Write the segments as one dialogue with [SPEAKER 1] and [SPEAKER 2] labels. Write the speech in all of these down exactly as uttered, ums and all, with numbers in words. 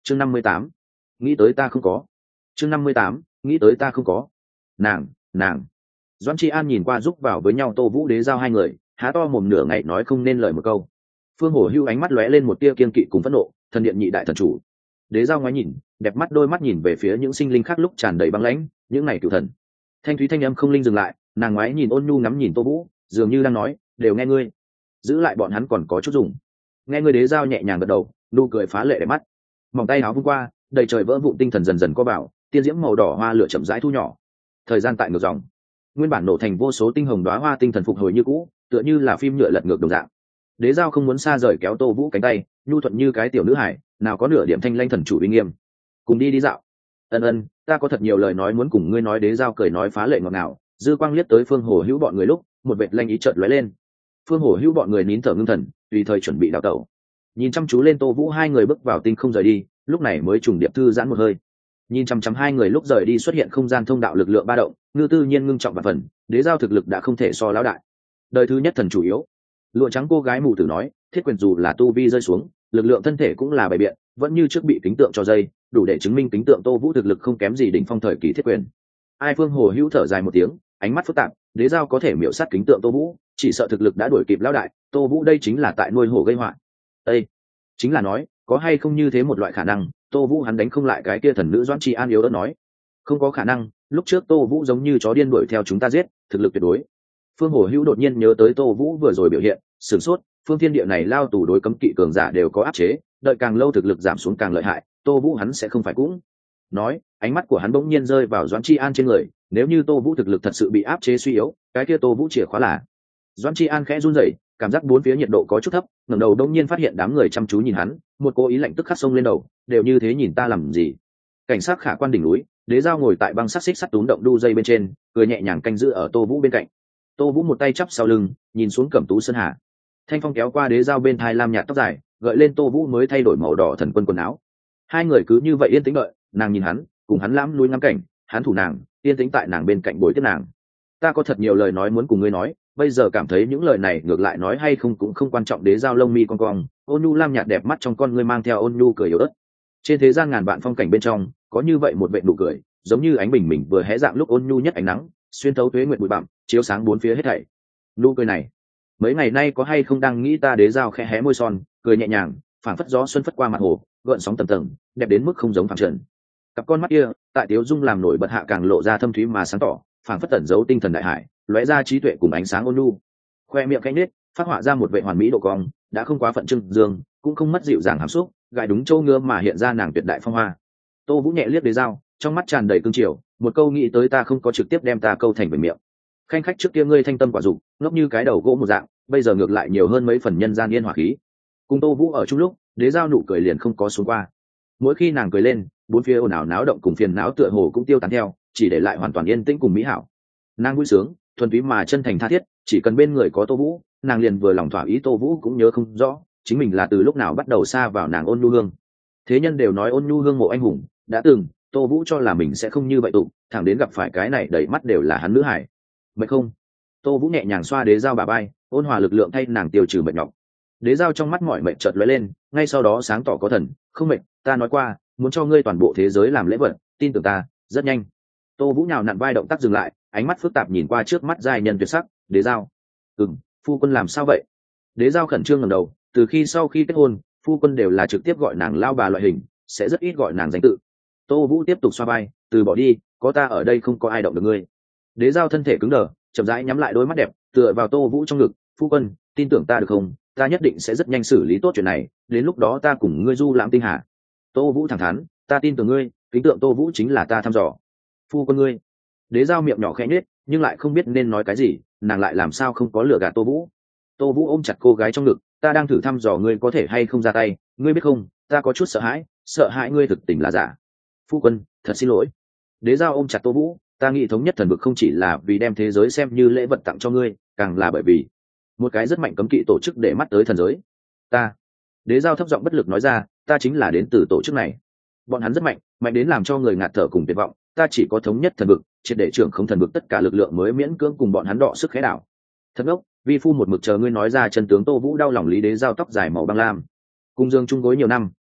[SPEAKER 1] chương năm mươi tám, nghĩ tới ta không có. chương năm mươi tám, nghĩ tới ta không có. Nàng, nàng. Doãn Tri An nhìn qua giúp vào với nhau Tô Vũ Đế Giao hai người, há to mồm nửa ngày nói không nên lời một câu. Phương Hổ Hưu ánh mắt lóe lên một tia kiên kỵ cùng phẫn nộ, thần điện nhị đại thần chủ. Đế Giao ngoái nhìn, đẹp mắt đôi mắt nhìn về phía những sinh linh khác lúc tràn đầy băng lãnh, những này cửu thần. Thanh thúy thanh âm không linh dừng lại, nàng ngoái nhìn ôn nhu ngắm nhìn Tô Vũ, dường như đang nói, đều nghe ngươi. Giữ lại bọn hắn còn có chút dùng. Nghe ngươi. Đế Giao nhẹ nhàng gật đầu, nụ cười phá lệ đẹp mắt. Mỏng tay áo vung qua, đầy trời vỡ vụn tinh thần dần dần co vào, tiên diễm màu đỏ hoa lửa chậm rãi thu nhỏ. Thời gian tại ngược dòng, nguyên bản nổ thành vô số tinh hồng đóa hoa tinh thần phục hồi như cũ, tựa như là phim nhựa lật ngược đồng dạng. Đế Giao không muốn xa rời kéo Tô Vũ cánh tay, nhu thuận như cái tiểu nữ hải, nào có nửa điểm thanh lanh thần chủ uy nghiêm. Cùng đi đi dạo. Ân ân, ta có thật nhiều lời nói muốn cùng ngươi nói. Đế Giao cười nói phá lệ ngọt ngào, dư quang liếc tới Phương Hổ Hữu bọn người lúc, một vệt lanh ý chợt lóe lên. Phương Hổ Hữu bọn người nín thở ngưng thần, tùy thời chuẩn bị đào tẩu. Nhìn chăm chú lên Tô Vũ hai người bước vào tinh không rời đi, lúc này mới trùng điệp thư giãn một hơi. Nhìn chăm chăm hai người lúc rời đi xuất hiện không gian thông đạo lực lượng ba động, Ngư Tư Nhiên ngưng trọng và phần, Đế Giao thực lực đã không thể so lão đại. Đời thứ nhất thần chủ yếu. Lụa trắng cô gái mù tử nói, thiết quyền dù là tu vi rơi xuống, lực lượng thân thể cũng là bày biện, vẫn như trước bị kính tượng cho dây, đủ để chứng minh kính tượng Tô Vũ thực lực không kém gì đỉnh phong thời kỳ thiết quyền. Ai Phương Hồ Hữu thở dài một tiếng, ánh mắt phức tạp, Đế Giao có thể miểu sát kính tượng Tô Vũ, chỉ sợ thực lực đã đuổi kịp lão đại, Tô Vũ đây chính là tại nuôi hổ gây họa. Ê, chính là nói, có hay không như thế một loại khả năng, Tô Vũ hắn đánh không lại cái kia thần nữ Doãn Tri An yếu ớt nói. Không có khả năng, lúc trước Tô Vũ giống như chó điên đuổi theo chúng ta giết, thực lực tuyệt đối. Phương Hổ Hữu đột nhiên nhớ tới Tô Vũ vừa rồi biểu hiện, sửng sốt, phương thiên địa này lao tù đối cấm kỵ cường giả đều có áp chế, đợi càng lâu thực lực giảm xuống càng lợi hại, Tô Vũ hắn sẽ không phải cũng. Nói, ánh mắt của hắn bỗng nhiên rơi vào Doãn Tri An trên người, nếu như Tô Vũ thực lực thật sự bị áp chế suy yếu, cái kia Tô Vũ chìa khóa là. Doãn Tri An khẽ run rẩy, cảm giác bốn phía nhiệt độ có chút thấp, ngẩng đầu đông nhiên phát hiện đám người chăm chú nhìn hắn, một cô ý lạnh tức khắc sông lên đầu, đều như thế nhìn ta làm gì? Cảnh sát khả quan đỉnh núi, Đế Giao ngồi tại băng sắt xích sắt túm động đu dây bên trên, cười nhẹ nhàng canh giữ ở Tô Vũ bên cạnh. Tô Vũ một tay chắp sau lưng, nhìn xuống Cẩm Tú Sơn Hà. Thanh phong kéo qua Đế Giao bên thai lam nhạt tóc dài, gợi lên Tô Vũ mới thay đổi màu đỏ thần quân quần áo. Hai người cứ như vậy yên tĩnh đợi, nàng nhìn hắn, cùng hắn lãm núi ngắm cảnh, hắn thủ nàng, yên tĩnh tại nàng bên cạnh bồi tiếp nàng. Ta có thật nhiều lời nói muốn cùng ngươi nói, bây giờ cảm thấy những lời này ngược lại nói hay không cũng không quan trọng. Đế Giao lông mi cong cong, ôn nhu lam nhạt đẹp mắt trong con ngươi mang theo ôn nhu cười yếu ớt. Trên thế gian ngàn vạn phong cảnh bên trong, có như vậy một vệ nụ cười, giống như ánh bình mình vừa hé dạng lúc ôn nhu nhất ánh nắng, xuyên thấu tuế nguyệt bụi bặm, chiếu sáng bốn phía hết thảy. Nụ cười này, mấy ngày nay có hay không đang nghĩ ta? Đế Giao khẽ hé môi son, cười nhẹ nhàng, phảng phất gió xuân phất qua mặt hồ, gợn sóng tầng tầng, đẹp đến mức không giống phẳng trần. Cặp con mắt kia, tại tiếu dung làm nổi bật hạ càng lộ ra thâm thúy mà sáng tỏ, phảng phất tẩn giấu tinh thần đại hải, lóe ra trí tuệ cùng ánh sáng ôn nhu. Khoe miệng cánh nết, phát họa ra một vệ hoàn mỹ độ cong, đã không quá phận trưng dương, cũng không mất dịu dàng hàm xúc, gài đúng châu ngứa mà hiện ra nàng tuyệt đại phong hoa. Tô Vũ nhẹ liếc Đế Giao, trong mắt tràn đầy cương triều, một câu nghĩ tới ta không có trực tiếp đem ta câu thành về miệng. Khanh khách trước kia ngươi thanh tâm quả dục, ngốc như cái đầu gỗ một dạng, bây giờ ngược lại nhiều hơn mấy phần nhân gian yên hỏa khí. Cùng Tô Vũ ở chung lúc, Đế Giao nụ cười liền không có xuống qua. Mỗi khi nàng cười lên, bốn phía ồn ào náo động cùng phiền não tựa hồ cũng tiêu tán theo, chỉ để lại hoàn toàn yên tĩnh cùng mỹ hảo. Nàng vui sướng, thuần túy mà chân thành tha thiết, chỉ cần bên người có Tô Vũ, nàng liền vừa lòng thỏa ý. Tô Vũ cũng nhớ không rõ chính mình là từ lúc nào bắt đầu xa vào nàng ôn nhu hương. Thế nhân đều nói ôn nhu hương mộ anh hùng, đã từng Tô Vũ cho là mình sẽ không như vậy tụ, thẳng đến gặp phải cái này đầy mắt đều là hắn nữ hải. Mệt không? Tô Vũ nhẹ nhàng xoa Đế Giao bà bay, ôn hòa lực lượng thay nàng tiêu trừ mệt nhọc. Đế Giao trong mắt mỏi mệt chợt lóe lên, ngay sau đó sáng tỏ có thần, không mệt, ta nói qua, muốn cho ngươi toàn bộ thế giới làm lễ vật, tin tưởng ta, rất nhanh. Tô Vũ nhào nặn vai động tác dừng lại, ánh mắt phức tạp nhìn qua trước mắt giai nhân tuyệt sắc. Đế Giao, ừm, phu quân làm sao vậy? Đế Giao khẩn trương ngẩng đầu, từ khi sau khi kết hôn, phu quân đều là trực tiếp gọi nàng lao bà loại hình, sẽ rất ít gọi nàng danh tự. Tô Vũ tiếp tục xoa vai, từ bỏ đi, có ta ở đây không có ai động được ngươi. Đế Giao thân thể cứng đờ, chậm rãi nhắm lại đôi mắt đẹp, tựa vào Tô Vũ trong ngực. Phu quân, tin tưởng ta được không? Ta nhất định sẽ rất nhanh xử lý tốt chuyện này, đến lúc đó ta cùng ngươi du lãm tinh hà. Tô Vũ thẳng thắn, ta tin tưởng ngươi, kính tượng Tô Vũ chính là ta thăm dò. Phu quân ngươi. Đế Giao miệng nhỏ khẽ nhếch, nhưng lại không biết nên nói cái gì, nàng lại làm sao không có lựa gạt Tô Vũ. Tô Vũ ôm chặt cô gái trong ngực, ta đang thử thăm dò ngươi có thể hay không ra tay, ngươi biết không, ta có chút sợ hãi, sợ hãi ngươi thực tình là giả. Phu quân, thật xin lỗi. Đế Giao ôm chặt Tô Vũ, ta nghĩ thống nhất thần vực không chỉ là vì đem thế giới xem như lễ vật tặng cho ngươi, càng là bởi vì một cái rất mạnh cấm kỵ tổ chức để mắt tới thần giới. Ta. Đế Giao thấp giọng bất lực nói ra, ta chính là đến từ tổ chức này. Bọn hắn rất mạnh, mạnh đến làm cho người ngạt thở cùng tuyệt vọng, ta chỉ có thống nhất thần vực, triệt để trưởng không thần vực tất cả lực lượng mới miễn cưỡng cùng bọn hắn đọ sức khẽ đảo. Thật ngốc, vi phu một mực chờ ngươi nói ra chân tướng. Tô Vũ đau lòng lý Đế Giao tóc dài màu băng lam, cùng dương chung gối nhiều năm,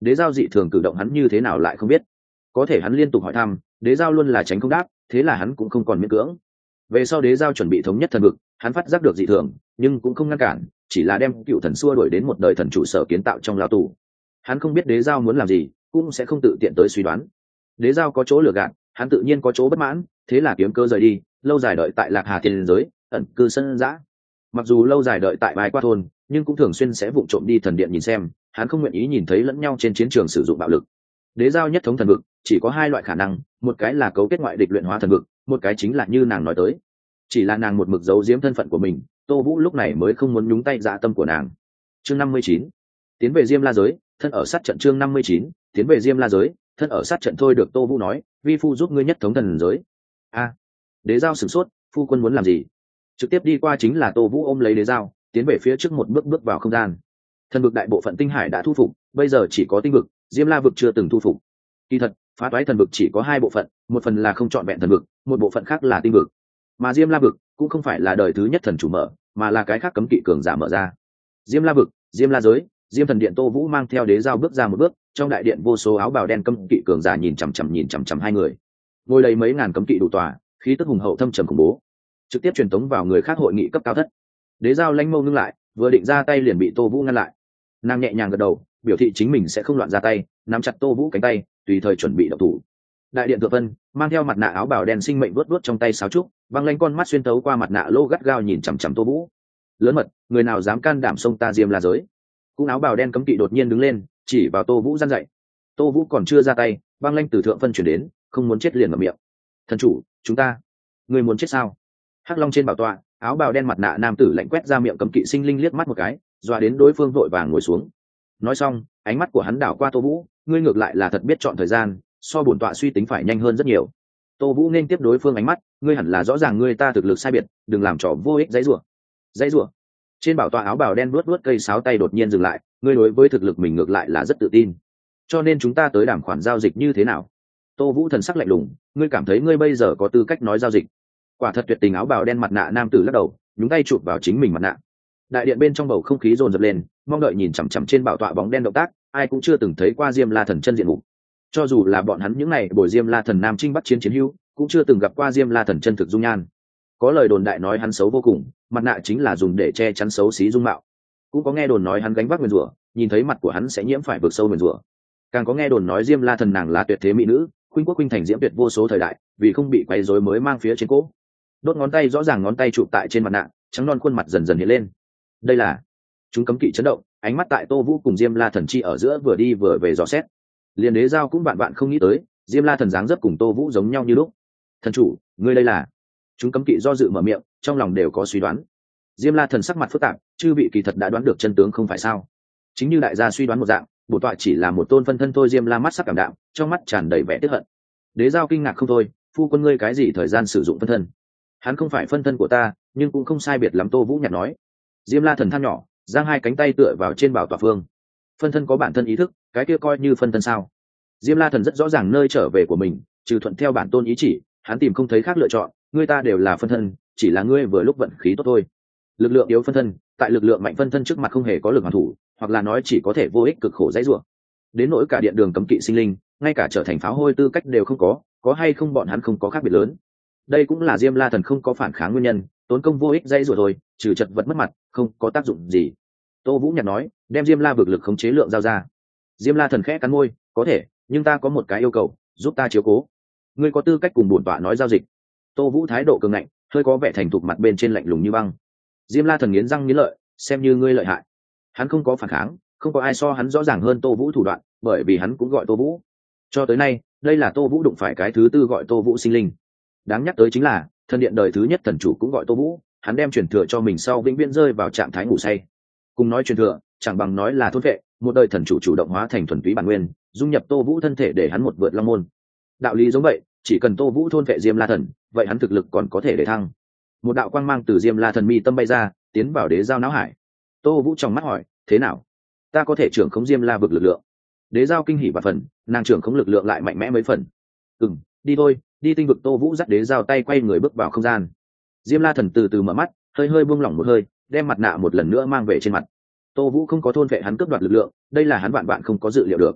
[SPEAKER 1] Đế giao dị thường cử động hắn như thế nào lại không biết, có thể hắn liên tục hỏi thăm, đế giao luôn là tránh không đáp, thế là hắn cũng không còn miễn cưỡng. Về sau đế giao chuẩn bị thống nhất thần vực, hắn phát giác được dị thường nhưng cũng không ngăn cản, chỉ là đem cựu thần xua đuổi đến một đời thần chủ sở kiến tạo trong lao tù. Hắn không biết đế giao muốn làm gì, cũng sẽ không tự tiện tới suy đoán. Đế giao có chỗ lừa gạt, hắn tự nhiên có chỗ bất mãn, thế là kiếm cơ rời đi, lâu dài đợi tại Lạc Hà Thiên giới, ẩn cư sân giã. Mặc dù lâu dài đợi tại Bái Qua thôn, nhưng cũng thường xuyên sẽ vụng trộm đi thần điện nhìn xem, hắn không nguyện ý nhìn thấy lẫn nhau trên chiến trường sử dụng bạo lực. Đế giao nhất thống thần vực chỉ có hai loại khả năng, một cái là cấu kết ngoại địch luyện hóa thần vực, một cái chính là như nàng nói tới, chỉ là nàng một mực giấu giếm thân phận của mình, Tô Vũ lúc này mới không muốn nhúng tay dạ tâm của nàng. Chương năm mươi chín, tiến về Diêm La giới, thân ở sát trận. Chương năm mươi chín, tiến về Diêm La giới, thân ở sát trận. Thôi được, Tô Vũ nói, vi phu giúp ngươi nhất thống thần giới. A, đế giao sửng sốt, phu quân muốn làm gì? Trực tiếp đi qua chính là Tô Vũ ôm lấy đế giao, tiến về phía trước một bước bước vào không gian. Thần vực đại bộ phận tinh hải đã thu phục, bây giờ chỉ có tinh vực, Diêm La vực chưa từng thu phục. Kỳ thật, phá toái thần vực chỉ có hai bộ phận, một phần là không trọn vẹn thần vực, một bộ phận khác là tinh vực. Mà Diêm La vực cũng không phải là đời thứ nhất thần chủ mở, mà là cái khác cấm kỵ cường giả mở ra. Diêm La vực, Diêm La giới, Diêm thần điện. Tô Vũ mang theo đế giao bước ra một bước, trong đại điện vô số áo bào đen cấm kỵ cường giả nhìn chằm chằm nhìn chằm chằm hai người. Ngồi đầy mấy ngàn cấm kỵ đủ tòa, khí tức hùng hậu thâm trầm khủng bố, trực tiếp truyền tống vào người khác hội nghị cấp cao thất. Đế giao lanh mâu ngưng lại, vừa định ra tay liền bị Tô Vũ ngăn lại. Nàng nhẹ nhàng gật đầu, biểu thị chính mình sẽ không loạn ra tay, nắm chặt Tô Vũ cánh tay, tùy thời chuẩn bị động thủ. Đại điện Thượng Vân mang theo mặt nạ áo bào đen sinh mệnh vuốt vuốt trong tay sáo trúc, băng lanh con mắt xuyên tấu qua mặt nạ lô gắt gao nhìn chằm chằm Tô Vũ. Lớn mật, người nào dám can đảm xông ta Diêm La giới? Cũng áo bào đen cấm kỵ đột nhiên đứng lên, chỉ vào Tô Vũ gian dạy. Tô Vũ còn chưa ra tay, băng lanh từ Thượng Vân chuyển đến, không muốn chết liền mở miệng. Thần chủ, chúng ta, người muốn chết sao? Hắc Long trên bảo tọa, áo bào đen mặt nạ nam tử lạnh quét ra miệng cấm kỵ sinh linh liếc mắt một cái, dọa đến đối phương vội vàng ngồi xuống. Nói xong, ánh mắt của hắn đảo qua Tô Vũ, ngươi ngược lại là thật biết chọn thời gian, so bổn tọa suy tính phải nhanh hơn rất nhiều. Tô Vũ nên tiếp đối phương ánh mắt, ngươi hẳn là rõ ràng ngươi ta thực lực sai biệt, đừng làm trò vô ích dãy rủa. Dãy rủa. Trên bảo tọa áo bào đen vuốt vuốt cây sáo tay đột nhiên dừng lại, ngươi đối với thực lực mình ngược lại là rất tự tin. Cho nên chúng ta tới đàm khoản giao dịch như thế nào? Tô Vũ thần sắc lạnh lùng, ngươi cảm thấy ngươi bây giờ có tư cách nói giao dịch? Quả thật tuyệt tình áo bào đen mặt nạ nam tử lắc đầu, nhúng tay chụp vào chính mình mặt nạ. Đại điện bên trong bầu không khí dồn dập lên, mong đợi nhìn chằm chằm trên bảo tọa bóng đen động tác, ai cũng chưa từng thấy qua Diêm La thần chân diện mục. Cho dù là bọn hắn những này bồi Diêm La thần nam chinh bắc chiến chiến hữu, cũng chưa từng gặp qua Diêm La thần chân thực dung nhan. Có lời đồn đại nói hắn xấu vô cùng, mặt nạ chính là dùng để che chắn xấu xí dung mạo. Cũng có nghe đồn nói hắn gánh vác nguyền rủa, nhìn thấy mặt của hắn sẽ nhiễm phải vực sâu nguyền rủa. Càng có nghe đồn nói Diêm La thần nàng là tuyệt thế mỹ nữ, khuynh quốc khuynh thành diễm tuyệt vô số thời đại, vì không bị quấy rối mới mang phía trên cỗ. Đốt ngón tay rõ ràng ngón tay chụp tại trên mặt nạ, trắng non khuôn mặt dần dần hiện lên. Đây là chúng cấm kỵ chấn động, ánh mắt tại Tô Vũ cùng Diêm La thần chi ở giữa vừa đi vừa về dò xét. Liên đế giao cũng bạn bạn không nghĩ tới, Diêm La thần dáng dấp cùng Tô Vũ giống nhau như lúc. Thần chủ, ngươi đây là? Chúng cấm kỵ do dự mở miệng, trong lòng đều có suy đoán. Diêm La thần sắc mặt phức tạp, chư vị kỳ thật đã đoán được chân tướng không phải sao? Chính như đại gia suy đoán một dạng, bổn tọa chỉ là một tôn phân thân thôi. Diêm La mắt sắc cảm đạm, trong mắt tràn đầy vẻ tiếc hận. Đế giao kinh ngạc không thôi, phu quân ngươi cái gì thời gian sử dụng phân thân? Hắn không phải phân thân của ta, nhưng cũng không sai biệt lắm. Tô Vũ nhạt nói. Diêm La thần than nhỏ, giang hai cánh tay tựa vào trên bảo tọa phương. Phân thân có bản thân ý thức, cái kia coi như phân thân sao? Diêm La thần rất rõ ràng nơi trở về của mình, trừ thuận theo bản tôn ý chỉ, hắn tìm không thấy khác lựa chọn. Ngươi ta đều là phân thân, chỉ là ngươi vừa lúc vận khí tốt thôi. Lực lượng yếu phân thân, tại lực lượng mạnh phân thân trước mặt không hề có lực hoàn thủ, hoặc là nói chỉ có thể vô ích cực khổ dãy rủa. Đến nỗi cả điện đường cấm kỵ sinh linh, ngay cả trở thành pháo hôi tư cách đều không có, có hay không bọn hắn không có khác biệt lớn. Đây cũng là Diêm La thần không có phản kháng nguyên nhân, tốn công vô ích dãy rủa rồi, trừ chật vật mất mặt, không có tác dụng gì. Tô Vũ nhạt nói, đem Diêm La vực lực khống chế lượng giao ra. Diêm La thần khẽ cắn môi, có thể, nhưng ta có một cái yêu cầu, giúp ta chiếu cố. Ngươi có tư cách cùng bổn tọa nói giao dịch. Tô Vũ thái độ cường ngạnh, hơi có vẻ thành thục, mặt bên trên lạnh lùng như băng. Diêm La thần nghiến răng nghiến lợi, xem như ngươi lợi hại. Hắn không có phản kháng, không có ai so hắn rõ ràng hơn Tô Vũ thủ đoạn, bởi vì hắn cũng gọi Tô Vũ. Cho tới nay, đây là Tô Vũ đụng phải cái thứ tư gọi Tô Vũ sinh linh. Đáng nhắc tới chính là, thần điện đời thứ nhất thần chủ cũng gọi Tô Vũ, hắn đem truyền thừa cho mình sau vĩnh viễn rơi vào trạng thái ngủ say. Cùng nói truyền thừa, chẳng bằng nói là thôn vệ, một đời thần chủ chủ động hóa thành thuần túy bản nguyên, dung nhập Tô Vũ thân thể để hắn một vượt long môn. Đạo lý giống vậy, chỉ cần Tô Vũ thôn vệ Diêm La thần, vậy hắn thực lực còn có thể để thăng. Một đạo quang mang từ Diêm La thần mi tâm bay ra, tiến vào đế giao não hải. Tô Vũ trong mắt hỏi, thế nào? Ta có thể trưởng khống Diêm La vực lực lượng. Đế giao kinh hỉ và phần, nàng trưởng khống lực lượng lại mạnh mẽ mấy phần. Ừm, đi thôi, đi tinh vực. Tô Vũ dắt đế giao tay quay người bước vào không gian. Diêm La thần từ từ mở mắt, hơi hơi buông lỏng một hơi, đem mặt nạ một lần nữa mang về trên mặt. Tô Vũ không có thôn vệ hắn cướp đoạt lực lượng, đây là hắn vạn vạn không có dự liệu được.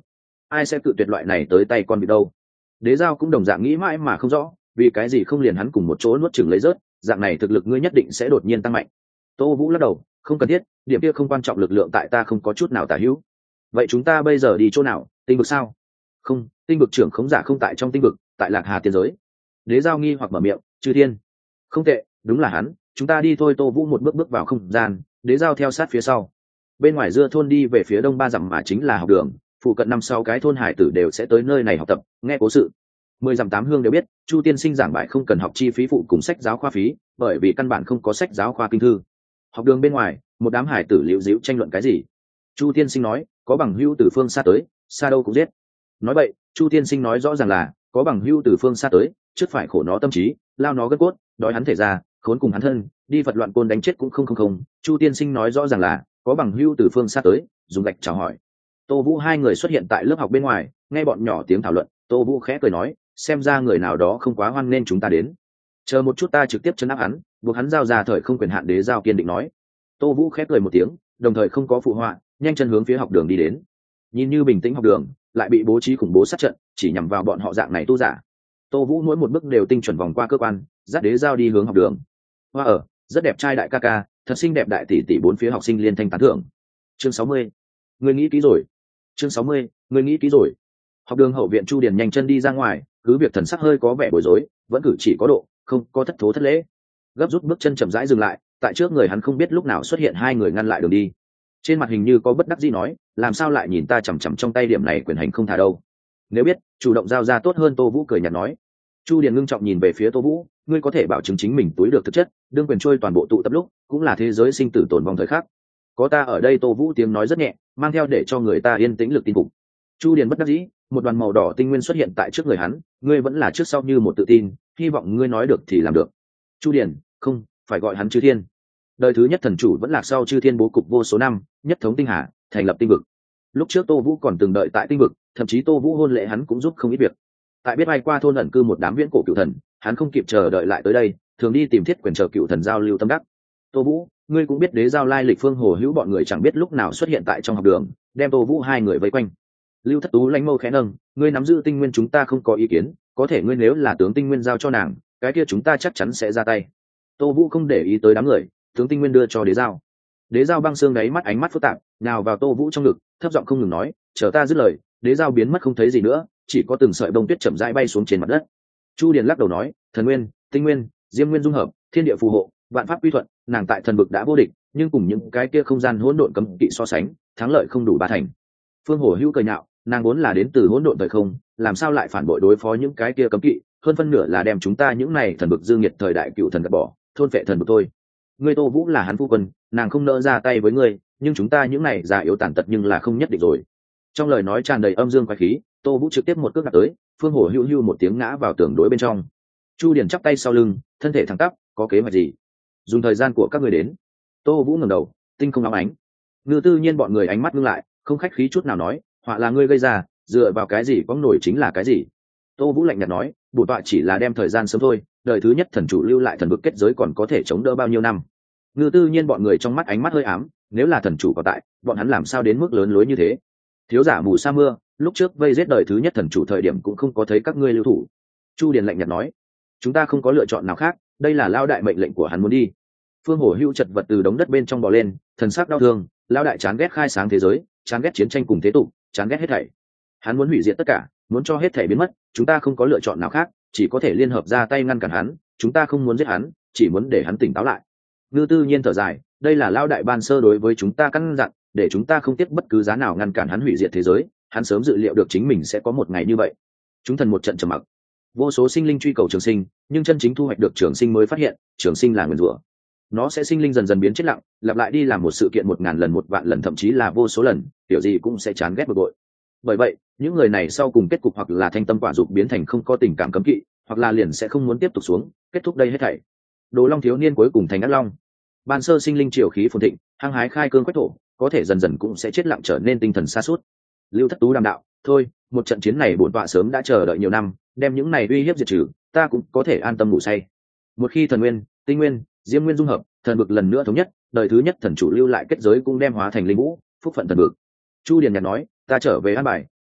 [SPEAKER 1] ai sẽ cự tuyệt loại này tới tay con bị đâu. Đế Giao cũng đồng dạng nghĩ mãi mà không rõ, vì cái gì không liền hắn cùng một chỗ nuốt chửng lấy rớt, dạng này thực lực ngươi nhất định sẽ đột nhiên tăng mạnh. Tô Vũ lắc đầu, không cần thiết, điểm kia không quan trọng, lực lượng tại ta không có chút nào tả hữu. Vậy chúng ta bây giờ đi chỗ nào, tinh vực sao? Không, tinh vực trưởng khống giả không tại trong tinh vực, tại Lạc Hà tiên giới. Đế Giao nghi hoặc mở miệng, Chư Thiên. Không tệ, đúng là hắn, chúng ta đi thôi. Tô Vũ một bước bước vào không gian, Đế Giao theo sát phía sau. Bên ngoài dưa thôn đi về phía đông ba dặm mà chính là học đường, phụ cận năm sáu cái thôn hải tử đều sẽ tới nơi này học tập, nghe cố sự. Mười dặm tám hương đều biết, Chu tiên sinh giảng bài không cần học chi phí phụ cùng sách giáo khoa phí, bởi vì căn bản không có sách giáo khoa kinh thư. Học đường bên ngoài, một đám hải tử liễu díu tranh luận cái gì. Chu tiên sinh nói, có bằng hữu từ phương xa tới, xa đâu cũng giết. Nói vậy, Chu tiên sinh nói rõ ràng là có bằng hữu từ phương xa tới, trước phải khổ nó tâm trí, lao nó gân cốt, đói hắn thể ra, khốn cùng hắn thân, đi Phật loạn côn đánh chết cũng không không không. Chu tiên sinh nói rõ ràng là có bằng hữu từ phương xa tới, dùng gạch chào hỏi. Tô Vũ hai người xuất hiện tại lớp học bên ngoài, nghe bọn nhỏ tiếng thảo luận, Tô Vũ khẽ cười nói, xem ra người nào đó không quá hoan nên chúng ta đến. Chờ một chút, ta trực tiếp chấn áp hắn, buộc hắn giao ra thời không quyền hạn. Đế Giao kiên định nói. Tô Vũ khẽ cười một tiếng, đồng thời không có phụ họa, nhanh chân hướng phía học đường đi đến. Nhìn như bình tĩnh học đường, lại bị bố trí khủng bố sát trận, chỉ nhằm vào bọn họ dạng này tu giả. Tô Vũ mỗi một bước đều tinh chuẩn vòng qua cơ quan, dắt Đế Giao đi hướng học đường. Hoa ở, rất đẹp trai đại ca ca, thật xinh đẹp đại tỷ tỷ. Bốn phía học sinh liên thanh tán thưởng. Chương sáu mươi, người nghĩ kỹ rồi. Chương sáu mươi, người nghĩ kỹ rồi. Học đường hậu viện, Chu Điền nhanh chân đi ra ngoài, cứ việc thần sắc hơi có vẻ bối rối, vẫn cử chỉ có độ, không có thất thố thất lễ. Gấp rút bước chân chậm rãi dừng lại, tại trước người hắn không biết lúc nào xuất hiện hai người ngăn lại đường đi. Trên mặt hình như có bất đắc dĩ nói, làm sao lại nhìn ta chằm chằm trong tay điểm này quyền hành không thả đâu. Nếu biết, chủ động giao ra tốt hơn. Tô Vũ cười nhạt nói. Chu Điền ngưng trọng nhìn về phía Tô Vũ, ngươi có thể bảo chứng chính mình túi được thực chất, đương quyền trôi toàn bộ tụ tập lúc, cũng là thế giới sinh tử tồn vong thời khắc. Có ta ở đây. Tô Vũ tiếng nói rất nhẹ, mang theo để cho người ta yên tĩnh lực tin phục. Chu Điền bất đắc dĩ, một đoàn màu đỏ tinh nguyên xuất hiện tại trước người hắn, ngươi vẫn là trước sau như một tự tin, hy vọng ngươi nói được thì làm được. Chu Điền, không, phải gọi hắn Chư Thiên. Đời thứ nhất thần chủ vẫn lạc sau, Chư Thiên bố cục vô số năm, nhất thống tinh hà, thành lập tinh vực. Lúc trước Tô Vũ còn từng đợi tại tinh vực, thậm chí Tô Vũ hôn lễ hắn cũng giúp không ít việc. Tại biết ai qua thôn ẩn cư một đám viễn cổ cựu thần, hắn không kịp chờ đợi lại tới đây, thường đi tìm Thiết Quyền chờ cựu thần giao lưu tâm đắc. Tô Vũ, ngươi cũng biết Đế Giao lai lịch. Phương Hồ Hữu bọn người chẳng biết lúc nào xuất hiện tại trong học đường, đem Tô Vũ hai người vây quanh. Lưu Thất Tú lãnh mâu khẽ nâng, ngươi nắm giữ tinh nguyên chúng ta không có ý kiến, có thể ngươi nếu là tướng tinh nguyên giao cho nàng, cái kia chúng ta chắc chắn sẽ ra tay. Tô Vũ không để ý tới đám người, tướng tinh nguyên đưa cho Đế Giao. Đế Giao băng xương đáy mắt ánh mắt phức tạp, nào vào Tô Vũ trong ngực, thấp giọng không ngừng nói, chờ ta dứt lời, Đế Giao biến mất không thấy gì nữa, chỉ có từng sợi bông tuyết chậm rãi bay xuống trên mặt đất. Chu Điền lắc đầu nói, thần nguyên, tinh nguyên, diêm nguyên dung hợp, thiên địa phù hộ, vạn pháp quy thuận, nàng tại thần vực đã vô địch, nhưng cùng những cái kia không gian hỗn độn cấm kỵ so sánh, thắng lợi không đủ ba thành. Phương Hổ Hữu cười nhạo, nàng vốn là đến từ hỗn độn thời không, làm sao lại phản bội đối phó những cái kia cấm kỵ, hơn phân nửa là đem chúng ta những này thần vực dương nhiệt thời đại cựu thần gạt bỏ, thôn phệ thần vực thôi. Ngươi Tô Vũ là hắn phu quân, nàng không nỡ ra tay với ngươi, nhưng chúng ta những này già yếu tàn tật nhưng là không nhất định rồi. Trong lời nói tràn đầy âm dương quái khí, Tô Vũ trực tiếp một cước đạp tới, Phương Hổ Hữu hưu một tiếng ngã vào tường đối bên trong. Chu Điền chắp tay sau lưng, thân thể thẳng tắp, có kế hoạch gì? Dùng thời gian của các ngươi đến. Tô Vũ ngẩng đầu, tinh không óng ánh. Ngư Tư Nhiên bọn người ánh mắt ngưng lại, không khách khí chút nào nói, họa là ngươi gây ra, dựa vào cái gì có nổi chính là cái gì. Tô Vũ lạnh nhạt nói, bổn tọa chỉ là đem thời gian sớm thôi, đời thứ nhất thần chủ lưu lại thần vực kết giới còn có thể chống đỡ bao nhiêu năm. Ngư Tư Nhiên bọn người trong mắt ánh mắt hơi ám, nếu là thần chủ có tại, bọn hắn làm sao đến mức lớn lối như thế. Thiếu giả mù sa mưa, lúc trước vây giết đời thứ nhất thần chủ thời điểm cũng không có thấy các ngươi lưu thủ. Chu Điền lạnh nhạt nói, chúng ta không có lựa chọn nào khác, đây là lao đại mệnh lệnh của hắn muốn đi. Phương Hổ Hưu chật vật từ đống đất bên trong bò lên, thần sắc đau thương, lao đại chán ghét khai sáng thế giới, chán ghét chiến tranh cùng thế tục, chán ghét hết thảy. Hắn muốn hủy diệt tất cả, muốn cho hết thảy biến mất, chúng ta không có lựa chọn nào khác, chỉ có thể liên hợp ra tay ngăn cản hắn, chúng ta không muốn giết hắn, chỉ muốn để hắn tỉnh táo lại. Ngư Tư Nhiên thở dài, đây là lao đại ban sơ đối với chúng ta căn dặn, để chúng ta không tiếc bất cứ giá nào ngăn cản hắn hủy diệt thế giới, hắn sớm dự liệu được chính mình sẽ có một ngày như vậy. Chúng thần một trận trầm mặc. Vô số sinh linh truy cầu trường sinh, nhưng chân chính thu hoạch được trường sinh mới phát hiện, trường sinh là nguyên rủa. Nó sẽ sinh linh dần dần biến chết lặng, lặp lại đi làm một sự kiện một ngàn lần, một vạn lần, thậm chí là vô số lần, kiểu gì cũng sẽ chán ghét bực bội. Bởi vậy, những người này sau cùng kết cục hoặc là thanh tâm quả dục biến thành không có tình cảm cấm kỵ, hoặc là liền sẽ không muốn tiếp tục xuống, kết thúc đây hết thảy. Đồ Long thiếu niên cuối cùng thành ác long. Ban sơ sinh linh triều khí phồn thịnh, hăng hái khai cương quách thổ, có thể dần dần cũng sẽ chết lặng, trở nên tinh thần sa sút. Lưu Thất Tú đàm đạo, thôi, một trận chiến này bổn tọa sớm đã chờ đợi nhiều năm, đem những này uy hiếp diệt trừ, ta cũng có thể an tâm ngủ say. Một khi thần nguyên, tinh nguyên, diêm nguyên dung hợp, thần vực lần nữa thống nhất, đời thứ nhất thần chủ lưu lại kết giới cũng đem hóa thành linh vũ, phúc phận thần vực. Chu Điền nhạt nói, ta trở về an bài,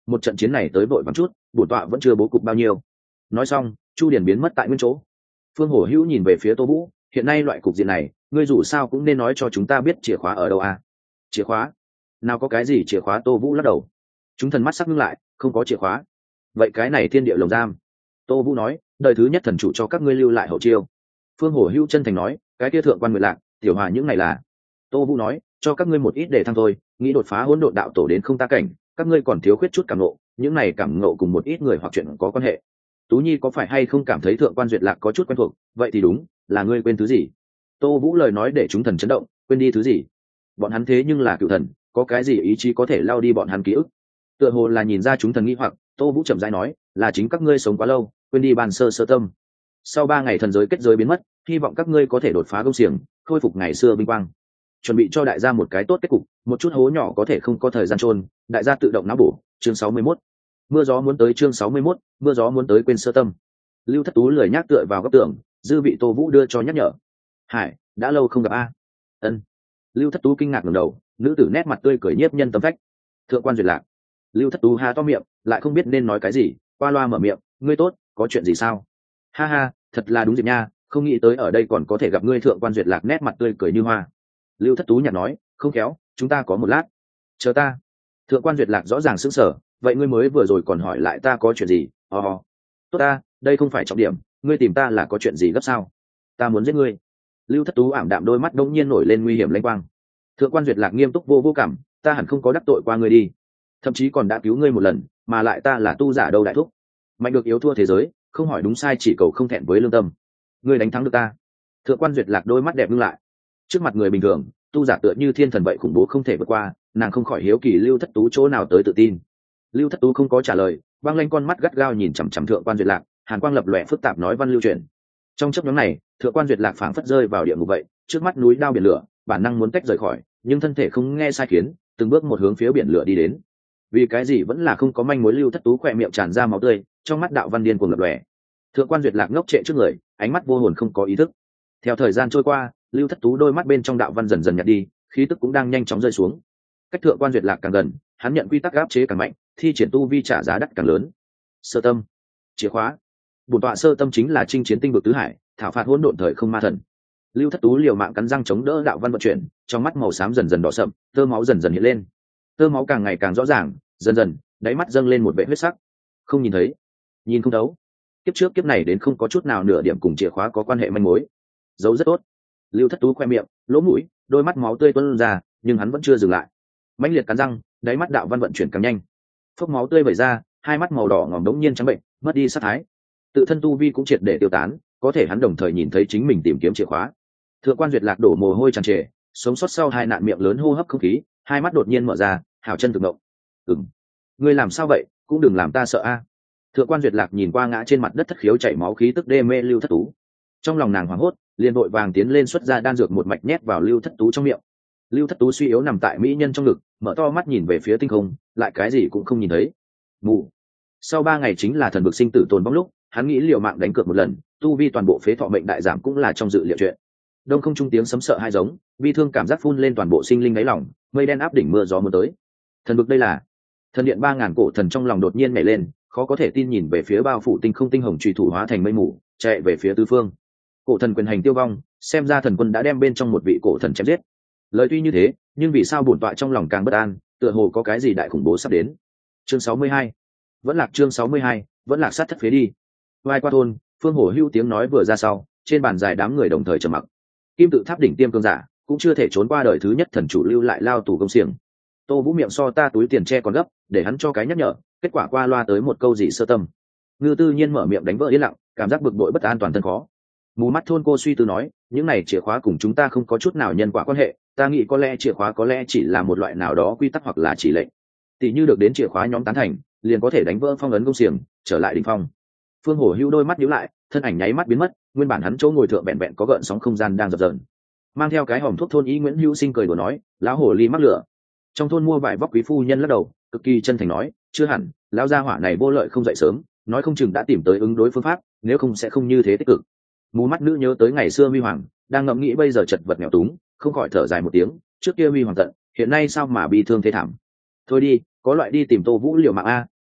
[SPEAKER 1] một trận chiến này tới vội vắng chút, bổn tọa vẫn chưa bố cục bao nhiêu. Nói xong, Chu Điển biến mất tại nguyên chỗ. Phương Hổ Hữu nhìn về phía Tô Vũ, hiện nay loại cục diện này, ngươi dù sao cũng nên nói cho chúng ta biết chìa khóa ở đâu à? Chìa khóa? Nào có cái gì chìa khóa? Tô Vũ lắc đầu. Chúng thần mắt sắc ngưng lại, không có chìa khóa. Vậy cái này thiên địa lồng giam. Tô Vũ nói, đời thứ nhất thần chủ cho các ngươi lưu lại hậu chiêu. Phương Hổ Hữu chân thành nói, cái kia thượng quan Nguyệt Lạc, tiểu hòa những này là. Tô Vũ nói, cho các ngươi một ít để thăng thôi, nghĩ đột phá hỗn độn đạo tổ đến không ta cảnh, các ngươi còn thiếu khuyết chút cảm ngộ, những này cảm ngộ cùng một ít người hoặc chuyện có quan hệ. Tú Nhi có phải hay không cảm thấy thượng quan Duyệt Lạc có chút quen thuộc, vậy thì đúng, là ngươi quên thứ gì? Tô Vũ lời nói để chúng thần chấn động, quên đi thứ gì? Bọn hắn thế nhưng là cựu thần, có cái gì ý chí có thể lao đi bọn hắn ký ức? Tựa hồ là nhìn ra chúng thần nghi hoặc, Tô Vũ chậm rãi nói, là chính các ngươi sống quá lâu, quên đi bàn sơ sơ tâm. Sau ba ngày thần giới kết giới biến mất, hy vọng các ngươi có thể đột phá công xiềng, khôi phục ngày xưa vinh quang. Chuẩn bị cho đại gia một cái tốt kết cục, một chút hố nhỏ có thể không có thời gian chôn, đại gia tự động não bổ. Chương sáu mươi mốt. Mưa gió muốn tới. Chương sáu mươi mốt. Mưa gió muốn tới. Quên sơ tâm. Lưu Thất Tú lười nhác tựa vào góc tường, dư vị Tô Vũ đưa cho nhắc nhở. Hải, đã lâu không gặp a. Ân. Lưu Thất Tú kinh ngạc ngẩng đầu, nữ tử nét mặt tươi cười nhiếp nhân tâm phách. Thượng quan Duyệt Lạc. Lưu Thất Tú há to miệng, lại không biết nên nói cái gì, qua loa mở miệng, ngươi tốt, có chuyện gì sao? Ha ha, thật là đúng dịp nha, không nghĩ tới ở đây còn có thể gặp ngươi. Thượng quan Duyệt Lạc nét mặt tươi cười như hoa. Lưu Thất Tú nhạt nói, không khéo, chúng ta có một lát. Chờ ta. Thượng quan Duyệt Lạc rõ ràng sững sờ, vậy ngươi mới vừa rồi còn hỏi lại ta có chuyện gì? Ồ, oh, tốt ta, đây không phải trọng điểm, ngươi tìm ta là có chuyện gì gấp sao? Ta muốn giết ngươi. Lưu Thất Tú ảm đạm đôi mắt đông nhiên nổi lên nguy hiểm lanh quang. Thượng quan Duyệt Lạc nghiêm túc vô vô cảm, ta hẳn không có đắc tội qua ngươi đi, thậm chí còn đã cứu ngươi một lần, mà lại ta là tu giả đâu đại thúc, mạnh được yếu thua thế giới, không hỏi đúng sai chỉ cầu không thẹn với lương tâm. Ngươi đánh thắng được ta. Thượng quan Duyệt Lạc đôi mắt đẹp ngưng lại. Trước mặt người bình thường, tu giả tựa như thiên thần vậy khủng bố không thể vượt qua, nàng không khỏi hiếu kỳ Lưu Thất Tú chỗ nào tới tự tin. Lưu Thất Tú không có trả lời, băng lanh con mắt gắt gao nhìn chằm chằm Thượng quan Duyệt Lạc, hàn quang lập lòe phức tạp nói văn lưu truyền. Trong chốc ngắn này, Thượng quan Duyệt Lạc phảng phất rơi vào địa ngục vậy, trước mắt núi đao biển lửa, bản năng muốn tách rời khỏi, nhưng thân thể không nghe sai khiến, từng bước một hướng phía biển lửa đi đến. Vì cái gì vẫn là không có manh mối. Lưu Thất Tú khỏe miệng tràn ra máu tươi, trong mắt đạo văn điên cuồng lập lòe. Thượng quan Duyệt Lạc ngốc trệ trước người, ánh mắt vô hồn không có ý thức. Theo thời gian trôi qua, Lưu Thất Tú đôi mắt bên trong đạo văn dần dần nhạt đi, khí tức cũng đang nhanh chóng rơi xuống. Cách Thượng quan Duyệt Lạc càng gần, hắn nhận quy tắc áp chế càng mạnh, thi triển tu vi trả giá đắt càng lớn. Sơ tâm, chìa khóa. Bổn tọa sơ tâm chính là chinh chiến tinh vực tứ hải, thảo phạt hỗn độn thời không ma thần. Lưu Thất Tú liều mạng cắn răng chống đỡ đạo văn vận chuyển, trong mắt màu xám dần dần đỏ sậm, tơ máu dần dần hiện lên. Tơ máu càng ngày càng rõ ràng, dần dần, đáy mắt dâng lên một vẻ huyết sắc. Không nhìn thấy, nhìn không thấu. Kiếp trước kiếp này đến không có chút nào nửa điểm cùng chìa khóa có quan hệ manh mối. Giấu rất tốt. Lưu Thất Tú khoe miệng, lỗ mũi, đôi mắt máu tươi tuôn ra, nhưng hắn vẫn chưa dừng lại. Mãnh liệt cắn răng, đáy mắt đạo văn vận chuyển càng nhanh. Phốc máu tươi vẩy ra, hai mắt màu đỏ ngòm đống nhiên trắng bệnh, mất đi sát thái. Tự thân tu vi cũng triệt để tiêu tán, có thể hắn đồng thời nhìn thấy chính mình tìm kiếm chìa khóa. Thượng quan Duyệt Lạc đổ mồ hôi tràn trề, sống sót sau hai nạn miệng lớn hô hấp không khí, hai mắt đột nhiên mở ra, hảo chân thực động. Ừm, ngươi làm sao vậy, cũng đừng làm ta sợ a. Thượng quan Duyệt Lạc nhìn qua ngã trên mặt đất thất khiếu chảy máu khí tức đê mê Lưu Thất Tú, trong lòng nàng hoảng hốt, liền vội vàng tiến lên xuất ra đan dược một mạch nhét vào Lưu Thất Tú trong miệng. Lưu Thất Tú suy yếu nằm tại mỹ nhân trong ngực, mở to mắt nhìn về phía tinh không, lại cái gì cũng không nhìn thấy. Mù. Sau ba ngày chính là thần vực sinh tử tồn vong lúc, hắn nghĩ liều mạng đánh cược một lần, tu vi toàn bộ phế thọ mệnh đại giảm cũng là trong dự liệu chuyện. Đông không trung tiếng sấm sợ hai giống, vi thương cảm giác phun lên toàn bộ sinh linh đáy lòng, mây đen áp đỉnh mưa gió muốn tới. Thần vực đây là? Thần điện ba ngàn cổ thần trong lòng đột nhiên nhảy lên, khó có thể tin nhìn về phía bao phủ tinh không tinh hồng truy thủ hóa thành mây mù, chạy về phía tứ phương. Cổ thần quyền hành tiêu vong, xem ra thần quân đã đem bên trong một vị cổ thần chém giết. Lời tuy như thế, nhưng vì sao bổn tọa trong lòng càng bất an, tựa hồ có cái gì đại khủng bố sắp đến. Chương sáu mươi hai. Vẫn lạc. Chương sáu mươi hai, vẫn lạc sát thất phế đi. Vai qua thôn, Phương Hổ Hưu tiếng nói vừa ra sau, trên bàn dài đám người đồng thời trầm mặc. Kim tự tháp đỉnh tiêm cương giả, cũng chưa thể trốn qua đời thứ nhất thần chủ lưu lại lao tù công xiềng. Tô Vũ miệng so ta túi tiền che còn gấp, để hắn cho cái nhắc nhở, kết quả qua loa tới một câu gì sơ tâm. Ngư Tư Nhiên mở miệng đánh vỡ yên lặng, cảm giác bực bội bất an toàn thân khó. Mù mắt thôn cô suy tư nói, những này chìa khóa cùng chúng ta không có chút nào nhân quả quan hệ, ta nghĩ có lẽ chìa khóa có lẽ chỉ là một loại nào đó quy tắc hoặc là chỉ lệnh. Tỷ như được đến chìa khóa nhóm tán thành, liền có thể đánh vỡ phong ấn công xiềng, trở lại đỉnh phong. Phương Hổ Hưu đôi mắt nhíu lại, thân ảnh nháy mắt biến mất, nguyên bản hắn chỗ ngồi thượng vẹn vẹn có gợn sóng không gian đang dập dờn. Mang theo cái hòm thuốc thôn ý Nguyễn Hữu Sinh cười đùa nói, lão hồ ly mắc lửa. Trong thôn mua vải vóc quý phu nhân lắc đầu, cực kỳ chân thành nói, chưa hẳn, lão gia hỏa này vô lợi không dậy sớm, nói không chừng đã tìm tới ứng đối phương pháp, nếu không sẽ không như thế tích cực. Mù mắt nữ nhớ tới ngày xưa Huy Hoàng, đang ngẫm nghĩ bây giờ chật vật nghèo túng, không khỏi thở dài một tiếng, trước kia Huy Hoàng tận, hiện nay sao mà bi thương thế thảm. Thôi đi, có loại đi tìm Tô Vũ liều mạng a,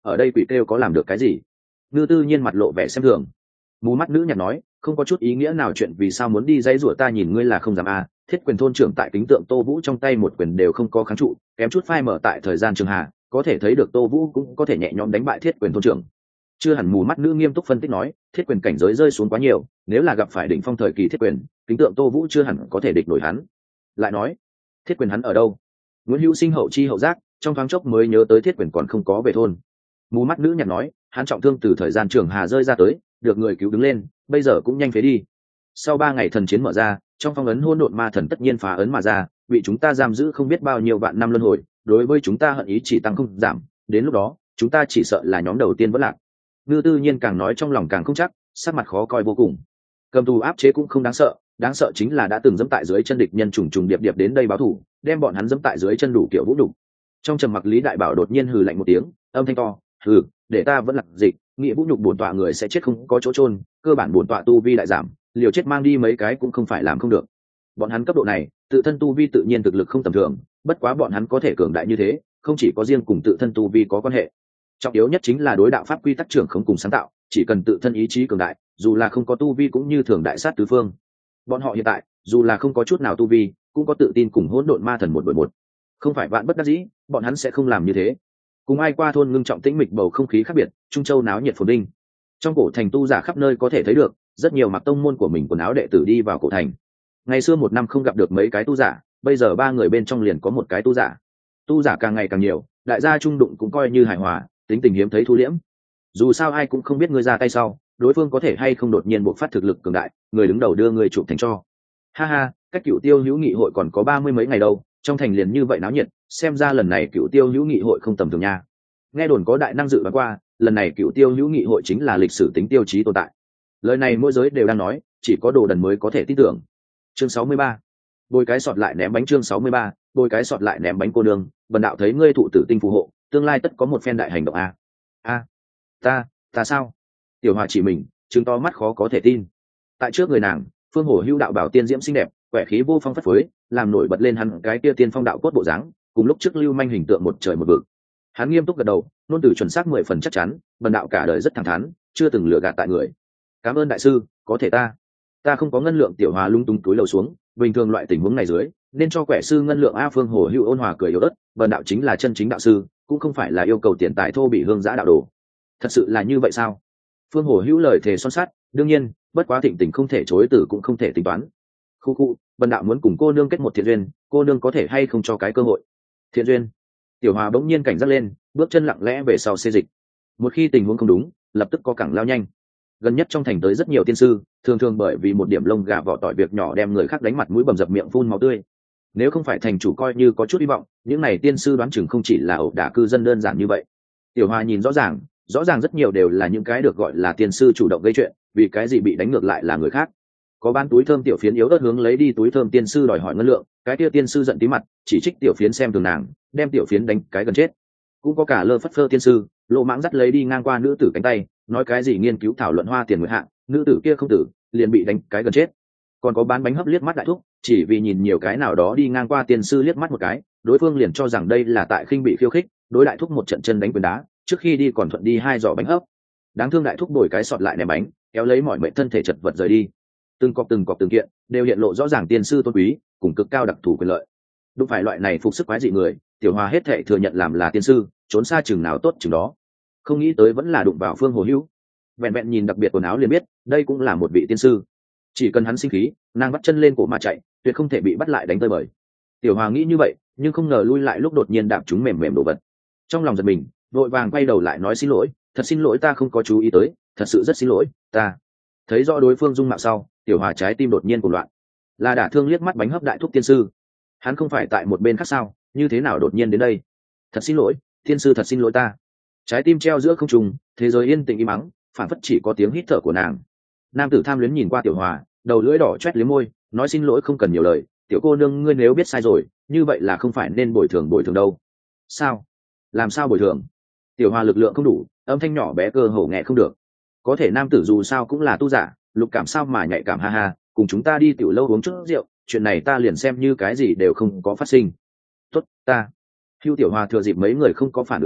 [SPEAKER 1] ở đây quỷ kêu có làm được cái gì? Ngư Tư Nhiên mặt lộ vẻ xem thường. Mù mắt nữ nhặt nói, không có chút ý nghĩa nào chuyện vì sao muốn đi dãy rủa ta nhìn ngươi là không dám à. Thiết quyền thôn trưởng tại kính tượng Tô Vũ trong tay một quyền đều không có kháng trụ, kém chút phai mở tại thời gian trường hà, có thể thấy được Tô Vũ cũng có thể nhẹ nhõm đánh bại thiết quyền thôn trưởng. Chưa hẳn. Mù mắt nữ nghiêm túc phân tích nói, thiết quyền cảnh giới rơi xuống quá nhiều, nếu là gặp phải đỉnh phong thời kỳ thiết quyền, kính tượng Tô Vũ chưa hẳn có thể địch nổi hắn. Lại nói, thiết quyền hắn ở đâu? Nguyễn Hữu Sinh hậu chi hậu giác, trong thoáng chốc mới nhớ tới thiết quyền còn không có về thôn. Mù mắt nữ nhặt nói, hắn trọng thương từ thời gian trường hà rơi ra tới, được người cứu đứng lên, bây giờ cũng nhanh phế đi. Sau ba ngày thần chiến mở ra, trong phong ấn hỗn độn ma thần tất nhiên phá ấn mà ra, bị chúng ta giam giữ không biết bao nhiêu vạn năm luân hồi, đối với chúng ta hận ý chỉ tăng không giảm, đến lúc đó chúng ta chỉ sợ là nhóm đầu tiên vẫn lạc. Ngư Tư Nhiên càng nói trong lòng càng không chắc, sắc mặt khó coi vô cùng. Cầm tù áp chế cũng không đáng sợ, đáng sợ chính là đã từng dẫm tại dưới chân địch nhân trùng trùng điệp điệp đến đây báo thù, đem bọn hắn dẫm tại dưới chân đủ kiểu vũ đủ. Trong trầm mặc Lý Đại Bảo đột nhiên hừ lạnh một tiếng, âm thanh to, hừ, để ta vẫn lạc dịch, nghĩa vũ nhục bổn tọa người sẽ chết không có chỗ chôn, cơ bản bổn tọa tu vi đại giảm, liều chết mang đi mấy cái cũng không phải làm không được. Bọn hắn cấp độ này, tự thân tu vi tự nhiên thực lực không tầm thường, bất quá bọn hắn có thể cường đại như thế, không chỉ có riêng cùng tự thân tu vi có quan hệ. Trọng yếu nhất chính là đối đạo pháp quy tắc trưởng không cùng sáng tạo, chỉ cần tự thân ý chí cường đại, dù là không có tu vi cũng như thường đại sát tứ phương. Bọn họ hiện tại, dù là không có chút nào tu vi, cũng có tự tin cùng hỗn độn ma thần một đội một. Không phải vạn bất đắc dĩ, bọn hắn sẽ không làm như thế. Cùng ai qua thôn ngưng trọng tĩnh mịch bầu không khí khác biệt, Trung Châu náo nhiệt phồn vinh. Trong cổ thành tu giả khắp nơi có thể thấy được, rất nhiều mặc tông môn của mình quần áo đệ tử đi vào cổ thành. Ngày xưa một năm không gặp được mấy cái tu giả, bây giờ ba người bên trong liền có một cái tu giả. Tu giả càng ngày càng nhiều, đại gia trung đụng cũng coi như hài hòa, tính tình hiếm thấy thu liễm. Dù sao ai cũng không biết ngươi ra tay sau, đối phương có thể hay không đột nhiên bộc phát thực lực cường đại, người đứng đầu đưa người chụp thành cho. Ha ha, cách Cửu Tiêu hữu nghị hội còn có ba mươi mấy ngày đâu, trong thành liền như vậy náo nhiệt, xem ra lần này Cửu Tiêu hữu nghị hội không tầm thường nha. Nghe đồn có đại năng dự đoán qua, lần này Cửu Tiêu hữu nghị hội chính là lịch sử tính tiêu chí tồn tại. Lời này mỗi giới đều đang nói, chỉ có đồ đần mới có thể tin tưởng. Chương sáu mươi ba, bôi cái sọt lại ném bánh. Chương sáu mươi ba, bôi cái sọt lại ném bánh. Cô đường, bần đạo thấy ngươi thụ tử tinh phù hộ, tương lai tất có một phen đại hành động a. A, ta, ta sao? Tiểu Hòa chỉ mình, chứng to mắt khó có thể tin. Tại trước người nàng, Phương Hổ Hưu đạo bảo tiên diễm xinh đẹp, quẻ khí vô phong phất phới, làm nổi bật lên hắn cái kia tiên phong đạo cốt bộ dáng, cùng lúc trước lưu manh hình tượng một trời một vực. Hắn nghiêm túc gật đầu, nôn từ chuẩn xác mười phần chắc chắn, bần đạo cả đời rất thẳng thắn, chưa từng lừa gạt tại người. Cảm ơn đại sư, có thể ta, ta không có ngân lượng. Tiểu Hòa lung tung túi lầu xuống, bình thường loại tình huống này dưới, nên cho quẻ sư ngân lượng a. Phương Hổ Hưu ôn hòa cười yếu ớt, bần đạo chính là chân chính đạo sư, cũng không phải là yêu cầu tiền tài thô bị hương giã đạo đồ. Thật sự là như vậy sao? Phương Hổ Hữu lời thề son sắt, đương nhiên, bất quá thịnh tình không thể chối từ cũng không thể tính toán. Khu khu, bần đạo muốn cùng cô nương kết một thiện duyên, cô nương có thể hay không cho cái cơ hội? Thiện duyên? Tiểu Hòa bỗng nhiên cảnh giác lên, bước chân lặng lẽ về sau xê dịch. Một khi tình huống không đúng, lập tức có cẳng lao nhanh. Gần nhất trong thành tới rất nhiều tiên sư, thường thường bởi vì một điểm lông gà vỏ tỏi việc nhỏ đem người khác đánh mặt mũi bầm dập miệng phun máu tươi. Nếu không phải thành chủ coi như có chút hy vọng, những này tiên sư đoán chừng không chỉ là ẩu đả cư dân đơn giản như vậy. Tiểu Hòa nhìn rõ ràng, rõ ràng rất nhiều đều là những cái được gọi là tiên sư chủ động gây chuyện, vì cái gì bị đánh ngược lại là người khác. Có bán túi thơm tiểu phiến yếu ớt hướng lấy đi túi thơm tiên sư đòi hỏi ngân lượng, cái kia tiên sư giận tí mặt, chỉ trích tiểu phiến xem thường nàng, đem tiểu phiến đánh cái gần chết. Cũng có cả lơ phất phơ tiên sư, lộ mãng dắt lấy đi ngang qua nữ tử cánh tay, nói cái gì nghiên cứu thảo luận hoa tiền nguyệt hạng, nữ tử kia không tử, liền bị đánh cái gần chết. Còn có bán bánh hấp liếc mắt đại thúc, chỉ vì nhìn nhiều cái nào đó đi ngang qua tiên sư liếc mắt một cái, đối phương liền cho rằng đây là tại khinh bị khiêu khích, đối đại thúc một trận chân đánh quyền đá, trước khi đi còn thuận đi hai giỏ bánh hấp. Đáng thương đại thúc đổi cái sọt lại ném bánh, kéo lấy mọi mệnh thân thể chật vật rời đi. Từng cọc từng cọc từng kiện đều hiện lộ rõ ràng tiên sư tôn quý cùng cực cao đặc thù quyền lợi. Đúng phải loại này phục sức quái dị người, Tiểu Hòa hết thệ thừa nhận làm là tiên sư, trốn xa chừng nào tốt chừng đó. Không nghĩ tới vẫn là đụng vào Phương Hồ Hữu. Vẹn vẹn nhìn đặc biệt quần áo liền biết, đây cũng là một vị tiên sư. Chỉ cần hắn sinh khí, nàng bắt chân lên cổ mà chạy, tuyệt không thể bị bắt lại đánh tơi bời. Tiểu Hòa nghĩ như vậy, nhưng không ngờ lui lại lúc đột nhiên đạp chúng mềm mềm đổ vật. Trong lòng giật mình, vội vàng quay đầu lại nói xin lỗi, thật xin lỗi ta không có chú ý tới, thật sự rất xin lỗi, ta. Thấy rõ đối phương dung mạo sau, Tiểu Hòa trái tim đột nhiên cuồng loạn. Là đả thương liếc mắt bánh hấp đại thúc tiên sư. Hắn không phải tại một bên khác sao, như thế nào đột nhiên đến đây? Thật xin lỗi, tiên sư thật xin lỗi ta. Trái tim treo giữa không trung, thế giới yên tĩnh im mắng, phản phất chỉ có tiếng hít thở của nàng. Nam tử tham luyến nhìn qua Tiểu Hòa, đầu lưỡi đỏ chét liếm môi, nói xin lỗi không cần nhiều lời, tiểu cô nương ngươi nếu biết sai rồi, như vậy là không phải nên bồi thường bồi thường đâu. Sao? Làm sao bồi thường? Tiểu Hòa lực lượng không đủ, âm thanh nhỏ bé cơ hồ nghe không được. Có thể nam tử dù sao cũng là tu giả, lục cảm sao mà nhạy cảm, ha ha, cùng chúng ta đi tiểu lâu uống chút rượu, chuyện này ta liền xem như cái gì đều không có phát sinh. Tốt, ta. Hưu Tiểu Hòa thừa dịp mấy người không có phản ứng kịp,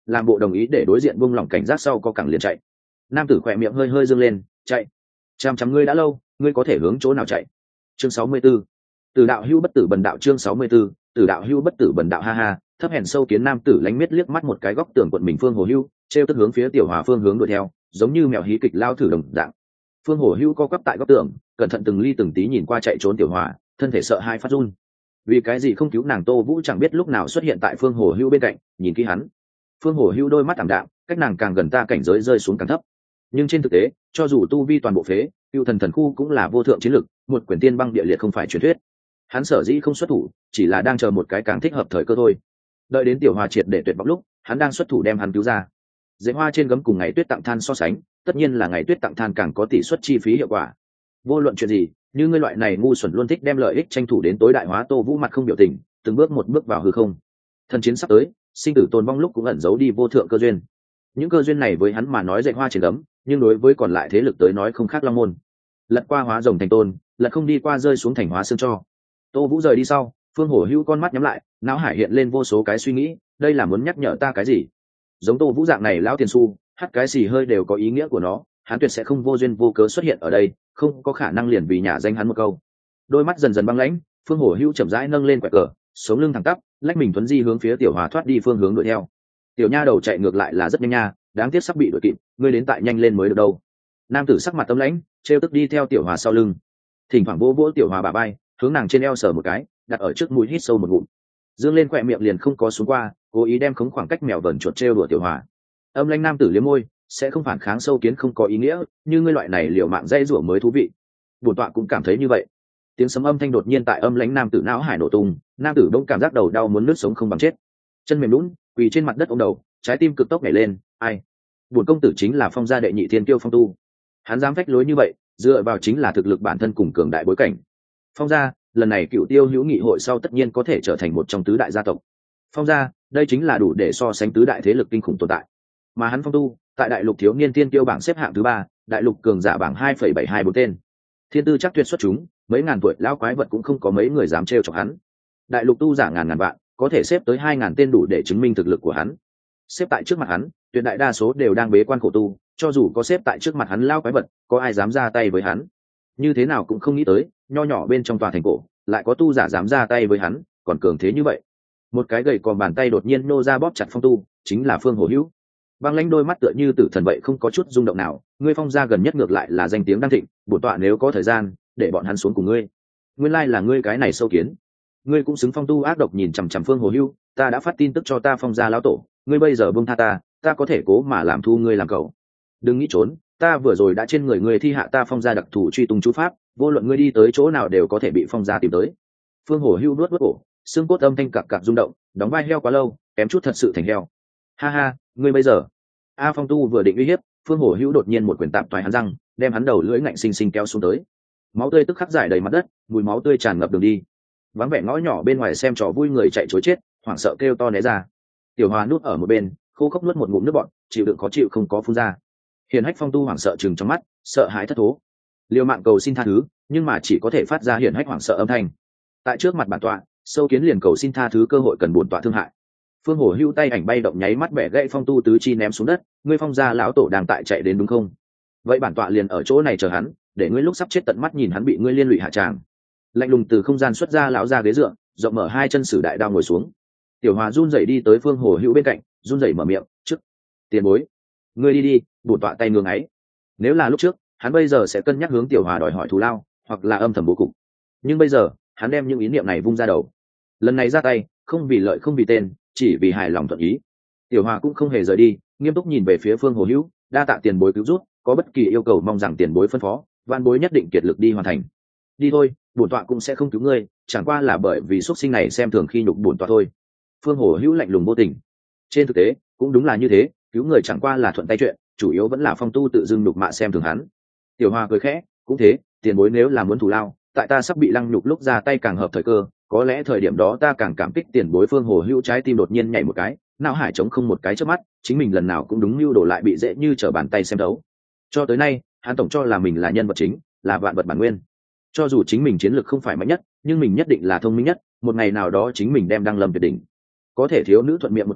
[SPEAKER 1] làm bộ đồng ý để đối diện buông lỏng cảnh giác sau có cẳng liền chạy. Nam tử khỏe miệng hơi hơi dương lên, chạy. Chăm chăm ngươi đã lâu, ngươi có thể hướng chỗ nào chạy? Chương sáu mươi 'Từ Tử đạo hưu bất tử bần đạo chương sáu mươi 'Từ Tử đạo hưu bất tử bần đạo ha ha. Thấp hèn sâu kiến nam tử lánh miết liếc mắt một cái góc tường quận mình Phương Hồ Hưu, treo tức hướng phía Tiểu Hòa phương hướng đuổi theo, giống như mèo hí kịch lao thử đồng dạng. Phương Hồ Hưu co quắp tại góc tường, cẩn thận từng ly từng tí nhìn qua chạy trốn Tiểu Hòa, thân thể sợ hai phát run. Vì cái gì không cứu nàng Tô Vũ chẳng biết lúc nào xuất hiện tại Phương Hồ Hưu bên cạnh, nhìn kỹ hắn. Phương Hồ Hưu đôi mắt ảm đạm, cách nàng càng gần ta cảnh giới rơi xuống càng thấp. Nhưng trên thực tế, cho dù tu vi toàn bộ phế, Cựu Thần Thần Khu cũng là vô thượng chiến lực, một quyển tiên băng địa liệt không phải truyền thuyết. Hắn sở dĩ không xuất thủ, chỉ là đang chờ một cái càng thích hợp thời cơ thôi. Đợi đến Tiểu Hòa triệt để tuyệt vọng lúc, hắn đang xuất thủ đem hắn cứu ra. Dễ hoa trên gấm cùng ngày tuyết tặng than so sánh, tất nhiên là ngày tuyết tặng than càng có tỷ suất chi phí hiệu quả. Vô luận chuyện gì, như ngươi loại này ngu xuẩn luôn thích đem lợi ích tranh thủ đến tối đại hóa, Tô Vũ mặt không biểu tình, từng bước một bước vào hư không. Thần chiến sắp tới, sinh tử tồn vong lúc cũng ẩn giấu đi vô thượng cơ duyên. Những cơ duyên này với hắn mà nói dạy hoa trên gấm, nhưng đối với còn lại thế lực tới nói không khác long môn. Lật qua hóa rồng thành tôn, lật không đi qua rơi xuống thành hóa xương cho. Tô Vũ rời đi sau, Phương Hổ Hưu con mắt nhắm lại, não hải hiện lên vô số cái suy nghĩ, đây là muốn nhắc nhở ta cái gì? Giống Tô Vũ dạng này lão tiền su, hắt cái xì hơi đều có ý nghĩa của nó, hắn tuyệt sẽ không vô duyên vô cớ xuất hiện ở đây, không có khả năng liền vì nhà danh hắn một câu. Đôi mắt dần dần băng lãnh, Phương Hổ Hưu chậm rãi nâng lên quẹt cờ, sống lưng thẳng tắp, lách mình tuấn di hướng phía Tiểu Hòa thoát đi phương hướng đuổi theo. Tiểu nha đầu chạy ngược lại là rất nhanh nha, đáng tiếc sắp bị đuổi kịp, ngươi đến tại nhanh lên mới được đâu. Nam tử sắc mặt tâm lãnh, trêu tức đi theo Tiểu Hòa sau lưng, thỉnh thoảng vỗ vỗ Tiểu Hòa bả vai, hướng nàng trên eo sờ một cái, đặt ở trước mũi hít sâu một ngụm, dương lên khỏe miệng liền không có xuống qua, cố ý đem khống khoảng cách mèo vờn chuột trêu đùa Tiểu Hòa. Âm lãnh nam tử liếm môi, sẽ không phản kháng sâu kiến không có ý nghĩa, như ngươi loại này liều mạng dây rủa mới thú vị. Bổn tọa cũng cảm thấy như vậy. Tiếng sấm âm thanh đột nhiên tại âm lãnh nam tử não hải nổ tung, nam tử bỗng cảm giác đầu đau muốn nứt sống không bằng chết, chân mềm lún quỳ trên mặt đất ôm đầu, trái tim cực tốc nhảy lên. Ai? Bổn công tử chính là Phong gia đệ nhị thiên kiêu Phong Tu. Hắn dám phách lối như vậy, dựa vào chính là thực lực bản thân cùng cường đại bối cảnh. Phong gia, lần này cựu tiêu hữu nghị hội sau tất nhiên có thể trở thành một trong tứ đại gia tộc. Phong gia, đây chính là đủ để so sánh tứ đại thế lực kinh khủng tồn tại. Mà hắn Phong Tu, tại đại lục thiếu niên tiên kiêu bảng xếp hạng thứ ba, đại lục cường giả bảng hai phẩy bảy hai bốn tên. Thiên tư chắc tuyệt xuất chúng, mấy ngàn tuổi lão quái vật cũng không có mấy người dám trêu chọc hắn. Đại lục tu giả ngàn ngàn vạn, có thể xếp tới hai ngàn tên đủ để chứng minh thực lực của hắn. Xếp tại trước mặt hắn, tuyệt đại đa số đều đang bế quan khổ tu, cho dù có xếp tại trước mặt hắn lão quái vật, có ai dám ra tay với hắn? Như thế nào cũng không nghĩ tới, nho nhỏ bên trong tòa thành cổ, lại có tu giả dám ra tay với hắn, còn cường thế như vậy. Một cái gầy còm bàn tay đột nhiên nô ra bóp chặt Phong Tu, chính là Phương Hổ Hữu. Băng lãnh đôi mắt tựa như tử thần vậy không có chút rung động nào, ngươi Phong gia gần nhất ngược lại là danh tiếng đang thịnh, bổn tọa nếu có thời gian, để bọn hắn xuống cùng ngươi. Nguyên lai là ngươi cái này sâu kiến, ngươi cũng xứng. Phong Tu ác độc nhìn chằm chằm Phương Hồ Hưu, ta đã phát tin tức cho ta Phong gia lão tổ, ngươi bây giờ buông tha ta, ta có thể cố mà làm thu ngươi làm cậu. Đừng nghĩ trốn, ta vừa rồi đã trên người ngươi thi hạ ta Phong gia đặc thù truy tung chú pháp, vô luận ngươi đi tới chỗ nào đều có thể bị Phong gia tìm tới. Phương Hồ Hưu nuốt nuốt cổ, xương cốt âm thanh cặc cặc rung động, đóng vai heo quá lâu, kém chút thật sự thành heo. Ha ha, ngươi bây giờ. A Phong Tu vừa định uy hiếp, Phương Hồ Hưu đột nhiên một quyền tạm toái hắn răng, đem hắn đầu lưỡi ngạnh xinh xinh kéo xuống tới. Máu tươi tức khắc rải đầy mặt đất, mùi máu tươi tràn ngập đường đi. Vắng vẻ ngõ nhỏ bên ngoài xem trò vui người chạy trối chết, hoảng sợ kêu to né ra. Tiểu Hòa núp ở một bên, khô khốc nuốt một ngụm nước bọt, chịu đựng khó chịu không có phun ra. Hiền Hách Phong Tu hoảng sợ trừng trong mắt, sợ hãi thất thố, liều mạng cầu xin tha thứ, nhưng mà chỉ có thể phát ra Hiền Hách hoảng sợ âm thanh. Tại trước mặt bản tọa, sâu kiến liền cầu xin tha thứ cơ hội cần bổn tọa thương hại. Phương Hổ Hưu tay ảnh bay động nháy mắt bẻ gãy Phong Tu tứ chi ném xuống đất, ngươi Phong gia lão tổ đang tại chạy đến đúng không? Vậy bản tọa liền ở chỗ này chờ hắn, để ngươi lúc sắp chết tận mắt nhìn hắn bị ngươi liên lụy hạ tràng. Lạnh lùng từ không gian xuất ra lão ra ghế dựa, rộng mở hai chân sử đại đao ngồi xuống. Tiểu Hòa run rẩy đi tới Phương Hổ Hưu bên cạnh, run rẩy mở miệng, "Trước, tiền bối, ngươi đi đi." Bổn tọa tay ngưỡng ấy. Nếu là lúc trước, hắn bây giờ sẽ cân nhắc hướng Tiểu Hòa đòi hỏi thù lao, hoặc là âm thầm bố cục. Nhưng bây giờ, hắn đem những ý niệm này vung ra đầu. Lần này ra tay, không vì lợi không vì tên, chỉ vì hài lòng thuận ý. Tiểu Hòa cũng không hề rời đi, nghiêm túc nhìn về phía Phương Hồ Hữu, đa tạ tiền bối cứu giúp, có bất kỳ yêu cầu mong rằng tiền bối phân phó, van bối nhất định kiệt lực đi hoàn thành. Đi thôi, bổn tọa cũng sẽ không cứu ngươi, chẳng qua là bởi vì xuất sinh này xem thường khi nhục bổn tọa thôi. Phương Hồ Hữu lạnh lùng vô tình. Trên thực tế, cũng đúng là như thế, cứu người chẳng qua là thuận tay chuyện, chủ yếu vẫn là Phong Tu tự dưng nhục mạ xem thường hắn. Tiểu Hòa cười khẽ, cũng thế, tiền bối nếu là muốn thù lao, tại ta sắp bị lăng nhục lúc ra tay càng hợp thời cơ, có lẽ thời điểm đó ta càng cảm kích tiền bối. Phương Hồ Hữu trái tim đột nhiên nhảy một cái, não hải trống không một cái trước mắt, chính mình lần nào cũng đúng mưu đồ lại bị dễ như trở bàn tay xem đấu. Cho tới nay, hắn tổng cho là mình là nhân vật chính, là vạn vật bản nguyên. Cho dù chính mình chiến lược không phải mạnh nhất, nhưng mình nhất định là thông minh nhất, một ngày nào đó chính mình đem đăng lâm tuyệt đỉnh. Có thể thiếu nữ thuận miệng một câu,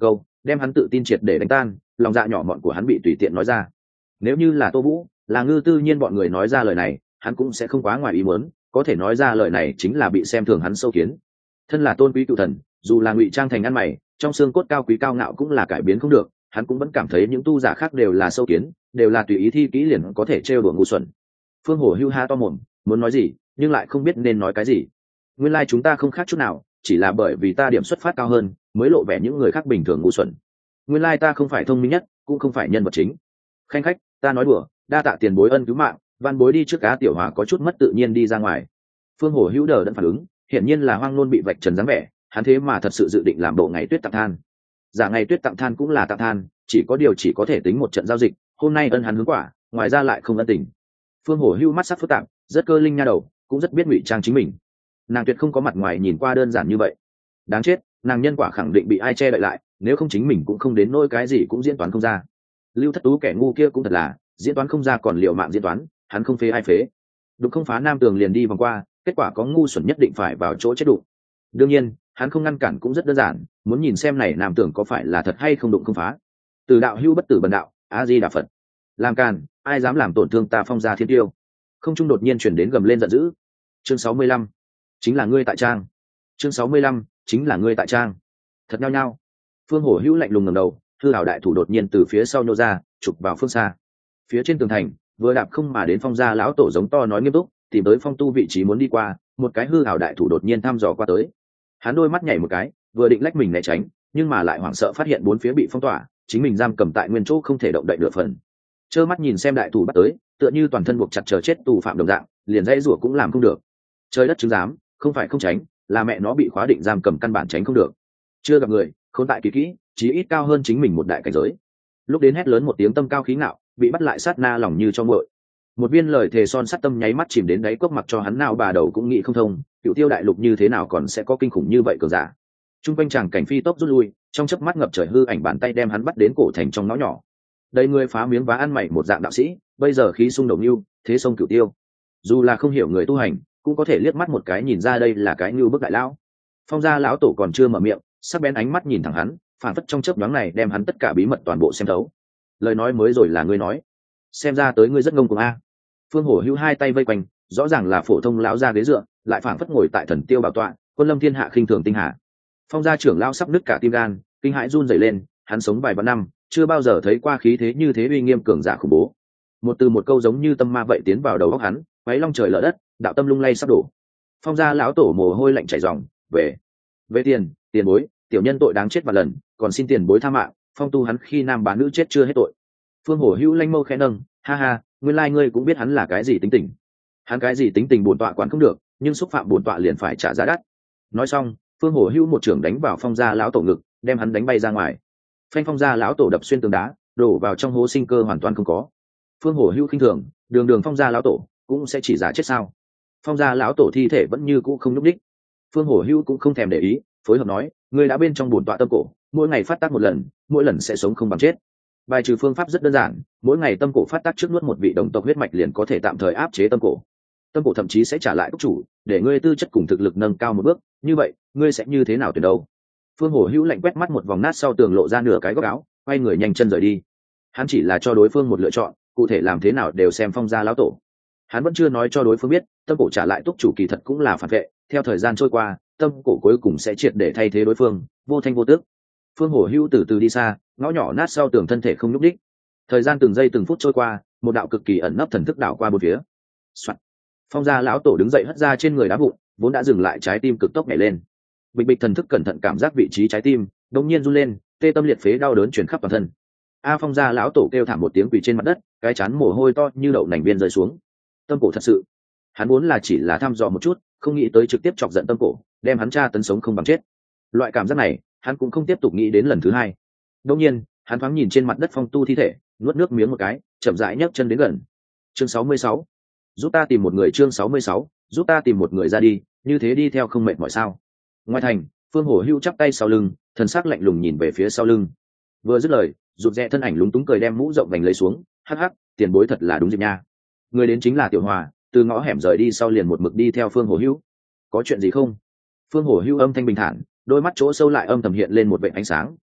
[SPEAKER 1] đem hắn tự tin triệt để đánh tan, lòng dạ nhỏ mọn của hắn bị tùy tiện nói ra. Nếu như là Tô Vũ, là Ngư Tư Nhiên bọn người nói ra lời này, hắn cũng sẽ không quá ngoài ý muốn, có thể nói ra lời này chính là bị xem thường hắn sâu kiến. Thân là tôn quý cựu thần, dù là ngụy trang thành ăn mày, trong xương cốt cao quý cao ngạo cũng là cải biến không được, hắn cũng vẫn cảm thấy những tu giả khác đều là sâu kiến, đều là tùy ý thi kỹ liền có thể trêu đùa ngu xuẩn. Phương Hổ hưu ha to mồm, muốn nói gì, nhưng lại không biết nên nói cái gì. Nguyên lai like chúng ta không khác chút nào, chỉ là bởi vì ta điểm xuất phát cao hơn, mới lộ vẻ những người khác bình thường ngu xuẩn. Nguyên lai like ta không phải thông minh nhất, cũng không phải nhân vật chính. Khanh khách, ta nói đùa, đa tạ tiền bối ân cứu mạng, van bối đi trước. Cá Tiểu Hòa có chút mất tự nhiên đi ra ngoài. Phương Hổ hữu đờ đẫn phản ứng, hiển nhiên là hoang nôn bị vạch trần dáng vẻ, hắn thế mà thật sự dự định làm bộ ngày tuyết tặng than. Giả ngày tuyết tặng than cũng là tặng than, chỉ có điều chỉ có thể tính một trận giao dịch, hôm nay ân hắn hướng quả, ngoài ra lại không ân tình. Phương Hổ hữu mắt sắc phức tạp, rất cơ linh nha đầu, cũng rất biết ngụy trang chính mình. Nàng tuyệt không có mặt ngoài nhìn qua đơn giản như vậy. Đáng chết, nàng nhân quả khẳng định bị ai che đậy lại, nếu không chính mình cũng không đến nỗi cái gì cũng diễn toán không ra. Lưu Thất Tú kẻ ngu kia cũng thật là, diễn toán không ra còn liệu mạng diễn toán, hắn không phế ai phế. Đụng không phá nam tường liền đi vòng qua, kết quả có ngu xuẩn nhất định phải vào chỗ chết đụng. Đương nhiên, hắn không ngăn cản cũng rất đơn giản, muốn nhìn xem này nam tường có phải là thật hay không đụng không phá. Từ đạo hưu bất tử bần đạo, a di đà Phật. Làm càn, ai dám làm tổn thương ta Phong Gia Thiên Tiêu. Không trung đột nhiên chuyển đến gầm lên giận dữ. Chương sáu mươi lăm, chính là ngươi tại trang. Chương sáu mươi lăm, chính là ngươi tại trang. Thật nhao nhao. Phương Hổ hữu lạnh lùng ngẩng đầu, hư hảo đại thủ đột nhiên từ phía sau nhô ra, chụp vào phương xa. Phía trên tường thành, vừa đạp không mà đến Phong Gia lão tổ giống to nói nghiêm túc, tìm tới Phong Tu vị trí muốn đi qua, một cái hư hảo đại thủ đột nhiên thăm dò qua tới. Hắn đôi mắt nhảy một cái, vừa định lách mình né tránh, nhưng mà lại hoảng sợ phát hiện bốn phía bị phong tỏa, chính mình giam cầm tại nguyên chỗ không thể động đậy nửa phần. Trơ mắt nhìn xem đại thủ bắt tới, tựa như toàn thân buộc chặt chờ chết tù phạm đồng dạng, liền dãy rủa cũng làm không được. Trời đất chứng giám, không phải không tránh, là mẹ nó bị khóa định giam cầm căn bản tránh không được. Chưa gặp người, khốn tại kỳ kỹ, chí ít cao hơn chính mình một đại cảnh giới. Lúc đến hét lớn một tiếng tâm cao khí ngạo, bị bắt lại sát na lòng như cho nguội. Một viên lời thề son sắt tâm nháy mắt chìm đến đáy cốc, mặc cho hắn nào bà đầu cũng nghĩ không thông, Cựu Tiêu đại lục như thế nào còn sẽ có kinh khủng như vậy cờ giả. Trung quanh chàng cảnh phi tốc rút lui, trong chớp mắt ngập trời hư ảnh bàn tay đem hắn bắt đến cổ thành trong ngõ nhỏ. Đây người phá miếng vá ăn mày một dạng đạo sĩ, bây giờ khí sung đồng lưu, thế sông Cựu Tiêu. Dù là không hiểu người tu hành, cũng có thể liếc mắt một cái nhìn ra đây là cái như bức đại lão. Phong Gia lão tổ còn chưa mở miệng, sắc bén ánh mắt nhìn thẳng hắn, phản phất trong chớp nhoáng này đem hắn tất cả bí mật toàn bộ xem thấu. Lời nói mới rồi là ngươi nói, xem ra tới ngươi rất ngông cuồng a. Phương Hổ hữu hai tay vây quanh, rõ ràng là phổ thông lão gia ghế dựa, lại phảng phất ngồi tại thần tiêu bảo tọa, quân lâm thiên hạ khinh thường tinh hà. Phong gia trưởng lão sắp nứt cả tim gan, kinh hãi run rẩy lên, hắn sống vài vạn năm, chưa bao giờ thấy qua khí thế như thế uy nghiêm cường giả khủng bố. Một từ một câu giống như tâm ma vậy tiến vào đầu óc hắn, quấy long trời lở đất, đạo tâm lung lay sắp đổ. Phong gia lão tổ mồ hôi lạnh chảy ròng, về, về tiền, tiền bối, tiểu nhân tội đáng chết và lần, còn xin tiền bối tha mạng. Phong Tu hắn khi nam bán nữ chết chưa hết tội. Phương Hổ hữu lanh mâu khẽ nâng, ha ha, nguyên lai ngươi cũng biết hắn là cái gì tính tình. Hắn cái gì tính tình bổn tọa quản không được, nhưng xúc phạm bổn tọa liền phải trả giá đắt. Nói xong, Phương Hổ hữu một trưởng đánh vào Phong gia lão tổ ngực, đem hắn đánh bay ra ngoài. Phanh, Phong gia lão tổ đập xuyên tường đá, đổ vào trong hố sinh cơ hoàn toàn không có. Phương Hổ hữu khinh thường, đường đường Phong gia lão tổ cũng sẽ chỉ giả chết sao? Phong gia lão tổ thi thể vẫn như cũ không nhúc đích. Phương Hổ hữu cũng không thèm để ý, phối hợp nói, ngươi đã bên trong bổn tọa tâm cổ, mỗi ngày phát tác một lần, mỗi lần sẽ sống không bằng chết. Bài trừ phương pháp rất đơn giản, mỗi ngày tâm cổ phát tác trước nuốt một vị đồng tộc huyết mạch liền có thể tạm thời áp chế tâm cổ. Tâm cổ thậm chí sẽ trả lại túc chủ, để ngươi tư chất cùng thực lực nâng cao một bước, như vậy, ngươi sẽ như thế nào tuyển đâu? Phương Hổ hữu lạnh quét mắt một vòng nát sau tường lộ ra nửa cái góc áo, quay người nhanh chân rời đi. Hắn chỉ là cho đối phương một lựa chọn, cụ thể làm thế nào đều xem Phong gia lão tổ. Hắn vẫn chưa nói cho đối phương biết, tâm cổ trả lại túc chủ kỳ thật cũng là phản vệ, theo thời gian trôi qua, tâm cổ cuối cùng sẽ triệt để thay thế đối phương, vô thanh vô tước. Phương Hổ hữu từ từ đi xa, ngõ nhỏ nát sau tường thân thể không nhúc đích. Thời gian từng giây từng phút trôi qua, một đạo cực kỳ ẩn nấp thần thức đảo qua bốn phía. Soạn. Phong gia lão tổ đứng dậy hất ra trên người đá vụn, vốn đã dừng lại trái tim cực tốc nhảy lên. Bịch bịch thần thức cẩn thận cảm giác vị trí trái tim, đột nhiên run lên, tê tâm liệt phế đau đớn truyền khắp toàn thân. A Phong gia lão tổ kêu thảm một tiếng quỳ trên mặt đất, cái chán mồ hôi to như đậu nành viên rơi xuống. Tâm cổ thật sự, hắn vốn là chỉ là thăm dò một chút, không nghĩ tới trực tiếp chọc giận tâm cổ, đem hắn tra tấn sống không bằng chết. Loại cảm giác này, hắn cũng không tiếp tục nghĩ đến lần thứ hai. Đột nhiên, hắn thoáng nhìn trên mặt đất Phong Tu thi thể, nuốt nước miếng một cái, chậm rãi nhấc chân đến gần. Chương sáu mươi sáu, giúp ta tìm một người. Chương sáu mươi sáu, giúp ta tìm một người ra đi, như thế đi theo không mệt mỏi sao? Ngoài thành, Phương Hổ hưu chắp tay sau lưng, thần sắc lạnh lùng nhìn về phía sau lưng. Vừa dứt lời, rụt rè thân ảnh lúng túng cười đem mũ rộng vành lấy xuống, hắc hắc, tiền bối thật là đúng dịp nha. Người đến chính là Tiểu Hòa, từ ngõ hẻm rời đi sau liền một mực đi theo Phương Hổ hưu. Có chuyện gì không? Phương Hổ hưu âm thanh bình thản, đôi mắt chỗ sâu lại âm thầm hiện lên một vệt ánh sáng,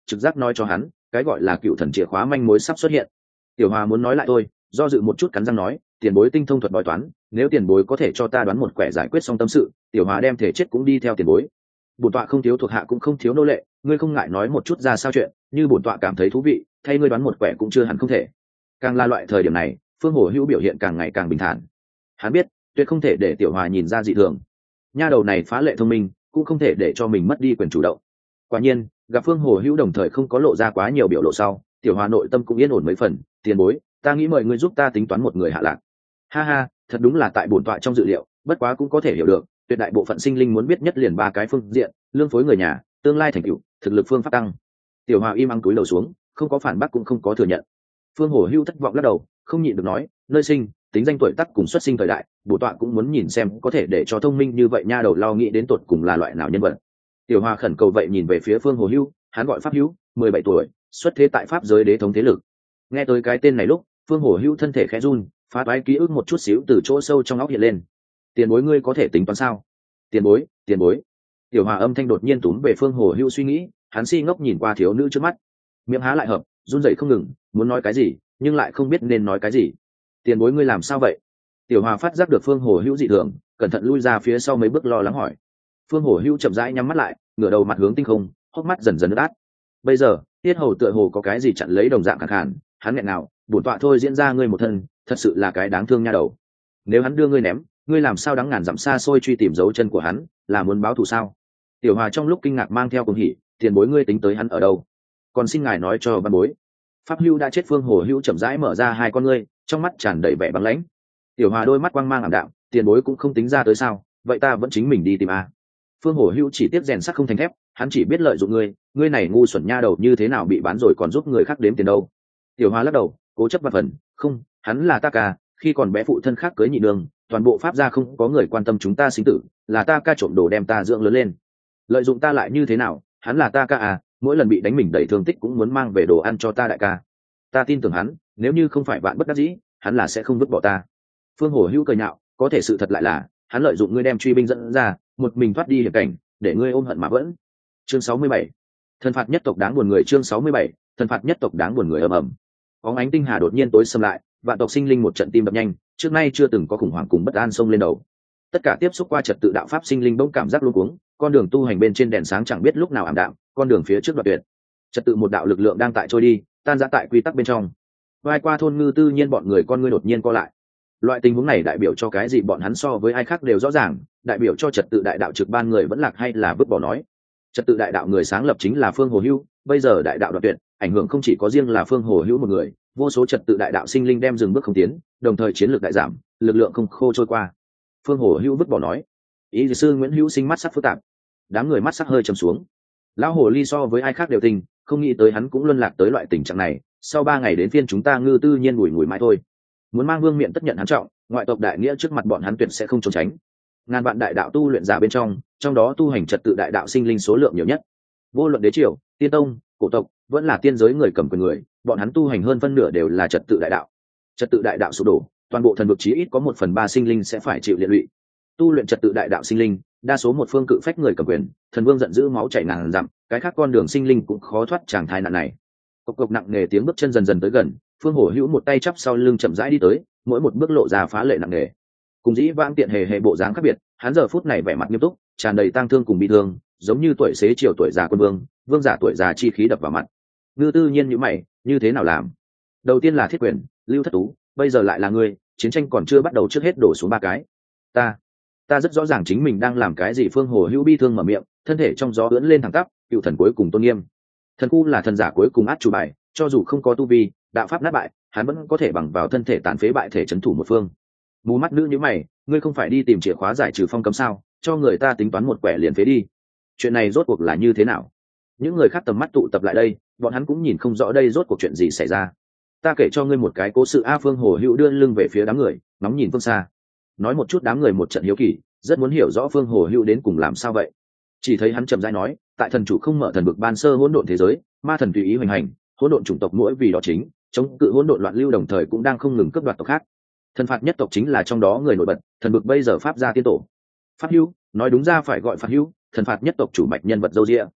[SPEAKER 1] trực giác nói cho hắn cái gọi là cựu thần chìa khóa manh mối sắp xuất hiện. Tiểu Hòa muốn nói lại thôi, do dự một chút cắn răng nói, tiền bối tinh thông thuật bói toán, nếu tiền bối có thể cho ta đoán một quẻ giải quyết xong tâm sự. Tiểu Hòa đem thể chết cũng đi theo tiền bối. Bổn tọa không thiếu thuộc hạ cũng không thiếu nô lệ, ngươi không ngại nói một chút ra sao chuyện, như bổn tọa cảm thấy thú vị, thay ngươi đoán một quẻ cũng chưa hẳn không thể. Càng là loại thời điểm này, Phương Hổ Hữu biểu hiện càng ngày càng bình thản. Hắn biết, tuyệt không thể để Tiểu Hòa nhìn ra dị thường. Nha đầu này phá lệ thông minh, cũng không thể để cho mình mất đi quyền chủ động. Quả nhiên, gặp Phương Hổ Hữu đồng thời không có lộ ra quá nhiều biểu lộ sau, Tiểu Hòa nội tâm cũng yên ổn mấy phần. Tiền bối, ta nghĩ mời ngươi giúp ta tính toán một người hạ lạc. Ha ha, thật đúng là tại bổn tọa trong dự liệu, bất quá cũng có thể hiểu được, tuyệt đại bộ phận sinh linh muốn biết nhất liền ba cái phương diện: lương phối người nhà, tương lai thành tựu, thực lực phương pháp tăng. Tiểu Hòa im ắng túi đầu xuống, không có phản bác cũng không có thừa nhận. Phương Hổ Hưu thất vọng lắc đầu, không nhịn được nói, nơi sinh, tính danh tuổi tác cùng xuất sinh thời đại, bổn tọa cũng muốn nhìn xem có thể để cho thông minh như vậy nha đầu lo nghĩ đến tột cùng là loại nào nhân vật. Tiểu Hòa khẩn cầu vậy nhìn về phía Phương Hổ Hưu, hắn gọi Pháp Hữu, mười bảy tuổi, xuất thế tại pháp giới đế thống thế lực. Nghe tới cái tên này lúc, Phương Hổ Hưu thân thể khẽ run, phá toái ký ức một chút xíu từ chỗ sâu trong óc hiện lên. Tiền bối ngươi có thể tính toán sao? Tiền bối, tiền bối. Tiểu Hòa âm thanh đột nhiên túm về Phương Hổ Hưu suy nghĩ, hắn si ngốc nhìn qua thiếu nữ trước mắt, miệng há lại hợp, run rẩy không ngừng, muốn nói cái gì nhưng lại không biết nên nói cái gì. Tiền bối ngươi làm sao vậy? Tiểu Hòa phát giác được Phương Hổ Hưu dị thường, cẩn thận lui ra phía sau mấy bước lo lắng hỏi. Phương Hổ Hưu chậm rãi nhắm mắt lại, ngửa đầu mặt hướng tinh không, hốc mắt dần dần ướt át. Bây giờ tiết hầu tựa hồ có cái gì chặn lấy đồng dạng khàn khàn, hắn nghẹn nào, bổn tọa thôi diễn ra ngươi một thân, thật sự là cái đáng thương nha đầu. Nếu hắn đưa ngươi ném, ngươi làm sao đáng ngàn dặm xa xôi truy tìm dấu chân của hắn, là muốn báo thù sao? Tiểu Hòa trong lúc kinh ngạc mang theo cuồng hỉ, tiền bối ngươi tính tới hắn ở đâu? Còn xin ngài nói cho ban bối. Pháp Hưu đã chết. Phương Hổ Hưu chậm rãi mở ra hai con ngươi, trong mắt tràn đầy vẻ băng lãnh. Tiểu Hòa đôi mắt quang mang ảm đạm, tiền bối cũng không tính ra tới sao? Vậy ta vẫn chính mình đi tìm a. Phương Hổ Hưu chỉ tiếp rèn sắt không thành thép, hắn chỉ biết lợi dụng ngươi, ngươi này ngu xuẩn nha đầu như thế nào bị bán rồi còn giúp người khác đếm tiền đâu? Tiểu Hòa lắc đầu, cố chấp vặt phần, không, hắn là ta ca, khi còn bé phụ thân khác cưới nhị nương, toàn bộ pháp gia không có người quan tâm chúng ta sinh tử, là ta ca trộm đồ đem ta dưỡng lớn lên. Lợi dụng ta lại như thế nào, hắn là ta ca à, mỗi lần bị đánh mình đẩy thương tích cũng muốn mang về đồ ăn cho ta đại ca. Ta tin tưởng hắn, nếu như không phải vạn bất đắc dĩ, hắn là sẽ không vứt bỏ ta. Phương Hổ Hưu cười nhạo, có thể sự thật lại là, hắn lợi dụng ngươi đem truy binh dẫn ra, một mình thoát đi hiểm cảnh, để ngươi ôm hận mà vẫn. Chương sáu mươi bảy, thần phạt nhất tộc đáng buồn người. Chương sáu mươi bảy, thần phạt nhất tộc đáng buồn người. Ầm ầm. Bóng ánh tinh hà đột nhiên tối sầm lại, vạn tộc sinh linh một trận tim đập nhanh, trước nay chưa từng có khủng hoảng cùng bất an xông lên đầu. Tất cả tiếp xúc qua trật tự đạo pháp sinh linh bỗng cảm giác luống cuống, con đường tu hành bên trên đèn sáng chẳng biết lúc nào ảm đạm, con đường phía trước đoạt tuyệt. Trật tự một đạo lực lượng đang tại trôi đi, tan rã tại quy tắc bên trong. Vai qua thôn ngư tư nhiên bọn người con ngươi đột nhiên co lại. Loại tình huống này đại biểu cho cái gì bọn hắn so với ai khác đều rõ ràng, đại biểu cho trật tự đại đạo trực ban người vẫn lạc hay là vứt bỏ nói. Trật tự đại đạo người sáng lập chính là Phương Hồ Hưu, bây giờ đại đạo đoạt tuyệt, ảnh hưởng không chỉ có riêng là Phương Hồ Hưu một người, vô số trật tự đại đạo sinh linh đem dừng bước không tiến, đồng thời chiến lược đại giảm, lực lượng không khô trôi qua. Phương Hồ Hưu vứt bỏ nói. Ý sư Nguyễn Hữu Sinh mắt sắc phức tạp, đám người mắt sắc hơi trầm xuống. Lão hồ ly so với ai khác đều tình, không nghĩ tới hắn cũng luân lạc tới loại tình trạng này. Sau ba ngày đến phiên chúng ta ngư tư nhiên bùi ngùi mãi thôi, muốn mang vương miện tất nhận hắn trọng, ngoại tộc đại nghĩa trước mặt bọn hắn tuyệt sẽ không trốn tránh. Ngàn vạn đại đạo tu luyện giả bên trong, trong đó tu hành trật tự đại đạo sinh linh số lượng nhiều nhất. Vô luận đế triều, tiên tông, cổ tộc, vẫn là tiên giới người cầm quyền người, bọn hắn tu hành hơn phân nửa đều là trật tự đại đạo. Trật tự đại đạo sụp đổ, toàn bộ thần vực chí ít có một phần ba sinh linh sẽ phải chịu liệt lụy. Tu luyện trật tự đại đạo sinh linh, đa số một phương cự phách người cầm quyền, thần vương giận dữ máu chảy ngàn dặm, cái khác con đường sinh linh cũng khó thoát tràng thai nạn này. Cộc cộc nặng nề tiếng bước chân dần dần tới gần, Phương Hổ Hữu một tay chắp sau lưng chậm rãi đi tới, mỗi một bước lộ ra phá lệ nặng nề. Cùng dĩ vãng tiện hề hề bộ dáng khác biệt, hắn giờ phút này vẻ mặt nghiêm túc, tràn đầy tang thương cùng bi thương, giống như tuổi xế chiều tuổi già quân vương, vương giả tuổi già chi khí đập vào mặt. Ngư tư nhiên như mày, như thế nào làm? Đầu tiên là Thiết Quyền, Lưu Thất Tú, bây giờ lại là ngươi, chiến tranh còn chưa bắt đầu trước hết đổ xuống ba cái. Ta, ta rất rõ ràng chính mình đang làm cái gì. Phương Hổ Hữu bi thương mở miệng, thân thể trong gió ưỡn lên thẳng tắp, cựu thần cuối cùng tôn nghiêm. Thần khu là thần giả cuối cùng át chủ bài, cho dù không có tu vi, đạo pháp nát bại, hắn vẫn có thể bằng vào thân thể tàn phế bại thể trấn thủ một phương. Mù mắt nữ như mày, ngươi không phải đi tìm chìa khóa giải trừ phong cấm sao? Cho người ta tính toán một quẻ liền phế đi. Chuyện này rốt cuộc là như thế nào? Những người khác tầm mắt tụ tập lại đây, bọn hắn cũng nhìn không rõ đây rốt cuộc chuyện gì xảy ra. Ta kể cho ngươi một cái cố sự. A. Phương Hổ Hữu đưa lưng về phía đám người, ngóng nhìn phương xa, nói một chút. Đám người một trận hiếu kỳ, rất muốn hiểu rõ Phương Hổ Hữu đến cùng làm sao vậy. Chỉ thấy hắn chậm rãi nói, tại thần chủ không mở thần vực ban sơ hỗn độn thế giới, ma thần tùy ý hoành hành, hỗn độn chủng tộc mỗi vì đó chính chống cự hỗn độn loạn lưu, đồng thời cũng đang không ngừng cướp đoạt tộc khác. Thần phạt nhất tộc chính là trong đó người nổi bật, thần vực bây giờ pháp gia tiên tổ. Pháp Hữu, nói đúng ra phải gọi Pháp Hữu, thần phạt nhất tộc chủ mạch nhân vật dâu dịa.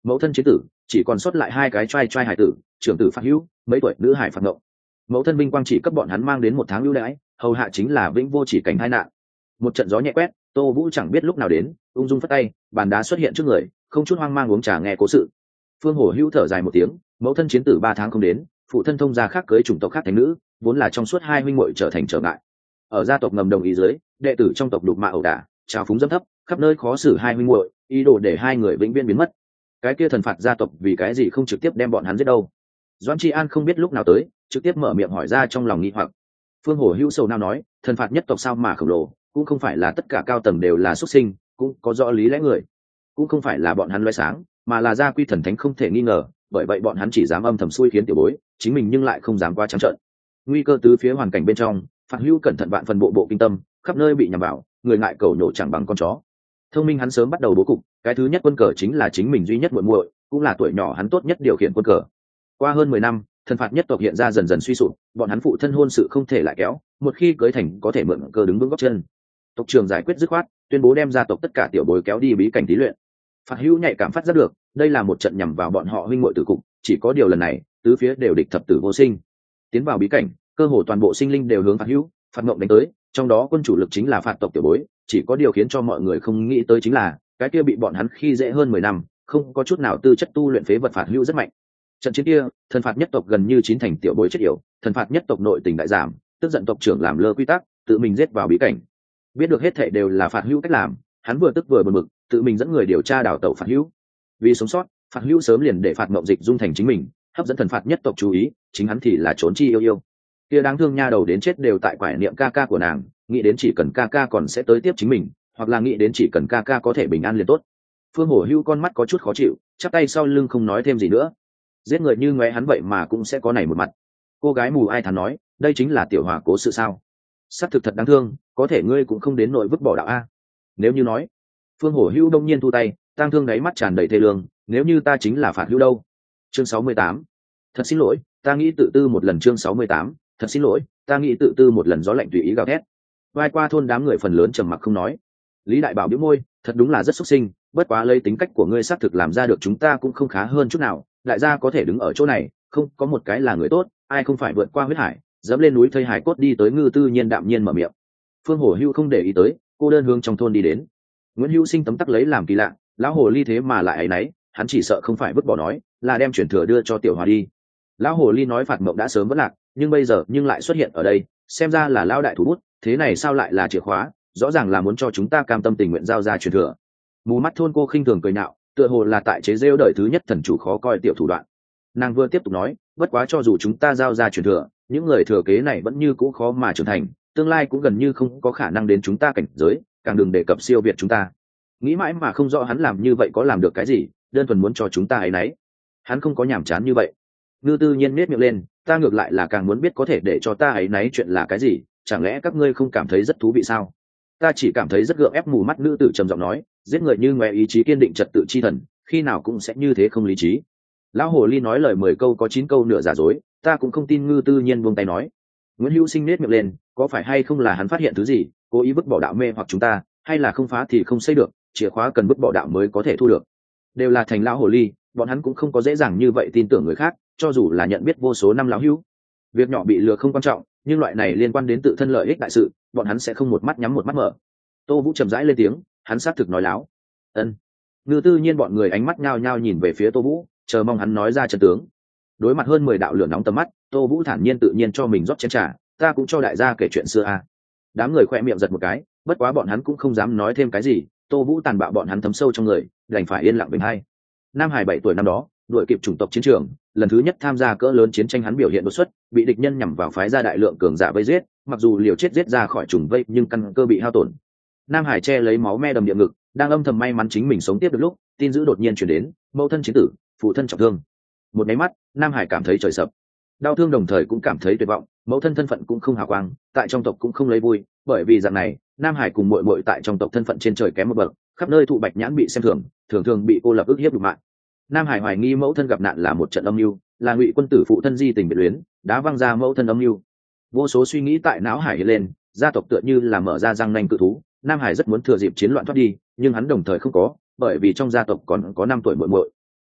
[SPEAKER 1] mẫu thân chiến tử, chỉ còn sót lại hai cái trai trai hải tử, trưởng tử Phạt Hữu, mấy tuổi nữ hải Phạt Ngộng. Mẫu thân vinh quang chỉ cấp bọn hắn mang đến một tháng ưu đãi, hầu hạ chính là vĩnh vô chỉ cảnh tai nạn. Một trận gió nhẹ quét, Tô Vũ chẳng biết lúc nào đến, ung dung phất tay, bàn đá xuất hiện trước người, không chút hoang mang uống trà nghe cố sự. Phương Hổ Hữu thở dài một tiếng, mẫu thân chiến tử ba tháng không đến, phụ thân thông gia khác cưới chủng tộc khác thành nữ, vốn là trong suốt hai huynh muội trở thành trở ngại. Ở gia tộc ngầm đồng ý dưới, đệ tử trong tộc đục mạ ẩu đả, trào phúng dâm thấp, khắp nơi khó xử hai huynh muội, ý đồ để hai người vĩnh viễn biến mất. Cái kia thần phạt gia tộc vì cái gì không trực tiếp đem bọn hắn giết đâu? Doãn Tri An không biết lúc nào tới, trực tiếp mở miệng hỏi ra trong lòng nghi hoặc. Phương Hổ Hữu sầu nao nói, thần phạt nhất tộc sao mà khổng lồ, cũng không phải là tất cả cao tầng đều là xuất sinh, cũng có rõ lý lẽ người, cũng không phải là bọn hắn loé sáng, mà là gia quy thần thánh không thể nghi ngờ, bởi vậy bọn hắn chỉ dám âm thầm xui khiến tiểu bối, chính mình nhưng lại không dám qua trắng trợn. Nguy cơ tứ phía hoàn cảnh bên trong, Phạt Hữu cẩn thận vạn phần bộ bộ kinh tâm, khắp nơi bị nhằm vào, người ngại cầu nhổ chẳng bằng con chó. Thông minh hắn sớm bắt đầu bố cục, cái thứ nhất quân cờ chính là chính mình duy nhất muội muội, cũng là tuổi nhỏ hắn tốt nhất điều khiển quân cờ. Qua hơn mười năm, thần phạt nhất tộc hiện ra dần dần suy sụp, bọn hắn phụ thân hôn sự không thể lại kéo, một khi cưới thành có thể mượn cơ đứng vững gót chân. Tộc trưởng giải quyết dứt khoát, tuyên bố đem gia tộc tất cả tiểu bối kéo đi bí cảnh thí luyện. Phạt Hữu nhạy cảm phát giác được, đây là một trận nhằm vào bọn họ huynh muội tử cục, chỉ có điều lần này, tứ phía đều địch thập tử vô sinh. Tiến vào bí cảnh, cơ hồ toàn bộ sinh linh đều hướng Phạt Hữu, Phạt Ngộng đánh tới, trong đó quân chủ lực chính là phạt tộc tiểu bối, chỉ có điều khiến cho mọi người không nghĩ tới chính là, cái kia bị bọn hắn khi dễ hơn mười năm, không có chút nào tư chất tu luyện phế vật Phạt Hữu rất mạnh. Trận chiến kia, thần phạt nhất tộc gần như chín thành tiểu bối chết yểu, thần phạt nhất tộc nội tình đại giảm, tức giận tộc trưởng làm lơ quy tắc, tự mình giết vào bí cảnh. Biết được hết thảy đều là Phạt Hữu cách làm, hắn vừa tức vừa bực bực, tự mình dẫn người điều tra đào tẩu Phạt Hữu. Vì sống sót, Phạt Hữu sớm liền để Phạt Ngộng dịch dung thành chính mình, hấp dẫn thần phạt nhất tộc chú ý, chính hắn thì là trốn chi yêu yêu. Kia đáng thương nha đầu đến chết đều tại quải niệm ca ca của nàng, nghĩ đến chỉ cần ca ca còn sẽ tới tiếp chính mình, hoặc là nghĩ đến chỉ cần ca ca có thể bình an liền tốt. Phương Hổ Hữu con mắt có chút khó chịu, chắp tay sau lưng không nói thêm gì nữa. Giết người như ngoé hắn vậy mà cũng sẽ có này một mặt. Cô gái mù ai thán nói, đây chính là tiểu hòa cố sự sao? Sắc thực thật đáng thương, có thể ngươi cũng không đến nỗi vứt bỏ đạo a. Nếu như nói, Phương Hổ Hữu đông nhiên thu tay, tang thương đáy mắt tràn đầy thê lương, nếu như ta chính là Phạt Hữu đâu? Chương sáu mươi tám. Thật xin lỗi, ta nghĩ tự tư một lần. Chương sáu mươi tám. Thật xin lỗi, ta nghĩ tự tư một lần. Gió lạnh tùy ý gào thét. Vai qua thôn đám người phần lớn trầm mặc không nói. Lý Đại Bảo bĩu môi, thật đúng là rất xúc sinh, bất quá lấy tính cách của ngươi xác thực làm ra được chúng ta cũng không khá hơn chút nào, đại gia có thể đứng ở chỗ này, không có một cái là người tốt, ai không phải vượt qua huyết hải, dẫm lên núi thây hải cốt đi tới. Ngư Tư Nhiên đạm nhiên mở miệng. Phương Hổ Hữu không để ý tới, cô đơn hướng trong thôn đi đến. Nguyễn Hữu Sinh tấm tắc lấy làm kỳ lạ, lão hồ ly thế mà lại ấy nấy, hắn chỉ sợ không phải vứt bỏ nói, là đem chuyển thừa đưa cho tiểu hòa đi. Lão hồ ly nói Phạt Mộng đã sớm vất lạc, nhưng bây giờ nhưng lại xuất hiện ở đây, xem ra là lão đại thủ bút, thế này sao lại là chìa khóa, rõ ràng là muốn cho chúng ta cam tâm tình nguyện giao ra truyền thừa. Mù mắt thôn cô khinh thường cười nhạo, tựa hồ là tại chế rêu đời thứ nhất thần chủ khó coi tiểu thủ đoạn. Nàng vừa tiếp tục nói, bất quá cho dù chúng ta giao ra truyền thừa, những người thừa kế này vẫn như cũ khó mà trưởng thành, tương lai cũng gần như không có khả năng đến chúng ta cảnh giới, càng đừng đề cập siêu việt chúng ta. Nghĩ mãi mà không rõ hắn làm như vậy có làm được cái gì, đơn thuần muốn cho chúng ta ấy nấy. Hắn không có nhàm chán như vậy. Ngư Tư Nhiên nết miệng lên, ta ngược lại là càng muốn biết có thể để cho ta ấy nấy chuyện là cái gì, chẳng lẽ các ngươi không cảm thấy rất thú vị sao? Ta chỉ cảm thấy rất gượng ép. Mù mắt nữ tử trầm giọng nói, giết người như ngoe ý chí kiên định trật tự chi thần, khi nào cũng sẽ như thế không lý trí. Lão hồ ly nói lời mười câu có chín câu nửa giả dối, ta cũng không tin. Ngư Tư Nhiên buông tay nói. Nguyễn Hữu Sinh nết miệng lên, có phải hay không là hắn phát hiện thứ gì, cố ý vứt bỏ đạo mê hoặc chúng ta, hay là không phá thì không xây được, chìa khóa cần vứt bỏ đạo mới có thể thu được. Đều là thành lão hồ ly, bọn hắn cũng không có dễ dàng như vậy tin tưởng người khác, cho dù là nhận biết vô số năm lão hữu. Việc nhỏ bị lừa không quan trọng, nhưng loại này liên quan đến tự thân lợi ích đại sự, bọn hắn sẽ không một mắt nhắm một mắt mở. Tô Vũ chậm rãi lên tiếng, hắn xác thực nói láo. Ân. Ngư Tư Nhiên bọn người ánh mắt nhao nhao nhìn về phía Tô Vũ, chờ mong hắn nói ra chân tướng. Đối mặt hơn mười đạo lửa nóng tầm mắt, Tô Vũ thản nhiên tự nhiên cho mình rót chén trà, ta cũng cho đại gia kể chuyện xưa a. Đám người khoe miệng giật một cái, bất quá bọn hắn cũng không dám nói thêm cái gì, Tô Vũ tàn bạo bọn hắn thấm sâu trong người, đành phải yên lặng bình hay. Nam Hải bảy tuổi năm đó, đuổi kịp chủng tộc chiến trường, lần thứ nhất tham gia cỡ lớn chiến tranh, hắn biểu hiện đột xuất, bị địch nhân nhằm vào phái ra đại lượng cường giả vây giết, mặc dù liều chết giết ra khỏi trùng vây nhưng căn cơ bị hao tổn. Nam Hải che lấy máu me đầm địa ngực, đang âm thầm may mắn chính mình sống tiếp được lúc, tin dữ đột nhiên truyền đến, mẫu thân chiến tử, phụ thân trọng thương. Một cái mắt, Nam Hải cảm thấy trời sập. Đau thương đồng thời cũng cảm thấy tuyệt vọng, mẫu thân thân phận cũng không hào quang, tại trong tộc cũng không lấy vui, bởi vì dạng này, Nam Hải cùng muội muội tại trong tộc thân phận trên trời kém một bậc, khắp nơi thụ bạch nhãn bị xem thường, thường thường bị cô lập ức hiếp nhục mạ. Nam Hải hoài nghi mẫu thân gặp nạn là một trận âm mưu, là Ngụy quân tử phụ thân di tình biệt luyến, đã văng ra mẫu thân âm mưu. Vô số suy nghĩ tại não Hải hiện lên, gia tộc tựa như là mở ra răng nanh cự thú, Nam Hải rất muốn thừa dịp chiến loạn thoát đi, nhưng hắn đồng thời không có, bởi vì trong gia tộc còn có năm tuổi muội muội.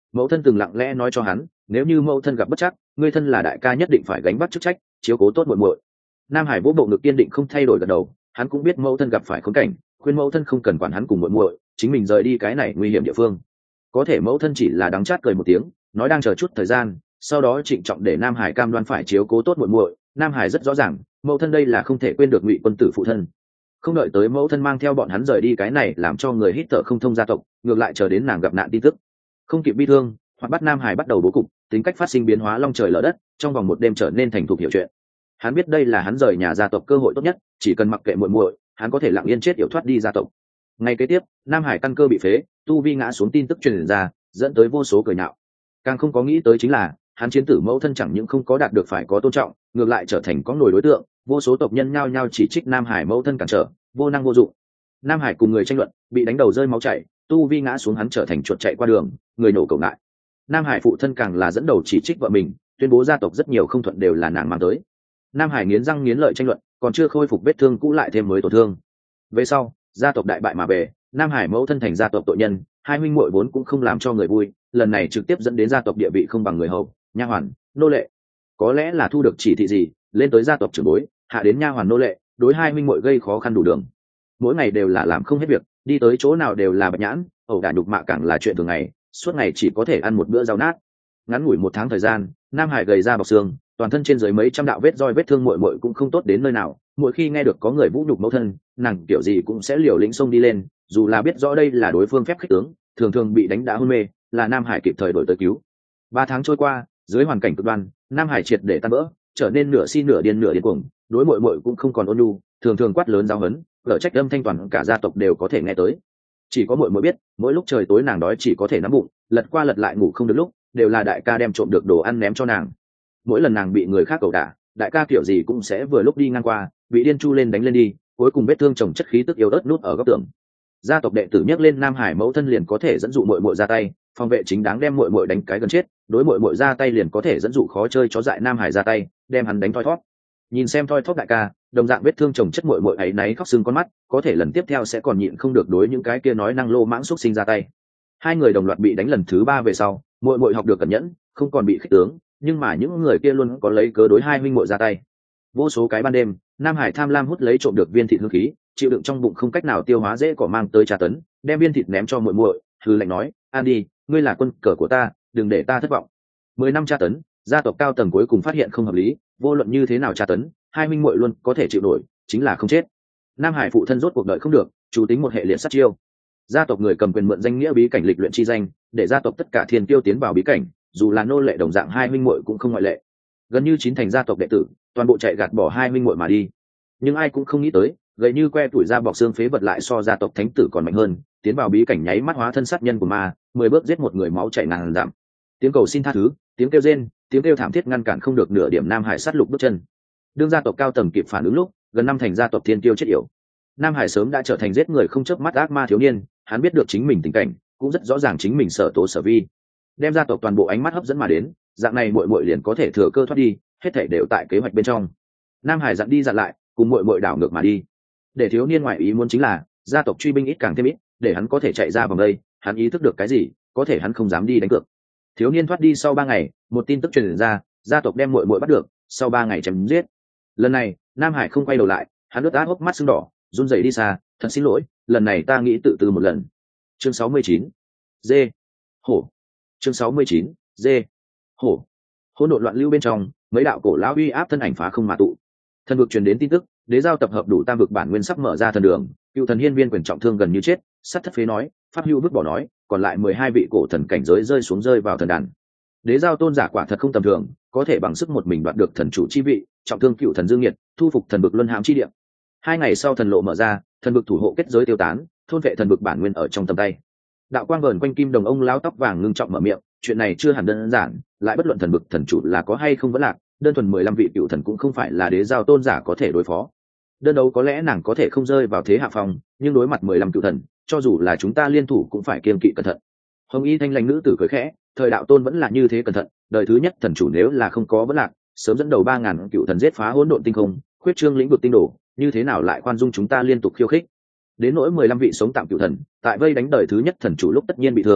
[SPEAKER 1] Mẫu thân từng lặng lẽ nói cho hắn, nếu như mẫu thân gặp bất trắc, ngươi thân là đại ca nhất định phải gánh vác chức trách, chiếu cố tốt muội muội. Nam Hải vỗ bộ ngực kiên định không thay đổi gật đầu, hắn cũng biết mẫu thân gặp phải khốn cảnh, khuyên mẫu thân không cần quản hắn cùng muội muội, chính mình rời đi cái này nguy hiểm địa phương. Có thể mẫu thân chỉ là đắng chát cười một tiếng, nói đang chờ chút thời gian, sau đó trịnh trọng để Nam Hải cam đoan phải chiếu cố tốt muội muội. Nam Hải rất rõ ràng, mẫu thân đây là không thể quên được Ngụy quân tử phụ thân. Không đợi tới mẫu thân mang theo bọn hắn rời đi cái này làm cho người hít thở không thông gia tộc, ngược lại chờ đến nàng gặp nạn tin tức. Không kịp bi thương, hoặc bắt Nam Hải bắt đầu bố cục, tính cách phát sinh biến hóa long trời lở đất, trong vòng một đêm trở nên thành thục hiểu chuyện. Hắn biết đây là hắn rời nhà gia tộc cơ hội tốt nhất, chỉ cần mặc kệ muội muội, hắn có thể lặng yên chết yểu thoát đi gia tộc. Ngày kế tiếp, Nam Hải căn cơ bị phế, tu vi ngã xuống tin tức truyền ra, dẫn tới vô số cười nhạo. Càng không có nghĩ tới chính là, hắn chiến tử mẫu thân chẳng những không có đạt được phải có tôn trọng, ngược lại trở thành có nổi đối tượng, vô số tộc nhân nhao nhao chỉ trích Nam Hải mẫu thân cản trở, vô năng vô dụng. Nam Hải cùng người tranh luận, bị đánh đầu rơi máu chảy, tu vi ngã xuống hắn trở thành chuột chạy qua đường, người nổ cổng ngại. Nam Hải phụ thân càng là dẫn đầu chỉ trích vợ mình, tuyên bố gia tộc rất nhiều không thuận đều là nàng mang tới. Nam Hải nghiến răng nghiến lợi tranh luận, còn chưa khôi phục vết thương cũ lại thêm mới tổn thương. Về sau, gia tộc đại bại mà về, Nam Hải mẫu thân thành gia tộc tội nhân, hai huynh muội vốn cũng không làm cho người vui, lần này trực tiếp dẫn đến gia tộc địa vị không bằng người hầu, nha hoàn, nô lệ. Có lẽ là thu được chỉ thị gì, lên tới gia tộc trưởng bối, hạ đến nha hoàn nô lệ, đối hai huynh muội gây khó khăn đủ đường. Mỗi ngày đều là làm không hết việc, đi tới chỗ nào đều là bạch nhãn, ẩu đả nhục mạ càng là chuyện thường ngày, suốt ngày chỉ có thể ăn một bữa rau nát. Ngắn ngủi một tháng thời gian, Nam Hải gầy ra bọc xương, toàn thân trên dưới mấy trăm đạo vết roi vết thương muội muội cũng không tốt đến nơi nào. Mỗi khi nghe được có người vũ nhục mẫu thân, nàng kiểu gì cũng sẽ liều lĩnh xông đi lên, dù là biết rõ đây là đối phương phép khích tướng, thường thường bị đánh đã hôn mê, là Nam Hải kịp thời đổi tới cứu. Ba tháng trôi qua, dưới hoàn cảnh cực đoan, Nam Hải triệt để tan vỡ, trở nên nửa si nửa điên nửa điên cuồng, đối muội muội cũng không còn ôn nhu, thường thường quát lớn giáo huấn, gở trách âm thanh toàn cả gia tộc đều có thể nghe tới. Chỉ có muội muội biết, mỗi lúc trời tối nàng đói chỉ có thể nắm bụng, lật qua lật lại ngủ không được lúc, đều là đại ca đem trộm được đồ ăn ném cho nàng. Mỗi lần nàng bị người khác cẩu đả, đại ca kiểu gì cũng sẽ vừa lúc đi ngang qua, bị điên chu lên đánh lên đi, cuối cùng vết thương chồng chất khí tức yếu ớt nút ở góc tường. Gia tộc đệ tử nhắc lên Nam Hải mẫu thân liền có thể dẫn dụ muội muội ra tay, phòng vệ chính đáng đem muội muội đánh cái gần chết, đối muội muội ra tay liền có thể dẫn dụ khó chơi chó dại Nam Hải ra tay, đem hắn đánh thoi thoát. Nhìn xem thoi thoát đại ca, đồng dạng vết thương chồng chất muội muội ấy náy khóc sưng con mắt, có thể lần tiếp theo sẽ còn nhịn không được đối những cái kia nói năng lô mãng xúc sinh ra tay. Hai người đồng loạt bị đánh lần thứ ba về sau, muội muội học được cẩn nhẫn, không còn bị khích tướng, nhưng mà những người kia luôn có lấy cớ đối hai huynh muội ra tay. Vô số cái ban đêm, Nam Hải tham lam hút lấy trộm được viên thịt hương khí, chịu đựng trong bụng không cách nào tiêu hóa dễ cỏ mang tới trà tấn, đem viên thịt ném cho muội muội, hừ lạnh nói, "Ăn đi, ngươi là quân cờ của ta, đừng để ta thất vọng." Mười năm tra tấn, gia tộc cao tầng cuối cùng phát hiện không hợp lý, vô luận như thế nào tra tấn, hai huynh muội luôn có thể chịu nổi, chính là không chết. Nam Hải phụ thân rốt cuộc đợi không được, chủ tính một hệ liệt sát chiêu. Gia tộc người cầm quyền mượn danh nghĩa bí cảnh lịch luyện chi danh, để gia tộc tất cả thiên tiêu tiến vào bí cảnh, dù là nô lệ đồng dạng hai huynh muội cũng không ngoại lệ. Gần như chín thành gia tộc đệ tử, toàn bộ chạy gạt bỏ hai huynh muội mà đi. Nhưng ai cũng không nghĩ tới, gầy như que tuổi da bọc xương phế vật lại so gia tộc thánh tử còn mạnh hơn, tiến vào bí cảnh nháy mắt hóa thân sát nhân của ma, mười bước giết một người máu chảy ngàn dặm. Tiếng cầu xin tha thứ, tiếng kêu rên, tiếng kêu thảm thiết ngăn cản không được nửa điểm Nam Hải sát lục bước chân. Đương gia tộc cao tầng kịp phản ứng lúc, gần năm thành gia tộc thiên tiêu chết yểu. Nam Hải sớm đã trở thành giết người không chớp mắt ác ma thiếu niên, hắn biết được chính mình tình cảnh, cũng rất rõ ràng chính mình sở tố sở vi, đem gia tộc toàn bộ ánh mắt hấp dẫn mà đến, dạng này muội muội liền có thể thừa cơ thoát đi, hết thảy đều tại kế hoạch bên trong. Nam Hải dặn đi dặn lại, cùng muội muội đảo ngược mà đi. Để thiếu niên ngoại ý muốn chính là, gia tộc truy binh ít càng thêm ít, để hắn có thể chạy ra vòng đây, hắn ý thức được cái gì, có thể hắn không dám đi đánh cược. Thiếu niên thoát đi sau ba ngày, một tin tức truyền ra, gia tộc đem muội muội bắt được, sau ba ngày chém giết. Lần này, Nam Hải không quay đầu lại, hắn ướt át hốc mắt sưng đỏ, run rẩy đi xa, thật xin lỗi, lần này ta nghĩ tự từ một lần. Chương sáu mươi chín. Dê. Hổ. Chương sáu mươi chín. Dê. Hổ. Hỗn độn loạn lưu bên trong, mấy đạo cổ lão uy áp thân ảnh phá không mà tụ. Thần vực truyền đến tin tức, đế giao tập hợp đủ tam vực bản nguyên sắp mở ra thần đường, cựu thần hiên viên quyền trọng thương gần như chết, sắt thất phế nói, pháp hưu vứt bỏ nói, còn lại mười hai vị cổ thần cảnh giới rơi xuống rơi vào thần đàn. Đế giao tôn giả quả thật không tầm thường, có thể bằng sức một mình đoạt được thần chủ chi vị, trọng thương cựu thần dương nhiệt, thu phục thần vực luân hãm chi địa. Hai ngày sau thần lộ mở ra, thần vực thủ hộ kết giới tiêu tán, thôn vệ thần vực bản nguyên ở trong tầm tay. Đạo quang vờn quanh kim đồng ông lão tóc vàng ngưng trọng mở miệng, chuyện này chưa hẳn đơn giản, lại bất luận thần vực thần chủ là có hay không vẫn lạc, đơn thuần mười lăm vị cựu thần cũng không phải là đế giao tôn giả có thể đối phó. Đơn đấu có lẽ nàng có thể không rơi vào thế hạ phong, nhưng đối mặt mười lăm cựu thần, cho dù là chúng ta liên thủ cũng phải kiêng kỵ cẩn thận. Hồng y thanh lãnh nữ tử cười khẽ, thời đạo tôn vẫn là như thế cẩn thận, đời thứ nhất thần chủ nếu là không có vẫn lạc, sớm dẫn đầu ba ngàn cựu thần giết phá hỗn độn tinh không, khuyết trương lĩnh vực tinh đồ, như thế nào lại khoan dung chúng ta liên tục khiêu khích. Đến nỗi mười lăm vị sống tạm cựu thần, tại vây đánh đời thứ nhất thần chủ lúc tất nhiên bị thương,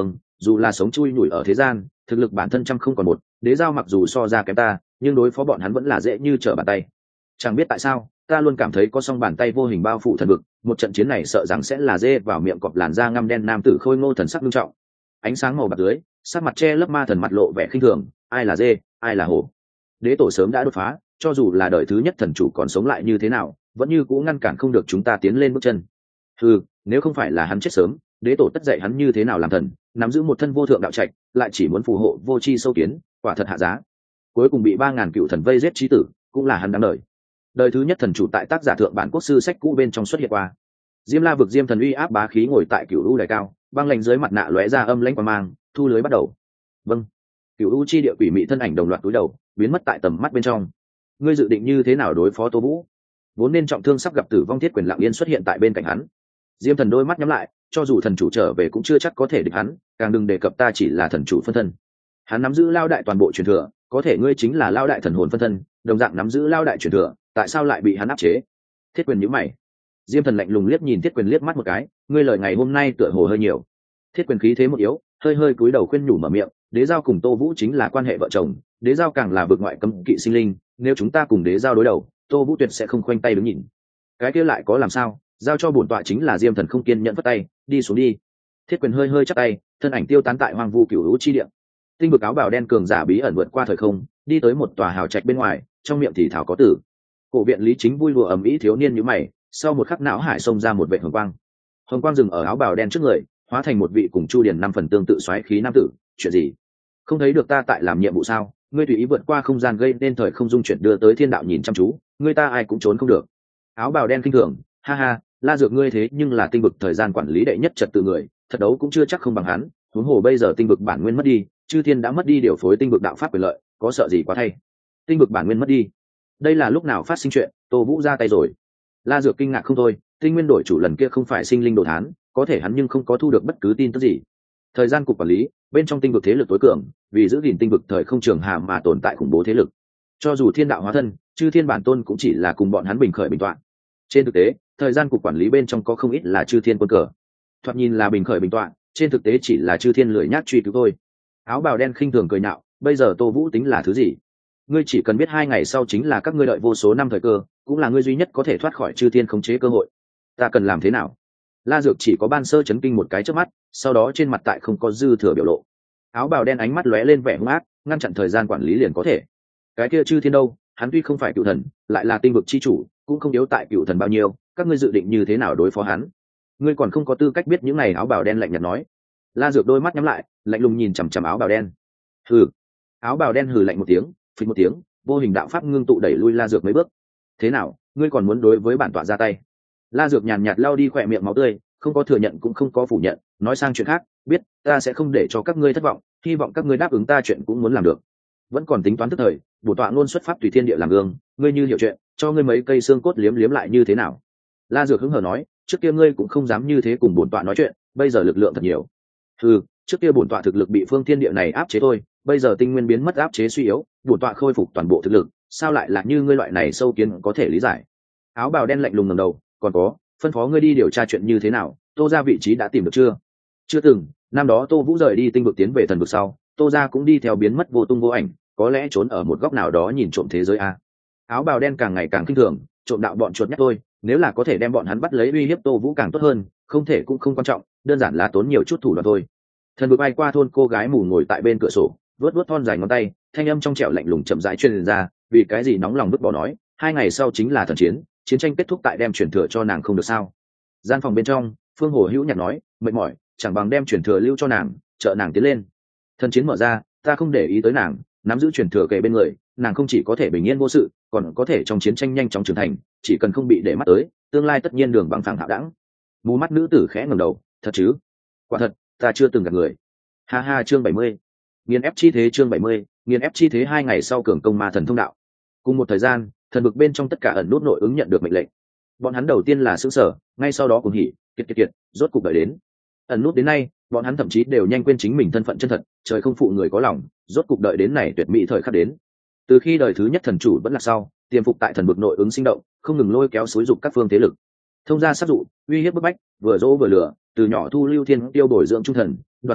[SPEAKER 1] dù là sống chui nhủi ở thế gian, thực lực bản thân trăm không còn một, đế giao mặc dù so ra kém ta, nhưng đối phó bọn hắn vẫn là dễ như trở bàn tay. Chẳng biết tại sao, ta luôn cảm thấy có song bàn tay vô hình bao phủ thần vực, một trận chiến này sợ rằng sẽ là dê vào miệng cọp làn da ngăm đen nam tử khôi ngô thần sắc nghiêm trọng. Ánh sáng màu bạc dưới, sắc mặt che lấp ma thần mặt lộ vẻ khinh thường, ai là dê, ai là hổ. Đế tổ sớm đã đột phá, cho dù là đời thứ nhất thần chủ còn sống lại như thế nào, vẫn như cũ ngăn cản không được chúng ta tiến lên bước chân. Ừ, nếu không phải là hắn chết sớm, đế tổ tất dạy hắn như thế nào làm thần, nắm giữ một thân vô thượng đạo trạch, lại chỉ muốn phù hộ vô tri sâu kiến, quả thật hạ giá. Cuối cùng bị ba ngàn cựu thần vây giết chí tử, cũng là hắn đáng đời. Đời thứ nhất thần chủ tại tác giả thượng bản quốc sư sách cũ bên trong xuất hiện qua. Diêm La vực Diêm thần uy áp bá khí ngồi tại cựu u đài cao, băng lạnh dưới mặt nạ lóe ra âm lãnh quang mang, thu lưới bắt đầu. Vâng. Cựu u chi địa quỷ mị thân ảnh đồng loạt túi đầu, biến mất tại tầm mắt bên trong. Ngươi dự định như thế nào đối phó Tô Vũ? Vốn nên trọng thương sắp gặp tử vong Thiết Quyền lặng yên xuất hiện tại bên cạnh hắn. Diêm thần đôi mắt nhắm lại, cho dù thần chủ trở về cũng chưa chắc có thể địch hắn, càng đừng đề cập ta chỉ là thần chủ phân thân. Hắn nắm giữ lao đại toàn bộ truyền thừa, có thể ngươi chính là lao đại thần hồn phân thân, đồng dạng nắm giữ lao đại truyền thừa, tại sao lại bị hắn áp chế? Thiết Quyền nhíu mày. Diêm thần lạnh lùng liếc nhìn Thiết Quyền liếc mắt một cái, ngươi lời ngày hôm nay tựa hồ hơi nhiều. Thiết Quyền khí thế một yếu, hơi hơi cúi đầu khuyên nhủ mở miệng, đế giao cùng Tô Vũ chính là quan hệ vợ chồng, đế giao càng là vực ngoại cấm kỵ sinh linh, nếu chúng ta cùng đế giao đối đầu, Tô Vũ tuyệt sẽ không khoanh tay đứng nhìn. Cái kia lại có làm sao, giao cho bổn tọa chính là. Diêm thần không kiên nhẫn vất tay, đi xuống đi. Thiết Quyền hơi hơi chắp tay, thân ảnh tiêu tán tại hoang vu cửu lũ chi địa. Tinh vực áo bào đen cường giả bí ẩn vượt qua thời không, đi tới một tòa hào trạch bên ngoài, trong miệng thì thảo có tử. Cổ viện Lý Chính vui lùa ầm ĩ thiếu niên như mày, sau một khắc não hải xông ra một vệ hồng quang. Hồng quang dừng ở áo bào đen trước người, hóa thành một vị cùng Chu Điển năm phần tương tự xoáy khí nam tử. Chuyện gì? Không thấy được ta tại làm nhiệm vụ sao? Ngươi tùy ý vượt qua không gian gây nên thời không dung chuyển đưa tới thiên đạo nhìn chăm chú, ngươi ta ai cũng trốn không được. Áo bào đen kinh thường, ha ha, La Dược ngươi thế nhưng là tinh vực thời gian quản lý đệ nhất trật tự người, thật đấu cũng chưa chắc không bằng hắn. Huống hồ bây giờ tinh vực bản nguyên mất đi, chư thiên đã mất đi điều phối tinh vực đạo pháp quyền lợi, có sợ gì quá thay. Tinh vực bản nguyên mất đi, đây là lúc nào phát sinh chuyện? Tô Vũ ra tay rồi. La Dược kinh ngạc không thôi, tinh nguyên đổi chủ lần kia không phải sinh linh đồ thán, có thể hắn nhưng không có thu được bất cứ tin tức gì. Thời gian cục quản lý bên trong tinh vực thế lực tối cường, vì giữ gìn tinh vực thời không trường hạ mà tồn tại khủng bố thế lực. Cho dù thiên đạo hóa thân, chư thiên bản tôn cũng chỉ là cùng bọn hắn bình khởi bình toạn. Trên thực tế, thời gian cục quản lý bên trong có không ít là chư thiên quân cờ. Thoạt nhìn là bình khởi bình toạn, trên thực tế chỉ là chư thiên lười nhác truy cứu thôi. Áo bào đen khinh thường cười nhạo, bây giờ Tô Vũ tính là thứ gì? Ngươi chỉ cần biết hai ngày sau chính là các ngươi đợi vô số năm thời cơ, cũng là ngươi duy nhất có thể thoát khỏi chư thiên khống chế cơ hội. Ta cần làm thế nào? La Dược chỉ có ban sơ chấn kinh một cái trước mắt, sau đó trên mặt tại không có dư thừa biểu lộ. Áo bào đen ánh mắt lóe lên vẻ hung ác, ngăn chặn thời gian quản lý liền có thể. Cái kia chư thiên đâu, hắn tuy không phải cựu thần, lại là tinh vực chi chủ, cũng không yếu tại cựu thần bao nhiêu, các ngươi dự định như thế nào đối phó hắn? Ngươi còn không có tư cách biết những này. Áo bào đen lạnh nhạt nói. La Dược đôi mắt nhắm lại, lạnh lùng nhìn chằm chằm áo bào đen. Hừ. Áo bào đen hừ lạnh một tiếng, phình một tiếng, vô hình đạo pháp ngưng tụ đẩy lui La Dược mấy bước. Thế nào, ngươi còn muốn đối với bản tọa ra tay? La Dược nhàn nhạt lau đi khỏe miệng máu tươi, không có thừa nhận cũng không có phủ nhận, nói sang chuyện khác, biết ta sẽ không để cho các ngươi thất vọng, hy vọng các ngươi đáp ứng ta chuyện cũng muốn làm được. Vẫn còn tính toán tức thời, bổ tọa luôn xuất pháp tùy thiên địa làm gương, ngươi như hiểu chuyện, cho ngươi mấy cây xương cốt liếm liếm lại như thế nào? La Dược hứng hờ nói, trước kia ngươi cũng không dám như thế cùng bổn tọa nói chuyện, bây giờ lực lượng thật nhiều. Ừ, trước kia bổn tọa thực lực bị phương thiên địa này áp chế thôi, bây giờ tinh nguyên biến mất áp chế suy yếu, bổn tọa khôi phục toàn bộ thực lực, sao lại là như ngươi loại này sâu kiến có thể lý giải? Áo bào đen lạnh lùng ngẩng đầu, còn có, phân phó ngươi đi điều tra chuyện như thế nào, Tô gia vị trí đã tìm được chưa? Chưa từng, năm đó Tô Vũ rời đi tinh vực tiến về thần vực sau, Tô gia cũng đi theo biến mất vô tung vô ảnh, có lẽ trốn ở một góc nào đó nhìn trộm thế giới a. Áo bào đen càng ngày càng kinh thường, trộm đạo bọn chuột nhắt thôi, nếu là có thể đem bọn hắn bắt lấy uy hiếp Tô Vũ càng tốt hơn, không thể cũng không quan trọng, đơn giản là tốn nhiều chút thủ đoạn thôi. Thần vực bay qua thôn, cô gái mù ngồi tại bên cửa sổ, vuốt vuốt thon dài ngón tay, thanh âm trong trẻo lạnh lùng chậm rãi truyền ra, vì cái gì nóng lòng vứt bỏ nói, hai ngày sau chính là thần chiến, chiến tranh kết thúc tại đem truyền thừa cho nàng không được sao? Gian phòng bên trong, Phương Hồ hữu nhạt nói, mệt mỏi, chẳng bằng đem truyền thừa lưu cho nàng, trợ nàng tiến lên. Thần chiến mở ra, ta không để ý tới nàng, nắm giữ truyền thừa kề bên người, nàng không chỉ có thể bình yên vô sự, còn có thể trong chiến tranh nhanh chóng trưởng thành, chỉ cần không bị để mắt tới, tương lai tất nhiên đường bằng phẳng hạo đẳng. Mù mắt nữ tử khẽ ngẩng đầu, thật chứ? Quả thật, ta chưa từng gặp người. Ha ha, chương bảy mươi. Nghiền ép chi thế chương bảy mươi, nghiền ép chi thế hai ngày sau cường công ma thần thông đạo. Cùng một thời gian, thần vực bên trong tất cả ẩn nút nội ứng nhận được mệnh lệnh. Bọn hắn đầu tiên là sững sờ, ngay sau đó cùng hỉ, kiệt kiệt kiệt, rốt cục đợi đến. Ẩn nút đến nay, bọn hắn thậm chí đều nhanh quên chính mình thân phận chân thật, trời không phụ người có lòng, rốt cục đợi đến này tuyệt mỹ thời khắc đến. Từ khi đời thứ nhất thần chủ vẫn là sau, tiềm phục tại thần vực nội ứng sinh động, không ngừng lôi kéo xúi dục các phương thế lực. Thông gia sát dụ, uy hiếp bức bách, vừa dỗ vừa lừa, từ nhỏ thu lưu thiên tiêu bồi dưỡng trung thần, đoạt xá,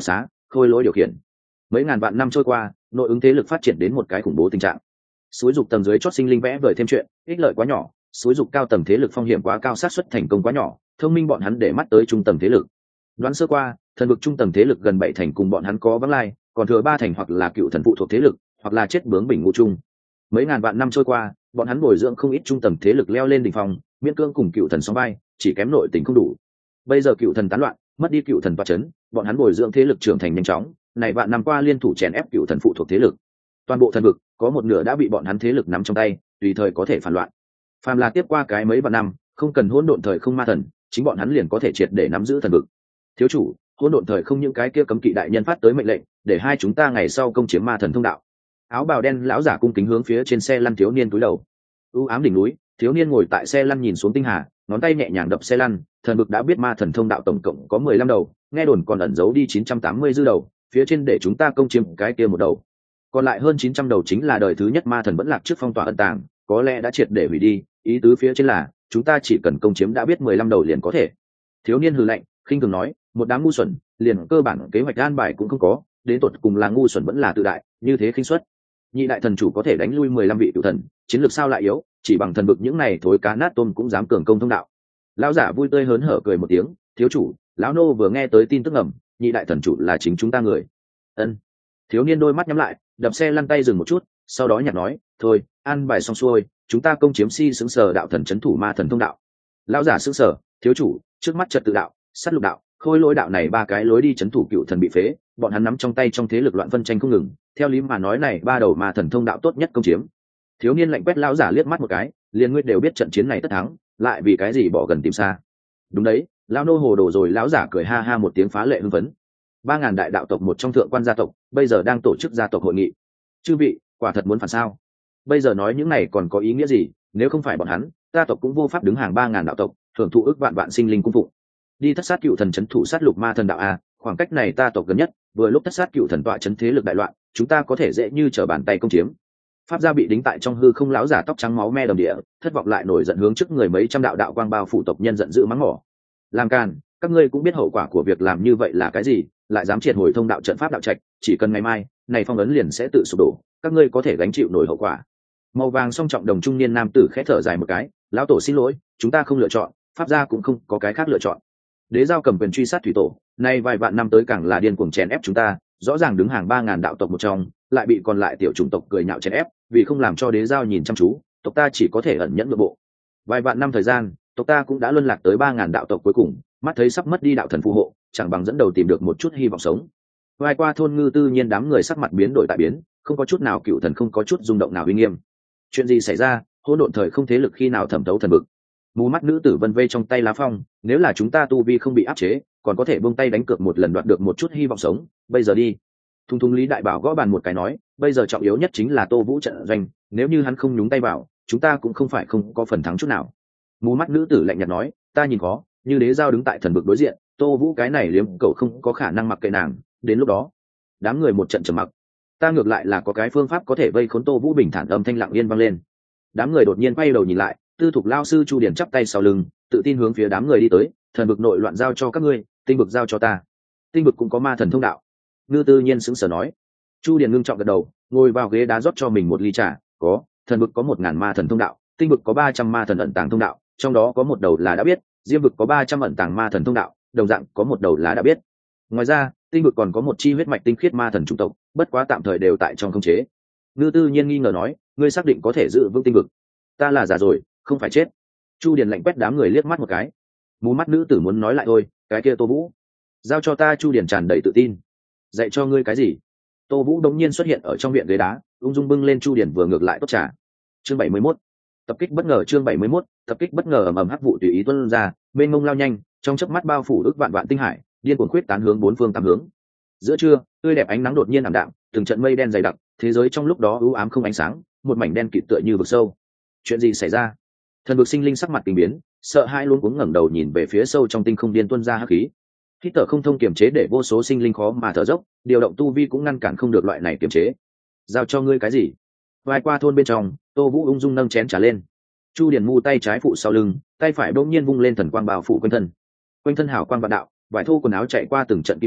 [SPEAKER 1] khôi lỗi điều khiển. Mấy ngàn vạn năm trôi qua, nội ứng thế lực phát triển đến một cái khủng bố tình trạng. Suối dục tầng dưới chót sinh linh vẽ vời thêm chuyện, ích lợi quá nhỏ, suối dục cao tầng thế lực phong hiểm quá cao, xác suất thành công quá nhỏ, thông minh bọn hắn để mắt tới trung tầng thế lực. Đoán sơ qua, thần vực trung tầng thế lực gần bảy thành cùng bọn hắn có vắng lai, còn thừa ba thành hoặc là cựu thần phụ thuộc thế lực, hoặc là chết bướng bình ngũ trung. Mấy ngàn vạn năm trôi qua, bọn hắn bồi dưỡng không ít trung tầng thế lực leo lên đỉnh phong, miễn cưỡng cùng cựu thần song vai, chỉ kém nội tình không đủ. Bây giờ cựu thần tán loạn, mất đi cựu thần toa chấn, bọn hắn bồi dưỡng thế lực trưởng thành nhanh chóng, này vạn năm qua liên thủ chèn ép cựu thần phụ thuộc thế lực. Toàn bộ thần vực có một nửa đã bị bọn hắn thế lực nắm trong tay, tùy thời có thể phản loạn. Phàm là tiếp qua cái mấy vạn năm, không cần hỗn độn thời không ma thần, chính bọn hắn liền có thể triệt để nắm giữ thần vực. Thiếu chủ, hỗn độn thời không những cái kia cấm kỵ đại nhân phát tới mệnh lệnh, để hai chúng ta ngày sau công chiếm ma thần thông đạo. Áo bào đen lão giả cung kính hướng phía trên xe lăn thiếu niên cúi đầu. U ám đỉnh núi, thiếu niên ngồi tại xe lăn nhìn xuống tinh hà, ngón tay nhẹ nhàng đập xe lăn. Thần vực đã biết ma thần thông đạo tổng cộng có mười lăm đầu, nghe đồn còn ẩn giấu đi chín trăm tám mươi dư đầu, phía trên để chúng ta công chiếm cái kia một đầu, còn lại hơn chín trăm đầu chính là đời thứ nhất ma thần vẫn lạc trước phong tỏa ẩn tàng, có lẽ đã triệt để hủy đi. Ý tứ phía trên là chúng ta chỉ cần công chiếm đã biết mười lăm đầu liền có thể. Thiếu niên hừ lạnh, khinh thường nói, một đám ngu xuẩn, liền cơ bản kế hoạch an bài cũng không có, đến tột cùng là ngu xuẩn vẫn là tự đại, như thế khinh suất. Nhị đại thần chủ có thể đánh lui mười lăm vị cựu thần, chiến lược sao lại yếu, chỉ bằng thần vực những này thối cá nát tôm cũng dám cường công thông đạo. Lão giả vui tươi hớn hở cười một tiếng, thiếu chủ, lão nô vừa nghe tới tin tức ngầm, nhị đại thần chủ là chính chúng ta người. Ân. Thiếu niên đôi mắt nhắm lại, đập xe lăn tay dừng một chút, sau đó nhặt nói, thôi, an bài xong xuôi, chúng ta công chiếm si xứng sở đạo thần trấn thủ ma thần thông đạo. Lão giả xứng sở, thiếu chủ, trước mắt trật tự đạo, sát lục đạo, khôi lỗi đạo này ba cái lối đi trấn thủ cựu thần bị phế, bọn hắn nắm trong tay trong thế lực loạn phân tranh không ngừng, theo lý mà nói này ba đầu ma thần thông đạo tốt nhất công chiếm. Thiếu niên lạnh quét lão giả liếc mắt một cái, liền ngươi đều biết trận chiến này tất thắng, lại vì cái gì bỏ gần tìm xa. Đúng đấy, lão nô hồ đồ rồi. Lão giả cười ha ha một tiếng phá lệ hưng phấn. Ba ngàn đại đạo tộc một trong thượng quan gia tộc bây giờ đang tổ chức gia tộc hội nghị. Chư vị, quả thật muốn phản sao? Bây giờ nói những này còn có ý nghĩa gì? Nếu không phải bọn hắn, gia tộc cũng vô pháp đứng hàng ba ngàn đạo tộc, thưởng thụ ước vạn vạn sinh linh cung phụng. Đi thất sát cựu thần trấn thủ sát lục ma thần đạo a, khoảng cách này ta tộc gần nhất, vừa lúc thất sát cựu thần tọa trấn thế lực đại loạn, chúng ta có thể dễ như trở bàn tay công chiếm. Pháp gia bị đính tại trong hư không, lão giả tóc trắng máu me đầm địa, thất vọng lại nổi giận hướng trước người mấy trăm đạo đạo quang bao phủ tộc nhân giận dữ mắng mỏ. Làm càn, các ngươi cũng biết hậu quả của việc làm như vậy là cái gì, lại dám triệt hồi thông đạo trận pháp đạo trạch, chỉ cần ngày mai này phong ấn liền sẽ tự sụp đổ, các ngươi có thể gánh chịu nổi hậu quả. Màu vàng song trọng đồng trung niên nam tử khẽ thở dài một cái, lão tổ xin lỗi, chúng ta không lựa chọn, pháp gia cũng không có cái khác lựa chọn. Đế giao cầm quyền truy sát thủy tổ, nay vài vạn năm tới càng là điên cuồng chèn ép chúng ta, rõ ràng đứng hàng ba ngàn đạo tộc một trong, lại bị còn lại tiểu chủng tộc cười nhạo chèn ép, vì không làm cho đế giao nhìn chăm chú, tộc ta chỉ có thể ẩn nhẫn nội bộ. Vài vạn năm thời gian, tộc ta cũng đã luân lạc tới ba ngàn đạo tộc cuối cùng, mắt thấy sắp mất đi đạo thần phù hộ, chẳng bằng dẫn đầu tìm được một chút hy vọng sống. Vài qua thôn ngư tự nhiên đám người sắc mặt biến đổi tại biến, không có chút nào cựu thần, không có chút rung động nào uy nghiêm. Chuyện gì xảy ra? Hỗn độn thời không thế lực khi nào thẩm thấu thần vực? Mù mắt nữ tử vân vê trong tay lá phong, nếu là chúng ta tu vi không bị áp chế, còn có thể buông tay đánh cược một lần đoạt được một chút hy vọng sống. Bây giờ đi. Thung thung Lý Đại Bảo gõ bàn một cái nói, bây giờ trọng yếu nhất chính là Tô Vũ trận doanh, nếu như hắn không nhúng tay vào, chúng ta cũng không phải không có phần thắng chút nào. Mù mắt nữ tử lạnh nhạt nói, ta nhìn có, như đế giao đứng tại thần vực đối diện, Tô Vũ cái này liếm cậu không có khả năng mặc kệ nàng, đến lúc đó, đám người một trận trầm mặc. Ta ngược lại là có cái phương pháp có thể vây khốn Tô Vũ. Bình thản âm thanh lặng yên vang lên. Đám người đột nhiên quay đầu nhìn lại, tư thục lao sư Chu Điển chắp tay sau lưng, tự tin hướng phía đám người đi tới, thần vực nội loạn giao cho các ngươi, tinh vực giao cho ta. Tinh vực cũng có ma thần thông đạo. Ngư Tư Nhiên sững sờ nói. Chu Điển ngưng trọng gật đầu, ngồi vào ghế đá rót cho mình một ly trà, có, thần vực có một ngàn ma thần thông đạo, tinh vực có ba trăm ma thần ẩn tàng thông đạo, trong đó có một đầu là đã biết, diêm vực có ba trăm ẩn tàng ma thần thông đạo, đồng dạng có một đầu là đã biết. Ngoài ra, tinh vực còn có một chi huyết mạch tinh khiết ma thần chủng tộc, bất quá tạm thời đều tại trong khống chế. Ngư Tư Nhiên nghi ngờ nói, ngươi xác định có thể giữ vững tinh vực? Ta là giả rồi, không phải chết. Chu Điền lạnh quét đám người liếc mắt một cái. Mù mắt nữ tử muốn nói lại thôi, cái kia Tô Vũ, giao cho ta. Chu Điền tràn đầy tự tin. Dạy cho ngươi cái gì? Tô Vũ đống nhiên xuất hiện ở trong viện ghế đá, ung dung bưng lên Chu Điền vừa ngược lại tốt trà. Chương bảy mươi mốt, tập kích bất ngờ. Chương bảy mươi mốt, tập kích bất ngờ. Ầm ầm hắc vụ tùy ý tuôn ra, mênh mông lao nhanh, trong chớp mắt bao phủ ức vạn vạn tinh hải, điên cuồng khuyết tán hướng bốn phương tám hướng. Giữa trưa, tươi đẹp ánh nắng đột nhiên ảm đạm, từng trận mây đen dày đặc, thế giới trong lúc đó u ám không ánh sáng, một mảnh đen kịt tựa như vực sâu. Chuyện gì xảy ra? Thần vực sinh linh sắc mặt kinh biến, sợ hãi luống cuống ngẩng đầu nhìn về phía sâu trong tinh không điên tuôn ra hắc khí. Hít thở không thông kiềm chế để vô số sinh linh khó mà thở dốc, điều động tu vi cũng ngăn cản không được loại này kiềm chế. Giao cho ngươi cái gì? Vài qua thôn bên trong, Tô Vũ ung dung nâng chén trà lên. Chu Điền mu tay trái phụ sau lưng, tay phải bỗng nhiên vung lên thần quang bao phủ quanh thân. Quanh thân hào quang vạn đạo, vải thô quần áo chạy qua từng trận kim quang,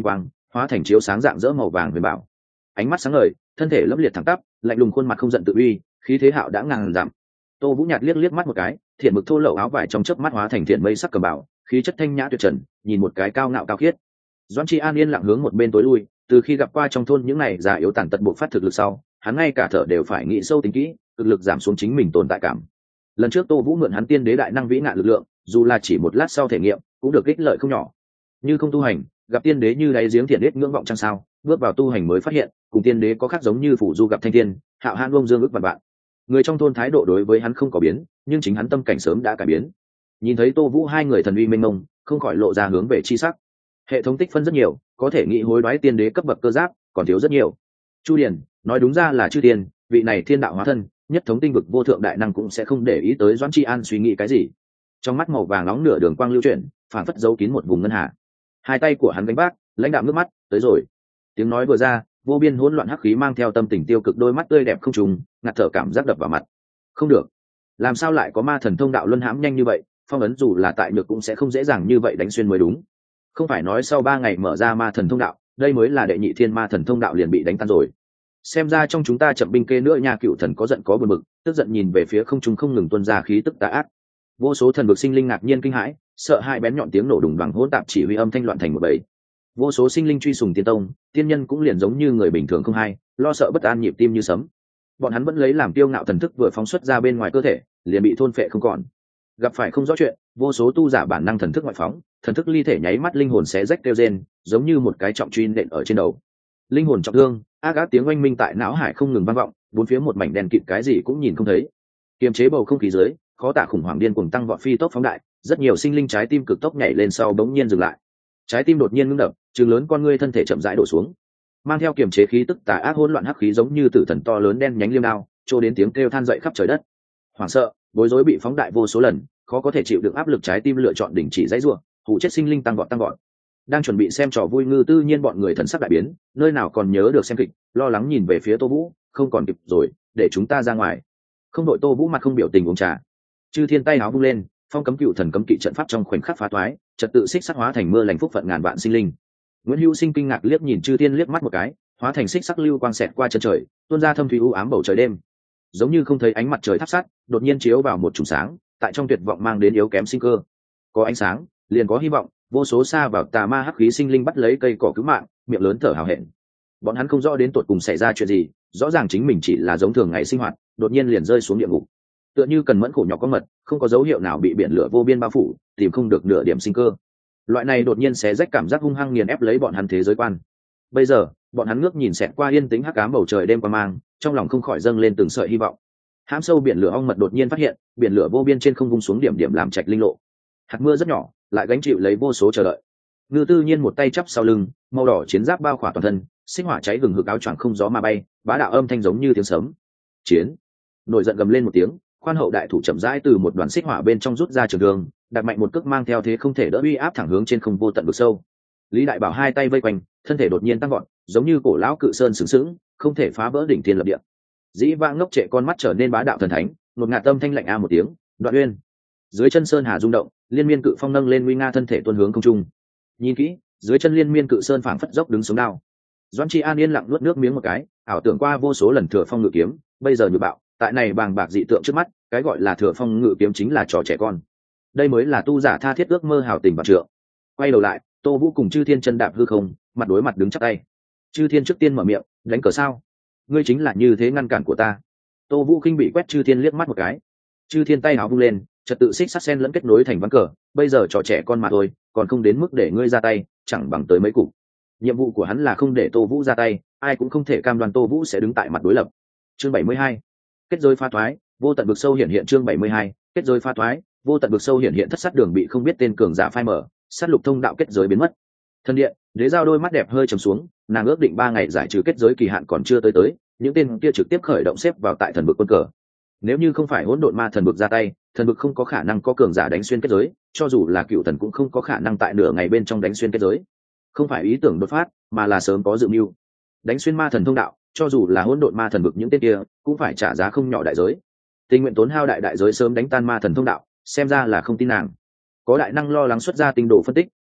[SPEAKER 1] hóa thành chiếu sáng dạng dỡ màu vàng huyền bảo. Ánh mắt sáng ngời, thân thể lẫm liệt thẳng tắp, lạnh lùng khuôn mặt không giận tự uy, khí thế hạo đã ngàn dặm. Tô Vũ nhạt liếc liếc mắt một cái, thiện mực thô lậu áo vải trong chớp mắt hóa thành thiện mây sắc cầm bảo, khí chất thanh nhã tuyệt trần, nhìn một cái cao ngạo cao khiết. Doãn Tri An yên lặng hướng một bên tối lui, từ khi gặp qua trong thôn những này già yếu tàn tật bộ phát thực lực sau, hắn ngay cả thở đều phải nghĩ sâu tính kỹ, thực lực giảm xuống chính mình tồn tại cảm. Lần trước Tô Vũ mượn hắn tiên đế đại năng vĩ ngạn lực lượng, dù là chỉ một lát sau thể nghiệm, cũng được ích lợi không nhỏ. Như không tu hành, gặp tiên đế như đáy giếng thiện đế ngưỡng vọng chăng sao, bước vào tu hành mới phát hiện, cùng tiên đế có khác giống như phủ du gặp thanh thiên, hạo hãn bông dương ước vạn bạn. Người trong thôn thái độ đối với hắn không có biến, nhưng chính hắn tâm cảnh sớm đã cải biến. Nhìn thấy Tô Vũ hai người thần uy mênh mông, không khỏi lộ ra hướng về chi sắc. Hệ thống tích phân rất nhiều, có thể nghĩ hối đoái tiên đế cấp bậc cơ giáp, còn thiếu rất nhiều. Chu Điền, nói đúng ra là chư tiên, vị này thiên đạo hóa thân, nhất thống tinh vực vô thượng đại năng cũng sẽ không để ý tới Doãn Tri An suy nghĩ cái gì. Trong mắt màu vàng nóng nửa đường quang lưu chuyển, phản phất giấu kín một vùng ngân hà. Hai tay của hắn gánh vác, lãnh đạm nước mắt, tới rồi. Tiếng nói vừa ra, vô biên hỗn loạn hắc khí mang theo tâm tình tiêu cực, đôi mắt tươi đẹp không trùng, ngạt thở cảm giác đập vào mặt. Không được, làm sao lại có ma thần thông đạo luân hãm nhanh như vậy, phong ấn dù là tại nhược cũng sẽ không dễ dàng như vậy đánh xuyên mới đúng. Không phải nói sau ba ngày mở ra ma thần thông đạo, đây mới là đệ nhị thiên ma thần thông đạo liền bị đánh tan rồi. Xem ra trong chúng ta chậm binh kê nữa nha. Cựu thần có giận có buồn bực, tức giận nhìn về phía không trung không ngừng tuôn ra khí tức tà ác. Vô số thần vực sinh linh ngạc nhiên kinh hãi, sợ hai bén nhọn tiếng nổ đùng đoàng hỗn tạp chỉ huy âm thanh loạn thành một bầy. Vô số sinh linh truy sùng tiên tông, tiên nhân cũng liền giống như người bình thường không hay, lo sợ bất an nhịp tim như sấm. Bọn hắn vẫn lấy làm tiêu ngạo thần thức vừa phóng xuất ra bên ngoài cơ thể, liền bị thôn phệ không còn. Gặp phải không rõ chuyện, vô số tu giả bản năng thần thức ngoại phóng, thần thức ly thể nháy mắt linh hồn xé rách kêu rên, giống như một cái trọng truy nện ở trên đầu. Linh hồn trọng thương, ác ác tiếng oanh minh tại não hải không ngừng vang vọng, bốn phía một mảnh đèn kịt, cái gì cũng nhìn không thấy. Kiềm chế bầu không khí dưới, khó tả khủng hoảng điên cuồng tăng vọt phi tốc phóng đại, rất nhiều sinh linh trái tim cực tốc nhảy lên sau bỗng nhiên dừng lại. Trái tim đột nhiên ngưng đập, trừng lớn con ngươi, thân thể chậm rãi đổ xuống. Mang theo kiềm chế khí tức tà ác hỗn loạn hắc khí giống như tử thần to lớn đen nhánh liêm đao, trô đến tiếng kêu than dậy khắp trời đất. Hoảng sợ, bối rối bị phóng đại vô số lần, khó có thể chịu được áp lực, trái tim lựa chọn đình chỉ dãy rủa, hủ chết sinh linh tăng vọt tăng vọt. Đang chuẩn bị xem trò vui Ngư Tư Nhiên bọn người thần sắc đại biến, nơi nào còn nhớ được xem kịch, lo lắng nhìn về phía Tô Vũ, không còn kịp rồi, để chúng ta ra ngoài. Không đội. Tô Vũ mặt không biểu tình uống trà. Chư Thiên tay áo vung lên, phong cấm cựu thần cấm kỵ trận pháp trong khoảnh khắc phá toái, trật tự xích sắc hóa thành mưa lành phúc phận ngàn vạn sinh linh. Nguyễn Hữu Sinh kinh ngạc liếc nhìn Chư Thiên liếc mắt một cái, hóa thành xích sắc lưu quang xẹt qua chân trời, tuôn ra thâm thúy u ám bầu trời đêm, giống như không thấy ánh mặt trời thắp sát, đột nhiên chiếu vào một chùm sáng, tại trong tuyệt vọng mang đến yếu kém sinh cơ. Có ánh sáng, liền có hy vọng. Vô số xa vào tà ma hắc khí sinh linh bắt lấy cây cỏ cứu mạng, miệng lớn thở hào hẹn. Bọn hắn không rõ đến tột cùng xảy ra chuyện gì, rõ ràng chính mình chỉ là giống thường ngày sinh hoạt, đột nhiên liền rơi xuống địa ngục. Tựa như cần mẫn khổ nhọc có mật, không có dấu hiệu nào bị biển lửa vô biên bao phủ, tìm không được nửa điểm sinh cơ. Loại này đột nhiên xé rách cảm giác hung hăng nghiền ép lấy bọn hắn thế giới quan. Bây giờ, bọn hắn ngước nhìn xẹt qua yên tĩnh hắc ám bầu trời đêm qua mang, trong lòng không khỏi dâng lên từng sợi hy vọng. Hãm sâu biển lửa ong mật đột nhiên phát hiện, biển lửa vô biên trên không vung xuống điểm điểm làm trạch linh lộ. Hạt mưa rất nhỏ, lại gánh chịu lấy vô số chờ đợi. Ngư Tư Nhiên một tay chắp sau lưng, màu đỏ chiến giáp bao khỏa toàn thân, xích hỏa cháy gừng hực, áo choàng không gió mà bay, bá đạo âm thanh giống như tiếng sấm. Chiến! Nổi giận gầm lên một tiếng, khoan hậu đại thủ chậm rãi từ một đoàn xích hỏa bên trong rút ra trường đường, đặt mạnh một cước mang theo thế không thể đỡ uy áp thẳng hướng trên không vô tận vực sâu. Lý Đại Bảo hai tay vây quanh, thân thể đột nhiên tăng vọt, giống như cổ lão cự sơn sừng sững, không thể phá vỡ đỉnh thiên lập địa. Dĩ vãng ngốc trệ con mắt trở nên bá đạo thần thánh, một ngạt tâm thanh lạnh a một tiếng, Đoạn Uyên. Dưới chân sơn hà rung động, liên miên cự phong nâng lên nguy nga thân thể tuôn hướng không trung. Nhìn kỹ, dưới chân liên miên cự sơn phảng phất dốc đứng sống đao. Doãn Tri An yên lặng nuốt nước miếng một cái, ảo tưởng qua vô số lần thừa phong ngự kiếm, bây giờ như bạo, tại này bàng bạc dị tượng trước mắt, cái gọi là thừa phong ngự kiếm chính là trò trẻ con. Đây mới là tu giả tha thiết ước mơ hào tình và trượng. Quay đầu lại, Tô Vũ cùng Chư Thiên chân đạp hư không, mặt đối mặt đứng chắp tay. Chư Thiên trước tiên mở miệng, đánh cờ sao? Ngươi chính là như thế ngăn cản của ta. Tô Vũ kinh bị quét Chư Thiên liếc mắt một cái. Chư Thiên tay áo vung lên, trật tự xích sắt sen lẫn kết nối thành ván cờ, bây giờ trò trẻ con mà thôi, còn không đến mức để ngươi ra tay, chẳng bằng tới mấy cục. Nhiệm vụ của hắn là không để Tô Vũ ra tay, ai cũng không thể cam đoan Tô Vũ sẽ đứng tại mặt đối lập. Chương bảy mươi hai, kết giới pha thoái, vô tận vực sâu hiện hiện. Chương bảy mươi hai, kết giới pha thoái, vô tận vực sâu hiện hiện. Thất sát đường bị không biết tên cường giả phai mở, sát lục thông đạo kết giới biến mất. Thần điện, Đế Giao đôi mắt đẹp hơi trầm xuống, nàng ước định ba ngày giải trừ kết giới kỳ hạn còn chưa tới tới, những tên kia trực tiếp khởi động xếp vào tại thần vực quân cờ. Nếu như không phải hỗn độn ma thần vực ra tay, thần vực không có khả năng có cường giả đánh xuyên kết giới, cho dù là cựu thần cũng không có khả năng tại nửa ngày bên trong đánh xuyên kết giới. Không phải ý tưởng đột phát, mà là sớm có dự mưu. Đánh xuyên ma thần thông đạo, cho dù là hỗn độn ma thần vực những tên kia, cũng phải trả giá không nhỏ đại giới. Tình nguyện tốn hao đại đại giới sớm đánh tan ma thần thông đạo, xem ra là không tin nàng. Có đại năng lo lắng xuất ra tinh độ phân tích,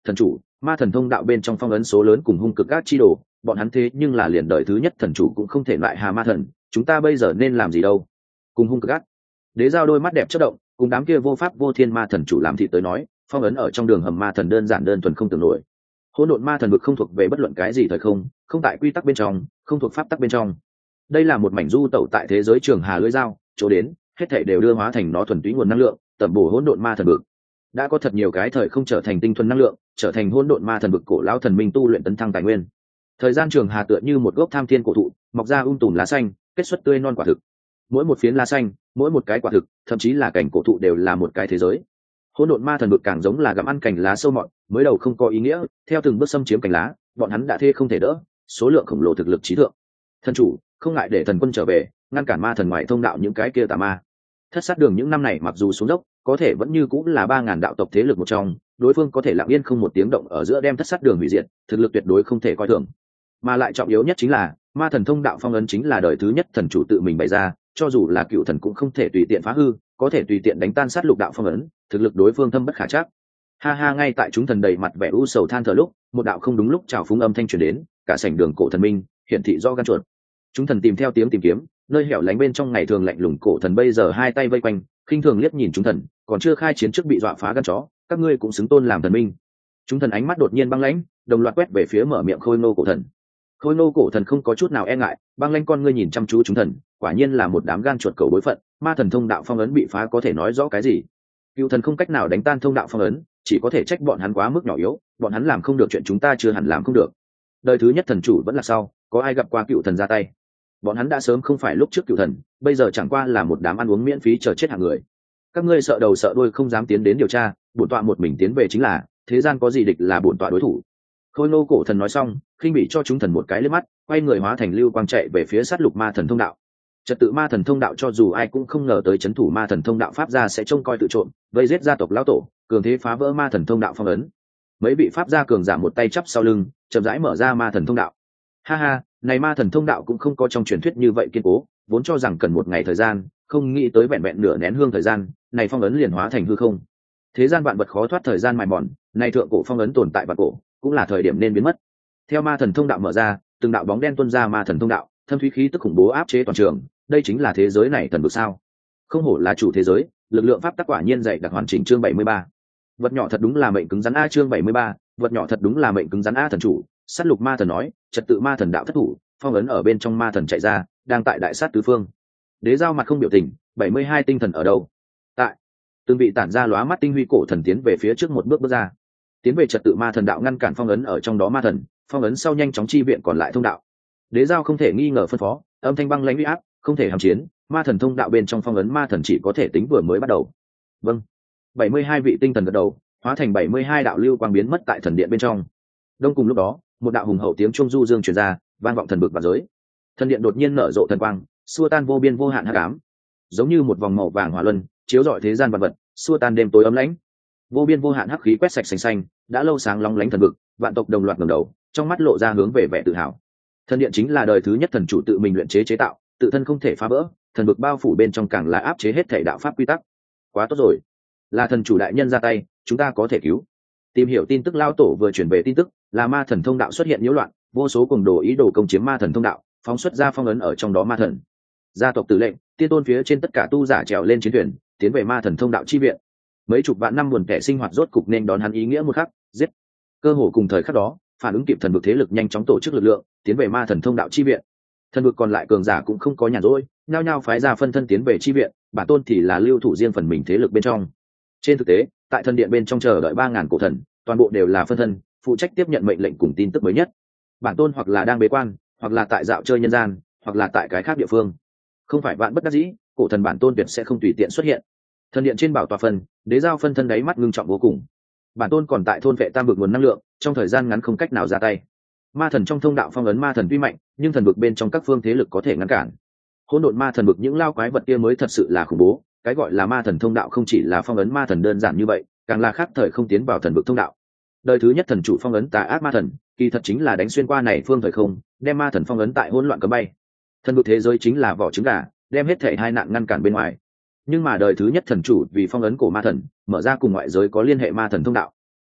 [SPEAKER 1] thần chủ, ma thần thông đạo bên trong phong ấn số lớn cùng hung cực các chi đồ, bọn hắn thế nhưng là liền đời thứ nhất thần chủ cũng không thể loại hà ma thần, chúng ta bây giờ nên làm gì đâu? Cùng hung cực các. Đế Giao đôi mắt đẹp chớp động, cùng đám kia vô pháp vô thiên ma thần chủ làm thị tới nói, phong ấn ở trong đường hầm ma thần đơn giản đơn thuần không tưởng nổi. Hỗn độn ma thần vực không thuộc về bất luận cái gì thời không, không tại quy tắc bên trong, không thuộc pháp tắc bên trong. Đây là một mảnh du tẩu tại thế giới trường hà lưỡi dao, chỗ đến, hết thảy đều đưa hóa thành nó thuần túy nguồn năng lượng, tẩm bổ hỗn độn ma thần vực. Đã có thật nhiều cái thời không trở thành tinh thuần năng lượng, trở thành hỗn độn ma thần vực cổ lão thần minh tu luyện tấn thăng tài nguyên. Thời gian trường hà tựa như một gốc tham thiên cổ thụ, mọc ra um tùm lá xanh, kết xuất tươi non quả thực. Mỗi một phiến lá xanh, mỗi một cái quả thực, thậm chí là cảnh cổ thụ đều là một cái thế giới. Hỗn độn ma thần vực càng giống là gặm ăn cành lá sâu mọt, mới đầu không có ý nghĩa, theo từng bước xâm chiếm cành lá, bọn hắn đã thê không thể đỡ, số lượng khổng lồ thực lực trí thượng. Thần chủ, không ngại để thần quân trở về, ngăn cản ma thần ngoại thông đạo những cái kia tà ma. Thất sát đường những năm này mặc dù xuống dốc, có thể vẫn như cũng là ba ngàn đạo tộc thế lực một trong, đối phương có thể lặng yên không một tiếng động ở giữa đem thất sát đường hủy diệt, thực lực tuyệt đối không thể coi thường. Mà lại trọng yếu nhất chính là, ma thần thông đạo phong ấn chính là đời thứ nhất thần chủ tự mình bày ra, cho dù là cựu thần cũng không thể tùy tiện phá hư, có thể tùy tiện đánh tan sát lục đạo phong ấn, thực lực đối phương thâm bất khả trắc. Ha ha, ngay tại chúng thần đầy mặt vẻ u sầu than thở lúc, một đạo không đúng lúc chào phúng âm thanh truyền đến, cả sảnh đường cổ thần minh hiển thị do gan chuột. Chúng thần tìm theo tiếng tìm kiếm, nơi hẻo lánh bên trong ngày thường lạnh lùng cổ thần bây giờ hai tay vây quanh, khinh thường liếc nhìn chúng thần, còn chưa khai chiến trước bị dọa phá gan chó, các ngươi cũng xứng tôn làm thần minh. Chúng thần ánh mắt đột nhiên băng lãnh, đồng loạt quét về phía mở miệng khôi ngô cổ thần. Khôi ngô cổ thần không có chút nào e ngại, băng lãnh con ngươi nhìn chăm chú chúng thần, quả nhiên là một đám gan chuột cầu bối phận, ma thần thông đạo phong ấn bị phá có thể nói rõ cái gì? Cựu thần không cách nào đánh tan thông đạo phong ấn, chỉ có thể trách bọn hắn quá mức nhỏ yếu, bọn hắn làm không được chuyện chúng ta chưa hẳn làm không được. Đời thứ nhất thần chủ vẫn là sau, có ai gặp qua cựu thần ra tay? Bọn hắn đã sớm không phải lúc trước cựu thần, bây giờ chẳng qua là một đám ăn uống miễn phí chờ chết hạng người. Các ngươi sợ đầu sợ đuôi không dám tiến đến điều tra, bổn tọa một mình tiến về chính là, thế gian có gì địch là bổn tọa đối thủ. Khôi Ngô cổ thần nói xong, khinh bị cho chúng thần một cái liếc mắt, quay người hóa thành lưu quang chạy về phía sát lục ma thần thông đạo. Trật tự ma thần thông đạo cho dù ai cũng không ngờ tới chấn thủ ma thần thông đạo pháp gia sẽ trông coi tự trộm, vây giết gia tộc lão tổ, cường thế phá vỡ ma thần thông đạo phong ấn. Mấy vị pháp gia cường giả một tay chắp sau lưng, chậm rãi mở ra ma thần thông đạo. Ha ha, này ma thần thông đạo cũng không có trong truyền thuyết như vậy kiên cố, vốn cho rằng cần một ngày thời gian, không nghĩ tới vẹn vẹn nửa nén hương thời gian, này phong ấn liền hóa thành hư không. Thế gian vạn vật khó thoát thời gian mài mòn, này thượng cổ phong ấn tồn tại vạn cổ, cũng là thời điểm nên biến mất. Theo ma thần thông đạo mở ra, từng đạo bóng đen tuôn ra ma thần thông đạo, thâm thúy khí tức khủng bố áp chế toàn trường, đây chính là thế giới này thần vực sao? Không hổ là chủ thế giới, lực lượng pháp tắc quả nhiên dày đặc hoàn chỉnh. Chương bảy mươi ba. Vật nhỏ thật đúng là mệnh cứng rắn a. Chương bảy mươi ba. Vật nhỏ thật đúng là mệnh cứng rắn a. Thần chủ, sát lục ma thần nói, trật tự ma thần đạo thất thủ, phong ấn ở bên trong ma thần chạy ra, đang tại đại sát tứ phương. Đế Giao mặt không biểu tình, bảy mươi hai tinh thần ở đâu? Tại. Từng vị tản ra lóa mắt tinh huy cổ thần tiến về phía trước một bước bước ra, tiến về trật tự ma thần đạo ngăn cản phong ấn ở trong đó ma thần, phong ấn sau nhanh chóng chi viện còn lại thông đạo. Đế Giao không thể nghi ngờ phân phó, âm thanh băng lãnh uy áp, không thể hàm chiến, ma thần thông đạo bên trong phong ấn ma thần chỉ có thể tính vừa mới bắt đầu. Vâng. bảy mươi hai vị tinh thần gật đầu, hóa thành bảy mươi hai đạo lưu quang biến mất tại thần điện bên trong. Đông cùng lúc đó, một đạo hùng hậu tiếng chuông du dương truyền ra, vang vọng thần vực và giới. Thần điện đột nhiên nở rộ thần quang, xua tan vô biên vô hạn hắc ám, giống như một vòng màu vàng hỏa luân, chiếu rọi thế gian vật vật, xua tan đêm tối ấm lãnh. Vô biên vô hạn hắc khí quét sạch xanh xanh, đã lâu sáng long lánh thần vực, vạn tộc đồng loạt ngẩng đầu, trong mắt lộ ra hướng về vẻ tự hào. Thần điện chính là đời thứ nhất thần chủ tự mình luyện chế chế tạo, tự thân không thể phá vỡ, thần vực bao phủ bên trong càng là áp chế hết thể đạo pháp quy tắc. Quá tốt rồi, là thần chủ đại nhân ra tay, chúng ta có thể cứu. Tìm hiểu tin tức lao tổ vừa chuyển về tin tức, là ma thần thông đạo xuất hiện nhiễu loạn, vô số cuồng đồ ý đồ công chiếm ma thần thông đạo, phóng xuất ra phong ấn ở trong đó ma thần. Gia tộc tử lệnh, tiên tôn phía trên tất cả tu giả trèo lên chiến thuyền, tiến về ma thần thông đạo chi viện. Mấy chục vạn năm buồn kẻ sinh hoạt rốt cục nên đón hắn ý nghĩa một khắc, giết. Cơ hồ cùng thời khắc đó, phản ứng kịp thần vực thế lực nhanh chóng tổ chức lực lượng, tiến về ma thần thông đạo chi viện. Thần vực còn lại cường giả cũng không có nhàn rỗi, nhao nhao phái ra phân thân tiến về chi viện, bản tôn thì là lưu thủ riêng phần mình thế lực bên trong. Trên thực tế, tại thần điện bên trong chờ đợi ba ngàn cổ thần, toàn bộ đều là phân thân, phụ trách tiếp nhận mệnh lệnh cùng tin tức mới nhất. Bản tôn hoặc là đang bế quan, hoặc là tại dạo chơi nhân gian, hoặc là tại cái khác địa phương. Không phải vạn bất đắc dĩ, cổ thần bản tôn tuyệt sẽ không tùy tiện xuất hiện. Thần điện trên bảo tọa phân, Đế Giao phân thân đáy mắt ngưng trọng vô cùng. Bản tôn còn tại thôn vệ tam vực nguồn năng lượng, trong thời gian ngắn không cách nào ra tay. Ma thần trong thông đạo phong ấn ma thần tuy mạnh, nhưng thần vực bên trong các phương thế lực có thể ngăn cản. Hỗn độn ma thần vực những lao quái vật kia mới thật sự là khủng bố, cái gọi là ma thần thông đạo không chỉ là phong ấn ma thần đơn giản như vậy, càng là khác thời không tiến vào thần vực thông đạo. Đời thứ nhất thần chủ phong ấn tà ác ma thần, kỳ thật chính là đánh xuyên qua này phương thời không, đem ma thần phong ấn tại hỗn loạn cấm bay. Thần vực thế giới chính là vỏ trứng gà, đem hết thảy hai nạn ngăn cản bên ngoài. Nhưng mà đời thứ nhất thần chủ vì phong ấn cổ ma thần, mở ra cùng ngoại giới có liên hệ ma thần thông đạo.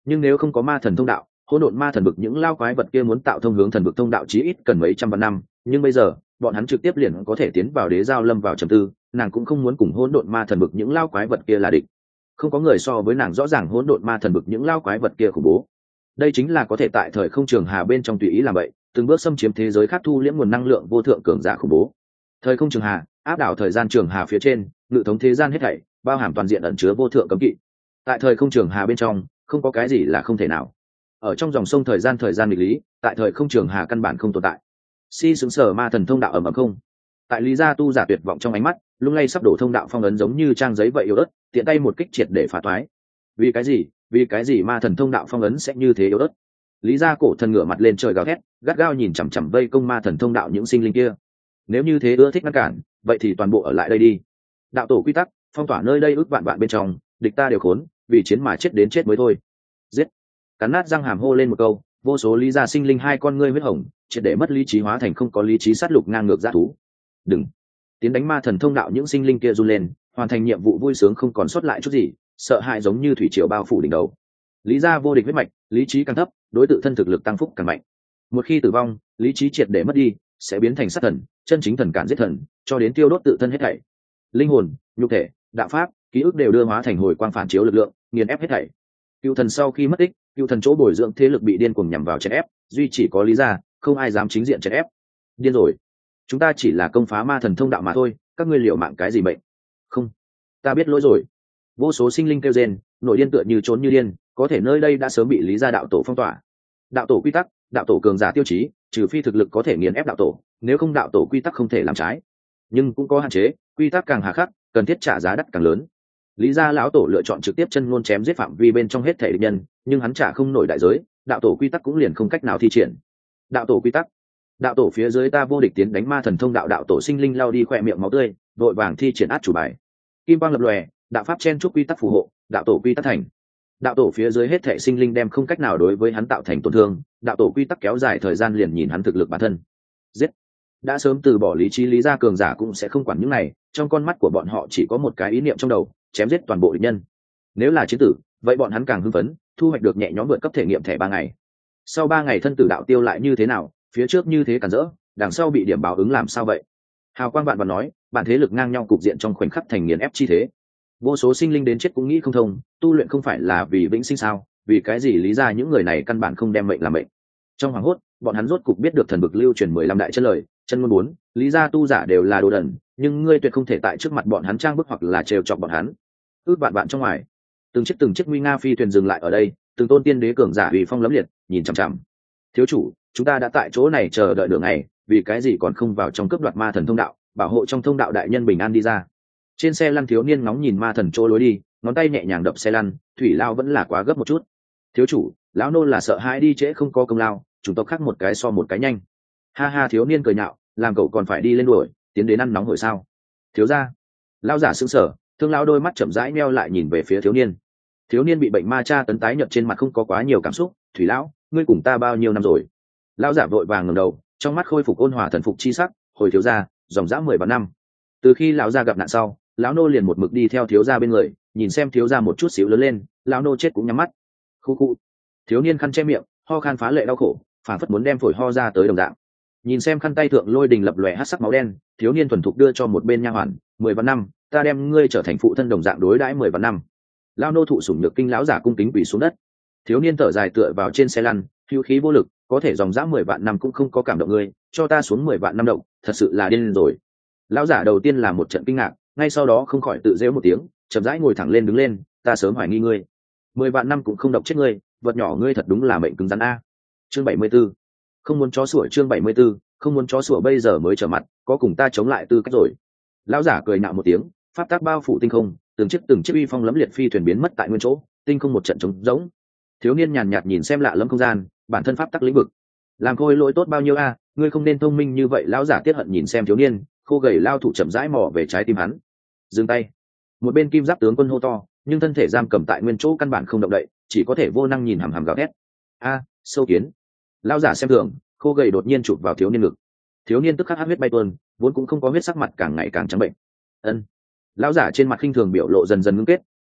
[SPEAKER 1] nhưng nếu không có ma thần thông đạo, hỗn độn ma thần vực những lao quái vật kia muốn tạo thông hướng thần vực thông đạo chí ít cần mấy trăm vạn năm, nhưng bây giờ bọn hắn trực tiếp liền có thể tiến vào đế giao lâm vào trầm tư. Nàng cũng không muốn cùng hỗn độn ma thần vực những lao quái vật kia là địch. Không có người so với nàng rõ ràng hỗn độn ma thần vực những lao quái vật kia khủng bố. Đây chính là có thể tại thời không trường hà bên trong tùy ý làm vậy, từng bước xâm chiếm thế giới khác, thu liễm nguồn năng lượng vô thượng cường giả khủng bố. Thời không trường hà áp đảo thời gian trường hà phía trên, ngự thống thế gian hết thảy, bao hàm toàn diện ẩn chứa vô thượng cấm kỵ. Tại thời không trường hà bên trong, không có cái gì là không thể nào. Ở trong dòng sông thời gian thời gian nghịch lý, tại thời không trường hà căn bản không tồn tại. Si xứng sở ma thần thông đạo ầm ầm không. Tại lý gia tu giả tuyệt vọng trong ánh mắt, lung lay sắp đổ thông đạo phong ấn giống như trang giấy vậy yếu ớt, tiện tay một kích triệt để phá toái. Vì cái gì? Vì cái gì ma thần thông đạo phong ấn sẽ như thế yếu ớt? Lý gia cổ thần ngửa mặt lên trời gào thét, gắt gao nhìn chằm chằm vây công ma thần thông đạo những sinh linh kia. Nếu như thế ưa thích ngăn cản, vậy thì toàn bộ ở lại đây đi. Đạo tổ quy tắc phong tỏa nơi đây ước vạn vạn bên trong, địch ta đều khốn, vì chiến mà chết đến chết mới thôi. Giết! Cắn nát răng hàm hô lên một câu, vô số lý gia sinh linh hai con ngươi huyết hồng, triệt để mất lý trí hóa thành không có lý trí sát lục ngang ngược dã thú. Đừng! Tiến đánh ma thần thông đạo những sinh linh kia run lên, hoàn thành nhiệm vụ vui sướng không còn sót lại chút gì, sợ hãi giống như thủy triều bao phủ đỉnh đầu. Lý gia vô địch huyết mạch, lý trí càng thấp, đối tự thân thực lực tăng phúc càng mạnh. Một khi tử vong, lý trí triệt để mất đi, sẽ biến thành sát thần, chân chính thần cản giết thần, cho đến tiêu đốt tự thân hết thảy. Linh hồn, nhục thể, đạo pháp, ký ức đều đưa hóa thành hồi quang phản chiếu lực lượng, nghiền ép hết thảy. Cựu thần sau khi mất tích, cựu thần chỗ bồi dưỡng thế lực bị điên cuồng nhằm vào chèn ép, duy chỉ có lý gia, không ai dám chính diện chèn ép. Điên rồi, chúng ta chỉ là công phá ma thần thông đạo mà thôi, các ngươi liều mạng cái gì bệnh? Không, ta biết lỗi rồi. Vô số sinh linh kêu rên, nổi điên tựa như trốn như điên, có thể nơi đây đã sớm bị lý gia đạo tổ phong tỏa. Đạo tổ quy tắc, đạo tổ cường giả tiêu chí, trừ phi thực lực có thể nghiền ép đạo tổ, nếu không đạo tổ quy tắc không thể làm trái. Nhưng cũng có hạn chế, quy tắc càng hà khắc, cần thiết trả giá đắt càng lớn. Lý gia lão tổ lựa chọn trực tiếp chân ngôn chém giết phạm vi bên trong hết thể địch nhân, nhưng hắn trả không nổi đại giới, đạo tổ quy tắc cũng liền không cách nào thi triển. Đạo tổ quy tắc, đạo tổ phía dưới ta vô địch tiến đánh ma thần thông đạo, đạo tổ sinh linh lao đi khỏe miệng máu tươi, vội vàng thi triển át chủ bài. Kim quang lập lòe, đạo pháp chen chúc quy tắc phù hộ, đạo tổ quy tắc thành. Đạo tổ phía dưới hết thể sinh linh đem không cách nào đối với hắn tạo thành tổn thương, đạo tổ quy tắc kéo dài thời gian liền nhìn hắn thực lực bản thân. Giết! Đã sớm từ bỏ lý trí lý gia cường giả cũng sẽ không quản những này, trong con mắt của bọn họ chỉ có một cái ý niệm trong đầu, chém giết toàn bộ địch nhân. Nếu là chiến tử, vậy bọn hắn càng hưng phấn, thu hoạch được nhẹ nhõm vượt cấp thể nghiệm thẻ ba ngày. Sau ba ngày thân tử đạo tiêu lại như thế nào, phía trước như thế cản rỡ, đằng sau bị điểm báo ứng làm sao vậy? Hào quang bạn và nói, bản thế lực ngang nhau cục diện trong khoảnh khắc thành nghiền ép chi thế. Vô số sinh linh đến chết cũng nghĩ không thông, tu luyện không phải là vì vĩnh sinh sao, vì cái gì lý ra những người này căn bản không đem mệnh làm mệnh. Trong hoàng hốt, bọn hắn rốt cục biết được thần vực lưu truyền mười lăm đại chân lời, chân ngôn bốn, lý ra tu giả đều là đồ đần, nhưng ngươi tuyệt không thể tại trước mặt bọn hắn trang bức hoặc là trêu chọc bọn hắn. Ước bạn bạn trong ngoài, từng chiếc từng chiếc nguy nga phi thuyền dừng lại ở đây, từng tôn tiên đế cường giả uy phong lẫm liệt, nhìn chằm chằm. Thiếu chủ, chúng ta đã tại chỗ này chờ đợi đường ngày, vì cái gì còn không vào trong cướp đoạt ma thần thông đạo, bảo hộ trong thông đạo đại nhân bình an đi ra. Trên xe lăn thiếu niên ngóng nhìn ma thần chỗ lối đi, ngón tay nhẹ nhàng đập xe lăn, thủy lao vẫn là quá gấp một chút. Thiếu chủ, lão nô là sợ hãi đi trễ không có công lao, chủng tộc khác một cái so một cái nhanh. Ha ha, thiếu niên cười nhạo, làm cậu còn phải đi lên đuổi, tiến đến ăn nóng hổi sao? Thiếu gia. Lão giả sững sờ, thương lão đôi mắt chậm rãi meo lại nhìn về phía thiếu niên. Thiếu niên bị bệnh ma cha tấn tái nhợt trên mặt không có quá nhiều cảm xúc. Thủy lão, ngươi cùng ta bao nhiêu năm rồi? Lão giả vội vàng ngẩng đầu, trong mắt khôi phục ôn hòa thần phục chi sắc. Hồi thiếu gia, dòng dã mười ba năm. Từ khi lão gia gặp nạn sau, lão nô liền một mực đi theo thiếu gia bên người, nhìn xem thiếu gia một chút xíu lớn lên, lão nô chết cũng nhắm mắt. Khu khu. Thiếu niên khăn che miệng, ho khan phá lệ đau khổ, phản phất muốn đem phổi ho ra tới đồng dạng. Nhìn xem khăn tay thượng lôi đình lập lòe hắc sắc máu đen, thiếu niên thuần thục đưa cho một bên nha hoàn, mười vạn năm, ta đem ngươi trở thành phụ thân đồng dạng đối đãi mười vạn năm. Lão nô thụ sủng nhược kinh, lão giả cung kính quỳ xuống đất. Thiếu niên thở dài tựa vào trên xe lăn, hữu khí vô lực, có thể dòng dã mười vạn năm cũng không có cảm động ngươi, cho ta xuống mười vạn năm động, thật sự là điên rồi. Lão giả đầu tiên là một trận kinh ngạc, ngay sau đó không khỏi tự giễu một tiếng, chậm rãi ngồi thẳng lên đứng lên, ta sớm hoài nghi ngươi, mười vạn năm cũng không độc chết ngươi, vật nhỏ ngươi thật đúng là mệnh cứng rắn a. Chương bảy mươi 74. Không muốn chó sủa, chương bảy mươi 74, không muốn chó sủa bây giờ mới trở mặt, có cùng ta chống lại tư cách rồi. Lão giả cười nạo một tiếng, pháp tác bao phủ tinh không, từng chiếc từng chiếc uy phong lẫm liệt phi thuyền biến mất tại nguyên chỗ, tinh không một trận trống rỗng. Thiếu niên nhàn nhạt nhìn xem lạ lẫm không gian, bản thân pháp tắc lĩnh vực, làm khôi lỗi tốt bao nhiêu a, ngươi không nên thông minh như vậy. Lão giả tiết hận nhìn xem thiếu niên, khô gầy lao thủ chậm rãi mò về trái tim hắn. Dừng tay. Một bên kim giáp tướng quân hô to, nhưng thân thể giam cầm tại nguyên chỗ căn bản không động đậy, chỉ có thể vô năng nhìn hằm hằm gào thét. A, sâu kiến. Lão giả xem thường, khô gầy đột nhiên chụp vào thiếu niên ngực. Thiếu niên tức khắc hắc huyết bay tuôn, vốn cũng không có huyết, sắc mặt càng ngày càng trắng bệnh. Ân. Lão giả trên mặt khinh thường biểu lộ dần dần ngưng kết,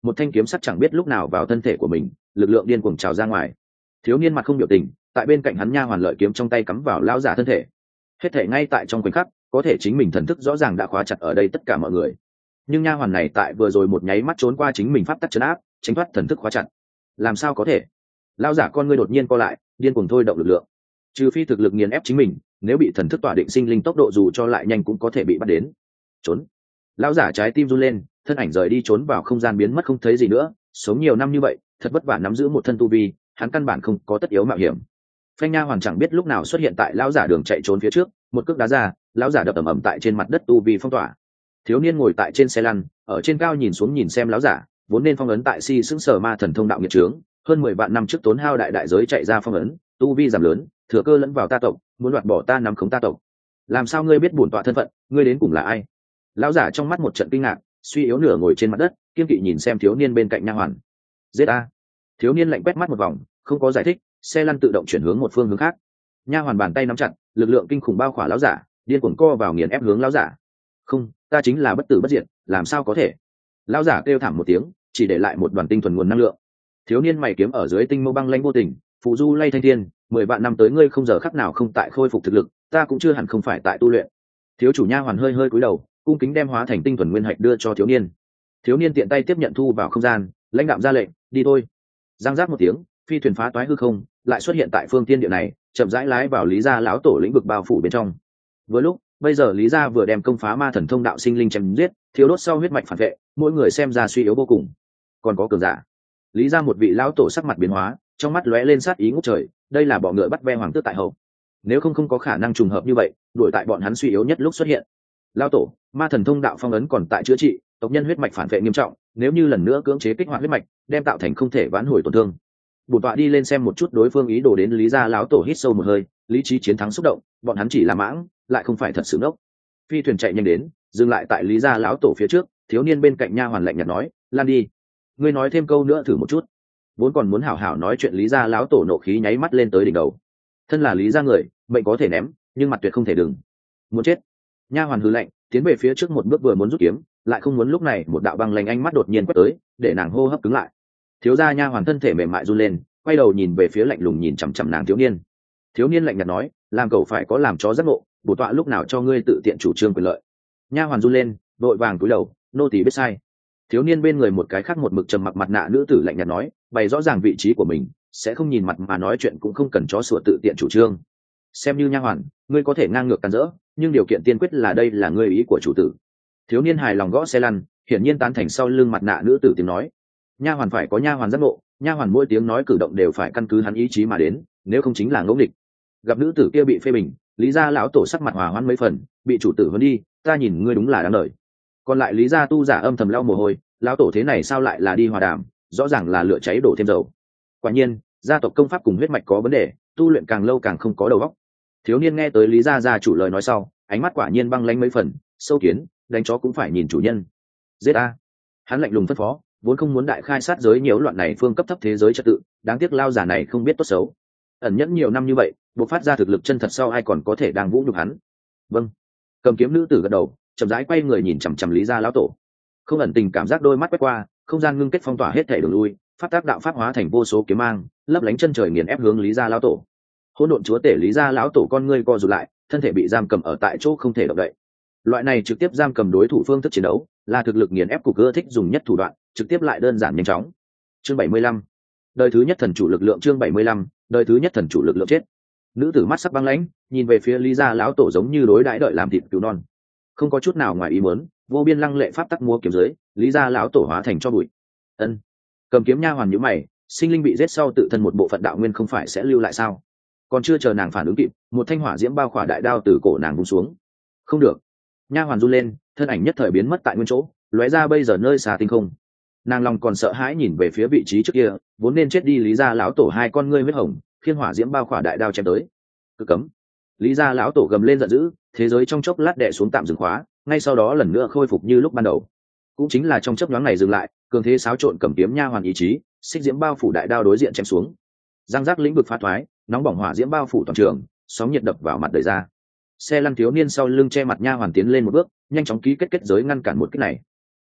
[SPEAKER 1] một thanh kiếm sắt chẳng biết lúc nào vào thân thể của mình, lực lượng điên cuồng trào ra ngoài. Thiếu niên mặt không biểu tình, tại bên cạnh hắn nha hoàn lợi kiếm trong tay cắm vào lão giả thân thể. Hết thể ngay tại trong khoảnh khắc, có thể chính mình thần thức rõ ràng đã khóa chặt ở đây tất cả mọi người. Nhưng nha hoàn này tại vừa rồi một nháy mắt trốn qua chính mình pháp tắc trấn áp, tránh thoát thần thức khóa chặt. Làm sao có thể? Lão giả con ngươi đột nhiên co lại, điên cuồng thôi động lực lượng. Trừ phi thực lực nghiền ép chính mình, nếu bị thần thức tỏa định sinh linh tốc độ dù cho lại nhanh cũng có thể bị bắt đến. Trốn. Lão giả trái tim run lên, thân ảnh rời đi trốn vào không gian biến mất không thấy gì nữa. Sống nhiều năm như vậy, thật vất vả nắm giữ một thân tu vi, hắn căn bản không có tất yếu mạo hiểm. Phanh nha hoàn chẳng biết lúc nào xuất hiện tại lão giả đường chạy trốn phía trước, một cước đá ra, lão giả đập ầm ầm tại trên mặt đất tu vi phong tỏa. Thiếu niên ngồi tại trên xe lăn, ở trên cao nhìn xuống nhìn xem lão giả, vốn nên phong ấn tại si sững sờ ma thần thông đạo nghiệt trướng, hơn mười vạn năm trước tốn hao đại đại giới chạy ra phong ấn, tu vi giảm lớn, thừa cơ lẫn vào ta tộc, muốn đoạt bỏ ta nắm khống ta tộc. Làm sao ngươi biết bổn tọa thân phận, ngươi đến cùng là ai? Lão giả trong mắt một trận kinh ngạc, suy yếu nửa ngồi trên mặt đất, kiên kỵ nhìn xem thiếu niên bên cạnh nha hoàn. Giết a! Thiếu niên lạnh quét mắt một vòng, không có giải thích, xe lăn tự động chuyển hướng một phương hướng khác. Nha hoàn bàn tay nắm chặt, lực lượng kinh khủng bao khỏa lão giả, điên cuồng co vào nghiền ép hướng lão giả. Không, ta chính là bất tử bất diệt, làm sao có thể? Lão giả kêu thảm một tiếng, chỉ để lại một đoàn tinh thuần nguồn năng lượng. Thiếu niên mày kiếm ở dưới tinh mâu băng lãnh vô tình, phù du lay thanh thiên, mười vạn năm tới ngươi không giờ khắc nào không tại khôi phục thực lực, ta cũng chưa hẳn không phải tại tu luyện. Thiếu chủ nha hoàn hơi hơi cúi đầu, cung kính đem hóa thành tinh thuần nguyên hạch đưa cho thiếu niên. Thiếu niên tiện tay tiếp nhận thu vào không gian, lãnh đạm ra lệnh, đi thôi. Giang giác một tiếng, phi thuyền phá toái hư không, lại xuất hiện tại phương tiên địa này, chậm rãi lái vào lý gia lão tổ lĩnh vực bao phủ bên trong. Vừa lúc bây giờ lý gia vừa đem công phá ma thần thông đạo sinh linh chém giết, thiếu đốt sau huyết mạch phản vệ, mỗi người xem ra suy yếu vô cùng. Còn có cường giả. Lý gia một vị lão tổ sắc mặt biến hóa, trong mắt lóe lên sát ý ngút trời, đây là bọ ngựa bắt ve hoàng tước tại hậu. Nếu không không có khả năng trùng hợp như vậy, đuổi tại bọn hắn suy yếu nhất lúc xuất hiện. Lão tổ, ma thần thông đạo phong ấn còn tại chữa trị, tộc nhân huyết mạch phản vệ nghiêm trọng, nếu như lần nữa cưỡng chế kích hoạt huyết mạch, đem tạo thành không thể vãn hồi tổn thương. Bổn tọa đi lên xem một chút đối phương ý đồ đến lý gia lão tổ hít sâu một hơi, lý trí chiến thắng xúc động, bọn hắn chỉ là mãng, lại không phải thật sự ngốc. Phi thuyền chạy nhanh đến, dừng lại tại lý gia lão tổ phía trước, thiếu niên bên cạnh nha hoàn lạnh nhạt nói, lan đi. Ngươi nói thêm câu nữa thử một chút. Vốn còn muốn hảo hảo nói chuyện lý gia lão tổ nộ khí nháy mắt lên tới đỉnh đầu. Thân là lý gia người, mệnh có thể ném, nhưng mặt tuyệt không thể đừng. Muốn chết. Nha hoàn hừ lạnh, tiến về phía trước một bước vừa muốn rút kiếm, lại không muốn lúc này một đạo băng lạnh ánh mắt đột nhiên quét tới, để nàng hô hấp cứng lại. Thiếu gia nha hoàn thân thể mềm mại run lên, quay đầu nhìn về phía lạnh lùng nhìn chằm chằm nàng thiếu niên. Thiếu niên lạnh nhạt nói, làm cậu phải có làm chó giác ngộ, bổ tọa lúc nào cho ngươi tự tiện chủ trương quyền lợi. Nha hoàn run lên, vội vàng cúi đầu, nô tỳ biết sai. Thiếu niên bên người một cái khác một mực trầm mặc mặt nạ nữ tử lạnh nhạt nói, bày rõ ràng vị trí của mình, sẽ không nhìn mặt mà nói chuyện cũng không cần chó sủa tự tiện chủ trương. Xem như nha hoàn, ngươi có thể ngang ngược càn rỡ, nhưng điều kiện tiên quyết là đây là ngươi ý của chủ tử. Thiếu niên hài lòng gõ xe lăn, hiển nhiên tán thành sau lưng mặt nạ nữ tử tiếng nói. Nha hoàn phải có nha hoàn giác ngộ, nha hoàn mỗi tiếng nói cử động đều phải căn cứ hắn ý chí mà đến, nếu không chính là ngẫu nghịch. Gặp nữ tử kia bị phê bình, lý gia lão tổ sắc mặt hòa hoãn mấy phần, bị chủ tử huấn đi, ta nhìn ngươi đúng là đáng lời. Còn lại lý gia tu giả âm thầm lau mồ hôi, lão tổ thế này sao lại là đi hòa đàm, rõ ràng là lửa cháy đổ thêm dầu. Quả nhiên, gia tộc công pháp cùng huyết mạch có vấn đề, tu luyện càng lâu càng không có đầu óc. Thiếu niên nghe tới lý gia gia chủ lời nói sau, ánh mắt quả nhiên băng lãnh mấy phần, sâu kiến, đánh chó cũng phải nhìn chủ nhân. Giết a! Hắn lạnh lùng phân phó, vốn không muốn đại khai sát giới nhiễu loạn này phương cấp thấp thế giới trật tự, đáng tiếc lao giả này không biết tốt xấu. Ẩn nhẫn nhiều năm như vậy, bộc phát ra thực lực chân thật sau ai còn có thể đang vũ nhục hắn. Vâng. Cầm kiếm nữ tử gật đầu, chậm rãi quay người nhìn chằm chằm lý gia lão tổ. Không ẩn tình cảm giác đôi mắt quét qua, không gian ngưng kết phong tỏa hết thể đường lui, pháp tác đạo pháp hóa thành vô số kiếm mang, lấp lánh chân trời nghiền ép hướng lý gia lão tổ. Hỗn độn chúa tể lý gia lão tổ con ngươi co rụt lại, thân thể bị giam cầm ở tại chỗ không thể động đậy. Loại này trực tiếp giam cầm đối thủ phương thức chiến đấu, là thực lực nghiền ép cục ưa thích dùng nhất thủ đoạn, trực tiếp lại đơn giản nhanh chóng. Chương bảy mươi lăm. Đời thứ nhất thần chủ lực lượng chương bảy mươi lăm, đời thứ nhất thần chủ lực lượng chết. Nữ tử mắt sắc băng lãnh, nhìn về phía lý gia lão tổ giống như đối đãi đợi làm thịt cứu non. Không có chút nào ngoài ý muốn, vô biên lăng lệ pháp tắc múa kiếm dưới, lý gia lão tổ hóa thành cho bụi. Ân. Cầm kiếm nha hoàn nhíu mày, sinh linh bị giết sau tự thân một bộ phận đạo nguyên không phải sẽ lưu lại sao? Còn chưa chờ nàng phản ứng kịp, một thanh hỏa diễm bao khỏa đại đao từ cổ nàng vung xuống. Không được. Nha hoàn run lên, thân ảnh nhất thời biến mất tại nguyên chỗ, lóe ra bây giờ nơi xa tinh không. Nàng lòng còn sợ hãi nhìn về phía vị trí trước kia, vốn nên chết đi lý gia lão tổ hai con ngươi huyết hồng, khiên hỏa diễm bao khỏa đại đao chém tới. Cực cấm. Lý gia lão tổ gầm lên giận dữ, thế giới trong chốc lát đè xuống tạm dừng khóa, ngay sau đó lần nữa khôi phục như lúc ban đầu. Cũng chính là trong chớp nhoáng này dừng lại, cường thế xáo trộn cầm kiếm nha hoàn ý chí, xích diễm bao phủ đại đao đối diện chém xuống. Giang giác lĩnh vực phá thoái, nóng bỏng hỏa diễm bao phủ toàn trường, sóng nhiệt đập vào mặt đời ra. Xe lăn thiếu niên sau lưng che mặt nha hoàn tiến lên một bước, nhanh chóng ký kết kết giới ngăn cản một kích này.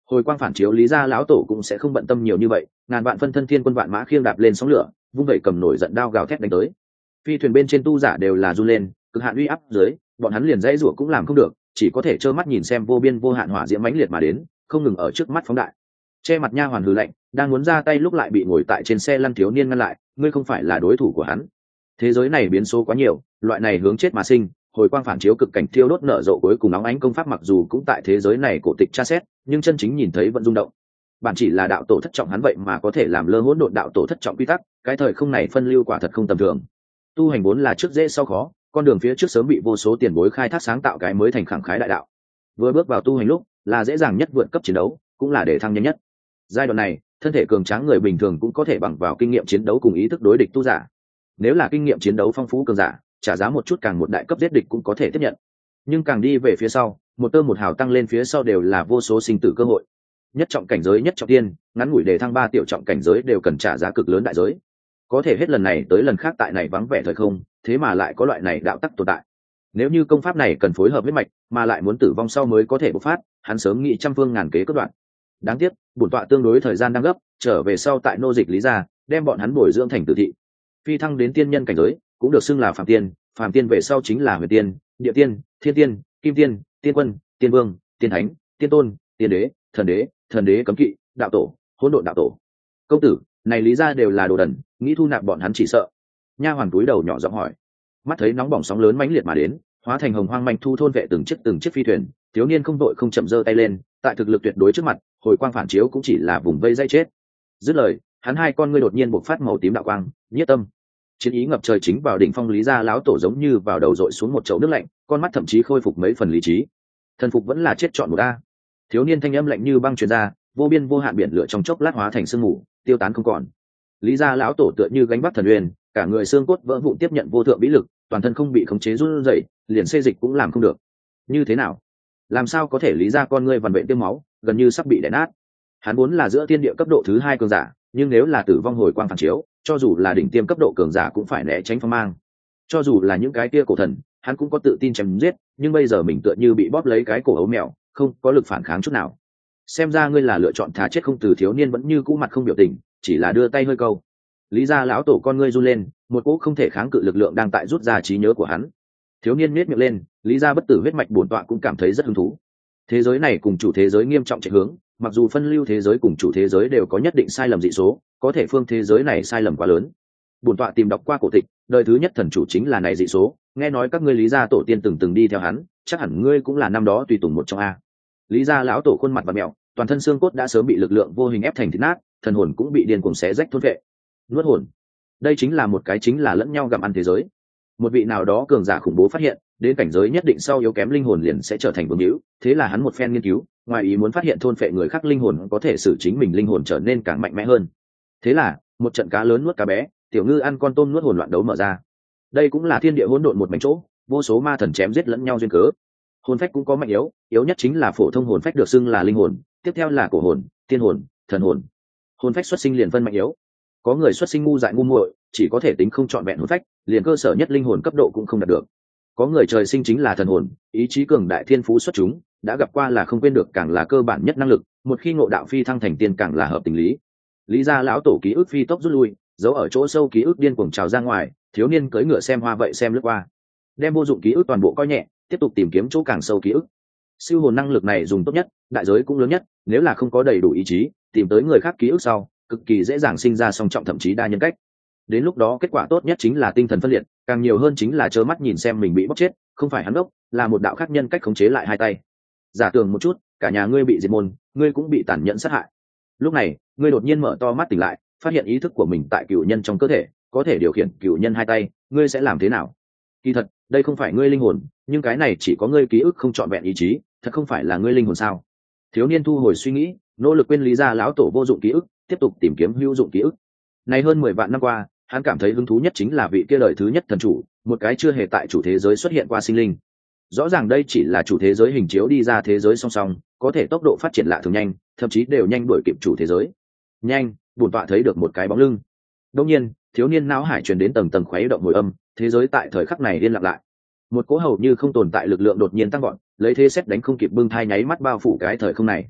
[SPEAKER 1] Hồi quang phản chiếu lý gia lão tổ cũng sẽ không bận tâm nhiều như vậy, ngàn vạn phân thân thiên quân vạn mã khiêng đạp lên sóng lửa, vung vẩy cầm nổi giận đao gào thét đánh tới. Phi thuyền bên trên tu giả đều là run lên, cực hạn uy áp dưới, bọn hắn liền dãy rủa cũng làm không được, chỉ có thể trơ mắt nhìn xem vô biên vô hạn hỏa diễm mãnh liệt mà đến, không ngừng ở trước mắt phóng đại. Che mặt nha hoàn hừ lạnh, đang muốn ra tay lúc lại bị ngồi tại trên xe lăn thiếu niên ngăn lại, ngươi không phải là đối thủ của hắn. Thế giới này biến số quá nhiều, loại này hướng chết mà sinh, hồi quang phản chiếu cực cảnh thiêu đốt nở rộ cuối cùng óng ánh công pháp mặc dù cũng tại thế giới này cổ tịch tra xét, nhưng chân chính nhìn thấy vẫn rung động. Bản chỉ là đạo tổ thất trọng hắn vậy mà có thể làm lơ hỗn độn đạo tổ thất trọng quy tắc, cái thời không này phân lưu quả thật không tầm thường. Tu hành vốn là trước dễ sau khó, con đường phía trước sớm bị vô số tiền bối khai thác sáng tạo cái mới thành khẳng khái đại đạo. Vừa bước vào tu hành lúc, là dễ dàng nhất vượt cấp chiến đấu, cũng là để thăng nhanh nhất. Giai đoạn này, thân thể cường tráng người bình thường cũng có thể bằng vào kinh nghiệm chiến đấu cùng ý thức đối địch tu giả. Nếu là kinh nghiệm chiến đấu phong phú cường giả, trả giá một chút càng một đại cấp giết địch cũng có thể tiếp nhận. Nhưng càng đi về phía sau, một tơ một hào tăng lên phía sau đều là vô số sinh tử cơ hội. Nhất trọng cảnh giới nhất trọng tiên, ngắn ngủi để thăng ba tiểu trọng cảnh giới đều cần trả giá cực lớn đại giới. Có thể hết lần này tới lần khác tại này vắng vẻ thời không, thế mà lại có loại này đạo tắc tồn tại. Nếu như công pháp này cần phối hợp huyết mạch, mà lại muốn tử vong sau mới có thể bộc phát, hắn sớm nghĩ trăm phương ngàn kế cắt đoạn. Đáng tiếc, bổn tọa tương đối thời gian đang gấp, trở về sau tại nô dịch lý gia, đem bọn hắn bồi dưỡng thành tử thị. Phi thăng đến tiên nhân cảnh giới, cũng được xưng là phàm tiên, phàm tiên về sau chính là huyền tiên, địa tiên, thiên tiên, kim tiên, tiên quân, tiên vương, tiên thánh, tiên tôn, tiên đế, thần đế, thần đế cấm kỵ, đạo tổ, hỗn độn đạo tổ. Công tử, này lý gia đều là đồ đần, nghĩ thu nạp bọn hắn chỉ sợ. Nha hoàn túi đầu nhỏ giọng hỏi. Mắt thấy nóng bỏng sóng lớn mãnh liệt mà đến, hóa thành hồng hoang manh thu thôn vệ từng chiếc từng chiếc phi thuyền, thiếu niên không đội không chậm giơ tay lên, tại thực lực tuyệt đối trước mặt, hồi quang phản chiếu cũng chỉ là vùng vây dây chết. Dứt lời, hắn hai con ngươi đột nhiên bộc phát màu tím đạo quang, nhiếp tâm. Chiến ý ngập trời chính vào đỉnh phong lý gia lão tổ giống như vào đầu dội xuống một chậu nước lạnh, con mắt thậm chí khôi phục mấy phần lý trí. Thần phục vẫn là chết chọn một a. Thiếu niên thanh âm lạnh như băng truyền ra, vô biên vô hạn biển lửa trong chốc lát hóa thành sương mù, tiêu tán không còn. Lý gia lão tổ tựa như gánh vác thần uyên, cả người xương cốt vỡ vụn tiếp nhận vô thượng vĩ lực, toàn thân không bị khống chế run rẩy, liền xê dịch cũng làm không được. Như thế nào? Làm sao có thể lý gia con ngươi vằn vện tiêm máu, gần như sắp bị đè nát. Hắn vốn là giữa thiên địa cấp độ thứ hai cường giả, nhưng nếu là tử vong hồi quang phản chiếu, cho dù là đỉnh tiêm cấp độ cường giả cũng phải né tránh phong mang. Cho dù là những cái kia cổ thần, hắn cũng có tự tin chém giết, nhưng bây giờ mình tựa như bị bóp lấy cái cổ ấu mèo, không có lực phản kháng chút nào. Xem ra ngươi là lựa chọn thà chết không từ. Thiếu niên vẫn như cũ mặt không biểu tình, chỉ là đưa tay hơi câu. Lý gia lão tổ con ngươi run lên, một cỗ không thể kháng cự lực lượng đang tại rút ra trí nhớ của hắn. Thiếu niên nhếch miệng lên, lý gia bất tử huyết mạch bổn tọa cũng cảm thấy rất hứng thú. Thế giới này cùng chủ thế giới nghiêm trọng chạy hướng, mặc dù phân lưu thế giới cùng chủ thế giới đều có nhất định sai lầm dị số, có thể phương thế giới này sai lầm quá lớn. Bổn tọa tìm đọc qua cổ tịch, đời thứ nhất thần chủ chính là này dị số, nghe nói các ngươi lý gia tổ tiên từng từng đi theo hắn, chắc hẳn ngươi cũng là năm đó tùy tùng một trong a. Lý gia lão tổ khuôn mặt và mẹo, toàn thân xương cốt đã sớm bị lực lượng vô hình ép thành thịt nát, thần hồn cũng bị điên cuồng xé rách thôn vệ. Nuốt hồn. Đây chính là một cái chính là lẫn nhau gặm ăn thế giới. Một vị nào đó cường giả khủng bố phát hiện, đến cảnh giới nhất định sau yếu kém linh hồn liền sẽ trở thành vương hữu, thế là hắn một phen nghiên cứu, ngoài ý muốn phát hiện thôn phệ người khác linh hồn có thể xử chính mình linh hồn trở nên càng mạnh mẽ hơn. Thế là, một trận cá lớn nuốt cá bé, tiểu ngư ăn con tôm nuốt hồn loạn đấu mở ra. Đây cũng là thiên địa hỗn độn một mảnh chỗ, vô số ma thần chém giết lẫn nhau duyên cớ. Hồn phách cũng có mạnh yếu, yếu nhất chính là phổ thông hồn phách được xưng là linh hồn, tiếp theo là cổ hồn, tiên hồn, thần hồn. Hồn phách xuất sinh liền phân mạnh yếu. Có người xuất sinh ngu dại ngu muội, chỉ có thể tính không trọn vẹn hồn phách, liền cơ sở nhất linh hồn cấp độ cũng không đạt được. Có người trời sinh chính là thần hồn, ý chí cường đại thiên phú xuất chúng, đã gặp qua là không quên được càng là cơ bản nhất năng lực, một khi ngộ đạo phi thăng thành tiên càng là hợp tình lý. Lý gia lão tổ ký ức phi tốc rút lui, giấu ở chỗ sâu ký ức điên cuồng trào ra ngoài, thiếu niên cưỡi ngựa xem hoa vậy xem lướt qua, đem vô dụng ký ức toàn bộ coi nhẹ, tiếp tục tìm kiếm chỗ càng sâu ký ức. Siêu hồn năng lực này dùng tốt nhất, đại giới cũng lớn nhất, nếu là không có đầy đủ ý chí, tìm tới người khác ký ức sau, cực kỳ dễ dàng sinh ra song trọng thậm chí đa nhân cách. Đến lúc đó kết quả tốt nhất chính là tinh thần phân liệt, càng nhiều hơn chính là trơ mắt nhìn xem mình bị bóc chết, không phải hắn đốc, là một đạo khác nhân cách khống chế lại hai tay. Giả tưởng một chút, cả nhà ngươi bị diệt môn, ngươi cũng bị tàn nhẫn sát hại. Lúc này, ngươi đột nhiên mở to mắt tỉnh lại, phát hiện ý thức của mình tại cựu nhân trong cơ thể, có thể điều khiển cựu nhân hai tay, ngươi sẽ làm thế nào? Kỳ thật, đây không phải ngươi linh hồn, nhưng cái này chỉ có ngươi ký ức không trọn vẹn ý chí, thật không phải là ngươi linh hồn sao? Thiếu niên thu hồi suy nghĩ, nỗ lực quên lý gia lão tổ vô dụng ký ức, tiếp tục tìm kiếm hữu dụng ký ức. Này hơn mười vạn năm qua, hắn cảm thấy hứng thú nhất chính là vị kia đời thứ nhất thần chủ, một cái chưa hề tại chủ thế giới xuất hiện qua sinh linh. Rõ ràng đây chỉ là chủ thế giới hình chiếu đi ra thế giới song song, có thể tốc độ phát triển lạ thường nhanh, thậm chí đều nhanh đuổi kịp chủ thế giới. Nhanh, bổn tọa thấy được một cái bóng lưng. Đương nhiên, thiếu niên não hải truyền đến tầng tầng khuấy động hồi âm, thế giới tại thời khắc này yên lặng lại. Một cỗ hầu như không tồn tại lực lượng đột nhiên tăng vọt, lấy thế xét đánh không kịp bưng thai nháy mắt bao phủ cái thời không này.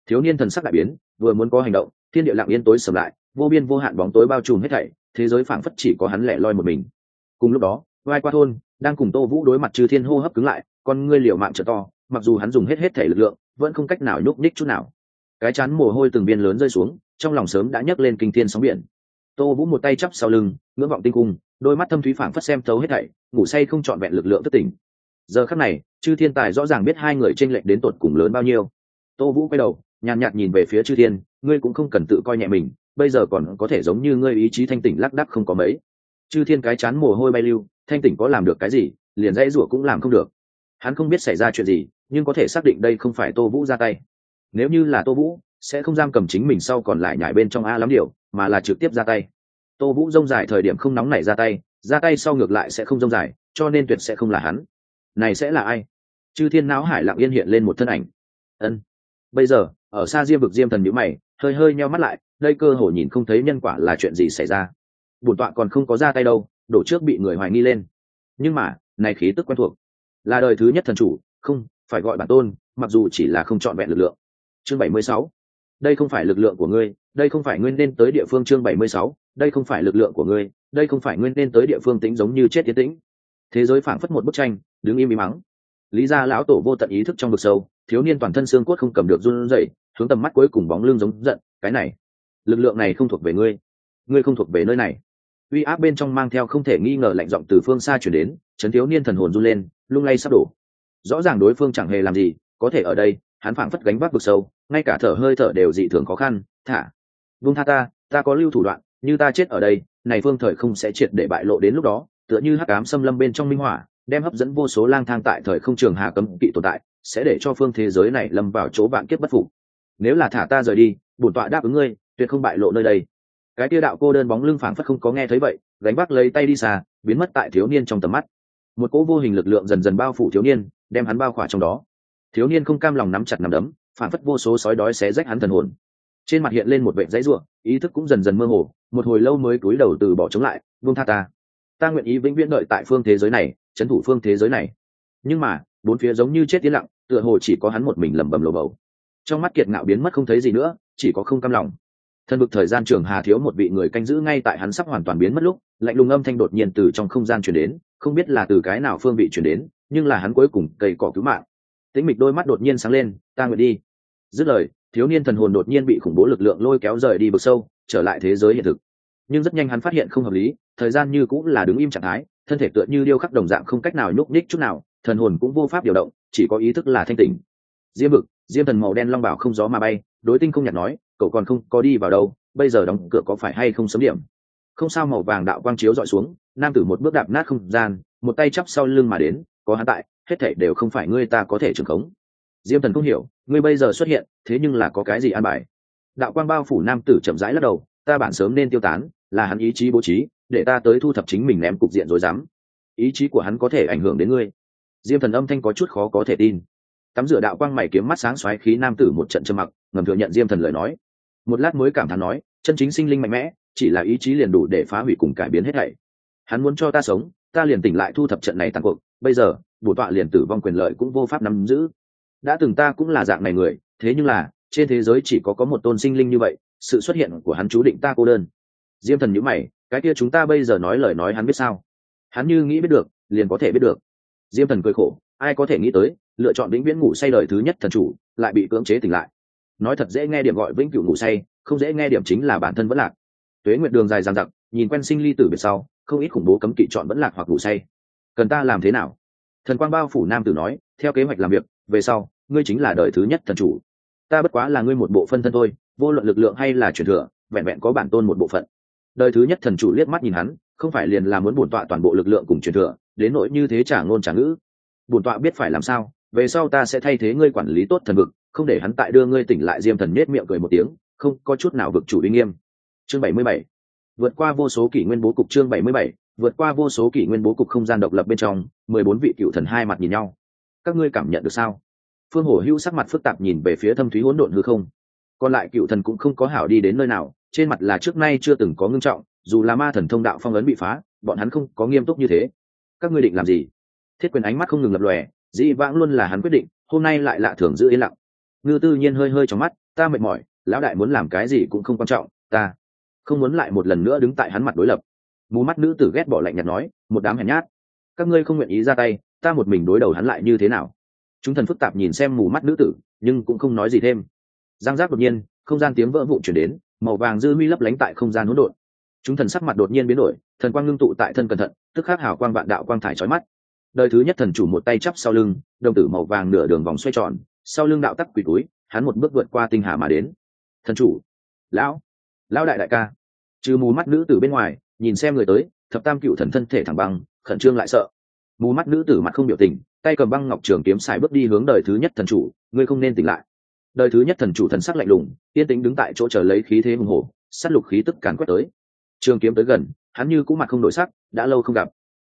[SPEAKER 1] Thiếu niên thần sắc đại biến, vừa muốn có hành động, thiên địa lặng yên tối sầm lại, vô biên vô hạn bóng tối bao trùm hết thảy, thế giới phảng phất chỉ có hắn lẻ loi một mình. Cùng lúc đó, vai qua thôn đang cùng Tô Vũ đối mặt, Chư Thiên hô hấp cứng lại, con ngươi liều mạng trợ to, mặc dù hắn dùng hết hết thể lực lượng, vẫn không cách nào nhúc nhích chút nào. Cái chán mồ hôi từng viên lớn rơi xuống, trong lòng sớm đã nhấc lên kinh thiên sóng biển. Tô Vũ một tay chắp sau lưng, ngưỡng vọng tinh cung, đôi mắt thâm thúy phảng phất xem thấu hết thảy, ngủ say không trọn vẹn lực lượng thức tỉnh. Giờ khắc này, Chư Thiên tài rõ ràng biết hai người chênh lệch đến tột cùng lớn bao nhiêu. Tô Vũ quay đầu, nhàn nhạt nhìn về phía Chư Thiên, ngươi cũng không cần tự coi nhẹ mình, bây giờ còn có thể giống như ngươi ý chí thanh tỉnh lác đác không có mấy. Chư Thiên cái chán mồ hôi bay lưu, thanh tỉnh có làm được cái gì, liền dãy rủa cũng làm không được. Hắn không biết xảy ra chuyện gì, nhưng có thể xác định đây không phải Tô Vũ ra tay. Nếu như là Tô Vũ, sẽ không giam cầm chính mình sau còn lại nhảy bên trong a lắm điều, mà là trực tiếp ra tay. Tô Vũ rông dài thời điểm không nóng nảy ra tay, ra tay sau ngược lại sẽ không rông dài, cho nên tuyệt sẽ không là hắn. Này sẽ là ai? Chư Thiên não hải lặng yên hiện lên một thân ảnh. Ân. Bây giờ, ở xa Diêm vực Diêm Thần nhíu mày, hơi hơi nheo mắt lại, đây cơ hội nhìn không thấy nhân quả là chuyện gì xảy ra. Bổn tọa còn không có ra tay đâu, đổ trước bị người hoài nghi lên. Nhưng mà, này khí tức quen thuộc, là đời thứ nhất thần chủ, không, phải gọi bản tôn, mặc dù chỉ là không chọn vẹn lực lượng. Chương bảy mươi sáu. Đây không phải lực lượng của ngươi, đây không phải nguyên nên tới địa phương. Chương bảy mươi sáu. Đây không phải lực lượng của ngươi, đây không phải nguyên nên tới địa phương. Tĩnh giống như chết tiến tĩnh. Thế giới phảng phất một bức tranh, đứng im im mắng. Lý gia lão tổ vô tận ý thức trong vực sâu, thiếu niên toàn thân xương cốt không cầm được run rẩy, hướng tầm mắt cuối cùng bóng lưng giống giận, cái này, lực lượng này không thuộc về ngươi, ngươi không thuộc về nơi này. Uy áp bên trong mang theo không thể nghi ngờ lạnh giọng từ phương xa truyền đến, chấn thiếu niên thần hồn run lên, lung lay sắp đổ. Rõ ràng đối phương chẳng hề làm gì, có thể ở đây, hắn phảng phất gánh vác vực sâu, ngay cả thở hơi thở đều dị thường khó khăn. Thả, vung tha ta, ta có lưu thủ đoạn, như ta chết ở đây, này phương thời không sẽ triệt để bại lộ, đến lúc đó, tựa như hắc ám xâm lâm bên trong minh hỏa, đem hấp dẫn vô số lang thang tại thời không trường hà cấm kỵ tồn tại, sẽ để cho phương thế giới này lâm vào chỗ vạn kiếp bất phục. Nếu là thả ta rời đi, bổn tọa đáp ứng ngươi, tuyệt không bại lộ nơi đây. Cái tia đạo cô đơn bóng lưng phảng phất không có nghe thấy vậy, gánh vác lấy tay đi xa, biến mất tại thiếu niên trong tầm mắt. Một cỗ vô hình lực lượng dần dần bao phủ thiếu niên, đem hắn bao khỏa trong đó. Thiếu niên không cam lòng nắm chặt nắm đấm, phảng phất vô số sói đói xé rách hắn thần hồn. Trên mặt hiện lên một vẻ dãy rủa, ý thức cũng dần dần mơ hồ, một hồi lâu mới cúi đầu từ bỏ chống lại, buông tha ta. Ta nguyện ý vĩnh viễn đợi tại phương thế giới này, trấn thủ phương thế giới này. Nhưng mà, bốn phía giống như chết tiến lặng, tựa hồ chỉ có hắn một mình lẩm bẩm lồ bầu. Trong mắt kiệt ngạo biến mất không thấy gì nữa, chỉ có không cam lòng. Thần vực thời gian trường hà thiếu một vị người canh giữ ngay tại hắn sắp hoàn toàn biến mất lúc, lạnh lùng âm thanh đột nhiên từ trong không gian truyền đến, không biết là từ cái nào phương vị truyền đến, nhưng là hắn cuối cùng cây cỏ cứu mạng. Tĩnh mịch đôi mắt đột nhiên sáng lên, ta nguyện đi. Dứt lời, thiếu niên thần hồn đột nhiên bị khủng bố lực lượng lôi kéo rời đi vực sâu, trở lại thế giới hiện thực. Nhưng rất nhanh hắn phát hiện không hợp lý, thời gian như cũng là đứng im trạng thái, thân thể tựa như điêu khắc đồng dạng không cách nào nhúc nhích chút nào, thần hồn cũng vô pháp điều động, chỉ có ý thức là thanh tỉnh. Diêm vực, Diêm thần màu đen long bảo không gió mà bay, đối tinh không nhạt nói, cậu còn không có đi vào đâu, bây giờ đóng cửa có phải hay không sớm điểm? Không sao, màu vàng đạo quang chiếu dọi xuống, nam tử một bước đạp nát không gian, một tay chắp sau lưng mà đến, có hắn tại, hết thảy đều không phải ngươi ta có thể trưởng khống. Diêm thần không hiểu, ngươi bây giờ xuất hiện, thế nhưng là có cái gì an bài? Đạo quang bao phủ nam tử chậm rãi lắc đầu, ta bản sớm nên tiêu tán, là hắn ý chí bố trí, để ta tới thu thập chính mình ném cục diện rối rắm. Ý chí của hắn có thể ảnh hưởng đến ngươi. Diêm thần âm thanh có chút khó có thể tin. Tắm rửa đạo quang mày kiếm mắt sáng xoáy khí nam tử một trận trầm mặc, ngầm thừa nhận Diêm thần lời nói. Một lát mới cảm thán nói, chân chính sinh linh mạnh mẽ, chỉ là ý chí liền đủ để phá hủy cùng cải biến hết thảy. Hắn muốn cho ta sống, ta liền tỉnh lại thu thập trận này tàn cuộc, bây giờ, bổn tọa liền tử vong quyền lợi cũng vô pháp nắm giữ. Đã từng ta cũng là dạng này người, thế nhưng là, trên thế giới chỉ có có một tôn sinh linh như vậy, sự xuất hiện của hắn chú định ta cô đơn. Diêm thần nhíu mày, cái kia chúng ta bây giờ nói lời nói hắn biết sao? Hắn như nghĩ biết được, liền có thể biết được. Diêm thần cười khổ, ai có thể nghĩ tới, lựa chọn vĩnh viễn ngủ say đời thứ nhất thần chủ, lại bị cưỡng chế tỉnh lại. Nói thật dễ nghe điểm gọi vĩnh cửu ngủ say, không dễ nghe điểm chính là bản thân vẫn lạc. Tuế nguyệt đường dài dằng dặc, nhìn quen sinh ly tử biệt sau, không ít khủng bố cấm kỵ chọn vẫn lạc hoặc ngủ say. Cần ta làm thế nào? Thần quang bao phủ nam tử nói, theo kế hoạch làm việc, về sau, ngươi chính là đời thứ nhất thần chủ. Ta bất quá là ngươi một bộ phân thân thôi, vô luận lực lượng hay là truyền thừa, vẹn vẹn có bản tôn một bộ phận. Đời thứ nhất thần chủ liếc mắt nhìn hắn, không phải liền là muốn bổn tọa toàn bộ lực lượng cùng truyền thừa, đến nỗi như thế trả ngôn trả ngữ. Bổn tọa biết phải làm sao, về sau ta sẽ thay thế ngươi quản lý tốt thần vực, không để hắn tại đưa ngươi tỉnh lại. Diêm thần nhếch miệng cười một tiếng, không có chút nào vực chủ uy nghiêm. Chương bảy mươi bảy. Vượt qua vô số kỷ nguyên bố cục. Chương bảy mươi bảy. Vượt qua vô số kỷ nguyên bố cục. Không gian độc lập bên trong, mười bốn vị cựu thần hai mặt nhìn nhau. Các ngươi cảm nhận được sao? Phương Hổ Hưu sắc mặt phức tạp nhìn về phía thâm thúy hỗn độn hư không. Còn lại cựu thần cũng không có hảo đi đến nơi nào, trên mặt là trước nay chưa từng có ngưng trọng, dù là ma thần thông đạo phong ấn bị phá, bọn hắn không có nghiêm túc như thế. Các ngươi định làm gì? Thiết Quyền ánh mắt không ngừng lập lòe, dĩ vãng luôn là hắn quyết định, hôm nay lại lạ thường giữ yên lặng. Ngư Tư Nhiên hơi hơi trong mắt, ta mệt mỏi, lão đại muốn làm cái gì cũng không quan trọng, ta không muốn lại một lần nữa đứng tại hắn mặt đối lập. Mù mắt nữ tử ghét bỏ lạnh nhạt nói, một đám hèn nhát, các ngươi không nguyện ý ra tay, ta một mình đối đầu hắn lại như thế nào? Chúng thần phức tạp nhìn xem mù mắt nữ tử, nhưng cũng không nói gì thêm. Giang giác đột nhiên, không gian tiếng vỡ vụn chuyển đến, màu vàng dư huy lấp lánh tại không gian hỗn độn. Chúng thần sắc mặt đột nhiên biến đổi, thần quang ngưng tụ tại thân cẩn thận, tức khắc hào quang vạn đạo quang thải chói mắt. Đời thứ nhất thần chủ một tay chắp sau lưng, đồng tử màu vàng nửa đường vòng xoay tròn, sau lưng đạo tắc quỷ túi, hắn một bước vượt qua tinh hà mà đến. Thần chủ, lão, lão đại đại ca. Trừ mù mắt nữ tử bên ngoài, nhìn xem người tới, thập tam cựu thần thân thể thẳng băng, khẩn trương lại sợ. Mù mắt nữ tử mặt không biểu tình, tay cầm băng ngọc trường kiếm xài bước đi hướng đời thứ nhất thần chủ, ngươi không nên tỉnh lại. Đời thứ nhất thần chủ thần sắc lạnh lùng, yên tĩnh đứng tại chỗ chờ lấy khí thế hùng hổ, sát lục khí tức càn quét tới. Trường kiếm tới gần, hắn như cũ mặt không đổi sắc, đã lâu không gặp.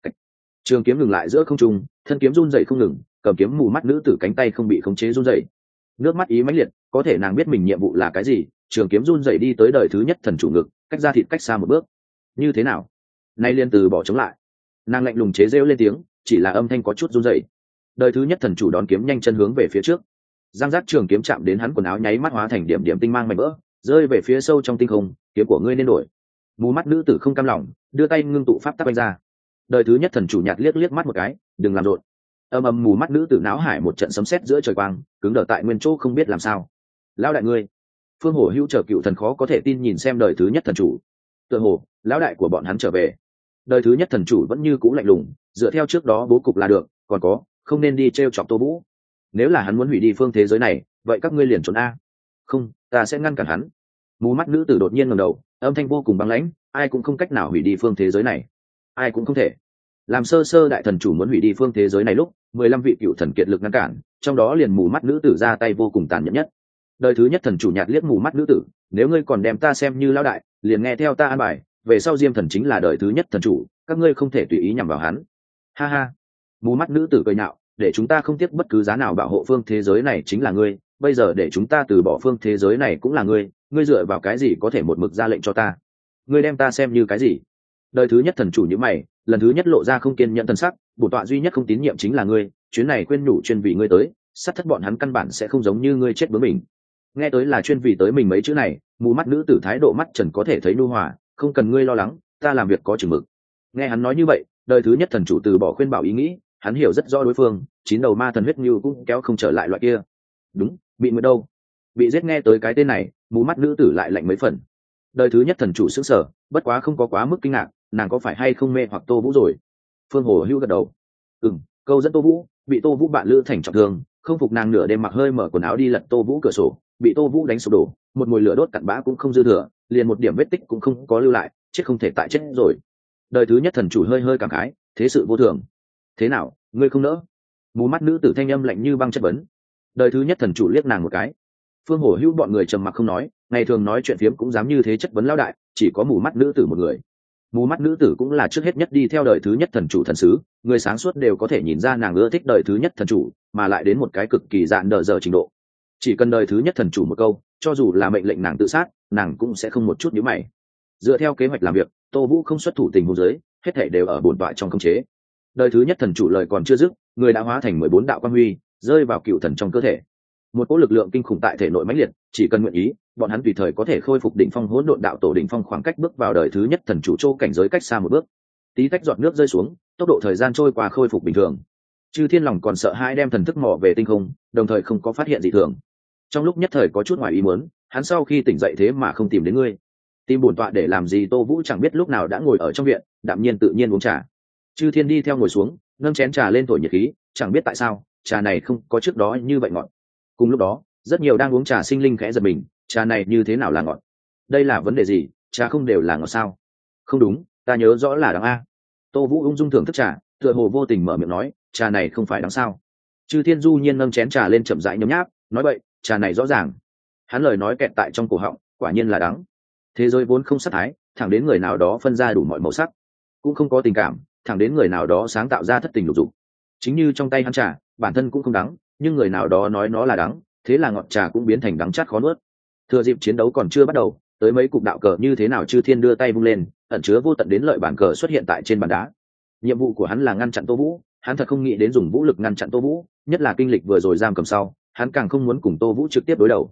[SPEAKER 1] Trường kiếm ngừng lại giữa không trung, thân kiếm run rẩy không ngừng, cầm kiếm mù mắt nữ tử cánh tay không bị khống chế run rẩy. Nước mắt ý mãnh liệt, có thể nàng biết mình nhiệm vụ là cái gì, trường kiếm run rẩy đi tới đời thứ nhất thần chủ ngực, cách ra thịt cách xa một bước. Như thế nào? Nay liên từ bỏ chống lại. Nàng lạnh lùng chế rêu lên tiếng, chỉ là âm thanh có chút run rẩy. Đời thứ nhất thần chủ đón kiếm nhanh chân hướng về phía trước. Giang giác trường kiếm chạm đến hắn quần áo nháy mắt hóa thành điểm điểm tinh mang mảnh vỡ, rơi về phía sâu trong tinh không, kiếm của ngươi nên đổi. Mù mắt nữ tử không cam lòng, đưa tay ngưng tụ pháp tắc đánh ra. Đời thứ nhất thần chủ nhạt liếc liếc mắt một cái, đừng làm rộn. Âm âm mù mắt nữ tử não hải một trận sấm sét giữa trời quang, cứng đờ tại nguyên chỗ không biết làm sao. Lão đại ngươi. Phương Hổ Hữu trở cựu thần khó có thể tin nhìn xem đời thứ nhất thần chủ. Tựa hồ, lão đại của bọn hắn trở về. Đời thứ nhất thần chủ vẫn như cũ lạnh lùng, dựa theo trước đó bố cục là được, còn có, không nên đi trêu chọc Tô Vũ. Nếu là hắn muốn hủy đi phương thế giới này, vậy các ngươi liền trốn a. Không, ta sẽ ngăn cản hắn. Mù mắt nữ tử đột nhiên ngẩng đầu, âm thanh vô cùng băng lãnh, ai cũng không cách nào hủy đi phương thế giới này. Ai cũng không thể. Làm sơ sơ đại thần chủ muốn hủy đi phương thế giới này lúc, mười lăm vị cựu thần kiệt lực ngăn cản, trong đó liền mù mắt nữ tử ra tay vô cùng tàn nhẫn nhất. Đời thứ nhất thần chủ nhạt liếc mù mắt nữ tử, nếu ngươi còn đem ta xem như lão đại, liền nghe theo ta an bài, về sau Diêm thần chính là đời thứ nhất thần chủ, các ngươi không thể tùy ý nhằm vào hắn. Ha ha. Mù mắt nữ tử cười nhạo, để chúng ta không tiếc bất cứ giá nào bảo hộ phương thế giới này chính là ngươi, bây giờ để chúng ta từ bỏ phương thế giới này cũng là ngươi, ngươi dựa vào cái gì có thể một mực ra lệnh cho ta? Ngươi đem ta xem như cái gì? Đời thứ nhất thần chủ như mày, lần thứ nhất lộ ra không kiên nhẫn thần sắc, bổn tọa duy nhất không tín nhiệm chính là ngươi, chuyến này khuyên nhủ chuyên vì ngươi tới, sát thất bọn hắn căn bản sẽ không giống như ngươi chết bướng mình. Nghe tới là chuyên vì tới mình mấy chữ này, mù mắt nữ tử thái độ mắt trần có thể thấy nhu hòa, không cần ngươi lo lắng, ta làm việc có chừng mực. Nghe hắn nói như vậy, đời thứ nhất thần chủ từ bỏ khuyên bảo ý nghĩ, hắn hiểu rất rõ đối phương, chín đầu ma thần huyết như cũng kéo không trở lại loại kia. Đúng, bị người đâu? Bị giết. Nghe tới cái tên này, mù mắt nữ tử lại lạnh mấy phần. Đời thứ nhất thần chủ sững sờ, bất quá không có quá mức kinh ngạc, nàng có phải hay không mê hoặc Tô Vũ rồi? Phương Hồ Hữu gật đầu. Ừm, câu dẫn Tô Vũ, bị Tô Vũ bạn lữ thành trọng thương, không phục nàng nửa đêm mặc hơi mở quần áo đi lật Tô Vũ cửa sổ, bị Tô Vũ đánh sụp đổ, một mùi lửa đốt cặn bã cũng không dư thừa, liền một điểm vết tích cũng không có lưu lại, chết không thể tại chết rồi. Đời thứ nhất thần chủ hơi hơi cảm khái, thế sự vô thường. Thế nào, ngươi không nỡ? Mù mắt nữ tử thanh âm lạnh như băng chất vấn. Đời thứ nhất thần chủ liếc nàng một cái. Phương Hổ Hữu bọn người trầm mặc không nói, ngày thường nói chuyện phiếm cũng dám như thế chất vấn lão đại, chỉ có mù mắt nữ tử một người. Mù mắt nữ tử cũng là trước hết nhất đi theo đời thứ nhất thần chủ thần sứ, người sáng suốt đều có thể nhìn ra nàng ưa thích đời thứ nhất thần chủ, mà lại đến một cái cực kỳ dạn đờ giờ trình độ. Chỉ cần đời thứ nhất thần chủ một câu, cho dù là mệnh lệnh nàng tự sát, nàng cũng sẽ không một chút nhíu mày. Dựa theo kế hoạch làm việc, Tô Vũ không xuất thủ tình huống dưới, hết thảy đều ở bổn tọa trong khống chế. Đời thứ nhất thần chủ lời còn chưa dứt, người đã hóa thành mười bốn đạo quang huy, rơi vào cựu thần trong cơ thể. Một cỗ lực lượng kinh khủng tại thể nội mãnh liệt, chỉ cần nguyện ý, bọn hắn tùy thời có thể khôi phục đỉnh phong hỗn độn đạo tổ đỉnh phong, khoảng cách bước vào đời thứ nhất thần chủ châu cảnh giới cách xa một bước. Tí tách giọt nước rơi xuống, tốc độ thời gian trôi qua khôi phục bình thường. Chư Thiên lòng còn sợ hãi đem thần thức mò về tinh không, đồng thời không có phát hiện gì thường. Trong lúc nhất thời có chút ngoài ý muốn, hắn sau khi tỉnh dậy thế mà không tìm đến ngươi. Tìm bổn tọa để làm gì? Tô Vũ chẳng biết lúc nào đã ngồi ở trong viện, đạm nhiên tự nhiên uống trà. Chư Thiên đi theo ngồi xuống, nâng chén trà lên thổi nhiệt khí, chẳng biết tại sao, trà này không có trước đó như vậy ngọt. Cùng lúc đó, rất nhiều đang uống trà sinh linh khẽ giật mình, trà này như thế nào là ngọt? Đây là vấn đề gì? Trà không đều là ngọt sao? Không đúng, ta nhớ rõ là đắng a. Tô Vũ ung dung thưởng thức trà, tựa hồ vô tình mở miệng nói, trà này không phải đắng sao? Chư Thiên du nhiên nâng chén trà lên chậm rãi nhấm nháp, nói vậy, trà này rõ ràng. Hắn lời nói kẹt tại trong cổ họng, quả nhiên là đắng. Thế giới vốn không sắc thái, thẳng đến người nào đó phân ra đủ mọi màu sắc, cũng không có tình cảm, thẳng đến người nào đó sáng tạo ra thất tình lục dục. Chính như trong tay hắn trà, bản thân cũng không đắng, nhưng người nào đó nói nó là đắng, thế là ngọt trà cũng biến thành đắng chát khó nuốt. Thừa dịp chiến đấu còn chưa bắt đầu, tới mấy cục đạo cờ như thế nào? Chư Thiên đưa tay vung lên, ẩn chứa vô tận đến lợi bản cờ xuất hiện tại trên bàn đá. Nhiệm vụ của hắn là ngăn chặn Tô Vũ, hắn thật không nghĩ đến dùng vũ lực ngăn chặn Tô Vũ, nhất là kinh lịch vừa rồi giam cầm sau, hắn càng không muốn cùng Tô Vũ trực tiếp đối đầu.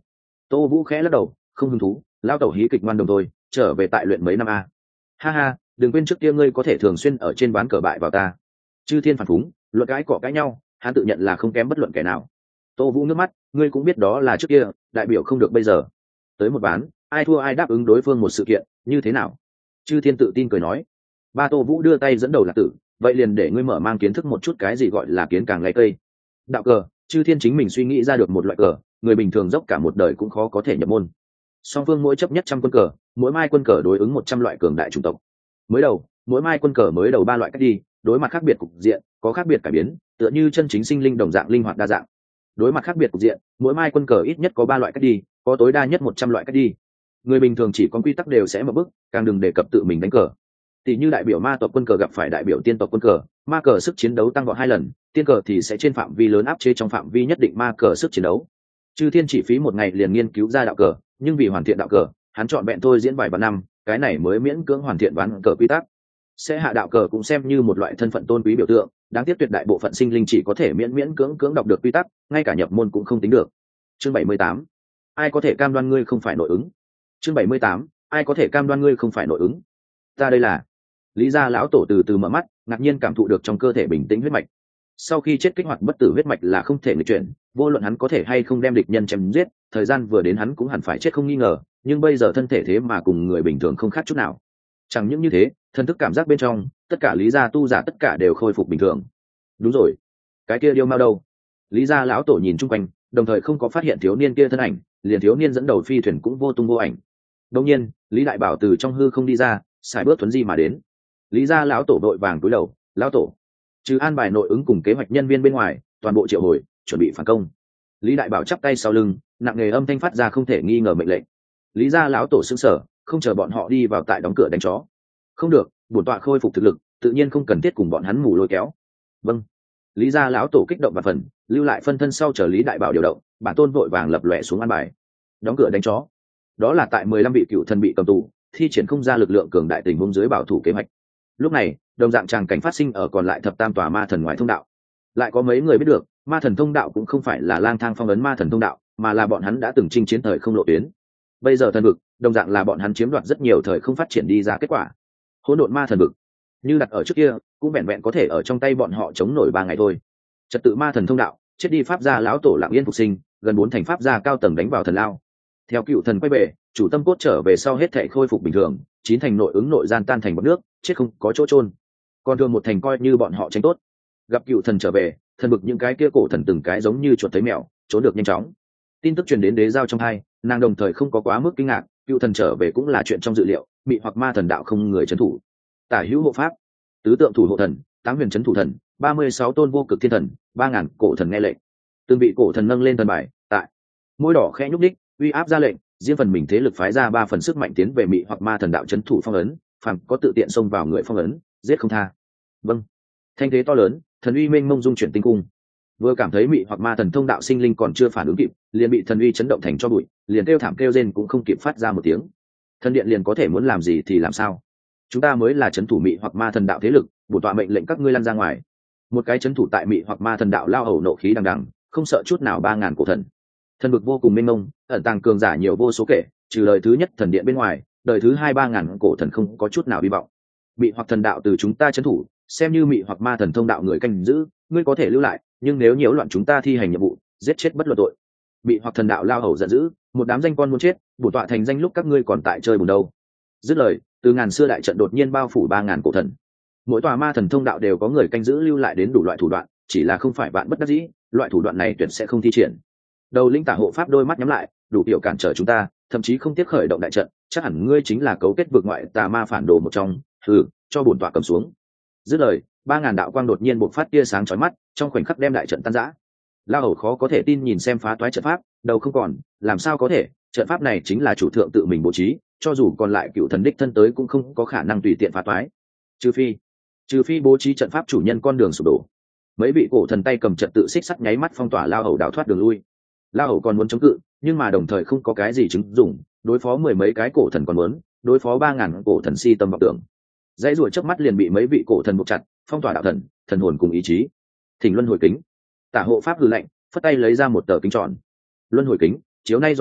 [SPEAKER 1] Tô Vũ khẽ lắc đầu, không hứng thú, lao tẩu hí kịch ngoan đồng thôi, trở về tại luyện mấy năm a. Ha ha, đừng quên trước kia ngươi có thể thường xuyên ở trên ván cờ bại vào ta. Chư Thiên phản phúng, luận cãi cọ cãi nhau, hắn tự nhận là không kém bất luận kẻ nào. Tô Vũ nước mắt, ngươi cũng biết đó là trước kia, đại biểu không được bây giờ. Tới một ván, ai thua ai đáp ứng đối phương một sự kiện, như thế nào? Chư Thiên tự tin cười nói. Ba Tô Vũ đưa tay dẫn đầu Lạc Tử, vậy liền để ngươi mở mang kiến thức một chút cái gì gọi là kiến càng lấy cây. Đạo cờ, Chư Thiên chính mình suy nghĩ ra được một loại cờ, người bình thường dốc cả một đời cũng khó có thể nhập môn. Song phương mỗi chấp nhất trăm quân cờ, mỗi mai quân cờ đối ứng một trăm loại cường đại chủng tộc. Mới đầu, mỗi mai quân cờ mới đầu ba loại cách đi, đối mặt khác biệt cục diện, có khác biệt cải biến, tựa như chân chính sinh linh đồng dạng linh hoạt đa dạng. Đối mặt khác biệt cục diện, mỗi mai quân cờ ít nhất có ba loại cách đi, có tối đa nhất một trăm loại cách đi. Người bình thường chỉ có quy tắc đều sẽ mở bức, càng đừng đề cập tự mình đánh cờ. Tỷ như đại biểu ma tộc quân cờ gặp phải đại biểu tiên tộc quân cờ, ma cờ sức chiến đấu tăng gọn hai lần, tiên cờ thì sẽ trên phạm vi lớn áp chế trong phạm vi nhất định ma cờ sức chiến đấu. Chư Thiên chỉ phí một ngày liền nghiên cứu ra đạo cờ, nhưng vì hoàn thiện đạo cờ, hắn chọn vẹn thôi diễn vài vạn năm, cái này mới miễn cưỡng hoàn thiện ván cờ quy tắc. Sẽ hạ đạo cờ cũng xem như một loại thân phận tôn quý biểu tượng, đáng tiếc tuyệt đại bộ phận sinh linh chỉ có thể miễn miễn cưỡng cưỡng đọc được quy tắc, ngay cả nhập môn cũng không tính được. Chương bảy mươi tám, ai có thể cam đoan ngươi không phải nội ứng? Chương bảy mươi tám, ai có thể cam đoan ngươi không phải nội ứng? Ta đây là. Lý gia lão tổ từ từ mở mắt, ngạc nhiên cảm thụ được trong cơ thể bình tĩnh huyết mạch. Sau khi chết kích hoạt bất tử huyết mạch là không thể nghịch chuyển, vô luận hắn có thể hay không đem địch nhân chém giết, thời gian vừa đến hắn cũng hẳn phải chết không nghi ngờ, nhưng bây giờ thân thể thế mà cùng người bình thường không khác chút nào. Chẳng những như thế, thân thức cảm giác bên trong, tất cả Lý gia tu giả tất cả đều khôi phục bình thường. Đúng rồi, cái kia điêu mao đâu? Lý gia lão tổ nhìn chung quanh, đồng thời không có phát hiện thiếu niên kia thân ảnh, liền thiếu niên dẫn đầu phi thuyền cũng vô tung vô ảnh. Đương nhiên, Lý đại bảo từ trong hư không đi ra, xài bước tuấn di mà đến. Lý gia lão tổ đội vàng cúi đầu, lão tổ, trừ an bài nội ứng cùng kế hoạch nhân viên bên ngoài, toàn bộ triệu hồi, chuẩn bị phản công. Lý đại bảo chắp tay sau lưng, nặng nề âm thanh phát ra không thể nghi ngờ mệnh lệnh. Lý gia lão tổ sững sờ, không chờ bọn họ đi vào tại đóng cửa đánh chó. Không được, bổn tọa khôi phục thực lực, tự nhiên không cần thiết cùng bọn hắn mù lôi kéo. Vâng. Lý gia lão tổ kích động và phần, lưu lại phân thân sau chờ Lý đại bảo điều động, bản tôn vội vàng lập lòe xuống an bài. Đóng cửa đánh chó. Đó là tại mười lăm vị cựu thần bị cầm tù, thi triển không ra lực lượng cường đại tình huống dưới bảo thủ kế hoạch. Lúc này, đồng dạng tràng cảnh phát sinh ở còn lại thập tam tòa ma thần ngoài thông đạo. Lại có mấy người biết được, ma thần thông đạo cũng không phải là lang thang phong ấn ma thần thông đạo, mà là bọn hắn đã từng chinh chiến thời không lộ tuyến. Bây giờ thần vực, đồng dạng là bọn hắn chiếm đoạt rất nhiều thời không phát triển đi ra kết quả. Hỗn độn ma thần vực, như đặt ở trước kia, cũng vẹn vẹn có thể ở trong tay bọn họ chống nổi ba ngày thôi. Trật tự ma thần thông đạo, chết đi pháp gia lão tổ lặng yên phục sinh, gần bốn thành pháp gia cao tầng đánh vào thần lao. Theo cựu thần quay về, chủ tâm cốt trở về sau hết thảy khôi phục bình thường, chín thành nội ứng nội gian tan thành bọt nước, chết không có chỗ chôn. Còn thường một thành coi như bọn họ tránh tốt. Gặp cựu thần trở về, thần bực những cái kia cổ thần từng cái giống như chuột thấy mèo, trốn được nhanh chóng. Tin tức truyền đến đế giao trong hai, nàng đồng thời không có quá mức kinh ngạc, cựu thần trở về cũng là chuyện trong dự liệu, bị hoặc ma thần đạo không người trấn thủ. Tả hữu hộ pháp, tứ tượng thủ hộ thần, tám huyền trấn thủ thần, ba mươi sáu tôn vô cực thiên thần, ba ngàn cổ thần nghe lệnh. Từng vị cổ thần nâng lên thần bài, tại môi đỏ khẽ nhúc đích, uy áp ra lệnh, riêng phần mình thế lực phái ra ba phần sức mạnh tiến về mị hoặc ma thần đạo trấn thủ phong ấn, phàm có tự tiện xông vào người phong ấn, giết không tha. Vâng. Thanh thế to lớn, thần uy mênh mông dung chuyển tinh cung. Vừa cảm thấy mị hoặc ma thần thông đạo sinh linh còn chưa phản ứng kịp, liền bị thần uy chấn động thành cho bụi, liền kêu thảm kêu rên cũng không kịp phát ra một tiếng. Thần điện liền có thể muốn làm gì thì làm sao? Chúng ta mới là trấn thủ mị hoặc ma thần đạo thế lực, bổn tọa mệnh lệnh các ngươi lăn ra ngoài. Một cái trấn thủ tại mị hoặc ma thần đạo lao hầu nộ khí đằng đằng, không sợ chút nào ba ngàn cổ thần. Thần vực vô cùng mênh mông, ẩn tàng cường giả nhiều vô số kể, trừ đời thứ nhất thần điện bên ngoài, đời thứ hai ba ngàn cổ thần không có chút nào hy vọng. Mị hoặc thần đạo từ chúng ta trấn thủ, xem như mị hoặc ma thần thông đạo người canh giữ, ngươi có thể lưu lại, nhưng nếu nhiễu loạn chúng ta thi hành nhiệm vụ, giết chết bất luận tội. Mị hoặc thần đạo lao hầu giận dữ, một đám danh con muốn chết, bổn tọa thành danh lúc các ngươi còn tại chơi bùn đâu. Dứt lời, từ ngàn xưa đại trận đột nhiên bao phủ ba ngàn cổ thần. Mỗi tòa ma thần thông đạo đều có người canh giữ lưu lại đến đủ loại thủ đoạn, chỉ là không phải bạn bất đắc dĩ, loại thủ đoạn này tuyệt sẽ không thi triển. Đầu linh tả hộ pháp đôi mắt nhắm lại, đủ kiểu cản trở chúng ta, thậm chí không tiếc khởi động đại trận, chắc hẳn ngươi chính là cấu kết vực ngoại tà ma phản đồ một trong, thử cho bổn tọa cầm xuống. Dứt lời, ba ngàn đạo quang đột nhiên bộc phát tia sáng chói mắt, trong khoảnh khắc đem đại trận tan rã. La Hầu khó có thể tin nhìn xem phá toái trận pháp, đầu không còn, làm sao có thể, trận pháp này chính là chủ thượng tự mình bố trí, cho dù còn lại cựu thần đích thân tới cũng không có khả năng tùy tiện phá toái. Trừ phi, trừ phi bố trí trận pháp chủ nhân con đường sụp đổ. Mấy vị cổ thần tay cầm trận tự xích sắt nháy mắt phong tỏa La Hầu đào thoát đường lui. La Hầu còn muốn chống cự, nhưng mà đồng thời không có cái gì chứng dụng, đối phó mười mấy cái cổ thần còn muốn, đối phó ba ngàn cổ thần si tâm vọng tưởng. Dãy ruồi chớp mắt liền bị mấy vị cổ thần buộc chặt, phong tỏa đạo thần, thần hồn cùng ý chí. Thỉnh luân hồi kính. Tả hộ pháp hừ lạnh, phất tay lấy ra một tờ kính tròn. Luân hồi kính, chiếu nay giòn cổ,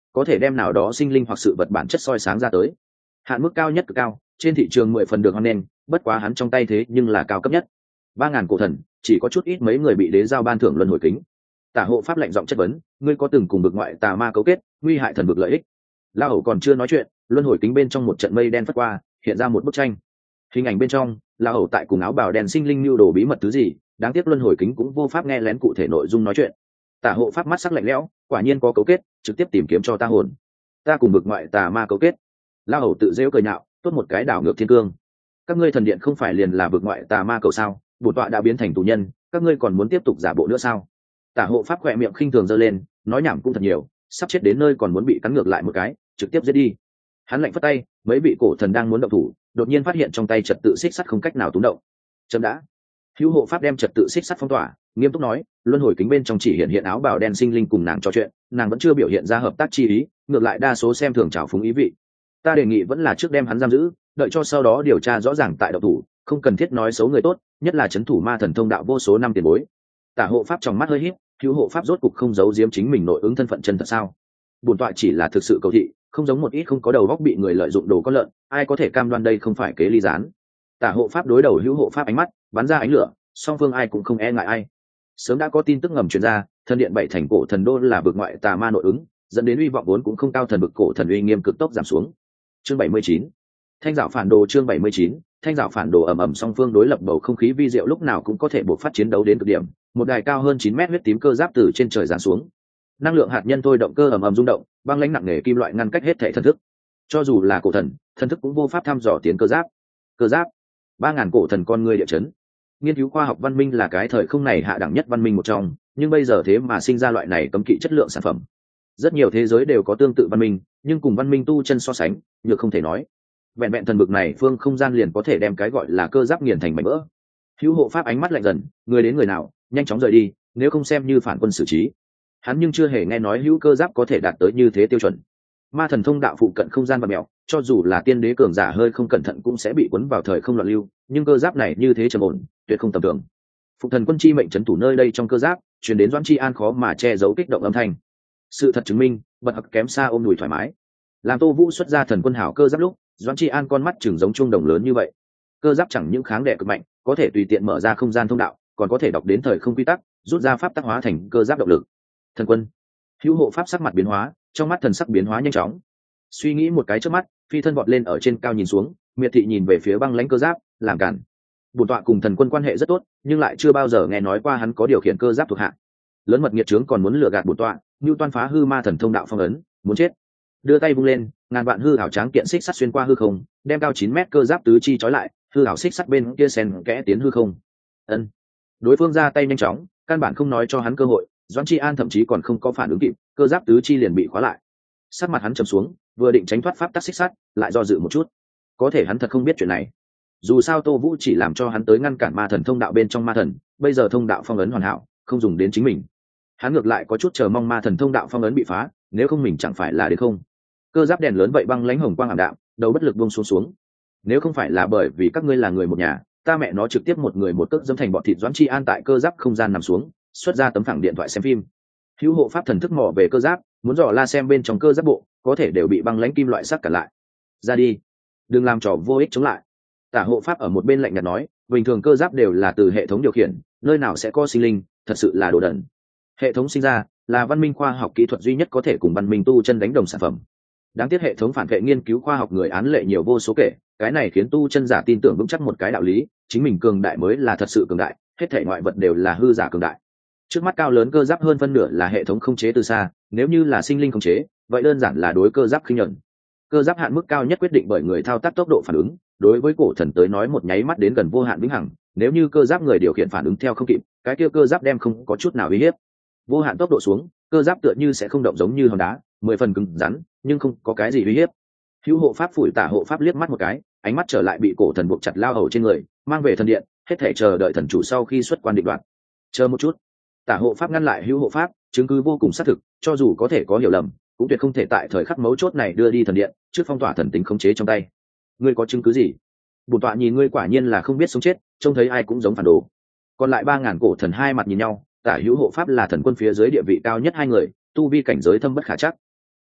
[SPEAKER 1] có thể đem nào đó sinh linh hoặc sự vật bản chất soi sáng ra tới. Hạn mức cao nhất cực cao, trên thị trường mười phần được hoan nghênh, bất quá hắn trong tay thế nhưng là cao cấp nhất. Ba ngàn cổ thần, chỉ có chút ít mấy người bị đế giao ban thưởng luân hồi kính. Tả hộ pháp lạnh giọng chất vấn, ngươi có từng cùng bực ngoại tà ma cấu kết, nguy hại thần vực lợi ích? La Hầu còn chưa nói chuyện, luân hồi kính bên trong một trận mây đen phất qua, hiện ra một bức tranh. Hình ảnh bên trong, La Hầu tại cùng áo bào đen sinh linh lưu đồ bí mật thứ gì, đáng tiếc luân hồi kính cũng vô pháp nghe lén cụ thể nội dung nói chuyện. Tả hộ pháp mắt sắc lạnh lẽo, quả nhiên có cấu kết, trực tiếp tìm kiếm cho ta hồn. Ta cùng bực ngoại tà ma cấu kết. La Hầu tự giễu cười nhạo, tốt một cái đảo ngược thiên cương. Các ngươi thần điện không phải liền là bực ngoại tà ma cầu sao? Bổn tọa đã biến thành tù nhân, các ngươi còn muốn tiếp tục giả bộ nữa sao? Tả hộ pháp khỏe miệng khinh thường giơ lên, nói nhảm cũng thật nhiều, sắp chết đến nơi còn muốn bị cắn ngược lại một cái, trực tiếp giết đi. Hắn lạnh phất tay, mấy vị cổ thần đang muốn động thủ, đột nhiên phát hiện trong tay trật tự xích sắt không cách nào túng động. Chấm đã. Hữu hộ pháp đem trật tự xích sắt phong tỏa, nghiêm túc nói, luân hồi kính bên trong chỉ hiện hiện áo bào đen sinh linh cùng nàng trò chuyện, nàng vẫn chưa biểu hiện ra hợp tác chi ý, ngược lại đa số xem thường trào phúng ý vị. Ta đề nghị vẫn là trước đem hắn giam giữ, đợi cho sau đó điều tra rõ ràng tại động thủ, không cần thiết nói xấu người tốt, nhất là chấn thủ ma thần thông đạo vô số năm tiền bối. Tả hộ pháp trong mắt hơi híp, hữu hộ pháp rốt cục không giấu giếm chính mình nội ứng thân phận chân thật sao? Bổn tọa chỉ là thực sự cầu thị, không giống một ít không có đầu góc bị người lợi dụng đồ con lợn, ai có thể cam đoan đây không phải kế ly gián. Tả hộ pháp đối đầu hữu hộ pháp ánh mắt bắn ra ánh lửa, song phương ai cũng không e ngại ai. Sớm đã có tin tức ngầm truyền ra, thần điện bảy thành cổ thần đô là bực ngoại tà ma nội ứng, dẫn đến uy vọng vốn cũng không cao, thần bực cổ thần uy nghiêm cực tốc giảm xuống. Chương bảy mươi chín, thanh dạo phản đồ. Chương bảy mươi chín, thanh dạo phản đồ. Ầm ầm, song phương đối lập, bầu không khí vi diệu lúc nào cũng có thể buộc phát chiến đấu đến cực điểm. Một đài cao hơn chín mét huyết tím cơ giáp từ trên trời giáng xuống, năng lượng hạt nhân thôi động cơ ầm ầm rung động, băng lãnh nặng nề kim loại ngăn cách hết thể thần thức. Cho dù là cổ thần, thần thức cũng vô pháp thăm dò tiến cơ giáp. Cơ giáp, ba ngàn cổ thần con người địa chấn. Nghiên cứu khoa học văn minh là cái thời không này hạ đẳng nhất văn minh một trong, nhưng bây giờ thế mà sinh ra loại này cấm kỵ chất lượng sản phẩm. Rất nhiều thế giới đều có tương tự văn minh, nhưng cùng văn minh tu chân so sánh, nhược không thể nói. Vẹn vẹn thần bực này phương không gian liền có thể đem cái gọi là cơ giáp nghiền thành mảnh vỡ. Hữu hộ pháp ánh mắt lạnh dần, người đến người nào, nhanh chóng rời đi, nếu không xem như phản quân xử trí. Hắn nhưng chưa hề nghe nói hữu cơ giáp có thể đạt tới như thế tiêu chuẩn. Ma thần thông đạo phụ cận không gian và mèo, cho dù là tiên đế cường giả hơi không cẩn thận cũng sẽ bị cuốn vào thời không loạn lưu, nhưng cơ giáp này như thế trầm ổn, tuyệt không tầm thường. Phụ thần quân chi mệnh trấn thủ nơi đây trong cơ giáp, truyền đến Doãn Chi An khó mà che giấu kích động âm thanh. Sự thật chứng minh, bật hặc kém xa ôm đùi thoải mái. Làm Tô Vũ xuất ra thần quân hảo cơ giáp lúc, Doãn Chi An con mắt chừng giống chuông đồng lớn như vậy. Cơ giáp chẳng những kháng đè cực mạnh, có thể tùy tiện mở ra không gian thông đạo, còn có thể đọc đến thời không quy tắc, rút ra pháp tắc hóa thành cơ giáp động lực. Thần quân, hữu hộ pháp sắc mặt biến hóa, trong mắt thần sắc biến hóa nhanh chóng. Suy nghĩ một cái trước mắt, phi thân vọt lên ở trên cao nhìn xuống, miệt thị nhìn về phía băng lãnh cơ giáp, làm cản. Bổn tọa cùng thần quân quan hệ rất tốt, nhưng lại chưa bao giờ nghe nói qua hắn có điều khiển cơ giáp thuộc hạ. Lớn mật nghiệt trướng còn muốn lừa gạt bổn tọa, như toan phá hư ma thần thông đạo phong ấn, muốn chết. Đưa tay vung lên, ngàn vạn hư ảo tráng kiện xích sắt xuyên qua hư không, đem cao chín mét cơ giáp tứ chi trói lại, hư ảo xích sắt bên kia xen kẽ tiến hư không. Ân. Đối phương ra tay nhanh chóng, căn bản không nói cho hắn cơ hội, Doãn Chi An thậm chí còn không có phản ứng kịp, cơ giáp tứ chi liền bị khóa lại. Sắc mặt hắn trầm xuống, vừa định tránh thoát pháp tắc xích sắt, lại do dự một chút. Có thể hắn thật không biết chuyện này. Dù sao Tô Vũ chỉ làm cho hắn tới ngăn cản ma thần thông đạo bên trong ma thần, bây giờ thông đạo phong ấn hoàn hảo, không dùng đến chính mình. Hắn ngược lại có chút chờ mong ma thần thông đạo phong ấn bị phá, nếu không mình chẳng phải là đến không. Cơ giáp đèn lớn vậy băng lãnh hồng quang ảm đạm, đầu bất lực buông xuống xuống. Nếu không phải là bởi vì các ngươi là người một nhà, ta mẹ nó trực tiếp một người một cước dẫm thành bọn thịt. Doãn Chi An tại cơ giáp không gian nằm xuống, xuất ra tấm phẳng điện thoại xem phim. Hữu hộ pháp thần thức mò về cơ giáp, muốn dò la xem bên trong cơ giáp bộ, có thể đều bị băng lãnh kim loại sắc cản lại. Ra đi, đừng làm trò vô ích chống lại. Tả hộ pháp ở một bên lạnh nhạt nói, bình thường cơ giáp đều là từ hệ thống điều khiển, nơi nào sẽ có sinh linh, thật sự là đồ đần. Hệ thống sinh ra là văn minh khoa học kỹ thuật duy nhất có thể cùng văn minh tu chân đánh đồng sản phẩm. Đáng tiếc hệ thống phản vệ nghiên cứu khoa học người án lệ nhiều vô số kể, cái này khiến tu chân giả tin tưởng vững chắc một cái đạo lý, chính mình cường đại mới là thật sự cường đại, hết thể ngoại vật đều là hư giả cường đại. Trước mắt cao lớn cơ giáp hơn phân nửa là hệ thống khống chế từ xa, nếu như là sinh linh khống chế, vậy đơn giản là đối cơ giáp khinh nhẫn. Cơ giáp hạn mức cao nhất quyết định bởi người thao tác tốc độ phản ứng, đối với cổ thần tới nói một nháy mắt đến gần vô hạn vĩnh hằng, nếu như cơ giáp người điều khiển phản ứng theo không kịp, cái kia cơ giáp đem không có chút nào uy hiếp. Vô hạn tốc độ xuống, cơ giáp tựa như sẽ không động, giống như hòn đá, mười phần cứng rắn, nhưng không có cái gì uy hiếp. Hữu hộ pháp phủi Tả hộ pháp liếc mắt một cái, ánh mắt trở lại bị cổ thần buộc chặt lao hầu trên người, mang về thần điện, hết thể chờ đợi thần chủ sau khi xuất quan định đoạt. Chờ một chút. Tả hộ pháp ngăn lại Hữu hộ pháp, chứng cứ vô cùng xác thực, cho dù có thể có hiểu lầm, cũng tuyệt không thể tại thời khắc mấu chốt này đưa đi thần điện, trước phong tỏa thần tính khống chế trong tay. Ngươi có chứng cứ gì? Bổn tọa nhìn ngươi quả nhiên là không biết sống chết, trông thấy ai cũng giống phản đồ. Còn lại ba ngàn cổ thần hai mặt nhìn nhau, Tả Hữu hộ pháp là thần quân phía dưới địa vị cao nhất hai người, tu vi cảnh giới thâm bất khả chắc.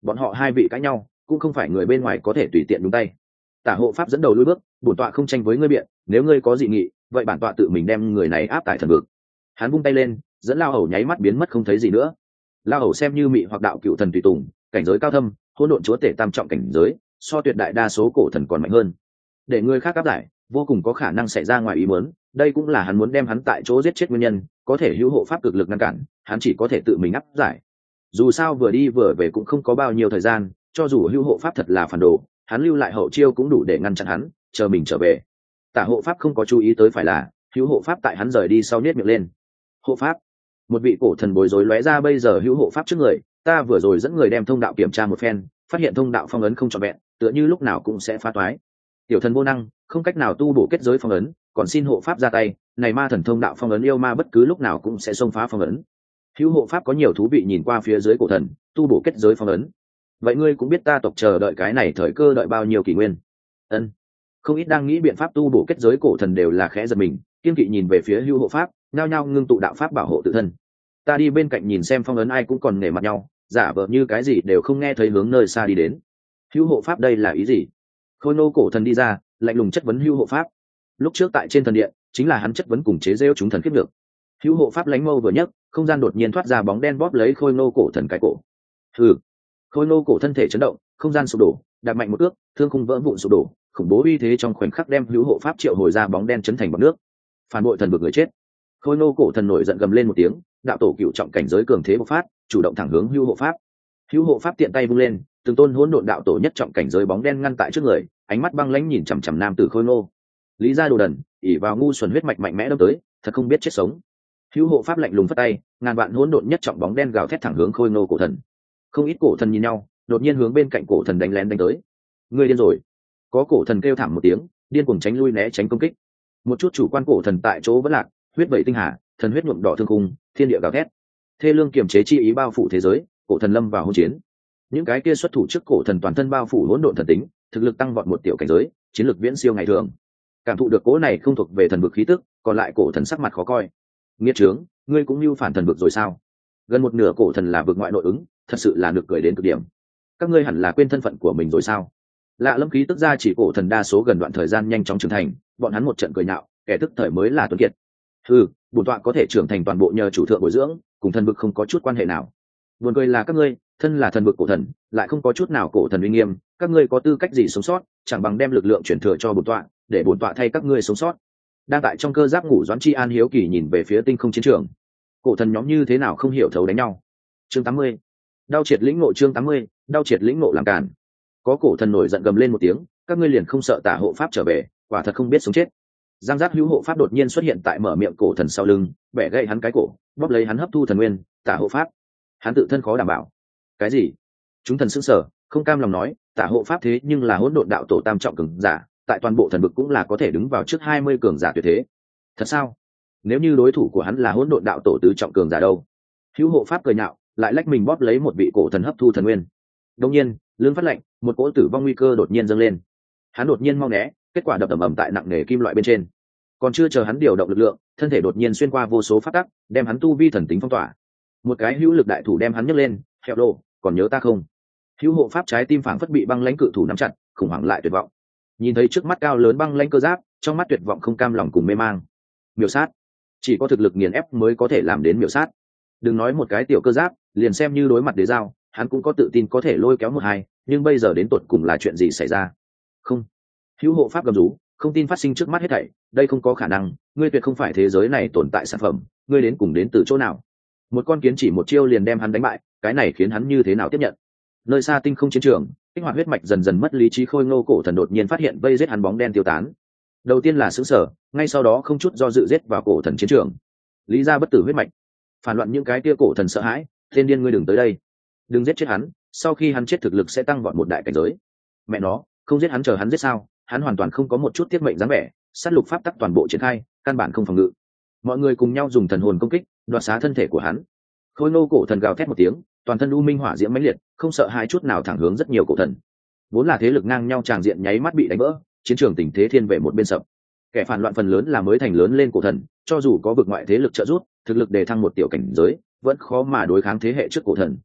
[SPEAKER 1] bọn họ hai vị cãi nhau cũng không phải người bên ngoài có thể tùy tiện đúng tay. Tả hộ pháp dẫn đầu lui bước, bổn tọa không tranh với ngươi biện, nếu ngươi có dị nghị vậy bản tọa tự mình đem người này áp tại thần vực. Hắn vung tay lên, dẫn lao hầu nháy mắt biến mất không thấy gì nữa. Lao hầu xem như mị hoặc đạo cựu thần tùy tùng, cảnh giới cao thâm, hỗn độn chúa tể tam trọng cảnh giới, so tuyệt đại đa số cổ thần còn mạnh hơn. Để người khác áp giải vô cùng có khả năng xảy ra ngoài ý muốn, đây cũng là hắn muốn đem hắn tại chỗ giết chết nguyên nhân. Có thể hữu hộ pháp cực lực ngăn cản, hắn chỉ có thể tự mình áp giải. Dù sao vừa đi vừa về cũng không có bao nhiêu thời gian, cho dù hữu hộ pháp thật là phản đồ, hắn lưu lại hậu chiêu cũng đủ để ngăn chặn hắn, chờ mình trở về. Tả hộ pháp không có chú ý tới phải là hữu hộ pháp tại hắn rời đi sau nhếch miệng lên. Hộ pháp, một vị cổ thần bối rối lóe ra bây giờ hữu hộ pháp trước người, ta vừa rồi dẫn người đem thông đạo kiểm tra một phen, phát hiện thông đạo phong ấn không trọn vẹn, tựa như lúc nào cũng sẽ phá toái. Tiểu thần vô năng, không cách nào tu bổ kết giới phong ấn, còn xin hộ pháp ra tay, này ma thần thông đạo phong ấn yêu ma bất cứ lúc nào cũng sẽ xông phá phong ấn. Hữu hộ pháp có nhiều thú vị nhìn qua phía dưới cổ thần, tu bổ kết giới phong ấn. Vậy ngươi cũng biết ta tộc chờ đợi cái này thời cơ đợi bao nhiêu kỷ nguyên. Ân, không ít đang nghĩ biện pháp tu bổ kết giới cổ thần đều là khẽ giật mình, kiên kỵ nhìn về phía hữu hộ pháp, nhao nhao ngưng tụ đạo pháp bảo hộ tự thân. Ta đi bên cạnh nhìn xem phong ấn, ai cũng còn nể mặt nhau, giả vờ như cái gì đều không nghe thấy, hướng nơi xa đi đến. Hữu hộ pháp đây là ý gì? Khôi nô cổ thần đi ra, lạnh lùng chất vấn hữu hộ pháp. Lúc trước tại trên thần điện, chính là hắn chất vấn cùng chế giễu chúng thần kiếp được. Hữu hộ pháp lánh mâu vừa nhấc, không gian đột nhiên thoát ra bóng đen bóp lấy khôi nô cổ thần cái cổ. Hừ. Khôi nô cổ thân thể chấn động, không gian sụp đổ, đạp mạnh một ước, thương khung vỡ vụn sụp đổ, khủng bố uy thế trong khoảnh khắc đem hữu hộ pháp triệu hồi ra bóng đen chấn thành bọt nước. Phản bội thần vực người chết. Khôi nô cổ thần nổi giận gầm lên một tiếng, đạo tổ cựu trọng cảnh giới cường thế bộc phát, chủ động thẳng hướng hữu hộ pháp. Hữu hộ pháp tiện tay vung lên, từng tôn hỗn độn đạo tổ nhất trọng cảnh giới bóng đen ngăn tại trước người, ánh mắt băng lãnh nhìn chằm chằm nam tử khôi nô. Lý gia đồ đần, ỉ vào ngu xuẩn huyết mạch mạnh mẽ đâm tới, thật không biết chết sống. Hữu hộ pháp lạnh lùng phất tay, ngàn vạn hỗn độn nhất trọng bóng đen gào thét thẳng hướng khôi nô cổ thần. Không ít cổ thần nhìn nhau, đột nhiên hướng bên cạnh cổ thần đánh lén đánh tới. Ngươi điên rồi! Có cổ thần kêu thảm một tiếng, điên cuồng tránh lui né tránh công kích. Một chút chủ quan cổ thần tại chỗ vẫn lạc, huyết vẩy tinh hà, thần huyết nhuộm đỏ thương khung, thiên địa gào thét. Thê lương kiềm chế chi ý bao phủ thế giới, cổ thần lâm vào hỗn chiến. Những cái kia xuất thủ trước cổ thần toàn thân bao phủ hỗn độn thần tính, thực lực tăng vọt một tiểu cảnh giới, chiến lược viễn siêu ngày thường. Cảm thụ được cỗ này không thuộc về thần vực khí tức, còn lại cổ thần sắc mặt khó coi. Nghiệt trướng, ngươi cũng mưu phản thần vực rồi sao? Gần một nửa cổ thần là vực ngoại nội ứng, thật sự là được cười đến cực điểm. Các ngươi hẳn là quên thân phận của mình rồi sao? Lạ lâm khí tức ra chỉ cổ thần đa số gần đoạn thời gian nhanh chóng trưởng thành, bọn hắn một trận cười nhạo, kẻ tức thời mới là tuấn kiệt. Ừ, bổn tọa có thể trưởng thành toàn bộ nhờ chủ thượng bồi dưỡng, cùng thần vực không có chút quan hệ nào. Buồn cười là các ngươi, thân là thần vực cổ thần, lại không có chút nào cổ thần uy nghiêm, các ngươi có tư cách gì sống sót, chẳng bằng đem lực lượng chuyển thừa cho bổn tọa, để bổn tọa thay các ngươi sống sót. Đang tại trong cơ giáp ngủ Doãn Chi An hiếu kỳ nhìn về phía tinh không chiến trường. Cổ thần nhóm như thế nào không hiểu thấu đánh nhau. Chương tám mươi. Đao triệt lĩnh ngộ. Chương tám mươi. Đao triệt lĩnh ngộ làm cản. Có cổ thần nổi giận gầm lên một tiếng, các ngươi liền không sợ Tả hộ pháp trở về, quả thật không biết sống chết. Giang giác hữu hộ pháp đột nhiên xuất hiện tại mở miệng cổ thần sau lưng, bẻ gãy hắn cái cổ, bóp lấy hắn hấp thu thần nguyên. Tả hộ pháp, hắn tự thân khó đảm bảo. Cái gì? Chúng thần sững sờ, không cam lòng nói, Tả hộ pháp thế nhưng là hỗn độn đạo tổ tam trọng cường giả, tại toàn bộ thần vực cũng là có thể đứng vào trước hai mươi cường giả tuyệt thế. Thật sao? Nếu như đối thủ của hắn là hỗn độn đạo tổ tứ trọng cường giả đâu? Hữu hộ pháp cười nhạo, lại lách mình bóp lấy một vị cổ thần hấp thu thần nguyên. Đột nhiên, lưng phát lạnh, một cỗ tử vong nguy cơ đột nhiên dâng lên. Hắn đột nhiên mau né, kết quả đập ầm ầm tại nặng nề kim loại bên trên. Còn chưa chờ hắn điều động lực lượng, thân thể đột nhiên xuyên qua vô số pháp tắc, đem hắn tu vi thần tính phong tỏa. Một cái hữu lực đại thủ đem hắn nhấc lên, heo lô, còn nhớ ta không? Hữu hộ pháp trái tim phảng phất bị băng lãnh cự thủ nắm chặt, khủng hoảng lại tuyệt vọng. Nhìn thấy trước mắt cao lớn băng lãnh cơ giáp, trong mắt tuyệt vọng không cam lòng cùng mê mang. Miểu sát, chỉ có thực lực nghiền ép mới có thể làm đến miểu sát. Đừng nói một cái tiểu cơ giáp, liền xem như đối mặt đế giao, hắn cũng có tự tin có thể lôi kéo một hai, nhưng bây giờ đến tột cùng là chuyện gì xảy ra? Không. Hữu hộ pháp gầm rú, không tin phát sinh trước mắt hết thảy, đây không có khả năng, ngươi tuyệt không phải thế giới này tồn tại sản phẩm, ngươi đến cùng đến từ chỗ nào? Một con kiến chỉ một chiêu liền đem hắn đánh bại, cái này khiến hắn như thế nào tiếp nhận? Nơi xa tinh không chiến trường, kích hoạt huyết mạch dần dần mất lý trí khôi ngô cổ thần đột nhiên phát hiện vây giết hắn bóng đen tiêu tán. Đầu tiên là sững sờ, ngay sau đó không chút do dự giết vào cổ thần chiến trường. Lý gia bất tử huyết mạch, phản loạn những cái kia cổ thần sợ hãi, thiên điên ngươi đừng tới đây, đừng giết chết hắn, sau khi hắn chết thực lực sẽ tăng vọt một đại cảnh giới. Mẹ nó, không giết hắn chờ hắn giết sao? Hắn hoàn toàn không có một chút tiết mệnh dáng vẻ, sát lục pháp tắc toàn bộ triển khai, căn bản không phòng ngự. Mọi người cùng nhau dùng thần hồn công kích, đoạt xá thân thể của hắn. Khôi ngô cổ thần gào thét một tiếng, toàn thân u minh hỏa diễm mãnh liệt, không sợ hai chút nào thẳng hướng rất nhiều cổ thần. Vốn là thế lực ngang nhau tràng diện nháy mắt bị đánh vỡ, chiến trường tình thế thiên về một bên sập. Kẻ phản loạn phần lớn là mới thành lớn lên cổ thần, cho dù có vực ngoại thế lực trợ giúp, thực lực đề thăng một tiểu cảnh giới, vẫn khó mà đối kháng thế hệ trước cổ thần.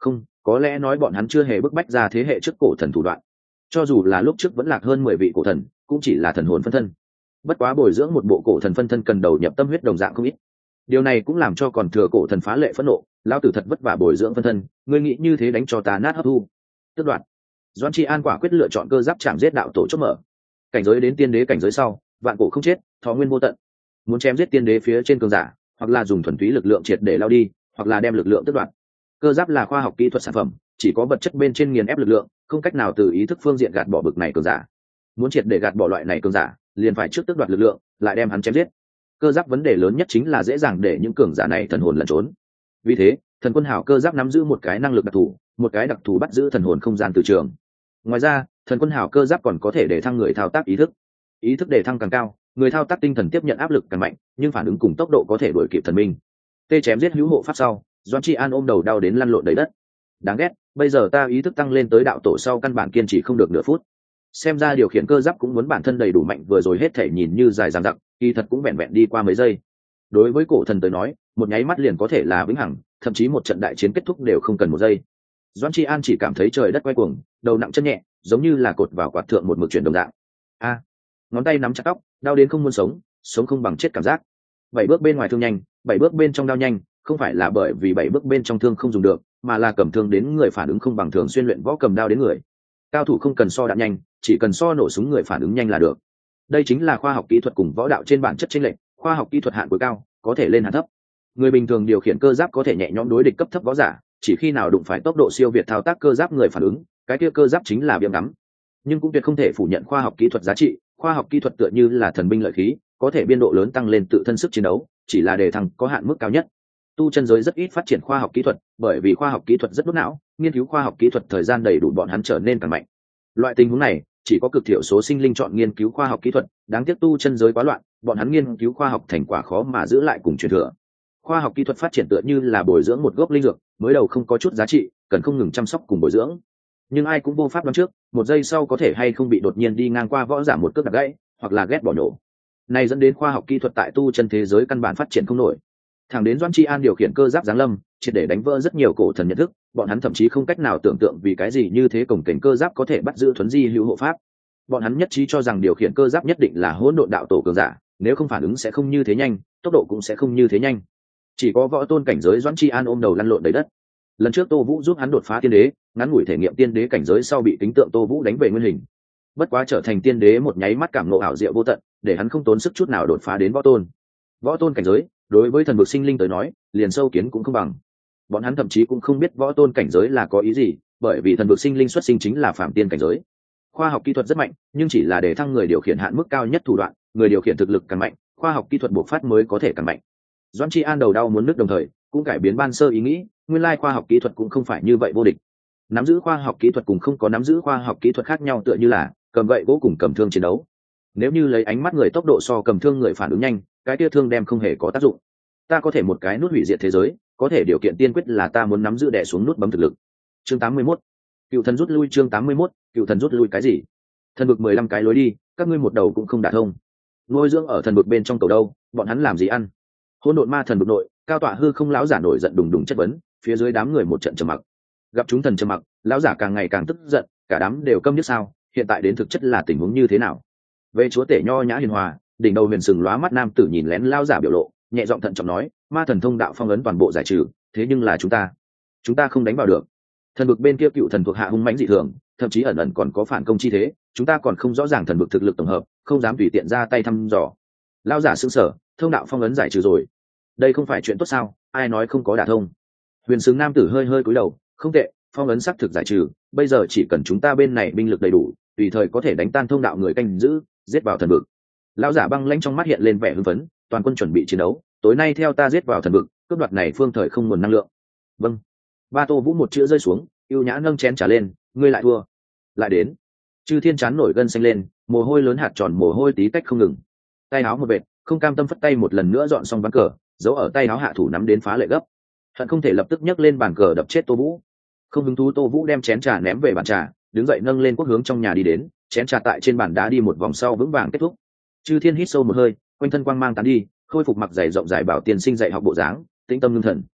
[SPEAKER 1] Không, có lẽ nói bọn hắn chưa hề bức bách ra thế hệ trước cổ thần thủ đoạn. Cho dù là lúc trước vẫn lạc hơn mười vị cổ thần, cũng chỉ là thần hồn phân thân. Bất quá bồi dưỡng một bộ cổ thần phân thân cần đầu nhập tâm huyết đồng dạng không ít. Điều này cũng làm cho còn thừa cổ thần phá lệ phẫn nộ, lão tử thật vất vả bồi dưỡng phân thân, ngươi nghĩ như thế đánh cho ta nát hấp thu. Tức đoạn. Doãn Tri An quả quyết lựa chọn cơ giáp chạm giết đạo tổ chốt mở. Cảnh giới đến tiên đế cảnh giới sau, vạn cổ không chết, thọ nguyên vô tận. Muốn chém giết tiên đế phía trên cường giả, hoặc là dùng thuần túy lực lượng triệt để lao đi, hoặc là đem lực lượng tức đoạn. Cơ giáp là khoa học kỹ thuật sản phẩm, chỉ có vật chất bên trên nghiền ép lực lượng, không cách nào từ ý thức phương diện gạt bỏ bực này cường giả. Muốn triệt để gạt bỏ loại này cường giả, liền phải trước tức đoạt lực lượng, lại đem hắn chém giết. Cơ giáp vấn đề lớn nhất chính là dễ dàng để những cường giả này thần hồn lẩn trốn. Vì thế, thần quân hào cơ giáp nắm giữ một cái năng lực đặc thù, một cái đặc thù bắt giữ thần hồn không gian từ trường. Ngoài ra, thần quân hào cơ giáp còn có thể để thăng người thao tác ý thức. Ý thức để thăng càng cao, người thao tác tinh thần tiếp nhận áp lực càng mạnh, nhưng phản ứng cùng tốc độ có thể đuổi kịp thần minh. Tê chém giết hữu hộ pháp sau, Doãn Tri An ôm đầu đau đến lăn lộn đầy đất. Đáng ghét, bây giờ ta ý thức tăng lên tới đạo tổ sau căn bản kiên trì không được nửa phút. Xem ra điều khiển cơ giáp cũng muốn bản thân đầy đủ mạnh, vừa rồi hết thể nhìn như dài dằng dặc, kỳ thật cũng vẹn vẹn đi qua mấy giây. Đối với cổ thần tới nói, một nháy mắt liền có thể là vĩnh hằng, thậm chí một trận đại chiến kết thúc đều không cần một giây. Doãn Tri An chỉ cảm thấy trời đất quay cuồng, đầu nặng chân nhẹ, giống như là cột vào quạt thượng một mực chuyển đồng dạng. A, ngón tay nắm chặt tóc, đau đến không muốn sống, sống không bằng chết cảm giác. Bảy bước bên ngoài thương nhanh, bảy bước bên trong đau nhanh, không phải là bởi vì bảy bước bên trong thương không dùng được, mà là cầm thương đến người phản ứng không bằng thường xuyên luyện võ cầm đao đến người. Cao thủ không cần so đạn nhanh, chỉ cần so nổ súng người phản ứng nhanh là được. Đây chính là khoa học kỹ thuật cùng võ đạo trên bản chất chênh lệch, khoa học kỹ thuật hạn cuối cao, có thể lên hạn thấp. Người bình thường điều khiển cơ giáp có thể nhẹ nhõm đối địch cấp thấp võ giả, chỉ khi nào đụng phải tốc độ siêu việt thao tác cơ giáp người phản ứng, cái kia cơ giáp chính là biếng ngắm. Nhưng cũng tuyệt không thể phủ nhận khoa học kỹ thuật giá trị, khoa học kỹ thuật tựa như là thần binh lợi khí, có thể biên độ lớn tăng lên tự thân sức chiến đấu, chỉ là đề thăng có hạn mức cao nhất. Tu chân giới rất ít phát triển khoa học kỹ thuật, bởi vì khoa học kỹ thuật rất đốt não, nghiên cứu khoa học kỹ thuật thời gian đầy đủ bọn hắn trở nên càng mạnh. Loại tình huống này, chỉ có cực thiểu số sinh linh chọn nghiên cứu khoa học kỹ thuật, đáng tiếc tu chân giới quá loạn, bọn hắn nghiên cứu khoa học thành quả khó mà giữ lại cùng truyền thừa. Khoa học kỹ thuật phát triển tựa như là bồi dưỡng một gốc linh dược, mới đầu không có chút giá trị, cần không ngừng chăm sóc cùng bồi dưỡng. Nhưng ai cũng vô pháp đoán trước, một giây sau có thể hay không bị đột nhiên đi ngang qua võ giả một cước đạp gãy, hoặc là ghét bỏ nổ. Này dẫn đến khoa học kỹ thuật tại tu chân thế giới căn bản phát triển không nổi. Thẳng đến Doãn Tri An điều khiển cơ giáp giáng lâm, triệt để đánh vỡ rất nhiều cổ thần nhận thức, bọn hắn thậm chí không cách nào tưởng tượng vì cái gì như thế cổng cảnh cơ giáp có thể bắt giữ thuấn di hữu hộ pháp. Bọn hắn nhất trí cho rằng điều khiển cơ giáp nhất định là hỗn độn đạo tổ cường giả, nếu không phản ứng sẽ không như thế nhanh, tốc độ cũng sẽ không như thế nhanh. Chỉ có võ tôn cảnh giới Doãn Tri An ôm đầu lăn lộn đầy đất. Lần trước Tô Vũ giúp hắn đột phá tiên đế, ngắn ngủi thể nghiệm tiên đế cảnh giới sau bị tính tượng Tô Vũ đánh về nguyên hình. Bất quá trở thành tiên đế một nháy mắt cảm ngộ ảo diệu vô tận, để hắn không tốn sức chút nào đột phá đến võ tôn. Võ tôn cảnh giới, đối với thần vực sinh linh tới nói, liền sâu kiến cũng không bằng. Bọn hắn thậm chí cũng không biết võ tôn cảnh giới là có ý gì, bởi vì thần vực sinh linh xuất sinh chính là phạm tiên cảnh giới. Khoa học kỹ thuật rất mạnh, nhưng chỉ là để thăng người điều khiển hạn mức cao nhất thủ đoạn, người điều khiển thực lực càng mạnh, khoa học kỹ thuật bộc phát mới có thể càng mạnh. Doãn Tri An đầu đau muốn nứt đồng thời, cũng cải biến ban sơ ý nghĩ, nguyên lai khoa học kỹ thuật cũng không phải như vậy vô địch. Nắm giữ khoa học kỹ thuật cùng không có nắm giữ khoa học kỹ thuật khác nhau tựa như là cầm gậy gỗ cùng cầm thương chiến đấu. Nếu như lấy ánh mắt người tốc độ so cầm thương người phản ứng nhanh, cái kia thương đem không hề có tác dụng. Ta có thể một cái nút hủy diệt thế giới, có thể điều kiện tiên quyết là ta muốn nắm giữ đè xuống nút bấm thực lực. Chương tám mươi mốt. Cựu thần rút lui. Chương tám mươi mốt. Cựu thần rút lui cái gì? Thần vực mười lăm cái lối đi, các ngươi một đầu cũng không đả thông. Nuôi dưỡng ở thần vực bên trong cầu đâu, bọn hắn làm gì ăn? Hỗn độn ma thần vực nội, cao tọa hư không lão giả nổi giận đùng đùng chất vấn, phía dưới đám người một trận trầm mặc. Gặp chúng thần trầm mặc, lão giả càng ngày càng tức giận, cả đám đều câm nhức sao? Hiện tại đến thực chất là tình huống như thế nào? Về chúa tể nho nhã hiền hòa, đỉnh đầu huyền sừng lóa mắt nam tử nhìn lén lão giả biểu lộ, nhẹ giọng thận trọng nói, ma thần thông đạo phong ấn toàn bộ giải trừ, thế nhưng là chúng ta, chúng ta không đánh vào được. Thần vực bên kia cựu thần thuộc hạ hung mãnh dị thường, thậm chí ẩn ẩn còn có phản công chi thế, chúng ta còn không rõ ràng thần vực thực lực tổng hợp, không dám tùy tiện ra tay thăm dò. Lão giả sững sờ, thông đạo phong ấn giải trừ rồi, đây không phải chuyện tốt sao? Ai nói không có đả thông? Huyền sừng nam tử hơi hơi cúi đầu, không tệ, phong ấn xác thực giải trừ, bây giờ chỉ cần chúng ta bên này binh lực đầy đủ, tùy thời có thể đánh tan thông đạo người canh giữ, giết vào thần vực. Lão giả băng lãnh trong mắt hiện lên vẻ hưng phấn, toàn quân chuẩn bị chiến đấu, tối nay theo ta giết vào thần vực, cướp đoạt này phương thời không nguồn năng lượng. Vâng. Ba Tô Vũ một chữ rơi xuống, yêu nhã nâng chén trả lên, ngươi lại thua. Lại đến. Chư Thiên chán nổi gân xanh lên, mồ hôi lớn hạt tròn mồ hôi tí tách không ngừng. Tay áo một vệt, không cam tâm phất tay một lần nữa dọn xong ván cờ, giấu ở tay áo hạ thủ nắm đến phá lệ gấp. Hận không thể lập tức nhấc lên bàn cờ đập chết Tô Vũ. Không hứng thú Tô Vũ đem chén trà ném về bàn trà, đứng dậy nâng lên quốc hướng trong nhà đi đến, chén trà tại trên bàn đá đi một vòng sau vững vàng kết thúc. Chư Thiên hít sâu một hơi, quanh thân quang mang tán đi, khôi phục mặc dày rộng dài bảo tiền sinh dạy học bộ dáng, tĩnh tâm ngưng thần.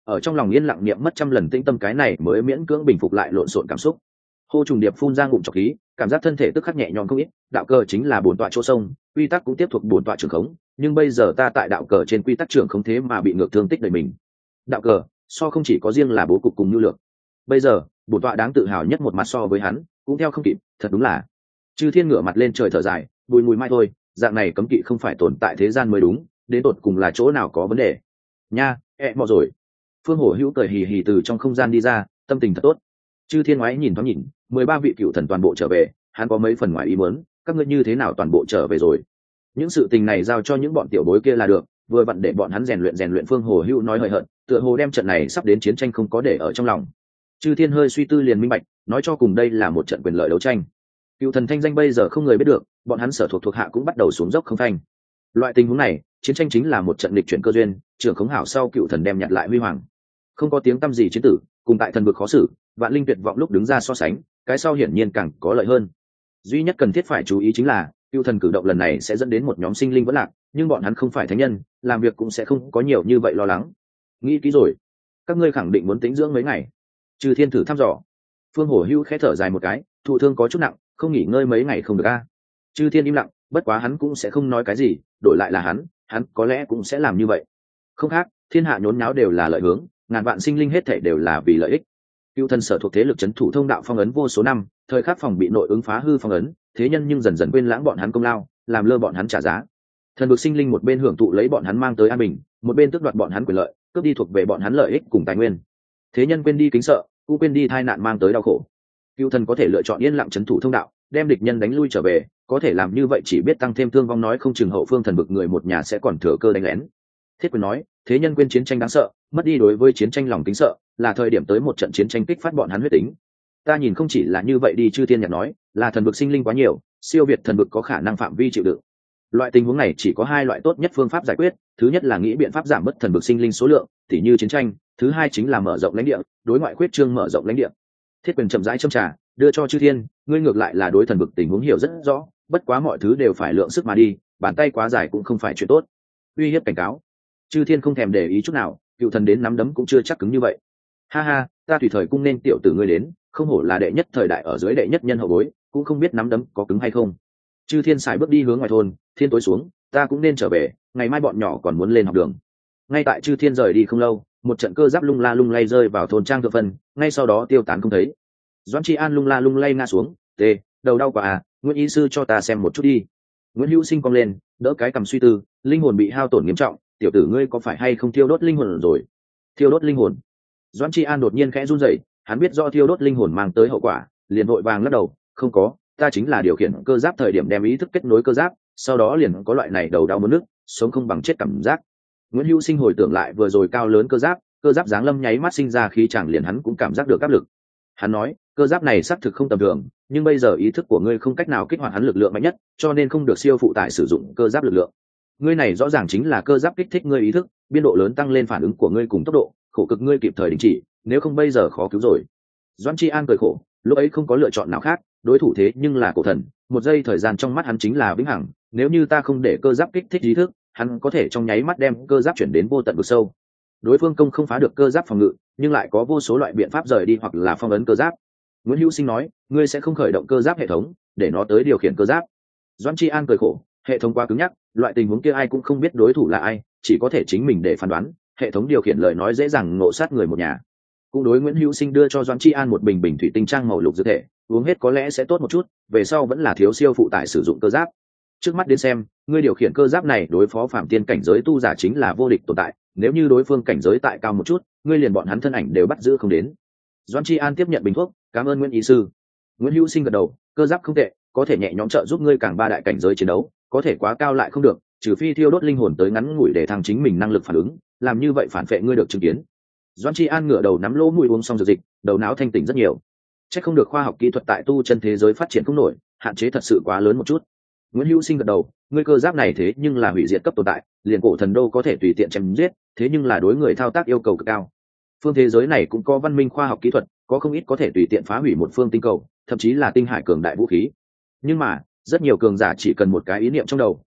[SPEAKER 1] ở trong lòng yên lặng niệm mất trăm lần tĩnh tâm, cái này mới miễn cưỡng bình phục lại lộn xộn cảm xúc. Hô trùng điệp phun ra ngụm trọc khí, cảm giác thân thể tức khắc nhẹ nhõm không ít. Đạo cờ chính là bổn tọa chỗ sông, quy tắc cũng tiếp thuộc bổn tọa trưởng khống, nhưng bây giờ ta tại đạo cờ trên quy tắc trưởng không thế mà bị ngược thương tích đời mình. Đạo cờ so không chỉ có riêng là bố cục cùng nhu lược, bây giờ bổn tọa đáng tự hào nhất một mặt so với hắn cũng theo không kịp, thật đúng là. Chư Thiên ngửa mặt lên trời thở dài, bùi mùi mai thôi, dạng này cấm kỵ không phải tồn tại thế gian mới đúng, đến tột cùng là chỗ nào có vấn đề nha. E mò rồi. Phương Hổ Hữu cười hì hì từ trong không gian đi ra, tâm tình thật tốt. Chư Thiên ngoái nhìn thoáng nhìn, mười ba vị cựu thần toàn bộ trở về, hắn có mấy phần ngoài ý muốn, các ngươi như thế nào toàn bộ trở về rồi? Những sự tình này giao cho những bọn tiểu bối kia là được, vừa vặn để bọn hắn rèn luyện rèn luyện. Phương Hổ Hữu nói hời hợt, tựa hồ đem trận này sắp đến chiến tranh không có để ở trong lòng. Chư Thiên hơi suy tư liền minh bạch, nói cho cùng đây là một trận quyền lợi đấu tranh. Cựu thần thanh danh bây giờ không người biết được, bọn hắn sở thuộc thuộc hạ cũng bắt đầu xuống dốc không thanh. Loại tình huống này, chiến tranh chính là một trận lịch chuyển cơ duyên, trưởng khống hảo sau cựu thần đem nhặt lại huy hoàng. Không có tiếng tăm gì chiến tử, cùng tại thần vực khó xử, vạn linh tuyệt vọng lúc đứng ra so sánh, cái sau hiển nhiên càng có lợi hơn. Duy nhất cần thiết phải chú ý chính là cựu thần cử động lần này sẽ dẫn đến một nhóm sinh linh vẫn lạc, nhưng bọn hắn không phải thánh nhân, làm việc cũng sẽ không có nhiều như vậy lo lắng. Nghĩ kỹ rồi, các ngươi khẳng định muốn tĩnh dưỡng mấy ngày. Chư Thiên thử thăm dò. Phương Hổ Hữu khẽ thở dài một cái, thụ thương có chút nặng, không nghỉ ngơi mấy ngày không được a. Chư Thiên im lặng, bất quá hắn cũng sẽ không nói cái gì, đổi lại là hắn, hắn có lẽ cũng sẽ làm như vậy. Không khác, thiên hạ nhốn nháo đều là lợi hướng, ngàn vạn sinh linh hết thảy đều là vì lợi ích. Cựu thần sở thuộc thế lực chấn thủ thông đạo phong ấn vô số năm, thời khắc phòng bị nội ứng phá hư phong ấn, thế nhân nhưng dần dần quên lãng bọn hắn công lao, làm lơ bọn hắn trả giá. Thần vực sinh linh một bên hưởng thụ lấy bọn hắn mang tới an bình, một bên tước đoạt bọn hắn quyền lợi, cướp đi thuộc về bọn hắn lợi ích cùng tài nguyên. Thế nhân quên đi kính sợ, cũng quên đi tai nạn mang tới đau khổ. Cựu thần có thể lựa chọn yên lặng chấn thủ thông đạo, đem địch nhân đánh lui trở về, có thể làm như vậy chỉ biết tăng thêm thương vong, nói không chừng hậu phương thần vực người một nhà sẽ còn thừa cơ đánh lén. Thiết Quyền nói, thế nhân quên chiến tranh đáng sợ, mất đi đối với chiến tranh lòng kính sợ, là thời điểm tới một trận chiến tranh kích phát bọn hắn huyết tính. Ta nhìn không chỉ là như vậy đi. Chư Thiên nhạc nói, là thần vực sinh linh quá nhiều, siêu việt thần vực có khả năng phạm vi chịu đựng. Loại tình huống này chỉ có hai loại tốt nhất phương pháp giải quyết, thứ nhất là nghĩ biện pháp giảm bớt thần vực sinh linh số lượng, tỉ như chiến tranh, thứ hai chính là mở rộng lãnh địa, đối ngoại khuyết trương mở rộng lãnh địa. Thiết Quyền chậm rãi châm trà, đưa cho Chư Thiên, ngươi ngược lại là đối thần vực tình huống hiểu rất rõ, bất quá mọi thứ đều phải lượng sức mà đi, bàn tay quá dài cũng không phải chuyện tốt. Uy hiếp cảnh cáo. Chư Thiên không thèm để ý chút nào, cựu thần đến nắm đấm cũng chưa chắc cứng như vậy. Ha ha, ta tùy thời cung nên tiểu tử ngươi đến, không hổ là đệ nhất thời đại ở dưới đệ nhất nhân hậu bối, cũng không biết nắm đấm có cứng hay không. Chư Thiên xài bước đi hướng ngoài thôn, thiên tối xuống, ta cũng nên trở về, ngày mai bọn nhỏ còn muốn lên học đường. Ngay tại Chư Thiên rời đi không lâu, một trận cơ giáp lung la lung lay rơi vào thôn trang thượng phân, ngay sau đó tiêu tán không thấy. Doãn Tri An lung la lung lay ngã xuống, tê, đầu đau quá à, Nguyễn y sư cho ta xem một chút đi. Nguyễn Hữu Sinh cong lên, đỡ cái cầm suy tư, linh hồn bị hao tổn nghiêm trọng, tiểu tử ngươi có phải hay không thiêu đốt linh hồn rồi? Thiêu đốt linh hồn? Doãn Tri An đột nhiên khẽ run rẩy, hắn biết do thiêu đốt linh hồn mang tới hậu quả, liền vội vàng lắc đầu, không có, ta chính là điều khiển cơ giáp thời điểm đem ý thức kết nối cơ giáp, sau đó liền có loại này đầu đau muốn nức, sống không bằng chết cảm giác. Nguyễn Hữu Sinh hồi tưởng lại vừa rồi cao lớn cơ giáp, cơ giáp giáng lâm nháy mắt sinh ra khí chẳng liền hắn cũng cảm giác được áp lực. Hắn nói, cơ giáp này xác thực không tầm thường, nhưng bây giờ ý thức của ngươi không cách nào kích hoạt hắn lực lượng mạnh nhất, cho nên không được siêu phụ tải sử dụng cơ giáp lực lượng. Ngươi này rõ ràng chính là cơ giáp kích thích ngươi ý thức, biên độ lớn tăng lên phản ứng của ngươi cùng tốc độ, khổ cực ngươi kịp thời đình chỉ, nếu không bây giờ khó cứu rồi. Doãn Tri An cười khổ, lúc ấy không có lựa chọn nào khác, đối thủ thế nhưng là cổ thần, một giây thời gian trong mắt hắn chính là vĩnh hằng, nếu như ta không để cơ giáp kích thích ý thức, hắn có thể trong nháy mắt đem cơ giáp chuyển đến vô tận vực sâu. Đối phương công không phá được cơ giáp phòng ngự, nhưng lại có vô số loại biện pháp rời đi hoặc là phong ấn cơ giáp. Nguyễn Hữu Sinh nói, ngươi sẽ không khởi động cơ giáp hệ thống để nó tới điều khiển cơ giáp. Doãn Tri An cười khổ, hệ thống quá cứng nhắc, loại tình huống kia ai cũng không biết đối thủ là ai, chỉ có thể chính mình để phán đoán, hệ thống điều khiển lời nói dễ dàng ngộ sát người một nhà. Cũng đối Nguyễn Hữu Sinh đưa cho Doãn Tri An một bình bình thủy tinh trang màu lục dược thể, uống hết có lẽ sẽ tốt một chút, về sau vẫn là thiếu siêu phụ tải sử dụng cơ giáp. Trước mắt đến xem, ngươi điều khiển cơ giáp này đối phó phạm tiên cảnh giới tu giả chính là vô địch tồn tại, nếu như đối phương cảnh giới tại cao một chút, ngươi liền bọn hắn thân ảnh đều bắt giữ không đến. Doãn Tri An tiếp nhận bình thuốc, cảm ơn Nguyễn y sư. Nguyễn Hữu Sinh gật đầu, cơ giáp không tệ, có thể nhẹ nhõm trợ giúp ngươi càng ba đại cảnh giới chiến đấu, có thể quá cao lại không được, trừ phi thiêu đốt linh hồn tới ngắn ngủi để thăng chính mình năng lực phản ứng, làm như vậy phản vệ ngươi được chứng kiến. Doãn Tri An ngửa đầu nắm lỗ mũi uống xong dược dịch, đầu não thanh tỉnh rất nhiều. Chắc không được khoa học kỹ thuật tại tu chân thế giới phát triển không nổi, hạn chế thật sự quá lớn một chút. Nguyễn Hữu Sinh gật đầu, ngươi cơ giáp này thế nhưng là hủy diệt cấp tồn tại, liền cổ thần đô có thể tùy tiện chém giết, thế nhưng là đối người thao tác yêu cầu cực cao. Phương thế giới này cũng có văn minh khoa học kỹ thuật, có không ít có thể tùy tiện phá hủy một phương tinh cầu, thậm chí là tinh hải cường đại vũ khí. Nhưng mà, rất nhiều cường giả chỉ cần một cái ý niệm trong đầu,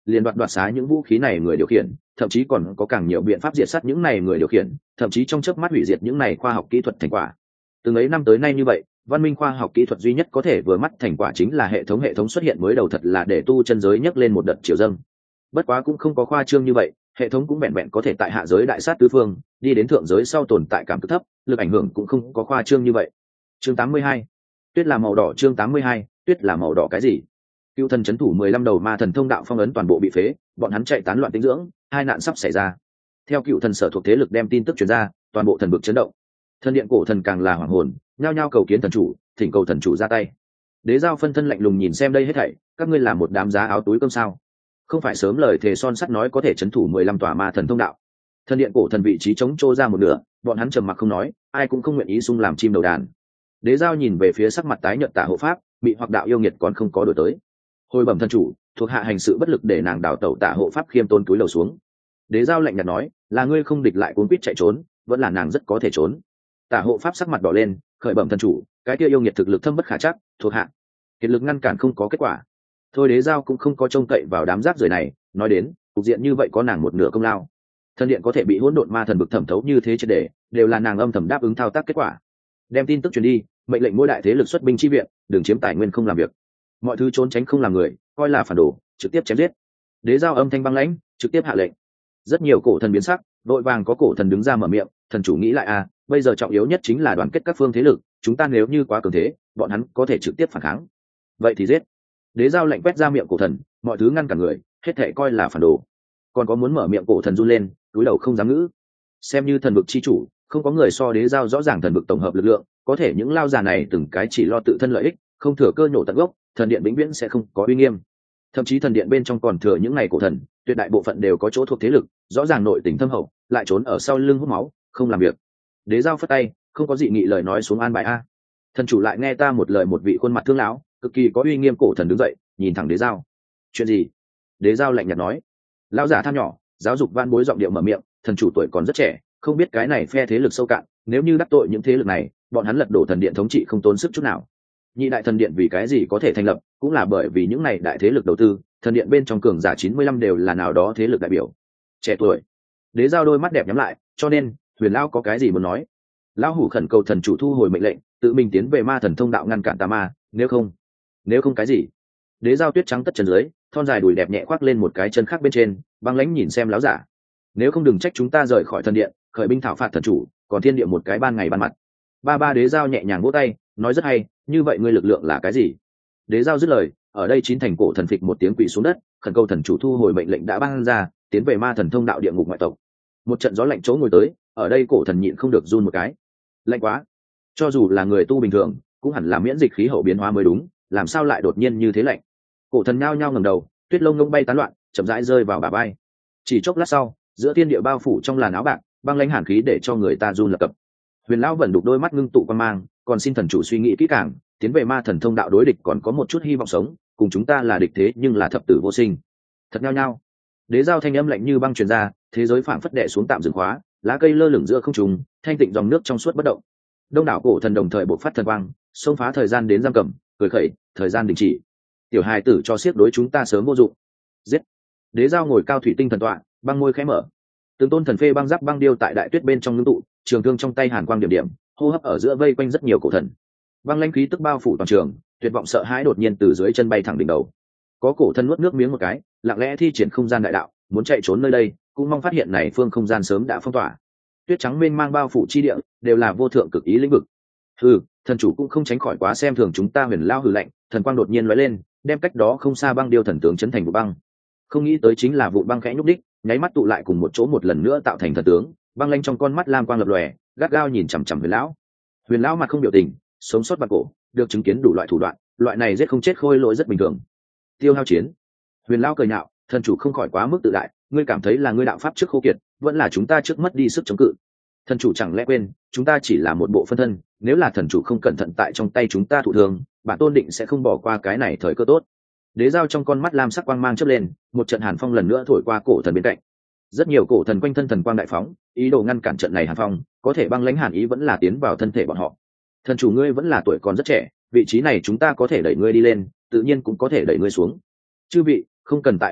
[SPEAKER 1] liền đoạt đoạt xá những vũ khí này người điều khiển, thậm chí còn có càng nhiều biện pháp diệt sát những này người điều khiển, thậm chí trong chớp mắt hủy diệt những này khoa học kỹ thuật thành quả. Từng ấy năm tới nay như vậy, văn minh khoa học kỹ thuật duy nhất có thể vừa mắt thành quả chính là hệ thống hệ thống xuất hiện mới đầu, thật là để tu chân giới nhấc lên một đợt triều dâng. Bất quá cũng không có khoa trương như vậy, hệ thống cũng vẹn vẹn có thể tại hạ giới đại sát tứ phương, đi đến thượng giới sau tồn tại cảm cực thấp, lực ảnh hưởng cũng không có khoa trương như vậy. Chương tám mươi hai, tuyết là màu đỏ. Chương tám mươi hai, tuyết là màu đỏ cái gì? Cựu thần chấn thủ mười lăm đầu ma thần thông đạo phong ấn toàn bộ bị phế, bọn hắn chạy tán loạn tinh dưỡng, hai nạn sắp xảy ra. Theo cựu thần sở thuộc thế lực đem tin tức truyền ra, toàn bộ thần vực chấn động. Thần điện cổ thần càng là hoàng hồn, nhao nhao cầu kiến thần chủ, thỉnh cầu thần chủ ra tay. Đế Giao phân thân lạnh lùng nhìn xem đây hết thảy, các ngươi làm một đám giá áo túi cơm sao? Không phải sớm lời thề son sắt nói có thể chấn thủ mười lăm tòa ma thần thông đạo. Thần điện cổ thần vị trí chống trô ra một nửa, bọn hắn trầm mặc không nói, ai cũng không nguyện ý xung làm chim đầu đàn. Đế Giao nhìn về phía sắc mặt tái nhợt Tả Hộ Pháp, bị hoặc đạo yêu nghiệt còn không có đổi tới. Hồi bẩm thần chủ, thuộc hạ hành sự bất lực để nàng đào tẩu. Tả Hộ Pháp khiêm tôn cúi đầu xuống. Đế Giao lạnh nhạt nói, là ngươi không địch lại cuốn quýt chạy trốn, vẫn là nàng rất có thể trốn. Tả Hộ Pháp sắc mặt đỏ lên, khởi bẩm thần chủ, cái kia yêu nghiệt thực lực thâm bất khả trắc, thuộc hạ kiệt lực ngăn cản không có kết quả. Thôi Đế Giao cũng không có trông cậy vào đám rác rưởi này, nói đến cục diện như vậy có nàng một nửa công lao. Thần điện có thể bị hỗn độn ma thần bực thẩm thấu như thế triệt để, đều là nàng âm thầm đáp ứng thao tác kết quả. Đem tin tức truyền đi, mệnh lệnh mỗi đại thế lực xuất binh chi viện, đừng chiếm tài nguyên không làm việc, mọi thứ trốn tránh không làm người, coi là phản đồ, trực tiếp chém giết. Đế Giao âm thanh băng lãnh, trực tiếp hạ lệnh. Rất nhiều cổ thần biến sắc, vội vàng có cổ thần đứng ra mở miệng, thần chủ nghĩ lại à, bây giờ trọng yếu nhất chính là đoàn kết các phương thế lực, chúng ta nếu như quá cường thế, bọn hắn có thể trực tiếp phản kháng. Vậy thì giết. Đế Giao lệnh quét ra miệng cổ thần, mọi thứ ngăn cả người, hết thảy coi là phản đồ. Còn có muốn mở miệng cổ thần run lên, cúi đầu không dám ngữ. Xem như thần vực chi chủ, không có người so Đế Giao rõ ràng thần vực tổng hợp lực lượng, có thể những lao già này từng cái chỉ lo tự thân lợi ích, không thừa cơ nhổ tận gốc, thần điện vĩnh viễn sẽ không có uy nghiêm. Thậm chí thần điện bên trong còn thừa những ngày cổ thần, tuyệt đại bộ phận đều có chỗ thuộc thế lực, rõ ràng nội tình thâm hậu, lại trốn ở sau lưng hút máu, không làm việc. Đế Giao phất tay, không có dị nghị lời nói xuống an bài a. Thần chủ lại nghe ta một lời một vị khuôn mặt thương lão, cực kỳ có uy nghiêm cổ thần đứng dậy, nhìn thẳng Đế Giao. Chuyện gì? Đế Giao lạnh nhạt nói. Lão giả tham nhỏ, giáo dục van bối giọng điệu mở miệng, thần chủ tuổi còn rất trẻ, không biết cái này phe thế lực sâu cạn, nếu như đắc tội những thế lực này, bọn hắn lật đổ thần điện thống trị không tốn sức chút nào. Nhị đại thần điện vì cái gì có thể thành lập, cũng là bởi vì những này đại thế lực đầu tư, thần điện bên trong cường giả chín mươi lăm đều là nào đó thế lực đại biểu. Trẻ tuổi. Đế Giao đôi mắt đẹp nhắm lại, cho nên, Huyền lão có cái gì muốn nói? Lão hủ khẩn cầu thần chủ thu hồi mệnh lệnh, tự mình tiến về ma thần thông đạo ngăn cản tà ma, nếu không, nếu không cái gì? Đế Giao tuyết trắng tất chân dưới, thon dài đùi đẹp nhẹ khoác lên một cái chân khác bên trên, băng lãnh nhìn xem lão giả. Nếu không đừng trách chúng ta rời khỏi thần điện, khởi binh thảo phạt thần chủ, còn thiên địa một cái ban ngày ban mặt. Ba ba Đế Giao nhẹ nhàng vỗ tay, nói rất hay, như vậy ngươi lực lượng là cái gì? Đế Giao dứt lời, ở đây chín thành cổ thần phịch một tiếng quỳ xuống đất, khẩn cầu thần chủ thu hồi mệnh lệnh đã ban ra, tiến về ma thần thông đạo địa ngục ngoại tộc. Một trận gió lạnh chỗ ngồi tới, ở đây cổ thần nhịn không được run một cái. Lạnh quá, cho dù là người tu bình thường, cũng hẳn là miễn dịch khí hậu biến hóa mới đúng, làm sao lại đột nhiên như thế lạnh? Cổ thần nhao nhao ngẩng đầu, tuyết lông ngông bay tán loạn, chậm rãi rơi vào bả vai. Chỉ chốc lát sau, giữa thiên địa bao phủ trong làn áo bạc, băng lãnh hàn khí để cho người ta run lập cập. Huyền lão vẫn đục đôi mắt ngưng tụ quan mang, còn xin thần chủ suy nghĩ kỹ càng, tiến về ma thần thông đạo đối địch còn có một chút hy vọng sống, cùng chúng ta là địch thế nhưng là thập tử vô sinh. Thật nhao nhao. Đế Giao thanh âm lạnh như băng truyền ra, thế giới phảng phất đè xuống tạm dừng khóa, lá cây lơ lửng giữa không trung, thanh tịnh dòng nước trong suốt bất động. Đông đảo cổ thần đồng thời bộc phát thần quang, xông phá thời gian đến giam cầm, cười khẩy, thời gian đình chỉ. Tiểu hài tử cho xiết đối chúng ta sớm vô dụng. Giết. Đế Giao ngồi cao thủy tinh thần tọa, băng môi khẽ mở. Từng tôn thần phê băng giáp băng điêu tại đại tuyết bên trong ngưng tụ, trường thương trong tay hàn quang điểm điểm, hô hấp ở giữa vây quanh rất nhiều cổ thần. Băng lãnh khí tức bao phủ toàn trường, tuyệt vọng sợ hãi đột nhiên từ dưới chân bay thẳng đỉnh đầu. Có cổ thần nuốt nước miếng một cái, lặng lẽ thi triển không gian đại đạo, muốn chạy trốn nơi đây, cũng mong phát hiện này phương không gian sớm đã phong tỏa. Tuyết trắng mênh mang bao phủ chi địa, đều là vô thượng cực ý lĩnh vực. Hừ, thần chủ cũng không tránh khỏi quá xem thường chúng ta. Huyền lao hừ lạnh, thần quang đột nhiên lóe lên, đem cách đó không xa băng điêu thần tướng chấn thành vụ băng. Không nghĩ tới chính là vụ băng khẽ nhúc đích, nháy mắt tụ lại cùng một chỗ một lần nữa tạo thành thần tướng. Băng lanh trong con mắt lam quang lập lòe, gắt gao nhìn chằm chằm huyền lão. Huyền lão mặt không biểu tình, sống sót bạc cổ, được chứng kiến đủ loại thủ đoạn, loại này giết không chết khôi lỗi rất bình thường. Tiêu hao chiến. Huyền lão cười nhạo, thần chủ không khỏi quá mức tự đại, ngươi cảm thấy là ngươi đạo pháp trước khô kiệt, vẫn là chúng ta trước mất đi sức chống cự. Thần chủ chẳng lẽ quên, chúng ta chỉ là một bộ phân thân, nếu là thần chủ không cẩn thận tại trong tay chúng ta thụ thương, bản tôn định sẽ không bỏ qua cái này thời cơ tốt. Đế Giao trong con mắt lam sắc quang mang chớp lên, một trận hàn phong lần nữa thổi qua cổ thần bên cạnh. Rất nhiều cổ thần quanh thân thần quang đại phóng, ý đồ ngăn cản trận này hàn phong, có thể băng lãnh hàn ý vẫn là tiến vào thân thể bọn họ. Thần chủ ngươi vẫn là tuổi còn rất trẻ, vị trí này chúng ta có thể đẩy ngươi đi lên, tự nhiên cũng có thể đẩy ngươi xuống. Chư vị, không cần tại ẩn giấu,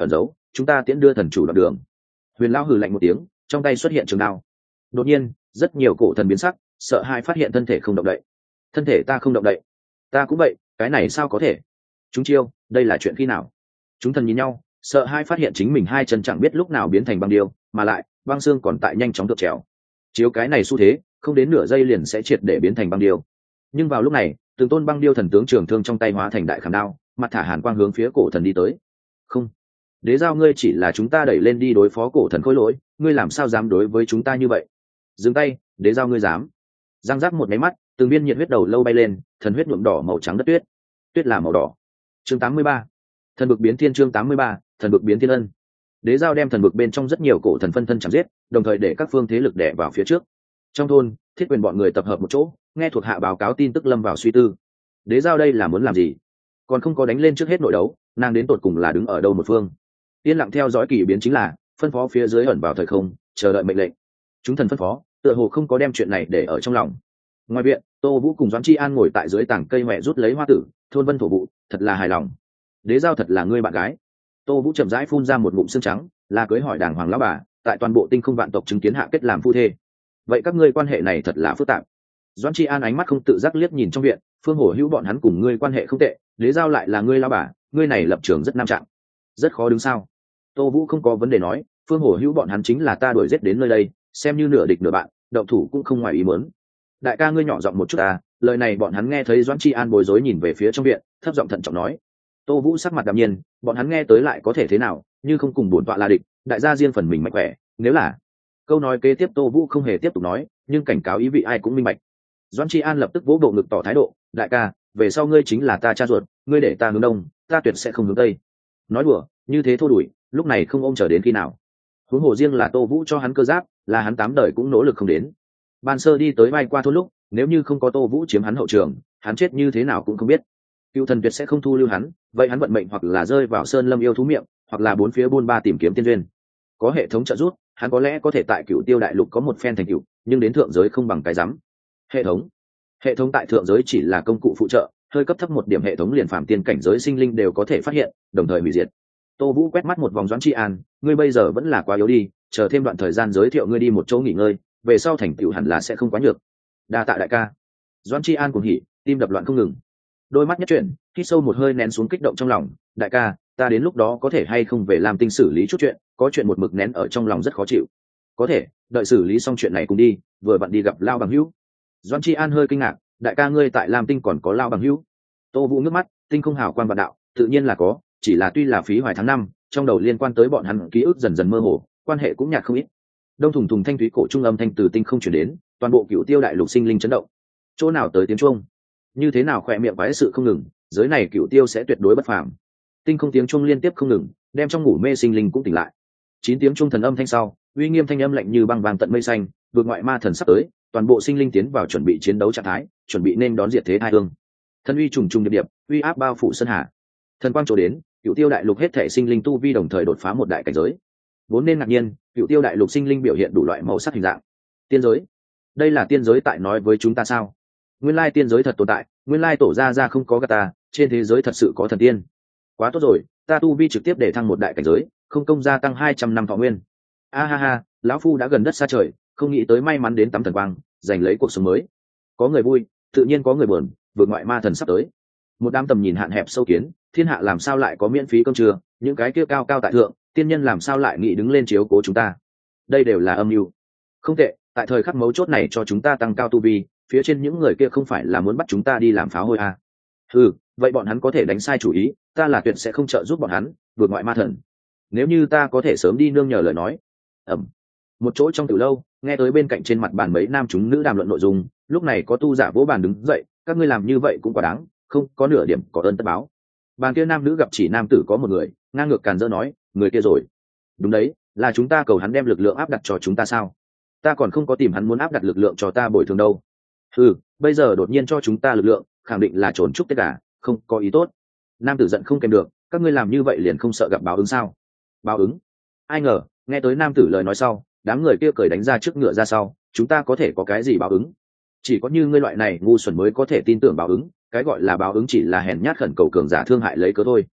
[SPEAKER 1] chúng ta tiễn đưa thần chủ đoạn đường. Huyền lão hừ lạnh một tiếng, trong tay xuất hiện trường đao. Đột nhiên rất nhiều cổ thần biến sắc, sợ hãi phát hiện thân thể không động đậy. Thân thể ta không động đậy, ta cũng vậy, cái này sao có thể? Chúng chiêu, đây là chuyện khi nào? Chúng thần nhìn nhau, sợ hãi phát hiện chính mình hai chân chẳng biết lúc nào biến thành băng điêu, mà lại băng xương còn tại nhanh chóng thượng trèo. Chiếu cái này xu thế, không đến nửa giây liền sẽ triệt để biến thành băng điêu. Nhưng vào lúc này, từng tôn băng điêu thần tướng trường thương trong tay hóa thành đại khảm đao, mặt thả hàn quang hướng phía cổ thần đi tới. Không, đế giao ngươi chỉ là chúng ta đẩy lên đi đối phó cổ thần khối lỗi, ngươi làm sao dám đối với chúng ta như vậy? Dừng tay, đế giao ngươi dám! Giang giác một máy mắt, từng viên nhiệt huyết đầu lâu bay lên, thần huyết nhuộm đỏ màu trắng đất tuyết, tuyết là màu đỏ. Chương tám mươi ba, thần bực biến thiên. Chương tám mươi ba, thần bực biến thiên ân. Đế giao đem thần bực bên trong rất nhiều cổ thần phân thân chạm giết, đồng thời để các phương thế lực đè vào phía trước. Trong thôn, thiết quyền bọn người tập hợp một chỗ, nghe thuộc hạ báo cáo tin tức lâm vào suy tư. Đế giao đây là muốn làm gì? Còn không có đánh lên trước hết nội đấu, nàng đến tột cùng là đứng ở đâu một phương? Yên lặng theo dõi kỳ biến chính là phân phó phía dưới ẩn vào thời không, chờ đợi mệnh lệnh. Chúng thần phân phó, tựa hồ không có đem chuyện này để ở trong lòng. Ngoài viện, Tô Vũ cùng Doãn Chi An ngồi tại dưới tảng cây mẹ rút lấy hoa tử, thôn vân thổ vụ, thật là hài lòng. Đế giao thật là ngươi bạn gái. Tô Vũ chậm rãi phun ra một ngụm xương trắng, là cưới hỏi đàng hoàng lão bà, tại toàn bộ tinh không vạn tộc chứng kiến hạ kết làm phu thê. Vậy các ngươi quan hệ này thật là phức tạp. Doãn Chi An ánh mắt không tự giác liếc nhìn trong viện, Phương Hổ Hữu bọn hắn cùng ngươi quan hệ không tệ, Đế giao lại là ngươi lão bà, ngươi này lập trường rất nam trạng, rất khó đứng sao? Tô Vũ không có vấn đề nói, Phương Hổ Hữu bọn hắn chính là ta đuổi giết đến nơi đây, xem như nửa địch nửa bạn, động thủ cũng không ngoài ý muốn. Đại ca ngươi nhỏ giọng một chút à, lời này bọn hắn nghe thấy. Doãn Chi An bối rối nhìn về phía trong viện, thấp giọng thận trọng nói. Tô Vũ sắc mặt đạm nhiên, bọn hắn nghe tới lại có thể thế nào, như không cùng bổn tọa là địch, đại gia riêng phần mình mạnh khỏe, nếu là câu nói kế tiếp Tô Vũ không hề tiếp tục nói, nhưng cảnh cáo ý vị ai cũng minh bạch. Doãn Chi An lập tức vỗ bộ ngực tỏ thái độ, đại ca, về sau ngươi chính là ta cha ruột, ngươi để ta hướng đông, ta tuyệt sẽ không hướng tây. Nói đùa, như thế thô đuổi, lúc này không ôm chờ đến khi nào? Huống hồ riêng là Tô Vũ cho hắn cơ giáp, là hắn tám đời cũng nỗ lực không đến. Ban sơ đi tới bay qua thôn lúc, nếu như không có Tô Vũ chiếm hắn hậu trường, hắn chết như thế nào cũng không biết. Cựu thần tuyệt sẽ không thu lưu hắn, vậy hắn vận mệnh hoặc là rơi vào sơn lâm yêu thú miệng, hoặc là bốn phía buôn ba tìm kiếm tiên duyên. Có hệ thống trợ giúp, hắn có lẽ có thể tại Cựu Tiêu đại lục có một phen thành tựu, nhưng đến thượng giới không bằng cái rắm. Hệ thống, hệ thống tại thượng giới chỉ là công cụ phụ trợ, hơi cấp thấp một điểm hệ thống liền phàm tiên cảnh giới sinh linh đều có thể phát hiện, đồng thời hủy diệt. Tô Vũ quét mắt một vòng. Doãn Chi An, ngươi bây giờ vẫn là quá yếu đi, chờ thêm đoạn thời gian giới thiệu ngươi đi một chỗ nghỉ ngơi, về sau thành tựu hẳn là sẽ không quá nhược. Đa tạ đại ca. Doãn Chi An cuồng hỉ, tim đập loạn không ngừng, đôi mắt nhất chuyển, hít sâu một hơi nén xuống kích động trong lòng. Đại ca, ta đến lúc đó có thể hay không về làm tinh xử lý chút chuyện, có chuyện một mực nén ở trong lòng rất khó chịu. Có thể, đợi xử lý xong chuyện này cùng đi, vừa vặn đi gặp Lao bằng hữu. Doãn Chi An hơi kinh ngạc, đại ca ngươi tại Lam Tinh còn có Lao bằng hữu? Tô Vũ nước mắt, tinh không hào quan vạn đạo, tự nhiên là có, chỉ là tuy là phí hoài tháng năm, trong đầu liên quan tới bọn hắn ký ức dần dần mơ hồ, quan hệ cũng nhạt không ít. Đông thùng thùng thanh thúy cổ trung âm thanh từ tinh không chuyển đến, toàn bộ Cựu Tiêu đại lục sinh linh chấn động. Chỗ nào tới tiếng chuông? Như thế nào khỏe miệng quái sự không ngừng, giới này Cựu Tiêu sẽ tuyệt đối bất phàm. Tinh không tiếng chuông liên tiếp không ngừng, đem trong ngủ mê sinh linh cũng tỉnh lại. Chín tiếng chuông thần âm thanh sau, uy nghiêm thanh âm lạnh như băng vàng tận mây xanh, vượt ngoại ma thần sắp tới, toàn bộ sinh linh tiến vào chuẩn bị chiến đấu trạng thái, chuẩn bị nên đón diệt thế tai ương. Thần uy trùng trùng điệp điệp, uy áp bao phủ sơn hà. Thần quang trổ đến, Cựu Tiêu đại lục hết thể sinh linh tu vi đồng thời đột phá một đại cảnh giới. Vốn nên ngạc nhiên, Cựu Tiêu đại lục sinh linh biểu hiện đủ loại màu sắc hình dạng. Tiên giới, đây là tiên giới tại nói với chúng ta sao? Nguyên lai tiên giới thật tồn tại, nguyên lai tổ gia gia không có gạt ta, trên thế giới thật sự có thần tiên. Quá tốt rồi, ta tu vi trực tiếp để thăng một đại cảnh giới, không công gia tăng hai trăm năm thọ nguyên. A ha ha, lão phu đã gần đất xa trời, không nghĩ tới may mắn đến tắm thần quang, giành lấy cuộc sống mới. Có người vui, tự nhiên có người buồn, vượt ngoại ma thần sắp tới. Một đám tầm nhìn hạn hẹp sâu kiến, thiên hạ làm sao lại có miễn phí cơm trưa, những cái kia cao cao tại thượng, tiên nhân làm sao lại nghĩ đứng lên chiếu cố chúng ta? Đây đều là âm mưu. Không tệ, tại thời khắc mấu chốt này cho chúng ta tăng cao tu vi, phía trên những người kia không phải là muốn bắt chúng ta đi làm pháo hôi à? Ừ, vậy bọn hắn có thể đánh sai chủ ý, ta là tuyệt sẽ không trợ giúp bọn hắn, vượt ngoại ma thần. Nếu như ta có thể sớm đi nương nhờ lời nói. Ẩm. Một chỗ trong từ lâu, nghe tới bên cạnh trên mặt bàn mấy nam chúng nữ đàm luận nội dung, lúc này có tu giả vỗ bàn đứng dậy, các ngươi làm như vậy cũng quá đáng, không có nửa điểm có ơn tất báo. Bàn kia nam nữ gặp chỉ nam tử có một người, ngang ngược càn dỡ nói, người kia rồi. Đúng đấy, là chúng ta cầu hắn đem lực lượng áp đặt cho chúng ta sao? Ta còn không có tìm hắn muốn áp đặt lực lượng cho ta bồi thường đâu. Ừ, bây giờ đột nhiên cho chúng ta lực lượng, khẳng định là trốn chúc tất cả, không có ý tốt. Nam tử giận không kèm được, các ngươi làm như vậy liền không sợ gặp báo ứng sao? Báo ứng? Ai ngờ, nghe tới nam tử lời nói sau, đám người kia cười đánh ra trước ngựa ra sau, chúng ta có thể có cái gì báo ứng? Chỉ có như ngươi loại này ngu xuẩn mới có thể tin tưởng báo ứng, cái gọi là báo ứng chỉ là hèn nhát khẩn cầu cường giả thương hại lấy cớ thôi.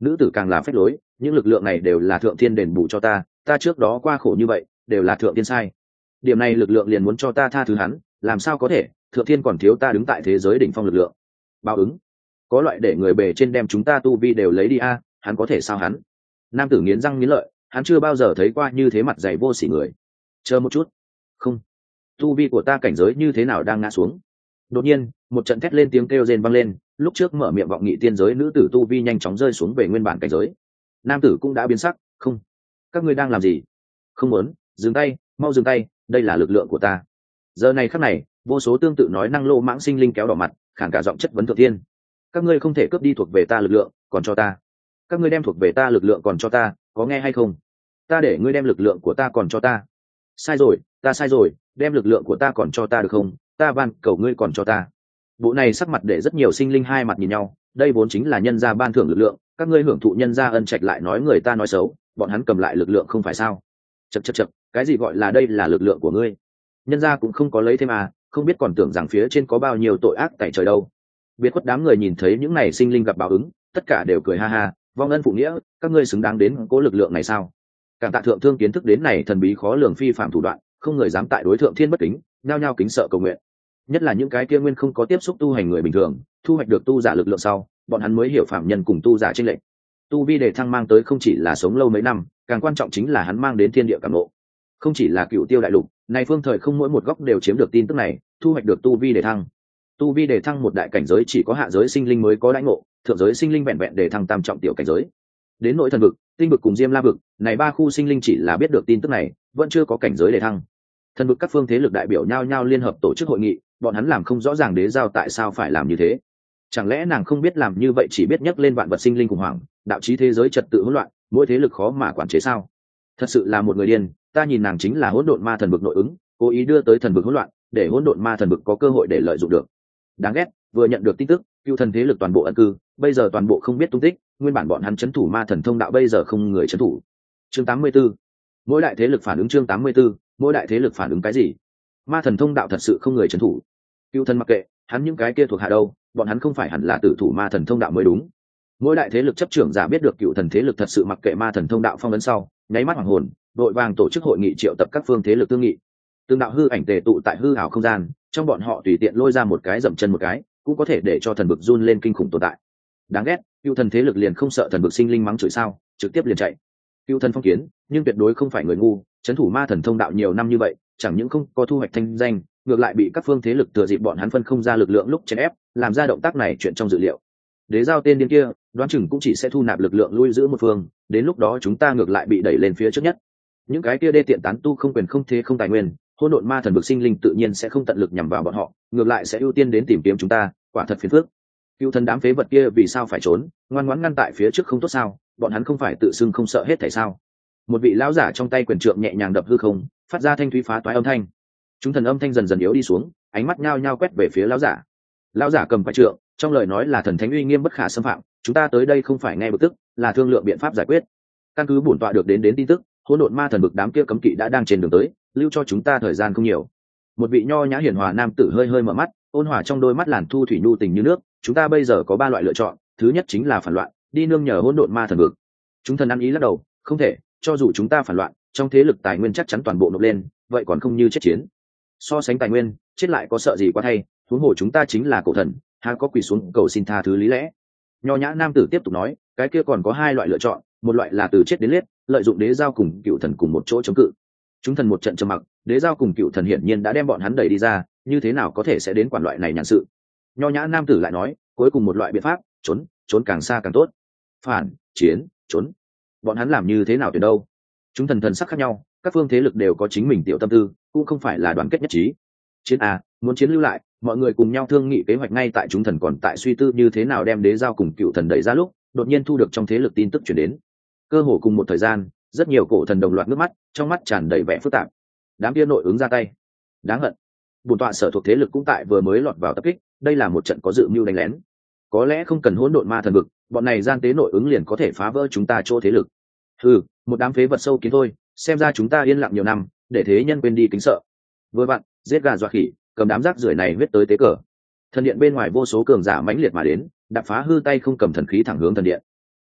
[SPEAKER 1] Nữ tử càng là phách lối, những lực lượng này đều là thượng thiên đền bù cho ta, ta trước đó qua khổ như vậy đều là thượng thiên sai. Điểm này lực lượng liền muốn cho ta tha thứ hắn, làm sao có thể, thượng thiên còn thiếu ta đứng tại thế giới đỉnh phong lực lượng. Báo ứng, có loại để người bề trên đem chúng ta tu vi đều lấy đi a, hắn có thể sao hắn? Nam tử nghiến răng nghiến lợi, hắn chưa bao giờ thấy qua như thế mặt dày vô sỉ người. Chờ một chút, không, tu vi của ta cảnh giới như thế nào đang ngã xuống? Đột nhiên một trận thét lên tiếng kêu rên vang lên, lúc trước mở miệng vọng nghị tiên giới nữ tử tu vi nhanh chóng rơi xuống về nguyên bản cảnh giới. Nam tử cũng đã biến sắc, không, các ngươi đang làm gì? Không muốn, dừng tay, mau dừng tay, đây là lực lượng của ta. Giờ này khắc này, vô số tương tự nói năng lô mãng sinh linh kéo đỏ mặt, khản cả giọng chất vấn thượng thiên. Các ngươi không thể cướp đi thuộc về ta lực lượng, còn cho ta. Các ngươi đem thuộc về ta lực lượng còn cho ta, có nghe hay không? Ta để ngươi đem lực lượng của ta còn cho ta. Sai rồi, ta sai rồi, đem lực lượng của ta còn cho ta được không? Ta van cầu ngươi còn cho ta. Bộ này sắc mặt để rất nhiều sinh linh hai mặt nhìn nhau, đây vốn chính là nhân gia ban thưởng lực lượng, các ngươi hưởng thụ nhân gia ân trạch lại nói người ta nói xấu, bọn hắn cầm lại lực lượng không phải sao? Chậc chậc chậc, cái gì gọi là đây là lực lượng của ngươi? Nhân gia cũng không có lấy thêm à, không biết còn tưởng rằng phía trên có bao nhiêu tội ác tại trời đâu. Biệt khuất đám người nhìn thấy những này sinh linh gặp báo ứng, tất cả đều cười ha ha, vong ân phụ nghĩa, các ngươi xứng đáng đến cố lực lượng này sao? Cảm tạ thượng thương kiến thức đến này thần bí khó lường phi phạm thủ đoạn, không người dám tại đối thượng thiên bất kính, nhao nhao kính sợ cầu nguyện. Nhất là những cái kia nguyên không có tiếp xúc tu hành người bình thường, thu hoạch được tu giả lực lượng sau, bọn hắn mới hiểu phạm nhân cùng tu giả chênh lệch. Tu vi đề thăng mang tới không chỉ là sống lâu mấy năm, càng quan trọng chính là hắn mang đến thiên địa cảm ngộ. Không chỉ là cựu tiêu đại lục, này phương thời không mỗi một góc đều chiếm được tin tức này, thu hoạch được tu vi đề thăng. Tu vi đề thăng một đại cảnh giới chỉ có hạ giới sinh linh mới có đãi ngộ, thượng giới sinh linh vẹn vẹn đề thăng tam trọng tiểu cảnh giới. Đến nội thần vực, tinh vực cùng diêm la vực, này ba khu sinh linh chỉ là biết được tin tức này, vẫn chưa có cảnh giới đề thăng. Thần vực các phương thế lực đại biểu nhau nhau liên hợp tổ chức hội nghị, bọn hắn làm không rõ ràng đế giao tại sao phải làm như thế. Chẳng lẽ nàng không biết làm như vậy chỉ biết nhắc lên vạn vật sinh linh khủng hoảng, đạo chí thế giới trật tự hỗn loạn, mỗi thế lực khó mà quản chế sao? Thật sự là một người điên, ta nhìn nàng chính là hỗn độn ma thần vực nội ứng, cố ý đưa tới thần vực hỗn loạn, để hỗn độn ma thần vực có cơ hội để lợi dụng được. Đáng ghét, vừa nhận được tin tức, cựu thần thế lực toàn bộ ẩn cư, bây giờ toàn bộ không biết tung tích, nguyên bản bọn hắn trấn thủ ma thần thông đạo bây giờ không người trấn thủ. Chương tám mươi 84. Mỗi đại thế lực phản ứng chương tám mươi 84, mỗi đại thế lực phản ứng cái gì? Ma thần thông đạo thật sự không người trấn thủ. Cựu thần mặc kệ, hắn những cái kia thuộc hạ đâu, bọn hắn không phải hẳn là tử thủ ma thần thông đạo mới đúng. Mỗi đại thế lực chấp trưởng giả biết được cựu thần thế lực thật sự mặc kệ ma thần thông đạo phong ấn sau, nháy mắt hoàng hồn, đội vàng tổ chức hội nghị triệu tập các phương thế lực tương nghị. Tương đạo hư ảnh tề tụ tại hư ảo không gian, trong bọn họ tùy tiện lôi ra một cái dậm chân một cái, cũng có thể để cho thần vực run lên kinh khủng tồn tại. Đáng ghét, cựu thần thế lực liền không sợ thần vực sinh linh mắng chửi sao, trực tiếp liền chạy. Cựu thần phong kiến, nhưng tuyệt đối không phải người ngu, trấn thủ ma thần thông đạo nhiều năm như vậy, chẳng những không có thu hoạch thanh danh, ngược lại bị các phương thế lực thừa dịp bọn hắn phân không ra lực lượng lúc chèn ép, làm ra động tác này chuyện trong dự liệu. Đế giao tên điên kia, đoán chừng cũng chỉ sẽ thu nạp lực lượng lui giữ một phương, đến lúc đó chúng ta ngược lại bị đẩy lên phía trước nhất. Những cái kia đê tiện tán tu không quyền không thế không tài nguyên, hỗn độn ma thần vực sinh linh tự nhiên sẽ không tận lực nhằm vào bọn họ, ngược lại sẽ ưu tiên đến tìm kiếm chúng ta, quả thật phiền phức. Cựu thần đám phế vật kia vì sao phải trốn, ngoan ngoãn ngăn tại phía trước không tốt sao? Bọn hắn không phải tự xưng không sợ hết thảy sao? Một vị lão giả trong tay quyền trượng nhẹ nhàng đập hư không, phát ra thanh thúy phá toái âm thanh. Chúng thần âm thanh dần dần yếu đi xuống, ánh mắt nhao nhao quét về phía lão giả. Lão giả cầm quải trượng, trong lời nói là thần thánh uy nghiêm bất khả xâm phạm, chúng ta tới đây không phải nghe bực tức, là thương lượng biện pháp giải quyết. Căn cứ bổn tọa được đến đến tin tức, hỗn độn ma thần vực đám kia cấm kỵ đã đang trên đường tới, lưu cho chúng ta thời gian không nhiều. Một vị nho nhã hiền hòa nam tử hơi hơi mở mắt, ôn hòa trong đôi mắt làn thu thủy nhu tình như nước. Chúng ta bây giờ có ba loại lựa chọn, thứ nhất chính là phản loạn, đi nương nhờ hỗn độn ma thần vực. Chúng thần ăn ý lắc đầu, không thể, cho dù chúng ta phản loạn, trong thế lực tài nguyên chắc chắn toàn bộ nộp lên, vậy còn không như chết chiến. So sánh tài nguyên, chết lại có sợ gì quá thay, huống hồ chúng ta chính là cổ thần, há có quỳ xuống cầu xin tha thứ lý lẽ. Nho nhã nam tử tiếp tục nói, cái kia còn có hai loại lựa chọn, một loại là từ chết đến liết, lợi dụng đế giao cùng cựu thần cùng một chỗ chống cự. Chúng thần một trận trầm mặc, đế giao cùng cựu thần hiển nhiên đã đem bọn hắn đẩy đi ra, như thế nào có thể sẽ đến quản loại này nhàn sự. Nho nhã nam tử lại nói, cuối cùng một loại biện pháp, trốn, trốn càng xa càng tốt. Phản, chiến, trốn. Bọn hắn làm như thế nào tuyệt đâu? Chúng thần thần sắc khác nhau, các phương thế lực đều có chính mình tiểu tâm tư, cũng không phải là đoàn kết nhất trí. Chiến à, muốn chiến lưu lại, mọi người cùng nhau thương nghị kế hoạch ngay tại chúng thần còn tại suy tư như thế nào đem đế giao cùng cựu thần đẩy ra lúc, đột nhiên thu được trong thế lực tin tức chuyển đến. Cơ hồ cùng một thời gian, rất nhiều cổ thần đồng loạt nước mắt, trong mắt tràn đầy vẻ phức tạp. Đám kia nội ứng ra tay, đáng hận. Bổn tọa sở thuộc thế lực cũng tại vừa mới lọt vào tập kích, đây là một trận có dự mưu đánh lén. Có lẽ không cần hỗn độn ma thần vực, bọn này gian tế nội ứng liền có thể phá vỡ chúng ta chỗ thế lực. Ừ, một đám phế vật sâu kiến thôi, xem ra chúng ta yên lặng nhiều năm, để thế nhân quên đi kính sợ. Vừa vặn, giết gà dọa khỉ, cầm đám rác rưởi này huyết tới tế cờ. Thần điện bên ngoài vô số cường giả mãnh liệt mà đến, đập phá hư tay không cầm thần khí thẳng hướng thần điện.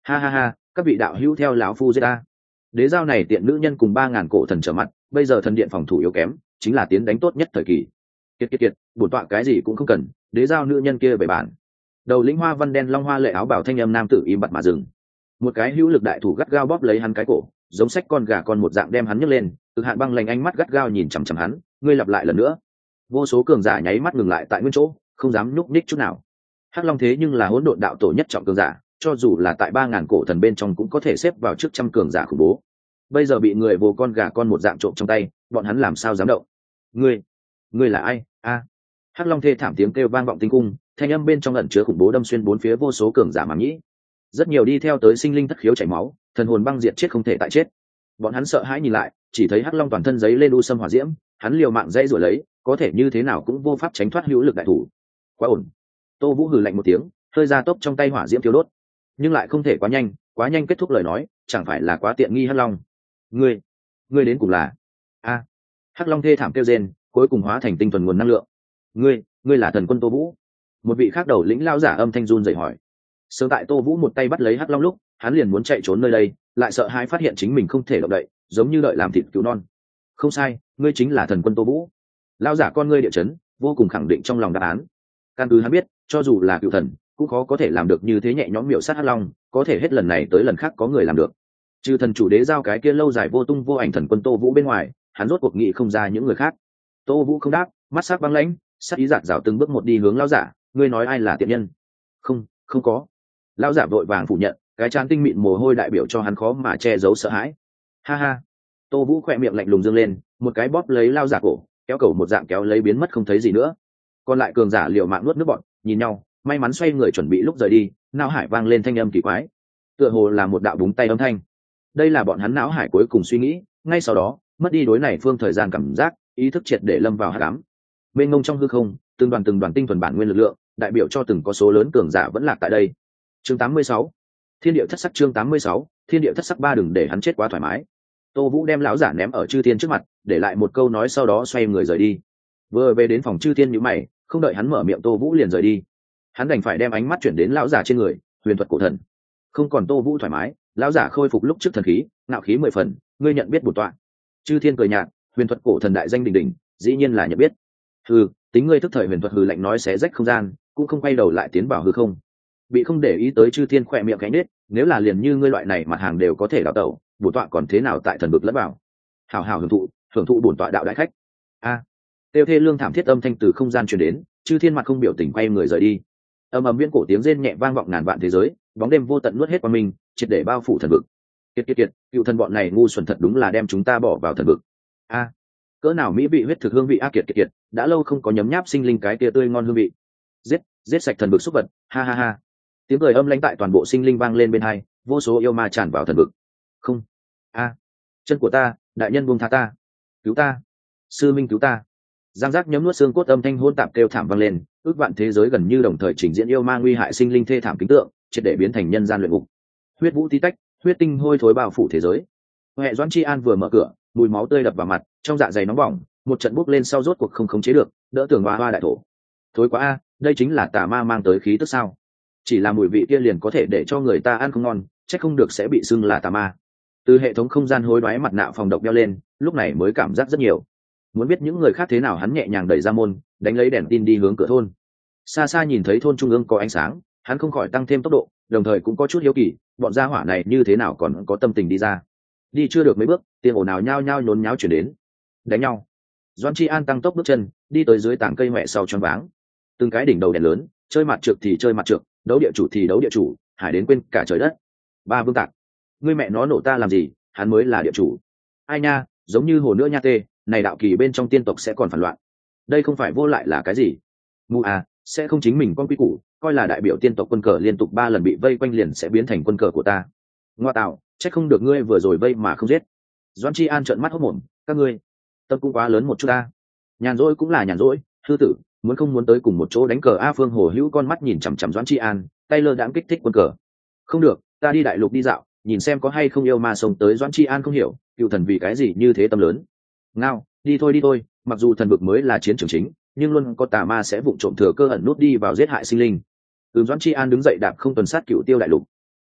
[SPEAKER 1] Ha ha ha, các vị đạo hữu theo lão phu giết ta. Đế giao này tiện nữ nhân cùng ba ngàn cổ thần trở mặt, bây giờ thần điện phòng thủ yếu kém, chính là tiến đánh tốt nhất thời kỳ. Kiệt kiệt kiệt, bổn tọa cái gì cũng không cần, đế giao nữ nhân kia về bản. Đầu lĩnh hoa văn đen long hoa lệ áo bảo thanh âm nam tử im bặt mà dừng. Một cái hữu lực đại thủ gắt gao bóp lấy hắn cái cổ, giống sách con gà con một dạng đem hắn nhấc lên, cực hạn băng lạnh ánh mắt gắt gao nhìn chằm chằm hắn. Ngươi lặp lại lần nữa. Vô số cường giả nháy mắt ngừng lại tại nguyên chỗ, không dám nhúc nhích chút nào. Hắc Long thế nhưng là hỗn độn đạo tổ nhất trọng cường giả, cho dù là tại ba ngàn cổ thần bên trong cũng có thể xếp vào trước trăm cường giả khủng bố. Bây giờ bị người vồ con gà con một dạng trộm trong tay, bọn hắn làm sao dám động? Ngươi, ngươi là ai? A! Hắc Long thê thảm tiếng kêu vang vọng tinh cung, thanh âm bên trong ẩn chứa khủng bố đâm xuyên bốn phía vô số cường giả màng nhĩ. Rất nhiều đi theo tới sinh linh thất khiếu chảy máu, thần hồn băng diệt chết không thể tại chết. Bọn hắn sợ hãi nhìn lại, chỉ thấy Hắc Long toàn thân giấy lên u sâm hỏa diễm, hắn liều mạng dây rủa lấy, có thể như thế nào cũng vô pháp tránh thoát hữu lực đại thủ. Quá ổn. Tô Vũ hừ lạnh một tiếng, hơi ra tốc trong tay hỏa diễm thiêu đốt, nhưng lại không thể quá nhanh, quá nhanh kết thúc lời nói, chẳng phải là quá tiện nghi Hắc Long. Ngươi, ngươi đến cùng là? A! Hắc Long thê thảm kêu rên, cuối cùng hóa thành tinh thuần nguồn năng lượng. Ngươi, ngươi là thần quân Tô Vũ? Một vị khác đầu lĩnh lao giả âm thanh run rẩy hỏi. Sớm tại Tô Vũ một tay bắt lấy Hắc Long lúc, hắn liền muốn chạy trốn nơi đây, lại sợ hãi phát hiện chính mình không thể động đậy, giống như đợi làm thịt cứu non. Không sai, ngươi chính là thần quân Tô Vũ. Lao giả con ngươi địa chấn, vô cùng khẳng định trong lòng đáp án. Căn cứ hắn biết, cho dù là cựu thần, cũng khó có thể làm được như thế nhẹ nhõm miểu sát Hắc Long, có thể hết lần này tới lần khác có người làm được. Trừ thần chủ đế giao cái kia lâu dài vô tung vô ảnh thần quân Tô Vũ bên ngoài, hắn rốt cuộc nghĩ không ra những người khác. Tô Vũ không đáp, mắt sắc băng lãnh, sắc ý giạt rào từng bước một đi hướng lão giả. Ngươi nói ai là tiện nhân? Không, không có. Lão giả vội vàng phủ nhận, cái trán tinh mịn mồ hôi đại biểu cho hắn khó mà che giấu sợ hãi. Ha ha. Tô Vũ khỏe miệng lạnh lùng dương lên, một cái bóp lấy lão giả cổ, kéo cầu một dạng kéo lấy biến mất không thấy gì nữa. Còn lại cường giả liều mạng nuốt nước bọt, nhìn nhau, may mắn xoay người chuẩn bị lúc rời đi, não hải vang lên thanh âm kỳ quái, tựa hồ là một đạo búng tay âm thanh. Đây là bọn hắn não hải cuối cùng suy nghĩ, ngay sau đó mất đi đối này phương thời gian cảm giác, ý thức triệt để lâm vào hắc ám. Bên ngông trong hư không, từng đoàn từng đoàn tinh thuần bản nguyên lực lượng, đại biểu cho từng có số lớn cường giả vẫn lạc tại đây. Chương tám mươi sáu, Thiên địa thất sắc. Chương tám mươi sáu, Thiên địa thất sắc ba. Đừng để hắn chết quá thoải mái. Tô Vũ đem lão giả ném ở chư thiên trước mặt, để lại một câu nói sau đó xoay người rời đi. Vừa về đến phòng chư thiên nhíu mày, không đợi hắn mở miệng Tô Vũ liền rời đi. Hắn đành phải đem ánh mắt chuyển đến lão giả trên người, huyền thuật cổ thần. Không còn Tô Vũ thoải mái, lão giả khôi phục lúc trước thần khí, ngạo khí mười phần. Ngươi nhận biết bổn tọa? Chư thiên cười nhạt, huyền thuật cổ thần đại danh đỉnh đỉnh, dĩ nhiên là nhận biết. Hừ, tính ngươi thức thời huyền thuật hừ lạnh nói xé rách không gian, cũng không quay đầu lại tiến vào hư không. Bị không để ý tới chư thiên khỏe miệng cánh nết, nếu là liền như ngươi loại này mặt hàng đều có thể đào tẩu, bổn tọa còn thế nào tại thần vực lẫn vào. Hào hào hưởng thụ, hưởng thụ bổn tọa đạo đại khách. A. Tiêu thê lương thảm thiết âm thanh từ không gian truyền đến, chư thiên mặt không biểu tình quay người rời đi. Âm ầm viễn cổ tiếng rên nhẹ vang vọng ngàn vạn thế giới, bóng đêm vô tận nuốt hết qua mình, triệt để bao phủ thần vực. Kiệt kiệt kiệt, cựu thần bọn này ngu xuẩn thật đúng là đem chúng ta bỏ vào thần vực. A. Cỡ nào mỹ vị huyết thực hương vị a kiệt kiệt kiệt, đã lâu không có nhấm nháp sinh linh cái tia tươi ngon hương vị. Giết, giết sạch thần vực xúc vật, ha ha ha. Tiếng cười âm lãnh tại toàn bộ sinh linh vang lên bên hai, vô số yêu ma tràn vào thần vực. Không. A. Chân của ta, đại nhân buông tha ta. Cứu ta. Sư minh cứu ta. Giang giác nhấm nuốt xương cốt âm thanh hỗn tạp kêu thảm vang lên, ước vạn thế giới gần như đồng thời trình diễn yêu ma nguy hại sinh linh thê thảm kính tượng, triệt để biến thành nhân gian luyện ngục. Huyết vũ tí tách, huyết tinh hôi thối bao phủ thế giới. Huệ Doãn Chi An vừa mở cửa, mùi máu tươi đập vào mặt, trong dạ dày nóng bỏng, một trận bốc lên sau rốt cuộc không khống chế được, đỡ tường hoa hoa đại thổ. Thối quá a, đây chính là tà ma mang tới khí tức sao? Chỉ là mùi vị kia liền có thể để cho người ta ăn không ngon, chắc không được sẽ bị xưng là tà ma. Từ hệ thống không gian hối đoái mặt nạ phòng độc đeo lên, lúc này mới cảm giác rất nhiều. Muốn biết những người khác thế nào, hắn nhẹ nhàng đẩy ra môn, đánh lấy đèn tin đi hướng cửa thôn. Xa xa nhìn thấy thôn trung ương có ánh sáng, hắn không khỏi tăng thêm tốc độ, đồng thời cũng có chút hiếu kỳ, bọn gia hỏa này như thế nào còn có tâm tình đi ra. Đi chưa được mấy bước, tiếng ồn ào nhao nhao nhốn nháo chuyển đến. Đánh nhau. Doãn Chi An tăng tốc bước chân, đi tới dưới tảng cây mẹ sau choáng váng. Từng cái đỉnh đầu đèn lớn, chơi mặt trượt thì chơi mặt trượt, đấu địa chủ thì đấu địa chủ, hải đến quên cả trời đất. Ba vương tạc. Ngươi mẹ nó nổ ta làm gì, hắn mới là địa chủ. Ai nha, giống như hồ nữa nha tê, này đạo kỳ bên trong tiên tộc sẽ còn phản loạn. Đây không phải vô lại là cái gì? Mù à, sẽ không chính mình con quy củ, coi là đại biểu tiên tộc quân cờ liên tục ba lần bị vây quanh liền sẽ biến thành quân cờ của ta. Ngoa tạo, chắc không được ngươi vừa rồi vây mà không giết. Doãn Chi An trợn mắt hốt mồm, các ngươi tâm cũng quá lớn một chút ta. Nhàn rỗi cũng là nhàn rỗi, thư tử, muốn không muốn tới cùng một chỗ đánh cờ a. Phương Hồ Hữu con mắt nhìn chằm chằm Doãn Chi An, tay lơ đãng kích thích quân cờ. Không được, ta đi đại lục đi dạo, nhìn xem có hay không yêu ma sống tới. Doãn Chi An không hiểu, cựu thần vì cái gì như thế tâm lớn. Ngao, đi thôi đi thôi, mặc dù thần vực mới là chiến trường chính, nhưng luôn có tà ma sẽ vụng trộm thừa cơ ẩn nút đi vào giết hại sinh linh. Ừ. Doãn Chi An đứng dậy đạp không tuần sát cựu tiêu đại lục.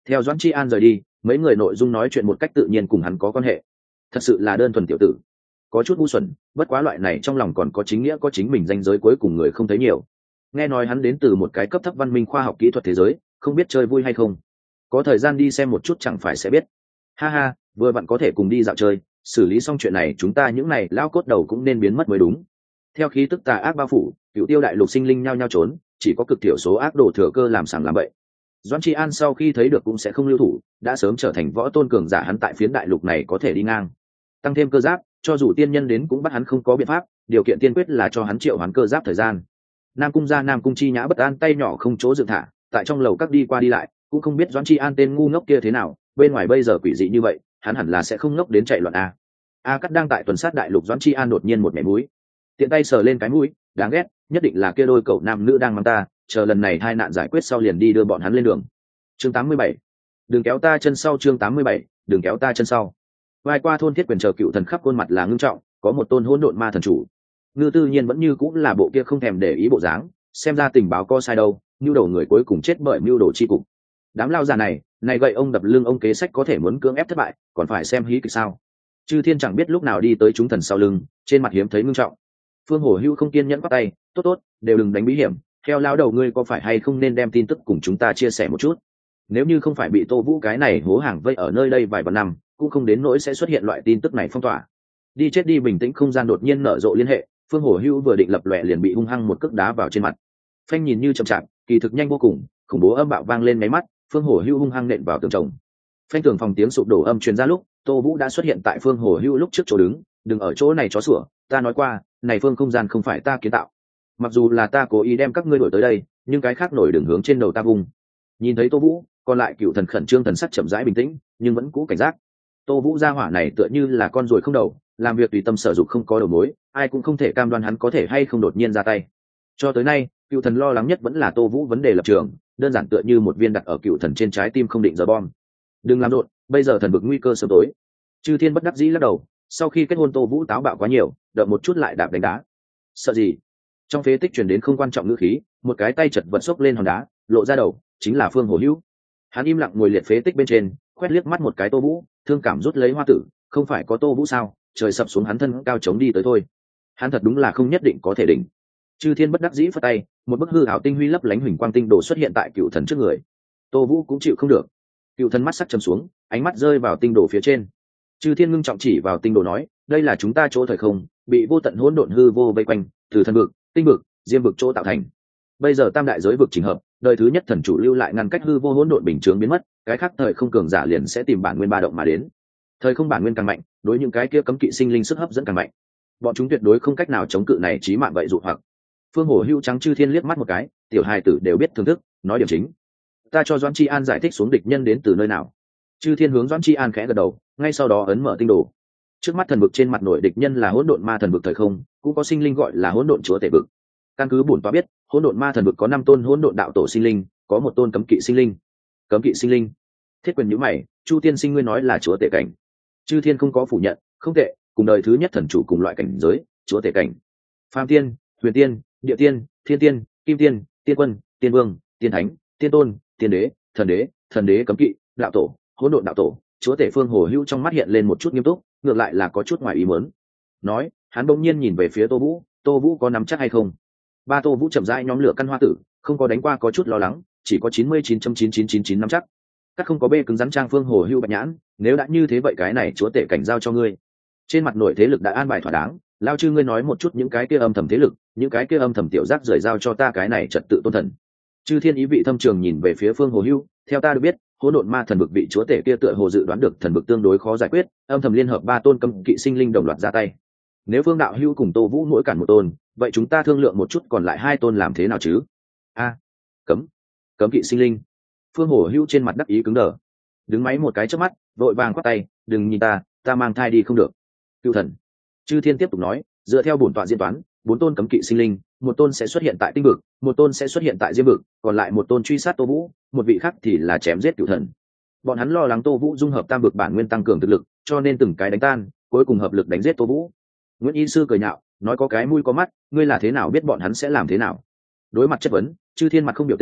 [SPEAKER 1] Theo Doãn Chi An rời đi, mấy người nội dung nói chuyện một cách tự nhiên cùng hắn có quan hệ. Thật sự là đơn thuần tiểu tử, có chút ngu xuẩn, bất quá loại này trong lòng còn có chính nghĩa, có chính mình danh giới cuối cùng người không thấy nhiều. Nghe nói hắn đến từ một cái cấp thấp văn minh khoa học kỹ thuật thế giới, không biết chơi vui hay không. Có thời gian đi xem một chút chẳng phải sẽ biết. Ha ha, vừa vặn có thể cùng đi dạo chơi, xử lý xong chuyện này chúng ta những này lao cốt đầu cũng nên biến mất mới đúng. Theo khí tức tà ác bao phủ, cựu tiêu đại lục sinh linh nhao nhao trốn, chỉ có cực thiểu số ác đồ thừa cơ làm sàng làm bậy. Doãn Chi An sau khi thấy được cũng sẽ không lưu thủ, đã sớm trở thành võ tôn cường giả, hắn tại phiến đại lục này có thể đi ngang. Tăng thêm cơ giáp, cho dù tiên nhân đến cũng bắt hắn không có biện pháp, điều kiện tiên quyết là cho hắn triệu hoán cơ giáp thời gian. Nam cung gia Nam cung Chi Nhã bất an, tay nhỏ không chỗ dựng thả, tại trong lầu các đi qua đi lại, cũng không biết Doãn Chi An tên ngu ngốc kia thế nào, bên ngoài bây giờ quỷ dị như vậy, hắn hẳn là sẽ không ngốc đến chạy loạn a. A Cắt đang tại tuần sát đại lục, Doãn Chi An đột nhiên một nhảy mũi, tiện tay sờ lên cái mũi, đáng ghét, nhất định là kia đôi cậu nam nữ đang mang ta, chờ lần này hai nạn giải quyết sau liền đi đưa bọn hắn lên đường. Chương tám mươi bảy, đừng kéo ta chân sau. Chương tám mươi bảy, đừng kéo ta chân sau. Vai qua thôn Thiết Quyền chờ cựu thần khắp khuôn mặt là ngưng trọng, có một tôn hỗn độn ma thần chủ. Ngư Tư Nhiên vẫn như cũng là bộ kia không thèm để ý bộ dáng, xem ra tình báo có sai đâu, mưu đầu người cuối cùng chết bởi mưu đồ chi cục. Đám lao già này, này gậy ông đập lưng ông kế sách có thể muốn cưỡng ép thất bại, còn phải xem hí kịch sao? Chư Thiên chẳng biết lúc nào đi tới chúng thần sau lưng, trên mặt hiếm thấy ngưng trọng. Phương Hổ Hưu không kiên nhẫn bắt tay, tốt tốt, đều đừng đánh bí hiểm, theo lao đầu ngươi có phải hay không nên đem tin tức cùng chúng ta chia sẻ một chút. Nếu như không phải bị Tô Vũ cái này hố hàng vây ở nơi đây vài vạn năm, cũng không đến nỗi sẽ xuất hiện loại tin tức này phong tỏa. Đi chết đi. Bình tĩnh không gian đột nhiên nở rộ liên hệ, Phương Hổ Hưu vừa định lập lòe liền bị hung hăng một cước đá vào trên mặt. Phanh nhìn như chậm chạp, kỳ thực nhanh vô cùng, khủng bố âm bạo vang lên máy mắt, Phương Hổ Hưu hung hăng nện vào tường chồng. Phanh tường phòng tiếng sụp đổ âm truyền ra lúc, Tô Vũ đã xuất hiện tại Phương Hổ Hưu lúc trước chỗ đứng, đừng ở chỗ này chó sủa, ta nói qua, này phương không gian không phải ta kiến tạo. Mặc dù là ta cố ý đem các ngươi đổi tới đây, nhưng cái khác nổi đường hướng trên đầu ta vùng. Nhìn thấy Tô Vũ, còn lại cựu thần khẩn trương, thần sắc chậm rãi bình tĩnh, nhưng vẫn cũ cảnh giác. Tô Vũ gia hỏa này tựa như là con ruồi không đầu, làm việc tùy tâm sở dục không có đầu mối, ai cũng không thể cam đoan hắn có thể hay không đột nhiên ra tay. Cho tới nay, cựu thần lo lắng nhất vẫn là Tô Vũ vấn đề lập trường, đơn giản tựa như một viên đặt ở cựu thần trên trái tim không định giờ bom. Đừng làm rộn, bây giờ thần vực nguy cơ sớm tối. Chư Thiên bất đắc dĩ lắc đầu, sau khi kết hôn Tô Vũ táo bạo quá nhiều, đợi một chút lại đạp đánh đá. Sợ gì? Trong phế tích truyền đến không quan trọng ngữ khí, một cái tay chật vật xốc lên hòn đá, lộ ra đầu, chính là Phương Hổ Hữu. Hắn im lặng ngồi liệt phế tích bên trên, quét liếc mắt một cái Tô Vũ, thương cảm rút lấy hoa tử, không phải có Tô Vũ sao, trời sập xuống hắn thân cao chống đi tới thôi. Hắn thật đúng là không nhất định có thể đỉnh. Chư Thiên bất đắc dĩ phất tay, một bức hư ảo tinh huy lấp lánh huỳnh quang tinh đồ xuất hiện tại cựu thần trước người. Tô Vũ cũng chịu không được. Cựu thần mắt sắc trầm xuống, ánh mắt rơi vào tinh đồ phía trên. Chư Thiên ngưng trọng chỉ vào tinh đồ nói, đây là chúng ta chỗ thời không, bị vô tận hỗn độn hư vô vây quanh, từ thần vực, tinh vực, diêm vực chỗ tạo thành. Bây giờ tam đại giới vực chỉnh hợp, đời thứ nhất thần chủ lưu lại ngăn cách hư vô hỗn độn bình chướng biến mất, cái khác thời không cường giả liền sẽ tìm bản nguyên ba động mà đến. Thời không bản nguyên càng mạnh, đối những cái kia cấm kỵ sinh linh sức hấp dẫn càng mạnh. Bọn chúng tuyệt đối không cách nào chống cự này chí mạng vậy dụ hoặc. Phương Hổ Hưu trắng Chư Thiên liếc mắt một cái, tiểu hài tử đều biết thưởng thức, nói điểm chính. Ta cho Doãn Chi An giải thích xuống địch nhân đến từ nơi nào. Chư Thiên hướng Doãn Chi An khẽ gật đầu, ngay sau đó ấn mở tinh đồ. Trước mắt thần vực trên mặt nổi địch nhân là hỗn độn ma thần vực thời không, cũng có sinh linh gọi là hỗn độn chúa tể vực. Căn cứ bổn tọa biết, hỗn độn ma thần vực có năm tôn hỗn độn đạo tổ sinh linh, có một tôn cấm kỵ sinh linh. Cấm kỵ sinh linh? Thiết Quyền nhíu mày, Chu Tiên Sinh ngươi nói là chúa tể cảnh? Chư Thiên không có phủ nhận, không tệ, cùng đời thứ nhất thần chủ cùng loại cảnh giới, chúa tể cảnh. Phàm tiên, huyền tiên, địa tiên, thiên tiên, kim tiên, tiên quân, tiên vương, tiên thánh, tiên tôn, tiên đế, thần đế, thần đế cấm kỵ, đạo tổ, hỗn độn đạo tổ. Chúa tể Phương Hổ Hưu trong mắt hiện lên một chút nghiêm túc, ngược lại là có chút ngoài ý muốn. Nói, hắn bỗng nhiên nhìn về phía Tô Vũ, Tô Vũ có nắm chắc hay không? Ba Tô Vũ chậm rãi nhóm lửa căn hoa tử, không có đánh qua có chút lo lắng, chỉ có chín mươi chín phẩy chín chín chín chín nắm chắc. Các không có bê cứng rắn trang Phương Hổ Hưu bạch nhãn, nếu đã như thế vậy cái này chúa tể cảnh giao cho ngươi. Trên mặt nội thế lực đã an bài thỏa đáng, lao chư ngươi nói một chút những cái kia âm thầm thế lực, những cái kia âm thầm tiểu giác rời giao cho ta cái này trật tự tôn thần. Chư Thiên ý vị thâm trường nhìn về phía Phương Hổ Hưu, theo ta được biết, hỗn độn ma thần vực vị chúa tể kia tựa hồ dự đoán được thần vực tương đối khó giải quyết, âm thầm liên hợp ba tôn cấm kỵ sinh linh đồng loạt ra tay. Nếu Phương đạo hưu cùng Tô Vũ mỗi cản một tôn, vậy chúng ta thương lượng một chút còn lại hai tôn làm thế nào chứ? A, cấm, cấm kỵ sinh linh. Phương Hổ Hưu trên mặt đắc ý cứng đờ, đứng máy một cái chớp mắt, vội vàng quát tay, đừng nhìn ta, ta mang thai đi không được. Cựu thần. Chư Thiên tiếp tục nói, dựa theo bổn tọa diễn toán, bốn tôn cấm kỵ sinh linh, một tôn sẽ xuất hiện tại tinh vực, một tôn sẽ xuất hiện tại diêm vực, còn lại một tôn truy sát Tô Vũ, một vị khác thì là chém giết cựu thần. Bọn hắn lo lắng Tô Vũ dung hợp tam vực bản nguyên tăng cường thực lực, cho nên từng cái đánh tan, cuối cùng hợp lực đánh giết Tô Vũ. Nguyễn Y sư cười nhạo, nói có cái mũi có mắt, ngươi là thế nào biết bọn hắn sẽ làm thế nào? Đối mặt chất vấn, Chư Thiên mặt không biểu tình,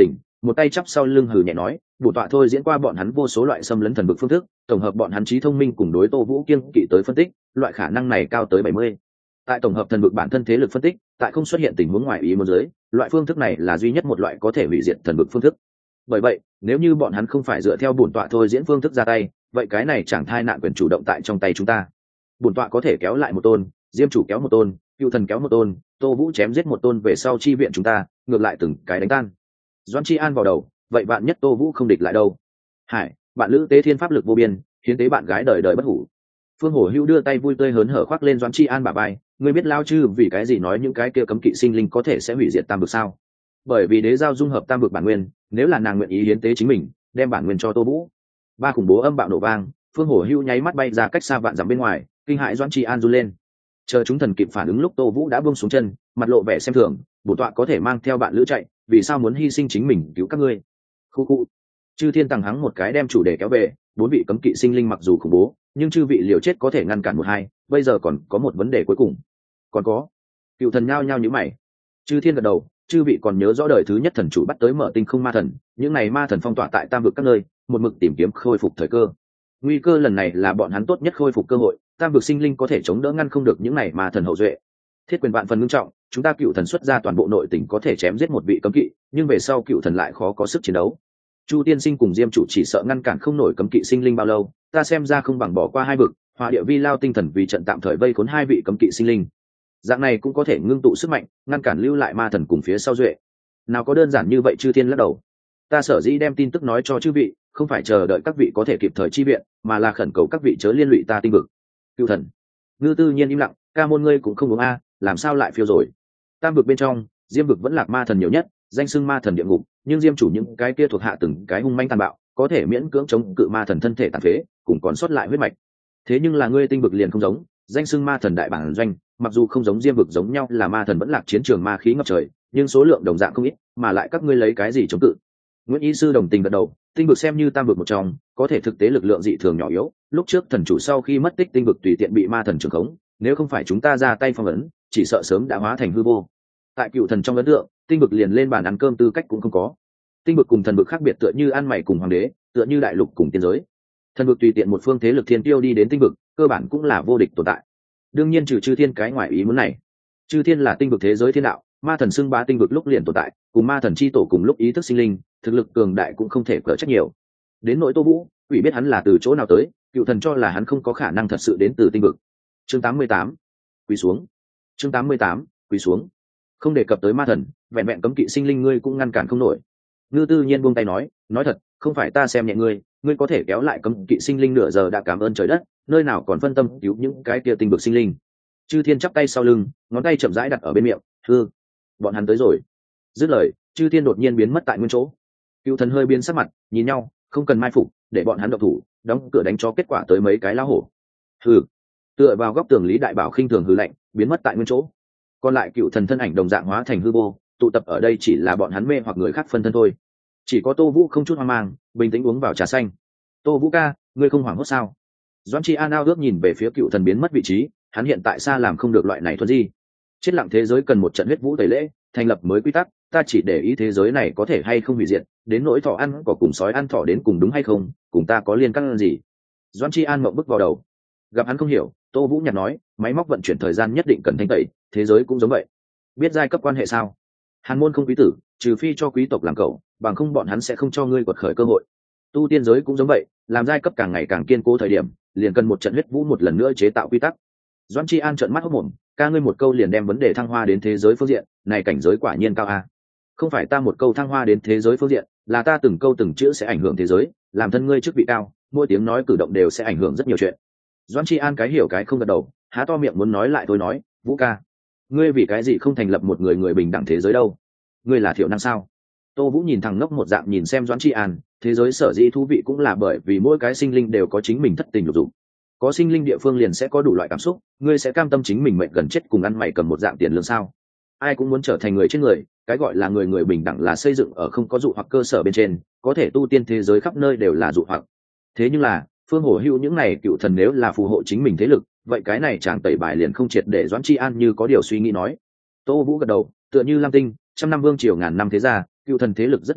[SPEAKER 1] một tay chắp sau lưng hừ nhẹ nói, bổn tọa thôi diễn qua bọn hắn vô số loại xâm lấn thần vực phương thức, tổng hợp bọn hắn trí thông minh cùng đối Tô Vũ kiên kỵ tới phân tích, loại khả năng này cao tới bảy mươi. Tại tổng hợp thần vực bản thân thế lực phân tích, tại không xuất hiện tình huống ngoài ý muốn dưới, loại phương thức này là duy nhất một loại có thể hủy diệt thần vực phương thức. Bởi vậy, nếu như bọn hắn không phải dựa theo bổn tọa thôi diễn phương thức ra tay, vậy cái này chẳng thai nạn quyền chủ động tại trong tay chúng ta. Bổn tọa có thể kéo lại một tôn, Diêm chủ kéo một tôn, Cựu thần kéo một tôn, Tô Vũ chém giết một tôn về sau chi viện chúng ta, ngược lại từng cái đánh tan. Doãn Chi An vào đầu, vậy bạn nhất Tô Vũ không địch lại đâu. Hải, bạn lữ tế thiên pháp lực vô biên, hiến tế bạn gái đời đời bất hủ. Phương Hổ Hưu đưa tay vui tươi hớn hở khoác lên Doãn Chi An bả vai, ngươi biết lao chư vì cái gì nói những cái kia cấm kỵ sinh linh có thể sẽ hủy diệt tam vực sao? Bởi vì đế giao dung hợp tam vực bản nguyên, nếu là nàng nguyện ý hiến tế chính mình, đem bản nguyên cho Tô Vũ. Ba khủng bố âm bạo nổ vang, Phương Hổ Hưu nháy mắt bay ra cách xa vạn dặm bên ngoài, kinh hãi Doãn Chi An run lên. Chờ chúng thần kịp phản ứng lúc Tô Vũ đã buông xuống chân, mặt lộ vẻ xem thường, bổn tọa có thể mang theo bạn lữ chạy, vì sao muốn hy sinh chính mình cứu các ngươi? Khu khu. Chư Thiên tằng hắng một cái đem chủ đề kéo về, bốn vị cấm kỵ sinh linh mặc dù khủng bố, nhưng chư vị liều chết có thể ngăn cản một hai, bây giờ còn có một vấn đề cuối cùng. Còn có. Cựu thần nhao nhao nhíu mày. Chư Thiên gật đầu, chư vị còn nhớ rõ đời thứ nhất thần chủ bắt tới mở tinh không ma thần, những này ma thần phong tỏa tại tam vực các nơi, một mực tìm kiếm khôi phục thời cơ. Nguy cơ lần này là bọn hắn tốt nhất khôi phục cơ hội, tam vực sinh linh có thể chống đỡ ngăn không được những này ma thần hậu duệ. Thiết quyền vạn phần nghiêm trọng, chúng ta cựu thần xuất ra toàn bộ nội tình có thể chém giết một vị cấm kỵ, nhưng về sau cựu thần lại khó có sức chiến đấu. Chu tiên sinh cùng Diêm chủ chỉ sợ ngăn cản không nổi cấm kỵ sinh linh bao lâu, ta xem ra không bằng bỏ qua hai vực, Hỏa Địa Vi Lao tinh thần vì trận tạm thời vây khốn hai vị cấm kỵ sinh linh. Dạng này cũng có thể ngưng tụ sức mạnh, ngăn cản lưu lại ma thần cùng phía sau duệ. Nào có đơn giản như vậy. Chư Thiên lắc đầu. Ta sở dĩ đem tin tức nói cho chư vị, không phải chờ đợi các vị có thể kịp thời chi viện, mà là khẩn cầu các vị chớ liên lụy ta tinh vực. Cựu thần. Ngư Tư Nhiên im lặng, ca môn ngươi cũng không uống a, làm sao lại phiêu rồi? Tam vực bên trong, Diêm vực vẫn lạc ma thần nhiều nhất, danh xưng ma thần địa ngục, nhưng Diêm chủ những cái kia thuộc hạ từng cái hung manh tàn bạo, có thể miễn cưỡng chống cự ma thần thân thể tàn phế, cùng còn sót lại huyết mạch. Thế nhưng là ngươi tinh vực liền không giống, danh xưng ma thần đại bản doanh, mặc dù không giống Diêm vực giống nhau là ma thần vẫn lạc chiến trường ma khí ngập trời, nhưng số lượng đồng dạng không ít, mà lại các ngươi lấy cái gì chống cự? Nguyễn Y sư đồng tình gật đầu, tinh vực xem như tam vực một trong, có thể thực tế lực lượng dị thường nhỏ yếu, lúc trước thần chủ sau khi mất tích tinh vực tùy tiện bị ma thần trưởng khống, nếu không phải chúng ta ra tay phong ấn, chỉ sợ sớm đã hóa thành hư vô. Tại cựu thần trong ấn tượng, tinh vực liền lên bàn ăn cơm tư cách cũng không có. Tinh vực cùng thần vực khác biệt tựa như ăn mày cùng hoàng đế, tựa như đại lục cùng tiên giới. Thần vực tùy tiện một phương thế lực thiên tiêu đi đến tinh vực, cơ bản cũng là vô địch tồn tại. Đương nhiên trừ chư thiên cái ngoài ý muốn này. Chư thiên là tinh vực thế giới thiên đạo, ma thần xưng bá tinh vực lúc liền tồn tại, cùng ma thần chi tổ cùng lúc ý thức sinh linh, thực lực cường đại cũng không thể cỡ trách nhiều. Đến nỗi Tô Vũ, quỷ biết hắn là từ chỗ nào tới, cựu thần cho là hắn không có khả năng thật sự đến từ tinh vực. Chương tám mươi tám, quỳ xuống. Chương tám mươi tám, quỳ xuống. Không đề cập tới ma thần, vẹn vẹn cấm kỵ sinh linh ngươi cũng ngăn cản không nổi. Ngư Tư Nhiên buông tay nói, nói thật, không phải ta xem nhẹ ngươi, ngươi có thể kéo lại cấm kỵ sinh linh nửa giờ đã cảm ơn trời đất, nơi nào còn phân tâm cứu những cái kia tinh vực sinh linh. Chư Thiên chắp tay sau lưng, ngón tay chậm rãi đặt ở bên miệng, hư, bọn hắn tới rồi. Dứt lời, Chư Thiên đột nhiên biến mất tại nguyên chỗ. Cựu thần hơi biến sắc mặt, nhìn nhau, không cần mai phục, để bọn hắn động thủ, đóng cửa đánh cho kết quả tới mấy cái lao hổ. Hừ. Tựa vào góc tường Lý Đại Bảo khinh thường hừ lạnh, biến mất tại nguyên chỗ. Còn lại cựu thần thân ảnh đồng dạng hóa thành hư vô, tụ tập ở đây chỉ là bọn hắn mê hoặc người khác phân thân thôi. Chỉ có Tô Vũ không chút hoang mang, bình tĩnh uống vào trà xanh. Tô Vũ ca, ngươi không hoảng hốt sao? Doãn Chi An ao ước nhìn về phía cựu thần biến mất vị trí, hắn hiện tại xa làm không được loại này thuần gì. Chết lặng thế giới cần một trận huyết vũ tẩy lễ, thành lập mới quy tắc, ta chỉ để ý thế giới này có thể hay không hủy diệt, đến nỗi thỏ ăn cỏ cùng sói ăn thỏ đến cùng đúng hay không, cùng ta có liên căn gì? Doãn Chi An mộng bức vào đầu. Gặp hắn không hiểu, Tô Vũ nhạt nói, máy móc vận chuyển thời gian nhất định cần thanh tẩy, thế giới cũng giống vậy. Biết giai cấp quan hệ sao? Hàn môn không quý tử, trừ phi cho quý tộc làm cậu, bằng không bọn hắn sẽ không cho ngươi quật khởi cơ hội. Tu tiên giới cũng giống vậy, làm giai cấp càng ngày càng kiên cố thời điểm, liền cần một trận huyết vũ một lần nữa chế tạo quy tắc. Doãn Chi An trợn mắt hốt mồm, ca ngươi một câu liền đem vấn đề thăng hoa đến thế giới phương diện, này cảnh giới quả nhiên cao a. Không phải ta một câu thăng hoa đến thế giới phương diện, là ta từng câu từng chữ sẽ ảnh hưởng thế giới, làm thân ngươi chức vị cao, mỗi tiếng nói cử động đều sẽ ảnh hưởng rất nhiều chuyện. Doãn Chi An cái hiểu cái không gật đầu, há to miệng muốn nói lại thôi nói, Vũ ca, ngươi vì cái gì không thành lập một người người bình đẳng thế giới đâu? Ngươi là thiểu năng sao? Tô Vũ nhìn thằng ngốc một dạng nhìn xem Doãn Chi An, thế giới sở dĩ thú vị cũng là bởi vì mỗi cái sinh linh đều có chính mình thất tình lục dục. Có sinh linh địa phương liền sẽ có đủ loại cảm xúc, ngươi sẽ cam tâm chính mình mệnh gần chết cùng ăn mày cầm một dạng tiền lương sao? Ai cũng muốn trở thành người trên người, cái gọi là người người bình đẳng là xây dựng ở không có dụ hoặc cơ sở bên trên, có thể tu tiên thế giới khắp nơi đều là dụ hoặc. Thế nhưng là, Phương Hổ Hữu những này cựu thần nếu là phù hộ chính mình thế lực, vậy cái này chàng tẩy bài liền không triệt để Doãn Chi An như có điều suy nghĩ nói. Tô Vũ gật đầu, tựa như Lam Tinh, trăm năm vương triều ngàn năm thế gia, cựu thần thế lực rất điệu thấp,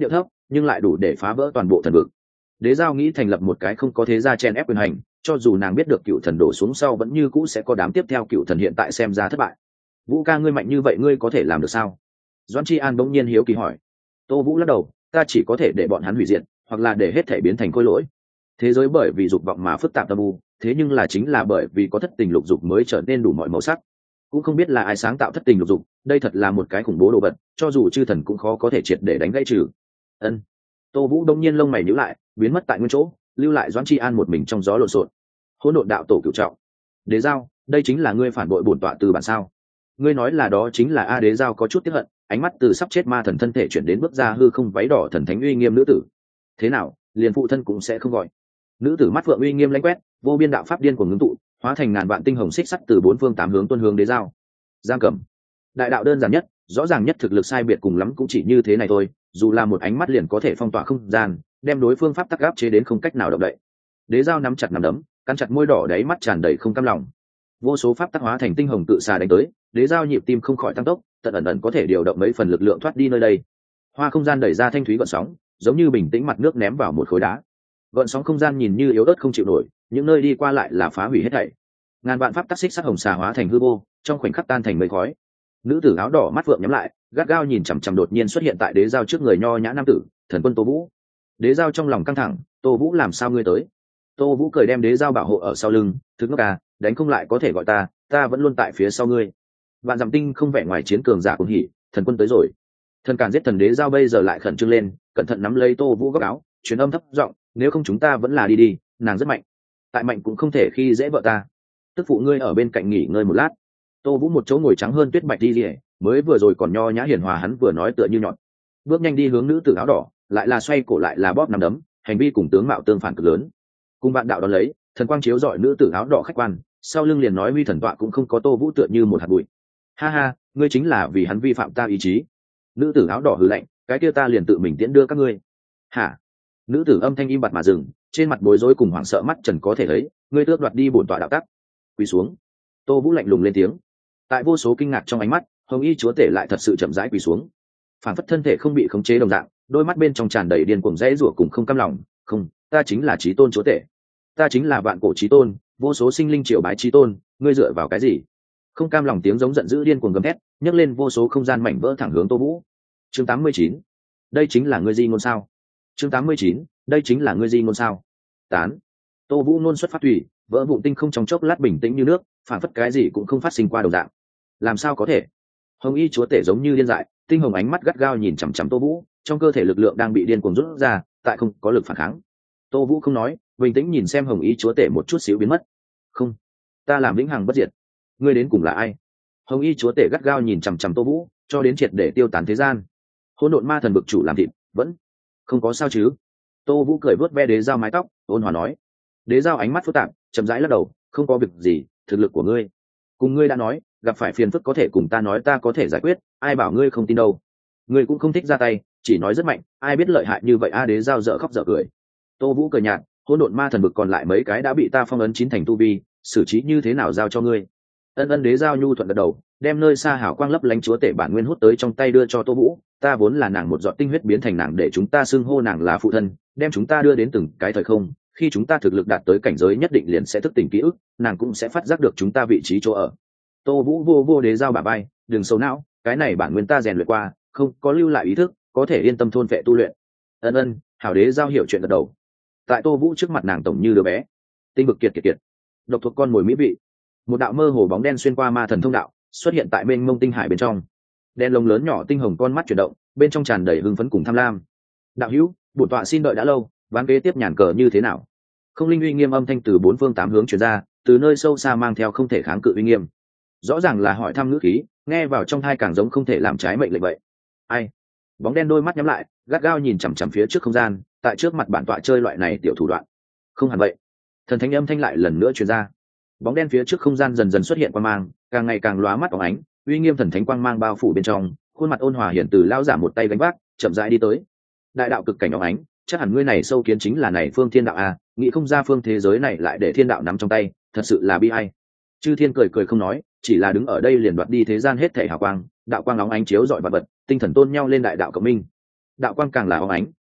[SPEAKER 1] nhưng lại đủ để phá vỡ toàn bộ thần vực. Đế giao nghĩ thành lập một cái không có thế gia chen ép quyền hành, cho dù nàng biết được cựu thần đổ xuống sau vẫn như cũ sẽ có đám tiếp theo cựu thần hiện tại xem ra thất bại. Vũ ca ngươi mạnh như vậy ngươi có thể làm được sao? Doãn Chi An bỗng nhiên hiếu kỳ hỏi. Tô Vũ lắc đầu, ta chỉ có thể để bọn hắn hủy diệt, hoặc là để hết thể biến thành khối lỗi. Thế giới bởi vì dục vọng mà phức tạp âm u, thế nhưng là chính là bởi vì có thất tình lục dục mới trở nên đủ mọi màu sắc. Cũng không biết là ai sáng tạo thất tình lục dục, đây thật là một cái khủng bố đồ vật, cho dù chư thần cũng khó có thể triệt để đánh gãy trừ. Ân. Tô Vũ đông nhiên lông mày nhíu lại, biến mất tại nguyên chỗ, lưu lại Doãn Chi An một mình trong gió lộn xộn. Hỗn độn đạo tổ cửu trọng. Đế giao, đây chính là ngươi phản bội bổn tọa từ bản sao? Ngươi nói là đó chính là a? Đế giao có chút tiếc hận, ánh mắt từ sắp chết ma thần thân thể chuyển đến bước ra hư không váy đỏ thần thánh uy nghiêm nữ tử. Thế nào, liền phụ thân cũng sẽ không gọi? Nữ tử mắt phượng uy nghiêm lãnh quét, vô biên đạo pháp điên cuồng ngưng tụ, hóa thành ngàn vạn tinh hồng xích sắt từ bốn phương tám hướng tuôn hướng đế giao. Giang cầm. Đại đạo đơn giản nhất, rõ ràng nhất thực lực sai biệt cùng lắm cũng chỉ như thế này thôi, dù là một ánh mắt liền có thể phong tỏa không gian, đem đối phương pháp tắc áp chế đến không cách nào động đậy. Đế giao nắm chặt nắm đấm, cắn chặt môi đỏ, đáy mắt tràn đầy không cam lòng. Vô số pháp tắc hóa thành tinh hồng tự xà đánh tới, đế giao nhịp tim không khỏi tăng tốc, tận ẩn ẩn có thể điều động mấy phần lực lượng thoát đi nơi đây. Hoa không gian đẩy ra thanh thúy gợn sóng, giống như bình tĩnh mặt nước ném vào một khối đá. Gợn sóng không gian nhìn như yếu ớt không chịu nổi, những nơi đi qua lại là phá hủy hết thảy. Ngàn vạn pháp tắc xích sắc hồng xà hóa thành hư vô, trong khoảnh khắc tan thành mây khói. Nữ tử áo đỏ mắt phượng nhắm lại, gắt gao nhìn chằm chằm đột nhiên xuất hiện tại đế giao trước người nho nhã nam tử, thần quân Tô Vũ. Đế giao trong lòng căng thẳng, Tô Vũ làm sao ngươi tới? Tô Vũ cười đem đế giao bảo hộ ở sau lưng, thức ngốc à, đánh không lại có thể gọi ta, ta vẫn luôn tại phía sau ngươi. Vạn dặm tinh không vẻ ngoài chiến cường giả cũng hỉ, thần quân tới rồi. Thần càn giết thần đế giao bây giờ lại khẩn trương lên, cẩn thận nắm lấy Tô Vũ góc áo, truyền âm thấp giọng, nếu không chúng ta vẫn là đi đi, nàng rất mạnh. Tại mạnh cũng không thể khi dễ vợ ta. Tức phụ ngươi ở bên cạnh nghỉ ngơi một lát. Tô Vũ một chỗ ngồi trắng hơn tuyết bạch đi liễu, mới vừa rồi còn nho nhã hiền hòa hắn vừa nói tựa như nhọn. Bước nhanh đi hướng nữ tử áo đỏ, lại là xoay cổ lại là bóp nắm đấm, hành vi cùng tướng mạo tương phản cực lớn. Cùng bạn đạo đón lấy, thần quang chiếu rọi nữ tử áo đỏ khách quan, sau lưng liền nói huy thần tọa cũng không có Tô Vũ tựa như một hạt bụi. Ha ha, ngươi chính là vì hắn vi phạm ta ý chí. Nữ tử áo đỏ hừ lạnh, cái kia ta liền tự mình tiễn đưa các ngươi. Hả? Nữ tử âm thanh im bặt mà dừng, trên mặt bối rối cùng hoảng sợ mắt trần có thể thấy, ngươi tước đoạt đi bổn tọa đạo tắc. Quỳ xuống. Tô Vũ lạnh lùng lên tiếng. Tại vô số kinh ngạc trong ánh mắt, hồng y chúa tể lại thật sự chậm rãi quỳ xuống, phản phất thân thể không bị khống chế đồng dạng, đôi mắt bên trong tràn đầy điên cuồng dãy rủa cùng không cam lòng. Không, ta chính là chí tôn chúa tể, ta chính là vạn cổ chí tôn, vô số sinh linh triều bái chí tôn, ngươi dựa vào cái gì? Không cam lòng tiếng giống giận dữ điên cuồng gầm thét, nhấc lên vô số không gian mảnh vỡ thẳng hướng Tô Vũ. Chương tám mươi chín, đây chính là ngươi di ngôn sao? Chương tám mươi chín, đây chính là ngươi di ngôn sao? Tán. Tô Vũ nôn xuất phát thủy, vỡ vụn tinh không trong chốc lát bình tĩnh như nước, phản phất cái gì cũng không phát sinh qua đồng dạng. Làm sao có thể? Hồng y chúa tể giống như điên dại, tinh hồng ánh mắt gắt gao nhìn chằm chằm Tô Vũ, trong cơ thể lực lượng đang bị điên cuồng rút ra, tại không có lực phản kháng. Tô Vũ không nói, bình tĩnh nhìn xem hồng y chúa tể một chút xíu biến mất. Không, ta làm vĩnh hằng bất diệt. Ngươi đến cùng là ai? Hồng y chúa tể gắt gao nhìn chằm chằm Tô Vũ, cho đến triệt để tiêu tán thế gian. Hỗn độn ma thần bực chủ làm thịt, vẫn không có sao chứ? Tô Vũ cười vớt ve đế giao mái tóc, ôn hòa nói. Đế giao ánh mắt phức tạp, chậm rãi lắc đầu, không có việc gì, thực lực của ngươi, cùng ngươi đã nói, gặp phải phiền phức có thể cùng ta nói, ta có thể giải quyết, ai bảo ngươi không tin đâu. Ngươi cũng không thích ra tay, chỉ nói rất mạnh, ai biết lợi hại như vậy a? À, đế giao dở khóc dở cười. Tô Vũ cười nhạt, hỗn độn ma thần bực còn lại mấy cái đã bị ta phong ấn chín thành tu vi, xử trí như thế nào giao cho ngươi. Ân ân đế giao nhu thuận gật đầu, đem nơi xa hảo quang lấp lánh chúa tể bản nguyên hút tới trong tay đưa cho Tô Vũ. Ta vốn là nàng một giọt tinh huyết biến thành nàng để chúng ta xưng hô nàng là phụ thân, đem chúng ta đưa đến từng cái thời không, khi chúng ta thực lực đạt tới cảnh giới nhất định liền sẽ thức tỉnh ký ức, nàng cũng sẽ phát giác được chúng ta vị trí chỗ ở. Tô Vũ vô vô đế giao bả bay, đừng sầu não, cái này bản nguyên ta rèn luyện qua, không có lưu lại ý thức, có thể yên tâm thôn phệ tu luyện. Ân ân, hảo đế giao hiểu chuyện gật đầu. Tại Tô Vũ trước mặt nàng tổng như đứa bé, tinh bực kiệt kiệt kiệt, độc thuộc con mồi mỹ vị. Một đạo mơ hồ bóng đen xuyên qua ma thần thông đạo, xuất hiện tại mênh mông tinh hải bên trong. Đen lồng lớn nhỏ tinh hồng con mắt chuyển động, bên trong tràn đầy hưng phấn cùng tham lam. Đạo hữu, bổn tọa xin đợi đã lâu, ván kế tiếp nhàn cờ như thế nào? Không linh uy nghiêm âm thanh từ bốn phương tám hướng truyền ra, từ nơi sâu xa mang theo không thể kháng cự uy nghiêm. Rõ ràng là hỏi thăm ngữ khí, nghe vào trong thai càng giống không thể làm trái mệnh lệnh vậy. Ai? Bóng đen đôi mắt nhắm lại, gắt gao nhìn chằm chằm phía trước không gian, tại trước mặt bản tọa chơi loại này tiểu thủ đoạn. Không hẳn vậy. Thần thánh âm thanh lại lần nữa truyền ra. Bóng đen phía trước không gian dần dần xuất hiện quang mang, càng ngày càng lóa mắt óng ánh, uy nghiêm thần thánh quang mang bao phủ bên trong, khuôn mặt ôn hòa hiển từ lao giả một tay gánh vác, chậm rãi đi tới. Đại đạo cực cảnh óng ánh, chắc hẳn ngươi này sâu kiến chính là này phương thiên đạo a, nghĩ không ra phương thế giới này lại để thiên đạo nắm trong tay, thật sự là bi ai. Chư thiên cười cười không nói, chỉ là đứng ở đây liền đoạt đi thế gian hết thảy hào quang, đạo quang óng ánh chiếu rọi vật vật, tinh thần tôn nhau lên đại đạo cộng minh. Đạo quang càng là óng ánh,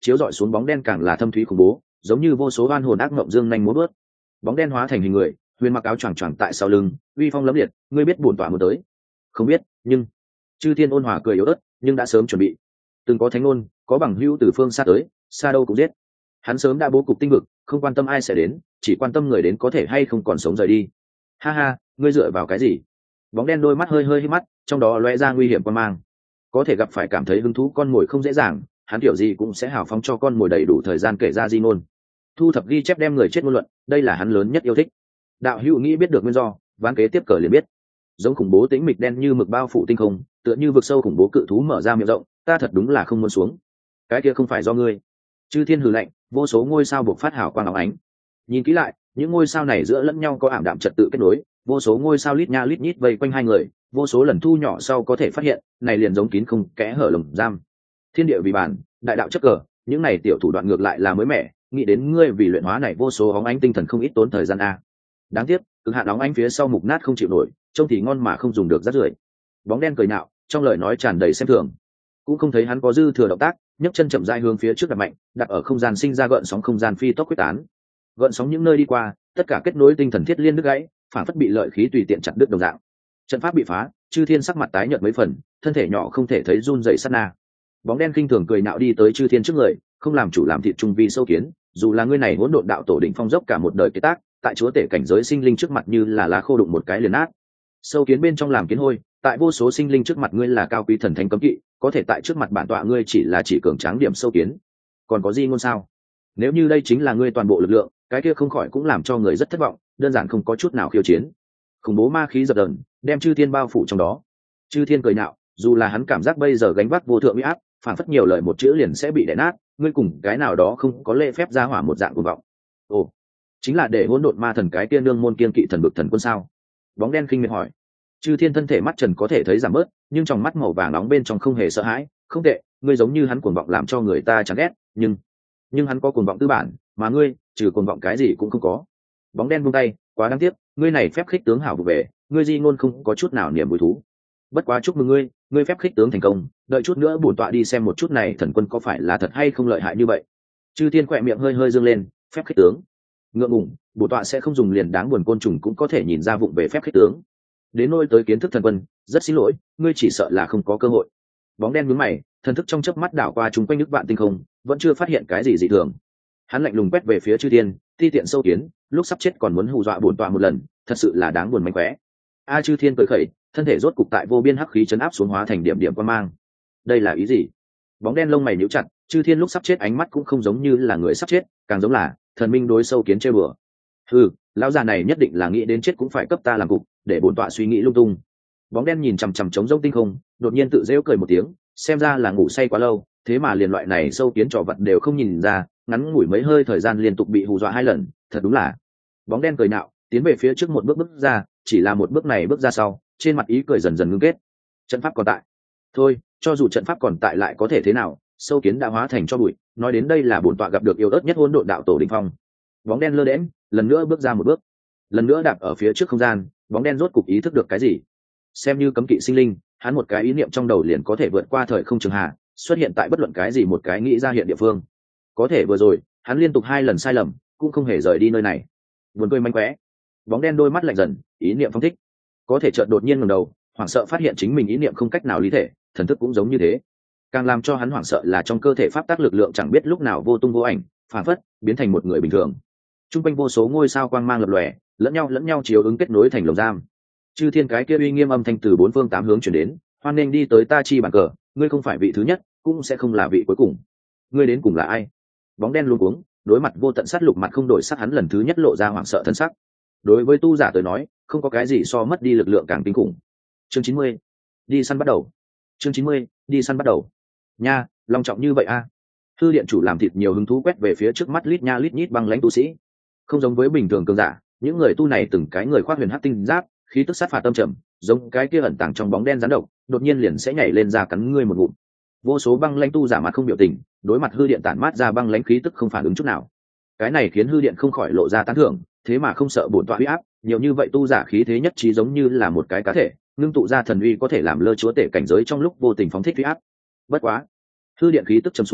[SPEAKER 1] chiếu rọi xuống bóng đen càng là thâm thúy khủng bố, giống như vô số oan hồn ác mộng dương nhanh múa bước. Bóng đen hóa thành hình người, huyền mặc áo choàng choàng tại sau lưng, uy phong lẫm liệt, ngươi biết bổn tọa muốn tới. Không biết, nhưng Chư Thiên ôn hòa cười yếu ớt, nhưng đã sớm chuẩn bị. Từng có thánh ngôn, có bằng hữu từ phương xa tới, xa đâu cũng giết. Hắn sớm đã bố cục tinh vực, không quan tâm ai sẽ đến, chỉ quan tâm người đến có thể hay không còn sống rời đi. Ha ha, ngươi dựa vào cái gì? Bóng đen đôi mắt hơi hơi hí mắt, trong đó lóe ra nguy hiểm quan mang. Có thể gặp phải cảm thấy hứng thú con mồi không dễ dàng, hắn kiểu gì cũng sẽ hào phóng cho con mồi đầy đủ thời gian kể ra di ngôn. Thu thập ghi chép đem người chết ngôn luận, đây là hắn lớn nhất yêu thích. Đạo hữu nghĩ biết được nguyên do, ván kế tiếp cờ liền biết. Giống khủng bố tĩnh mịch đen như mực bao phủ tinh không, tựa như vực sâu khủng bố cự thú mở ra miệng rộng, ta thật đúng là không muốn xuống. Cái kia không phải do ngươi. Chư Thiên hừ lạnh, vô số ngôi sao buộc phát hào quang óng ánh. Nhìn kỹ lại, những ngôi sao này giữa lẫn nhau có ảm đạm trật tự kết nối, vô số ngôi sao lít nha lít nhít vây quanh hai người, vô số lần thu nhỏ sau có thể phát hiện, này liền giống kín không kẽ hở lồng giam. Thiên địa vì bản, đại đạo chất cờ, những này tiểu thủ đoạn ngược lại là mới mẻ, nghĩ đến ngươi vì luyện hóa này vô số óng ánh tinh thần không ít tốn thời gian a. Đáng tiếc, cực hạn óng ánh phía sau mục nát không chịu nổi, trông thì ngon mà không dùng được rác rưởi. Bóng đen cười nhạo, trong lời nói tràn đầy xem thường. Cũng không thấy hắn có dư thừa động tác, nhấc chân chậm rãi hướng phía trước đặt mạnh, đặt ở không gian sinh ra gợn sóng không gian phi tốc quyết tán. Gợn sóng những nơi đi qua, tất cả kết nối tinh thần thiết liên đứt gãy, phản phất bị lợi khí tùy tiện chặt đứt đồng dạng. Trận pháp bị phá, Chư Thiên sắc mặt tái nhợt mấy phần, thân thể nhỏ không thể thấy run rẩy sát na. Bóng đen khinh thường cười nạo đi tới Chư Thiên trước người, không làm chủ làm thịt trung vi sâu kiến, dù là ngươi này hỗn độn đạo tổ đỉnh phong dốc cả một đời kế tác, tại chúa tể cảnh giới sinh linh trước mặt như là lá khô đụng một cái liền nát. Sâu kiến bên trong làm kiến hôi, tại vô số sinh linh trước mặt ngươi là cao quý thần thánh cấm kỵ, có thể tại trước mặt bản tọa ngươi chỉ là chỉ cường tráng điểm sâu kiến. Còn có gì ngôn sao? Nếu như đây chính là ngươi toàn bộ lực lượng, cái kia không khỏi cũng làm cho người rất thất vọng, đơn giản không có chút nào khiêu chiến. Khủng bố ma khí dập dờn, đem Chư Thiên bao phủ trong đó. Chư Thiên cười nhạo, dù là hắn cảm giác bây giờ gánh vác vô thượng uy áp, phản phất nhiều lời một chữ liền sẽ bị đè nát, ngươi cùng cái nào đó không có lễ phép ra hỏa một dạng cuồng vọng. Ồ, chính là để hỗn độn ma thần cái kia nương môn kiên kỵ thần bực thần quân sao? Bóng đen khinh miệt hỏi. Chư Thiên thân thể mắt trần có thể thấy giảm bớt, nhưng trong mắt màu vàng nóng bên trong không hề sợ hãi, không tệ, ngươi giống như hắn cuồng vọng làm cho người ta chán ghét, nhưng nhưng hắn có cuồng vọng tư bản, mà ngươi, trừ cuồng vọng cái gì cũng không có. Bóng đen buông tay, quá đáng tiếc, ngươi này phép khích tướng hảo vụ về, ngươi di ngôn không có chút nào niềm vui thú. Bất quá chúc mừng ngươi, ngươi phép khích tướng thành công, đợi chút nữa bổn tọa đi xem một chút này thần quân có phải là thật hay không lợi hại như vậy. Chư Thiên khỏe miệng hơi hơi dương lên, phép khích tướng. Ngượng ngùng, bổn tọa sẽ không dùng liền đáng buồn côn trùng cũng có thể nhìn ra vụng về phép khích tướng. Đến nôi tới kiến thức thần quân, rất xin lỗi, ngươi chỉ sợ là không có cơ hội. Bóng đen nhướng mày, thần thức trong chớp mắt đảo qua chúng quanh nước vạn tinh không, vẫn chưa phát hiện cái gì dị thường. Hắn lạnh lùng quét về phía Chư Thiên, ti tiện sâu kiến, lúc sắp chết còn muốn hù dọa bổn tọa một lần, thật sự là đáng buồn mánh khóe. A Chư Thiên cười khẩy, thân thể rốt cục tại vô biên hắc khí chấn áp xuống hóa thành điểm điểm quan mang. Đây là ý gì? Bóng đen lông mày nhíu chặt, Chư Thiên lúc sắp chết ánh mắt cũng không giống như là người sắp chết, càng giống là thần minh đối sâu kiến chơi bừa. Ừ, lão già này nhất định là nghĩ đến chết cũng phải cấp ta làm cục, để bổn tọa suy nghĩ lung tung. Bóng đen nhìn chằm chằm trống rỗng tinh không, đột nhiên tự giễu cười một tiếng, xem ra là ngủ say quá lâu, thế mà liền loại này sâu kiến trò vật đều không nhìn ra, ngắn ngủi mấy hơi thời gian liên tục bị hù dọa hai lần, thật đúng là. Bóng đen cười nạo, tiến về phía trước một bước bước ra, chỉ là một bước này bước ra sau, trên mặt ý cười dần dần ngưng kết. Trận pháp còn tại. Thôi, cho dù trận pháp còn tại lại có thể thế nào, sâu kiến đã hóa thành cho bụi, nói đến đây là bổn tọa gặp được yêu ớt nhất hỗn độn đạo tổ đỉnh phong. Bóng đen lơ đễnh, lần nữa bước ra một bước, lần nữa đạp ở phía trước không gian, bóng đen rốt cục ý thức được cái gì. Xem như cấm kỵ sinh linh, hắn một cái ý niệm trong đầu liền có thể vượt qua thời không trường hạ, xuất hiện tại bất luận cái gì một cái nghĩ ra hiện địa phương. Có thể vừa rồi, hắn liên tục hai lần sai lầm, cũng không hề rời đi nơi này. Buồn cười manh khóe. Bóng đen đôi mắt lạnh dần, ý niệm phong thích. Có thể chợt đột nhiên ngẩng đầu, hoảng sợ phát hiện chính mình ý niệm không cách nào lý thể, thần thức cũng giống như thế. Càng làm cho hắn hoảng sợ là trong cơ thể pháp tác lực lượng chẳng biết lúc nào vô tung vô ảnh, phản phất biến thành một người bình thường. Trung quanh vô số ngôi sao quang mang lập lòe, lẫn nhau lẫn nhau chiếu ứng kết nối thành lồng giam. Chư Thiên cái kia uy nghiêm âm thanh từ bốn phương tám hướng truyền đến, hoan nghênh đi tới ta chi bàn cờ, ngươi không phải vị thứ nhất, cũng sẽ không là vị cuối cùng. Ngươi đến cùng là ai? Bóng đen luống cuống, đối mặt vô tận sát lục mặt không đổi sắc, hắn lần thứ nhất lộ ra hoảng sợ thân sắc. Đối với tu giả tới nói, không có cái gì so mất đi lực lượng càng kinh khủng. Chương chín mươi, đi săn bắt đầu. Chương chín mươi, đi săn bắt đầu. Nha, long trọng như vậy a. À? Hư điện chủ làm thịt nhiều hứng thú quét về phía trước mắt lít nha lít nhít băng lãnh tu sĩ. Không giống với bình thường cường giả, những người tu này từng cái người khoác huyền hắc tinh giáp, khí tức sát phạt tâm trầm, giống cái kia ẩn tàng trong bóng đen rắn độc, đột nhiên liền sẽ nhảy lên ra cắn ngươi một ngụm. Vô số băng lãnh tu giả mặt không biểu tình, đối mặt hư điện tản mát ra băng lãnh khí tức không phản ứng chút nào. Cái này khiến hư điện không khỏi lộ ra tán thưởng, thế mà không sợ bổn tọa uy áp, nhiều như vậy tu giả khí thế nhất trí giống như là một cái cá thể, ngưng tụ ra thần uy có thể làm lơ chúa tể cảnh giới trong lúc vô tình phóng thích uy áp. Bất quá, hư điện khí tức trầm xuống,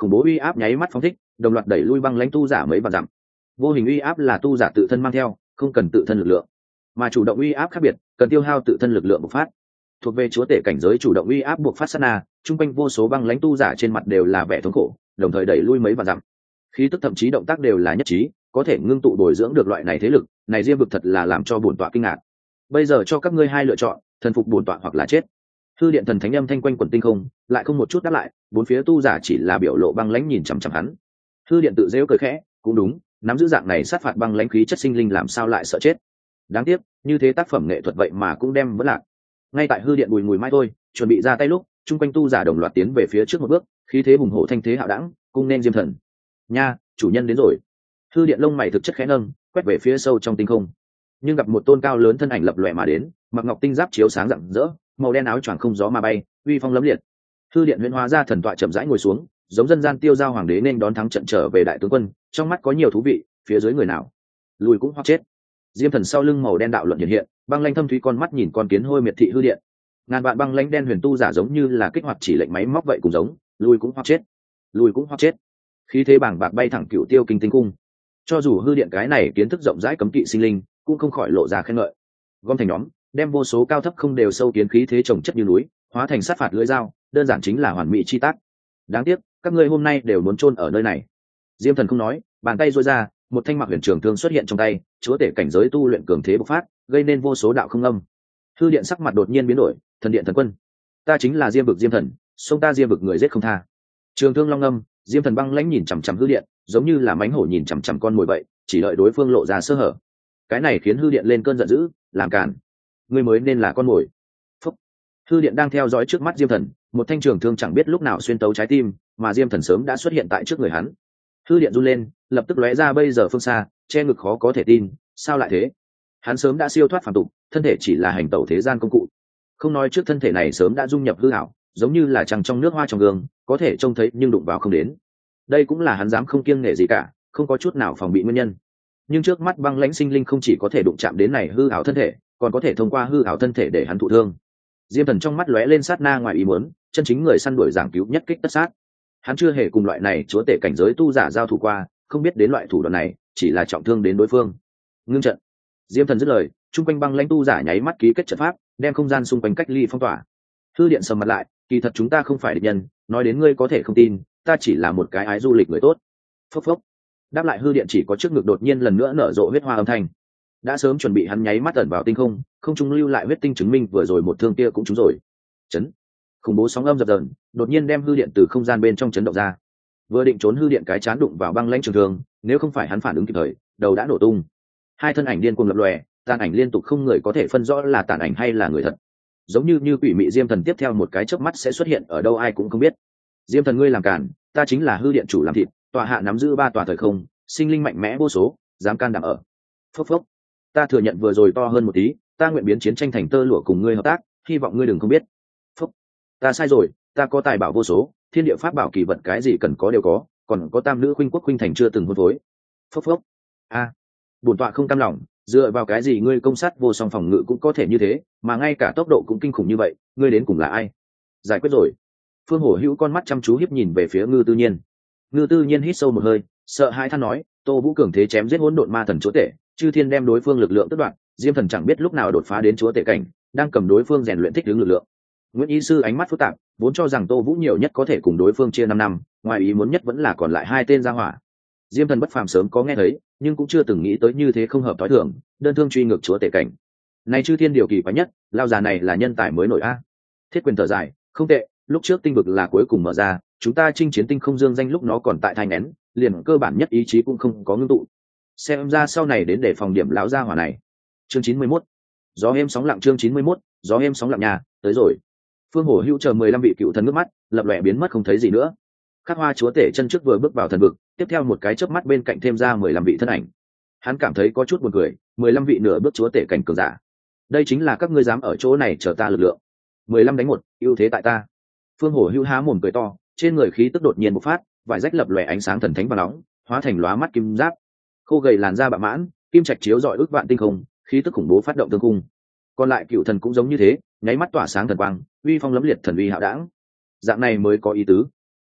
[SPEAKER 1] khủng bố uy áp nháy mắt phóng thích, đồng loạt đẩy lui băng lãnh tu giả mấy vạn dặm. Vô hình uy áp là tu giả tự thân mang theo, không cần tự thân lực lượng, mà chủ động uy áp khác biệt, cần tiêu hao tự thân lực lượng bộc phát. Thuộc về chúa tể cảnh giới chủ động uy áp buộc phát sát na, trung quanh vô số băng lãnh tu giả trên mặt đều là vẻ thống khổ, đồng thời đẩy lui mấy vạn dặm. Khí tức thậm chí động tác đều là nhất trí, có thể ngưng tụ bồi dưỡng được loại này thế lực, này Diêm vực thật là làm cho bổn tọa kinh ngạc. Bây giờ cho các ngươi hai lựa chọn, thần phục bổn tọa hoặc là chết. Hư điện thần thánh âm thanh quanh quẩn tinh không, lại không một chút đáp lại, bốn phía tu giả chỉ là biểu lộ băng lãnh nhìn chằm chằm hắn. Hư điện tự giễu cười khẽ, cũng đúng, nắm giữ dạng này sát phạt băng lãnh khí chất sinh linh làm sao lại sợ chết. Đáng tiếc, như thế tác phẩm nghệ thuật vậy mà cũng đem vẫn lạc. Ngay tại hư điện bùi mùi mai thôi, chuẩn bị ra tay lúc, chung quanh tu giả đồng loạt tiến về phía trước một bước, khí thế hùng hổ thanh thế hạo đẳng, cung nên Diêm thần. Nha, chủ nhân đến rồi. Hư điện lông mày thực chất khẽ nâng, quét về phía sâu trong tinh không, nhưng gặp một tôn cao lớn thân ảnh lập lòe mà đến, mặc ngọc tinh giáp chiếu sáng rạng rỡ, màu đen áo choàng không gió mà bay, uy phong lẫm liệt. Hư điện huyễn hóa ra thần tọa chậm rãi ngồi xuống, giống dân gian tiêu giao hoàng đế nên đón thắng trận trở về đại tướng quân, trong mắt có nhiều thú vị, phía dưới người nào lùi cũng hoặc chết. Diêm thần sau lưng màu đen đạo luận hiện hiện, băng lãnh thâm thúy con mắt nhìn con kiến hôi miệt thị hư điện. Ngàn vạn băng lãnh đen huyền tu giả giống như là kích hoạt chỉ lệnh máy móc vậy cũng giống, lùi cũng hoặc chết, lùi cũng hoặc chết. Khí thế bàng bạc bay thẳng cựu tiêu kinh tinh cung. Cho dù hư điện cái này kiến thức rộng rãi cấm kỵ sinh linh, cũng không khỏi lộ ra khen ngợi. Gom thành nhóm, đem vô số cao thấp không đều sâu kiến khí thế trồng chất như núi, hóa thành sát phạt lưỡi dao, đơn giản chính là hoàn mỹ chi tác. Đáng tiếc, các ngươi hôm nay đều muốn chôn ở nơi này. Diêm thần không nói, bàn tay duỗi ra, một thanh mặc huyền trường thương xuất hiện trong tay, chúa tể cảnh giới tu luyện cường thế bộc phát, gây nên vô số đạo không âm. Hư điện sắc mặt đột nhiên biến đổi, thần điện thần quân, ta chính là Diêm vực Diêm thần, xông ta Diêm vực người giết không tha. Trường thương long âm, Diêm thần băng lãnh nhìn chằm chằm hư điện, giống như là mánh hổ nhìn chằm chằm con mồi vậy, chỉ đợi đối phương lộ ra sơ hở. Cái này khiến hư điện lên cơn giận dữ, làm cản, ngươi mới nên là con mồi. Phúc. Hư điện đang theo dõi trước mắt Diêm thần, một thanh trường thương chẳng biết lúc nào xuyên tấu trái tim, mà Diêm thần sớm đã xuất hiện tại trước người hắn. Hư điện run lên, lập tức lóe ra bây giờ phương xa, che ngực khó có thể tin, sao lại thế? Hắn sớm đã siêu thoát phàm tục, thân thể chỉ là hành tẩu thế gian công cụ. Không nói trước thân thể này sớm đã dung nhập hư ảo, giống như là trăng trong nước hoa trong gương, có thể trông thấy nhưng đụng vào không đến. Đây cũng là hắn dám không kiêng nể gì cả, không có chút nào phòng bị nguyên nhân. Nhưng trước mắt băng lãnh sinh linh không chỉ có thể đụng chạm đến này hư ảo thân thể, còn có thể thông qua hư ảo thân thể để hắn thụ thương. Diêm thần trong mắt lóe lên sát na ngoài ý muốn, chân chính người săn đuổi giảng cứu nhất kích tất sát. Hắn chưa hề cùng loại này chúa tể cảnh giới tu giả giao thủ qua, không biết đến loại thủ đoạn này, chỉ là trọng thương đến đối phương. Ngưng trận. Diêm thần dứt lời, trung quanh băng lãnh tu giả nháy mắt ký kết trận pháp, đem không gian xung quanh cách ly phong tỏa. Hư điện sầm mặt lại, kỳ thật chúng ta không phải địch nhân, nói đến ngươi có thể không tin, ta chỉ là một cái ái du lịch người tốt. Phốc phốc. Đáp lại hư điện chỉ có trước ngực đột nhiên lần nữa nở rộ huyết hoa âm thanh. Đã sớm chuẩn bị hắn nháy mắt ẩn vào tinh không, không trung lưu lại huyết tinh chứng minh vừa rồi một thương kia cũng trúng rồi. Chấn. Khủng bố sóng âm dập dờn, đột nhiên đem hư điện từ không gian bên trong chấn động ra. Vừa định trốn hư điện cái chán đụng vào băng lãnh trường thương, nếu không phải hắn phản ứng kịp thời, đầu đã nổ tung. Hai thân ảnh điên cuồng lập lòe, tàn ảnh liên tục không người có thể phân rõ là tàn ảnh hay là người thật. Giống như như quỷ mị Diêm thần tiếp theo một cái chớp mắt sẽ xuất hiện ở đâu ai cũng không biết. Diêm thần ngươi làm cản, ta chính là hư điện chủ làm thịt, tọa hạ nắm giữ ba tòa thời không, sinh linh mạnh mẽ vô số, dám can đảm ở. Phốc phốc. Ta thừa nhận vừa rồi to hơn một tí, ta nguyện biến chiến tranh thành tơ lụa cùng ngươi hợp tác, hy vọng ngươi đừng không biết. Phốc. Ta sai rồi, ta có tài bảo vô số, thiên địa pháp bảo kỳ vật cái gì cần có đều có, còn có tam nữ khuynh quốc khuynh thành chưa từng hôn phối. Phốc phốc. A. À. Bổn tọa không cam lòng, dựa vào cái gì ngươi công sát vô song phòng ngự cũng có thể như thế, mà ngay cả tốc độ cũng kinh khủng như vậy, ngươi đến cùng là ai? Giải quyết rồi. Phương Hổ Hữu con mắt chăm chú hiếp nhìn về phía Ngư Tư Nhiên. Ngư Tư Nhiên hít sâu một hơi, sợ hãi than nói, Tô Vũ cường thế chém giết hỗn độn ma thần chúa tể, chư thiên đem đối phương lực lượng tất đoạn, Diêm thần chẳng biết lúc nào đột phá đến chúa tể cảnh, đang cầm đối phương rèn luyện thích ứng lực lượng. Nguyễn Y sư ánh mắt phức tạp, vốn cho rằng Tô Vũ nhiều nhất có thể cùng đối phương chia năm năm, ngoài ý muốn nhất vẫn là còn lại hai tên gia hỏa. Diêm thần bất phàm sớm có nghe thấy, nhưng cũng chưa từng nghĩ tới như thế không hợp tối thường, đơn thương truy ngược chúa tể cảnh. Này chư thiên điều kỳ quái nhất, lao già này là nhân tài mới nổi a. Thiết Quyền thở dài, không tệ, lúc trước tinh vực là cuối cùng mở ra, chúng ta chinh chiến tinh không dương danh lúc nó còn tại thai nén, liền cơ bản nhất ý chí cũng không có ngưng tụ. Xem ra sau này đến để phòng điểm lão gia hỏa này. Chương chín mươi mốt. Gió êm sóng lặng chương chín mươi mốt, gió êm sóng lặng nhà, tới rồi. Phương Hổ Hữu chờ mười lăm vị cựu thần nước mắt, lập lòe biến mất không thấy gì nữa. Khắc Hoa chúa tể chân trước vừa bước vào thần vực, tiếp theo một cái chớp mắt bên cạnh thêm ra mười lăm vị thân ảnh. Hắn cảm thấy có chút buồn cười, mười lăm vị nửa bước chúa tể cảnh cường giả. Đây chính là các ngươi dám ở chỗ này chờ ta lực lượng. mười lăm đánh một, ưu thế tại ta. Phương Hổ Hữu há mồm cười to, trên người khí tức đột nhiên bộc phát, vải rách lập lòe ánh sáng thần thánh và nóng, hóa thành lóa mắt kim giáp. Khô gầy làn da bạ mãn, kim trạch chiếu rọi ước vạn tinh không, khí tức khủng bố phát động tương cung. Còn lại cựu thần cũng giống như thế, nháy mắt tỏa sáng thần quang, uy phong lẫm liệt thần uy hạo đảng. Dạng này mới có ý tứ.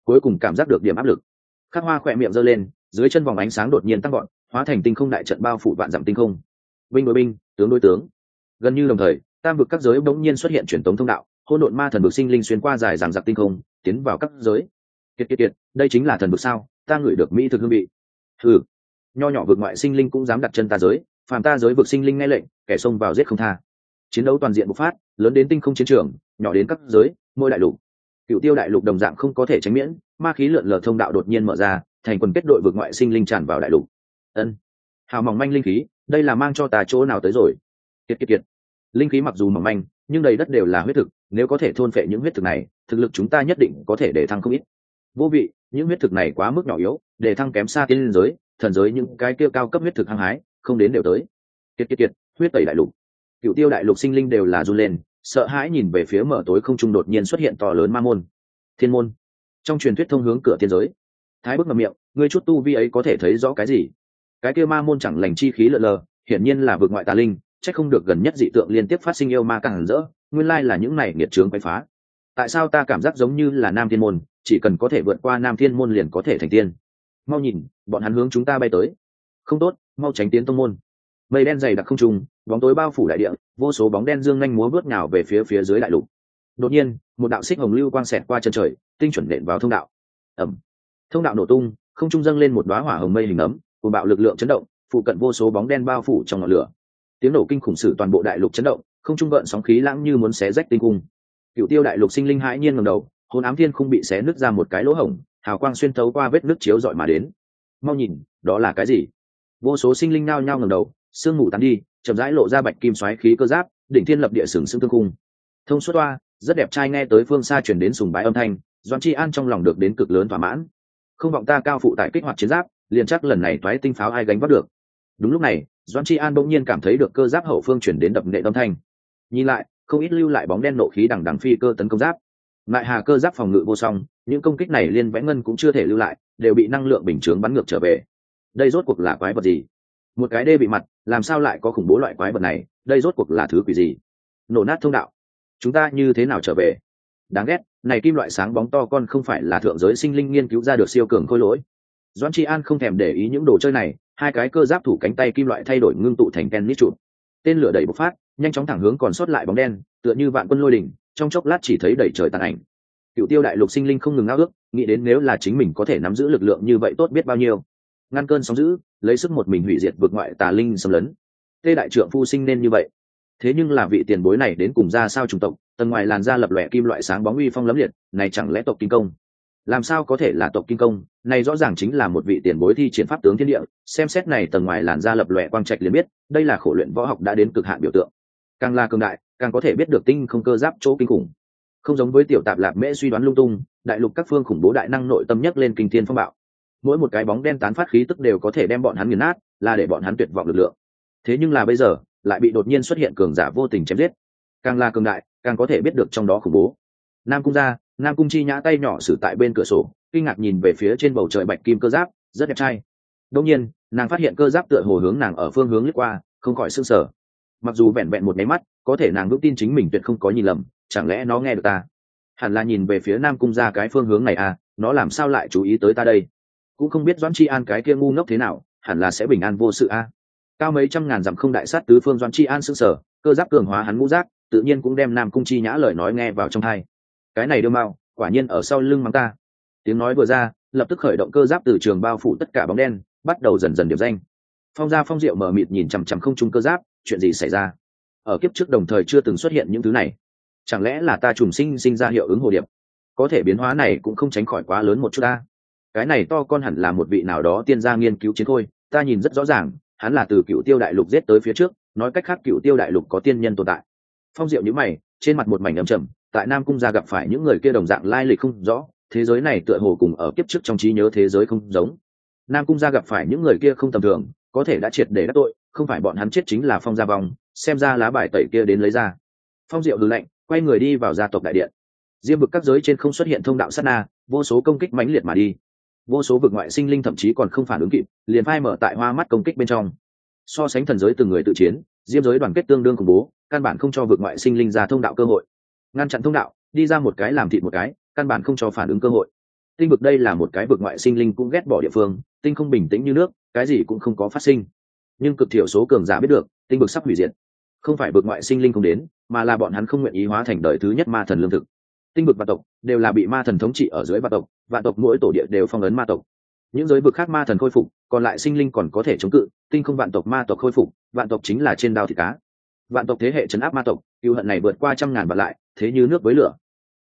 [SPEAKER 1] cuối cùng cảm giác được điểm áp lực. Khắc Hoa khỏe miệng giơ lên, dưới chân vòng ánh sáng đột nhiên tăng gọn, hóa thành tinh không đại trận bao phủ vạn dặm tinh không. Binh đối binh, tướng đối tướng. Gần như đồng thời, tam vực các giới bỗng nhiên xuất hiện truyền tống thông đạo, hỗn độn ma thần vực sinh linh xuyên qua dài dằng dặc tinh không, tiến vào các giới. Kiệt kiệt kiệt, đây chính là thần vực sao? Ta ngửi được mỹ thực hương vị. Hừ, nho nhỏ vực ngoại sinh linh cũng dám đặt chân ta giới, phàm ta giới vực sinh linh nghe lệnh, kẻ xông vào giết không tha. Chiến đấu toàn diện bộc phát, lớn đến tinh không chiến trường, nhỏ đến các giới, mỗi đại lục. Cựu Tiêu đại lục đồng dạng không có thể tránh miễn, ma khí lượn lờ thông đạo đột nhiên mở ra, thành quần kết đội vực ngoại sinh linh tràn vào đại lục. Ân, hào mỏng manh linh khí, đây là mang cho ta chỗ nào tới rồi? Kiệt kiệt kiệt, linh khí mặc dù mỏng manh, nhưng đầy đất đều là huyết thực, nếu có thể thôn phệ những huyết thực này, thực lực chúng ta nhất định có thể để thăng không ít. Vô vị, những huyết thực này quá mức nhỏ yếu, để thăng kém xa tiên giới, thần giới những cái kia cao cấp huyết thực hăng hái, không đến đều tới. Kiệt kiệt kiệt, huyết tẩy đại lục. Cựu Tiêu đại lục sinh linh đều là run lên, sợ hãi nhìn về phía mở tối không trung đột nhiên xuất hiện to lớn ma môn. Thiên môn. Trong truyền thuyết thông hướng cửa tiên giới. Thái Bức ngậm miệng, ngươi chút tu vi ấy có thể thấy rõ cái gì? Cái kia ma môn chẳng lành chi khí lờ lờ, hiển nhiên là vực ngoại tà linh, chắc không được gần nhất dị tượng liên tiếp phát sinh yêu ma càng rỡ, nguyên lai là những này nghiệt chướng quấy phá. Tại sao ta cảm giác giống như là Nam Thiên môn, chỉ cần có thể vượt qua Nam Thiên môn liền có thể thành tiên. Mau nhìn, bọn hắn hướng chúng ta bay tới. Không tốt, mau tránh tiến tông môn. Mây đen dày đặc không trung, bóng tối bao phủ đại địa, vô số bóng đen dương nhanh múa vớt nhào về phía phía dưới đại lục. Đột nhiên, một đạo xích hồng lưu quang xẹt qua chân trời, tinh chuẩn nện vào thông đạo. Ầm. Thông đạo nổ tung, không trung dâng lên một đóa hỏa hồng mây hình ấm, cùng bạo lực lượng chấn động, phụ cận vô số bóng đen bao phủ trong ngọn lửa. Tiếng nổ kinh khủng sử toàn bộ đại lục chấn động, không trung gợn sóng khí lãng như muốn xé rách tinh cung. Cựu Tiêu đại lục sinh linh hãi nhiên ngẩng đầu, hồn ám thiên không bị xé nứt ra một cái lỗ hổng, hào quang xuyên thấu qua vết nứt chiếu rọi mà đến. Mau nhìn, đó là cái gì? Vô số sinh linh nao nhao ngẩng đầu, sương mù tán đi, chậm rãi lộ ra bạch kim xoáy khí cơ giáp, đỉnh thiên lập địa sừng sững tương cung. Thông suốt toa, rất đẹp trai, nghe tới phương xa truyền đến sùng bái âm thanh, Doãn Chi An trong lòng được đến cực lớn thỏa mãn. Không vọng ta cao phụ tại kích hoạt chiến giáp, liền chắc lần này toái tinh pháo ai gánh vác được. Đúng lúc này, Doãn Chi An bỗng nhiên cảm thấy được cơ giáp hậu phương truyền đến đập nệ âm thanh. Nhìn lại, không ít lưu lại bóng đen nộ khí đằng đằng phi cơ tấn công giáp. Lại hà cơ giáp phòng ngự vô song, những công kích này liên vẽ ngân cũng chưa thể lưu lại, đều bị năng lượng bình chướng bắn ngược trở về. Đây rốt cuộc là quái vật gì? Một cái đê bị mặt, làm sao lại có khủng bố loại quái vật này? Đây rốt cuộc là thứ quỷ gì? Nổ nát thông đạo, chúng ta như thế nào trở về? Đáng ghét, này kim loại sáng bóng to con không phải là thượng giới sinh linh nghiên cứu ra được siêu cường khôi lỗi. Doãn Chi An không thèm để ý những đồ chơi này, hai cái cơ giáp thủ cánh tay kim loại thay đổi ngưng tụ thành tennis trụ. Tên lửa đẩy bộc phát, nhanh chóng thẳng hướng còn sót lại bóng đen, tựa như vạn quân lôi đỉnh, trong chốc lát chỉ thấy đầy trời tàn ảnh. Cựu Tiêu đại lục sinh linh không ngừng ngao ước, nghĩ đến nếu là chính mình có thể nắm giữ lực lượng như vậy tốt biết bao nhiêu. Ngăn cơn sóng dữ, lấy sức một mình hủy diệt vực ngoại tà linh xâm lấn. Tê đại trưởng phu sinh nên như vậy. Thế nhưng là vị tiền bối này đến cùng ra sao chủng tộc, tầng ngoài làn da lập lòe kim loại sáng bóng uy phong lẫm liệt, này chẳng lẽ tộc Kim Công? Làm sao có thể là tộc Kim Công? Này rõ ràng chính là một vị tiền bối thi triển pháp tướng thiên địa, xem xét này tầng ngoài làn da lập lòe quang trạch liền biết, đây là khổ luyện võ học đã đến cực hạn biểu tượng. Càng là cường đại, càng có thể biết được tinh không cơ giáp chỗ kinh khủng. Không giống với tiểu tạp lạp mễ suy đoán lung tung, đại lục các phương khủng bố đại năng nội tâm nhất lên kinh thiên phong bạo. Mỗi một cái bóng đen tán phát khí tức đều có thể đem bọn hắn nghiền nát, là để bọn hắn tuyệt vọng lực lượng. Thế nhưng là bây giờ, lại bị đột nhiên xuất hiện cường giả vô tình chém giết. Càng là cường đại, càng có thể biết được trong đó khủng bố. Nam cung gia, Nam cung chi nhã tay nhỏ xử tại bên cửa sổ, kinh ngạc nhìn về phía trên bầu trời bạch kim cơ giáp, rất đẹp trai. Đương nhiên, nàng phát hiện cơ giáp tựa hồ hướng nàng ở phương hướng lướt qua, không khỏi sửng sở. Mặc dù vẹn vẹn một cái mắt, có thể nàng vững tin chính mình tuyệt không có nhìn lầm, chẳng lẽ nó nghe được ta? Hẳn là nhìn về phía Nam cung gia cái phương hướng này à, nó làm sao lại chú ý tới ta đây? Cũng không biết Doãn Chi An cái kia ngu ngốc thế nào, hẳn là sẽ bình an vô sự a. À. Cao mấy trăm ngàn dặm không đại sát tứ phương Doãn Chi An sững sờ, cơ giáp cường hóa hắn ngũ giác, tự nhiên cũng đem Nam cung chi nhã lời nói nghe vào trong tai. Cái này đưa mau, quả nhiên ở sau lưng mắng ta. Tiếng nói vừa ra, lập tức khởi động cơ giáp từ trường bao phủ tất cả bóng đen, bắt đầu dần dần điểm danh. Phong gia Phong Diệu mở mịt nhìn chằm chằm không trung cơ giáp, chuyện gì xảy ra? Ở kiếp trước đồng thời chưa từng xuất hiện những thứ này, chẳng lẽ là ta trùng sinh sinh ra hiệu ứng hồ điệp? Có thể biến hóa này cũng không tránh khỏi quá lớn một chút ta. Cái này to con hẳn là một vị nào đó tiên gia nghiên cứu chiến khôi, ta nhìn rất rõ ràng, hắn là từ Cựu Tiêu đại lục giết tới phía trước, nói cách khác Cựu Tiêu đại lục có tiên nhân tồn tại. Phong Diệu nhíu mày, trên mặt một mảnh âm trầm, tại Nam cung gia gặp phải những người kia đồng dạng lai lịch không rõ, thế giới này tựa hồ cùng ở kiếp trước trong trí nhớ thế giới không giống. Nam cung gia gặp phải những người kia không tầm thường, có thể đã triệt để đắc tội, không phải bọn hắn chết chính là Phong gia vong, xem ra lá bài tẩy kia đến lấy ra. Phong Diệu hừ lạnh, quay người đi vào gia tộc đại điện. Diêm vực các giới trên không xuất hiện thông đạo sát na, vô số công kích mãnh liệt mà đi. Vô số vực ngoại sinh linh thậm chí còn không phản ứng kịp, liền phai mở tại hoa mắt công kích bên trong. So sánh thần giới từng người tự chiến, diêm giới đoàn kết tương đương khủng bố, căn bản không cho vực ngoại sinh linh ra thông đạo cơ hội. Ngăn chặn thông đạo, đi ra một cái làm thịt một cái, căn bản không cho phản ứng cơ hội. Tinh vực đây là một cái vực ngoại sinh linh cũng ghét bỏ địa phương, tinh không bình tĩnh như nước, cái gì cũng không có phát sinh. Nhưng cực thiểu số cường giả biết được tinh vực sắp hủy diệt, không phải vực ngoại sinh linh không đến, mà là bọn hắn không nguyện ý hóa thành đời thứ nhất ma thần lương thực. Tinh vực vạn tộc đều là bị ma thần thống trị ở dưới vạn tộc, vạn tộc mỗi tổ địa đều phong ấn ma tộc. Những giới vực khác ma thần khôi phục, còn lại sinh linh còn có thể chống cự, tinh không vạn tộc ma tộc khôi phục, vạn tộc chính là trên đao thịt cá. Vạn tộc thế hệ trấn áp ma tộc, cừu hận này vượt qua trăm ngàn vạn lại, thế như nước với lửa,